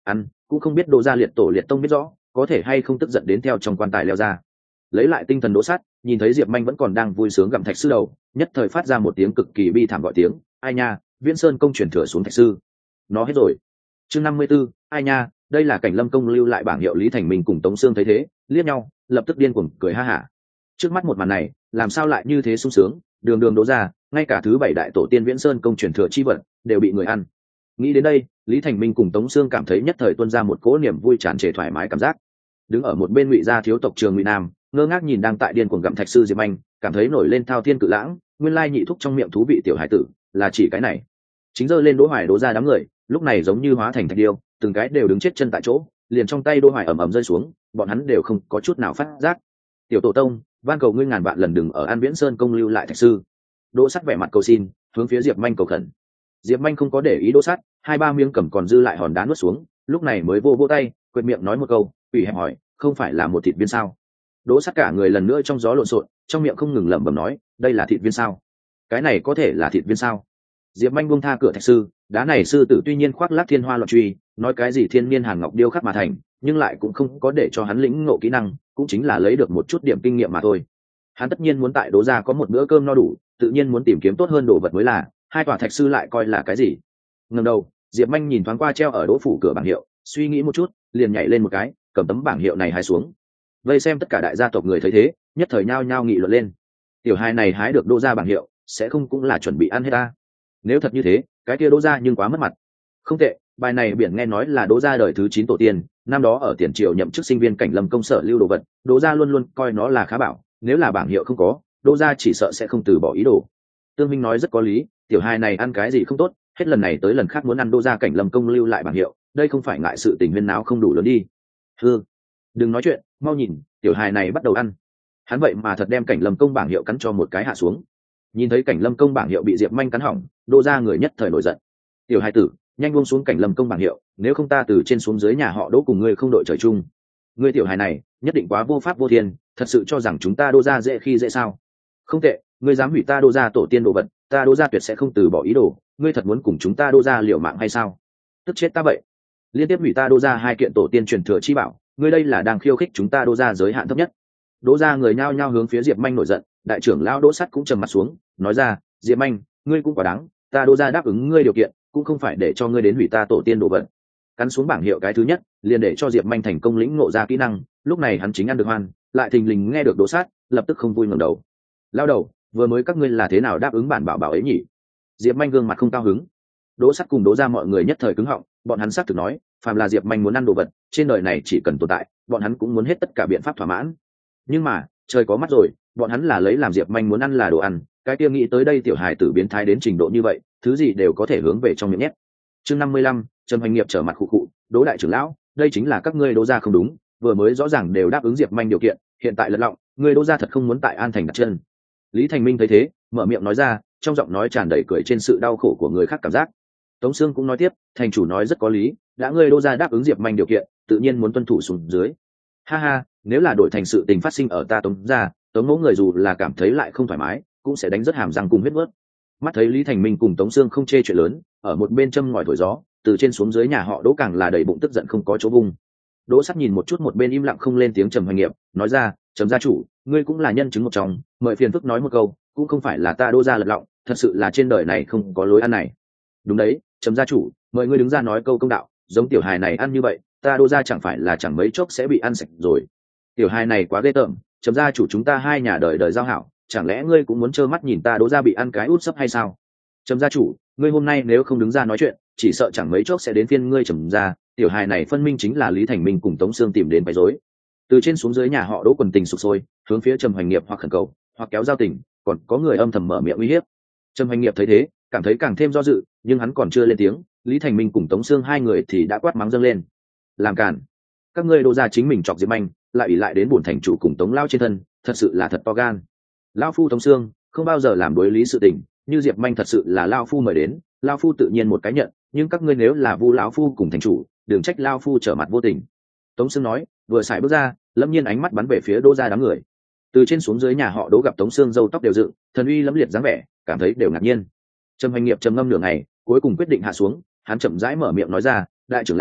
ăn cũng không biết Đỗ gia liệt tổ liệt tông biết rõ có thể hay không tức giận đến theo trong quan tài leo ra. Lấy lại tinh thần Đỗ Sắt nhìn thấy Diệp Manh vẫn còn đang vui sướng gặm thạch sư đầu, nhất thời phát ra một tiếng cực kỳ bi thảm gọi tiếng, ai nha, Viễn Sơn công truyền thừa xuống thạch sư, nó hết rồi. Chương 54, ai nha, đây là Cảnh Lâm công lưu lại bảng hiệu. Lý Thành Minh cùng Tống Sương thấy thế liếc nhau, lập tức điên cuồng cười ha hả. Trước mắt một màn này làm sao lại như thế sung sướng, đường đường Đỗ gia ngay cả thứ 7 đại tổ tiên Viễn Sơn công truyền thừa chi vật đều bị người ăn. Nghĩ đến đây, Lý Thành Minh cùng Tống Sương cảm thấy nhất thời tuôn ra một cỗ niềm vui tràn trề thoải mái cảm giác. Đứng ở một bên Ngụy gia thiếu tộc Trường Ngụy Nam ngơ ngác nhìn đang tại điên cuồng gặm thạch sư Diệp Anh, cảm thấy nổi lên thao thiên cự lãng, nguyên lai nhị thúc trong miệng thú vị tiểu hải tử là chỉ cái này. Chính giơ lên Đỗ Hoài Đỗ gia đám người lúc này giống như hóa thành thạch điêu, từng cái đều đứng chết chân tại chỗ, liền trong tay Đỗ Hoài ầm ầm rơi xuống, bọn hắn đều không có chút nào phát giác. Tiểu tổ tông, van cầu ngươi ngàn vạn lần đừng ở An Viễn Sơn công lưu lại thạch sư. Đỗ Sắt vẻ mặt cầu xin hướng phía Diệp Anh cầu khẩn. Diệp Anh không có để ý Đỗ Sắt, 2-3 miếng cầm còn dư lại hòn đá nuốt xuống, lúc này mới vô tay quệt miệng nói một câu, ủy hẹp hỏi, không phải là một thịt viên sao? Đỗ Sắt cả người lần nữa trong gió lộn xộn, trong miệng không ngừng lẩm bẩm nói, đây là thịt viên sao? Cái này có thể là thịt viên sao? Diệp Anh buông tha cửa thạch sư, đá này sư tử tuy nhiên khoác lác thiên hoa loạn truy, nói cái gì thiên niên hàn ngọc điêu khắc mà thành, nhưng lại cũng không có để cho hắn lĩnh ngộ kỹ năng, cũng chính là lấy được một chút điểm kinh nghiệm mà thôi. Hắn tất nhiên muốn tại Đỗ gia có một bữa cơm no đủ, tự nhiên muốn tìm kiếm tốt hơn đồ vật mới là, hai tòa thạch sư lại coi là cái gì? Ngẩng đầu, Diệp Anh nhìn thoáng qua treo ở Đỗ phủ cửa bảng hiệu, suy nghĩ một chút, liền nhảy lên một cái, cầm tấm bảng hiệu này hái xuống. Vây xem tất cả đại gia tộc người thấy thế, nhất thời nhao nhao nghị luận lên. Tiểu hai này hái được Đỗ gia bảng hiệu, sẽ không cũng là chuẩn bị ăn hết ta? Nếu thật như thế, cái kia Đỗ gia nhưng quá mất mặt. Không tệ, bài này biển nghe nói là Đỗ gia đời thứ 9 tổ tiên, năm đó ở tiền triều nhậm chức sinh viên Cảnh Lâm công sở lưu đồ vật, Đỗ gia luôn luôn coi nó là khá bảo, nếu là bảng hiệu không có, Đỗ gia chỉ sợ sẽ không từ bỏ ý đồ. Tương Minh nói rất có lý, tiểu hai này ăn cái gì không tốt, hết lần này tới lần khác muốn ăn Đỗ gia Cảnh Lâm công lưu lại bảng hiệu, đây không phải ngại sự tình huyên náo không đủ lớn đi. Hừ, đừng nói chuyện, mau nhìn, tiểu hài này bắt đầu ăn. Hắn vậy mà thật đem Cảnh Lâm công bảng hiệu cắn cho một cái hạ xuống. Nhìn thấy Cảnh Lâm công bảng hiệu bị Diệp Manh cắn hỏng, Đỗ gia người nhất thời nổi giận. Tiểu hài tử, nhanh buông xuống Cảnh Lâm công bảng hiệu, nếu không ta từ trên xuống dưới nhà họ Đỗ cùng ngươi không đội trời chung. Ngươi tiểu hài này nhất định quá vô pháp vô thiên, thật sự cho rằng chúng ta Đỗ gia dễ khi dễ sao? Không tệ, ngươi dám hủy ta Đỗ gia tổ tiên đồ vật, ta Đỗ gia tuyệt sẽ không từ bỏ ý đồ, ngươi thật muốn cùng chúng ta Đỗ gia liều mạng hay sao? Tức chết ta vậy. Liên tiếp hủy ta Đỗ gia 2 kiện tổ tiên truyền thừa chi bảo, ngươi đây là đang khiêu khích chúng ta Đỗ gia giới hạn thấp nhất. Đỗ gia người nhao nhao hướng phía Diệp Manh nổi giận, đại trưởng lão Đỗ Sắt cũng trầm mặt xuống, nói ra, Diệp Manh, ngươi cũng quá đáng, ta Đỗ gia đáp ứng ngươi điều kiện, cũng không phải để cho ngươi đến hủy ta tổ tiên đồ vật. Cắn xuống bảng hiệu cái thứ nhất, liền để cho Diệp Manh thành công lĩnh ngộ ra kỹ năng, lúc này hắn chính ăn được hoan, lại thình lình nghe được Đỗ Sắt, lập tức không vui ngẩng đầu. Lao đầu, vừa mới các ngươi là thế nào đáp ứng bản bảo bảo ấy nhỉ? Diệp Manh gương mặt không cao hứng. Đỗ Sắt cùng Đỗ gia mọi người nhất thời cứng họng, bọn hắn xác thực nói, phàm là Diệp Manh muốn ăn đồ vật, trên đời này chỉ cần tồn tại, bọn hắn cũng muốn hết tất cả biện pháp thỏa mãn. Nhưng mà, trời có mắt rồi, bọn hắn là lấy làm Diệp Manh muốn ăn là đồ ăn, cái kia nghĩ tới đây tiểu hài tử biến thái đến trình độ như vậy, thứ gì đều có thể hướng về trong miệng nhét. Chương 55, Trầm Hành Nghiệp trở mặt khụ khụ, Đỗ đại trưởng lão, đây chính là các ngươi Đỗ gia không đúng, vừa mới rõ ràng đều đáp ứng Diệp Manh điều kiện, hiện tại lật lọng, ngươi Đỗ gia thật không muốn tại An Thành đặt chân. Lý Thành Minh thấy thế, mở miệng nói ra, trong giọng nói tràn đầy cười trên sự đau khổ của người khác cảm giác. Tống Sương cũng nói tiếp, thành chủ nói rất có lý, đã ngươi Đỗ gia đáp ứng Diệp Manh điều kiện, tự nhiên muốn tuân thủ xuống dưới. Ha ha, nếu là đổi thành sự tình phát sinh ở ta Tống gia, Tống mẫu người dù là cảm thấy lại không thoải mái, cũng sẽ đánh rất hàm răng cùng huyết vớt. Mắt thấy Lý Thành Minh cùng Tống Sương không chê chuyện lớn, ở một bên châm ngòi thổi gió, từ trên xuống dưới nhà họ Đỗ càng là đầy bụng tức giận không có chỗ vung. Đỗ Sắt nhìn một chút một bên im lặng không lên tiếng Trầm Hành Nghiệp, nói ra, Trầm gia chủ, ngươi cũng là nhân chứng một trong, mời phiền phức nói một câu, cũng không phải là ta Đỗ gia lật lọng, thật sự là trên đời này không có lối ăn này. Đúng đấy, Trầm gia chủ, mời ngươi đứng ra nói câu công đạo, giống tiểu hài này ăn như vậy, ta Đỗ gia chẳng phải là chẳng mấy chốc sẽ bị ăn sạch rồi. Tiểu hài này quá ghê tởm, Trầm gia chủ chúng ta hai nhà đời đời giao hảo, chẳng lẽ ngươi cũng muốn trơ mắt nhìn ta Đỗ gia bị ăn cái út sấp hay sao? Trầm gia chủ, ngươi hôm nay nếu không đứng ra nói chuyện, chỉ sợ chẳng mấy chốc sẽ đến phiên ngươi Trầm gia. Tiểu hài này phân minh chính là Lý Thành Minh cùng Tống Sương tìm đến quấy rối. Từ trên xuống dưới nhà họ Đỗ quần tình sục sôi, hướng phía Trầm Hành Nghiệp hoặc khẩn cầu, hoặc kéo giao tình, còn có người âm thầm mở miệng uy hiếp. Trầm Hành Nghiệp thấy thế, cảm thấy càng thêm do dự, nhưng hắn còn chưa lên tiếng, Lý Thành Minh cùng Tống Sương hai người thì đã quát mắng dâng lên. Làm cản! Các ngươi Đỗ gia chính mình chọc Diệp Manh, lại ủy lại đến bổn thành chủ cùng Tống lao trên thân, thật sự là thật to gan. Lão phu Tống Sương không bao giờ làm đối lý sự tình, như Diệp Manh thật sự là lão phu mời đến, lão phu tự nhiên một cái nhận, nhưng các ngươi nếu là vu lão phu cùng thành chủ, đừng trách lão phu trở mặt vô tình. Tống Sương nói, vừa xài bước ra, lâm nhiên ánh mắt bắn về phía Đỗ gia đám người. Từ trên xuống dưới nhà họ Đỗ gặp Tống Sương râu tóc đều dựng, thần uy lẫm liệt dáng vẻ, cảm thấy đều ngạc nhiên. Trầm Hành Nghiệp trầm ngâm nửa ngày, cuối cùng quyết định hạ xuống, hắn chậm rãi mở miệng nói ra, đại trưởng lão,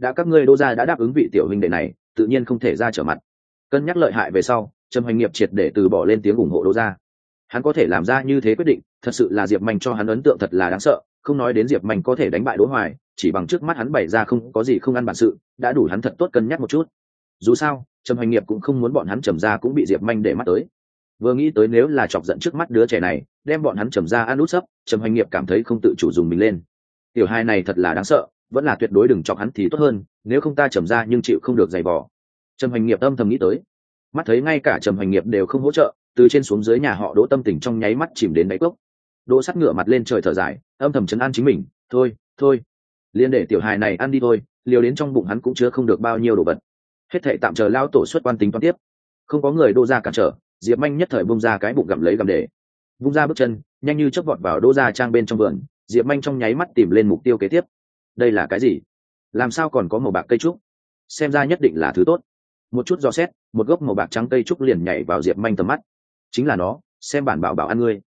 đã các ngươi Đỗ gia đã đáp ứng vị tiểu huynh đệ này, tự nhiên không thể ra trở mặt. Cân nhắc lợi hại về sau, Trầm Hoành Nghiệp triệt để từ bỏ lên tiếng ủng hộ Đỗ gia. Hắn có thể làm ra như thế quyết định, thật sự là Diệp Manh cho hắn ấn tượng thật là đáng sợ, không nói đến Diệp Manh có thể đánh bại Đỗ Hoài, chỉ bằng trước mắt hắn bày ra không có gì không ăn bản sự, đã đủ hắn thật tốt cân nhắc một chút. Dù sao, Trầm Hoành Nghiệp cũng không muốn bọn hắn Trầm gia cũng bị Diệp Manh để mắt tới. Vừa nghĩ tới nếu là chọc giận trước mắt đứa trẻ này, đem bọn hắn Trầm gia ăn út sấp, Trầm Hoành Nghiệp cảm thấy không tự chủ dùng mình lên. Tiểu hai này thật là đáng sợ, vẫn là tuyệt đối đừng chọc hắn thì tốt hơn, nếu không ta Trầm gia nhưng chịu không được giày vò. Trầm Hoành Nghiệp âm thầm nghĩ tới. Mắt thấy ngay cả Trầm Hoành Nghiệp đều không hỗ trợ, từ trên xuống dưới nhà họ Đỗ tâm tình trong nháy mắt chìm đến đáy cốc. Đỗ Sắt ngửa mặt lên trời thở dài, âm thầm trấn an chính mình, thôi, liền để tiểu hài này ăn đi thôi, liều đến trong bụng hắn cũng chứa không được bao nhiêu đồ vật. Hết thảy tạm chờ lao tổ xuất quan tính toán tiếp. Không có người Đỗ gia cản trở, Diệp Manh nhất thời bung ra cái bụng gặm lấy gặm để. Vung ra bước chân, nhanh như chớp vọt vào Đỗ gia trang bên trong vườn, Diệp Manh trong nháy mắt tìm lên mục tiêu kế tiếp. Đây là cái gì? Làm sao còn có màu bạc cây trúc? Xem ra nhất định là thứ tốt. Một chút dò xét, một gốc màu bạc trắng cây trúc liền nhảy vào Diệp Manh tầm mắt. Chính là nó, xem bản bảo bảo ăn ngươi.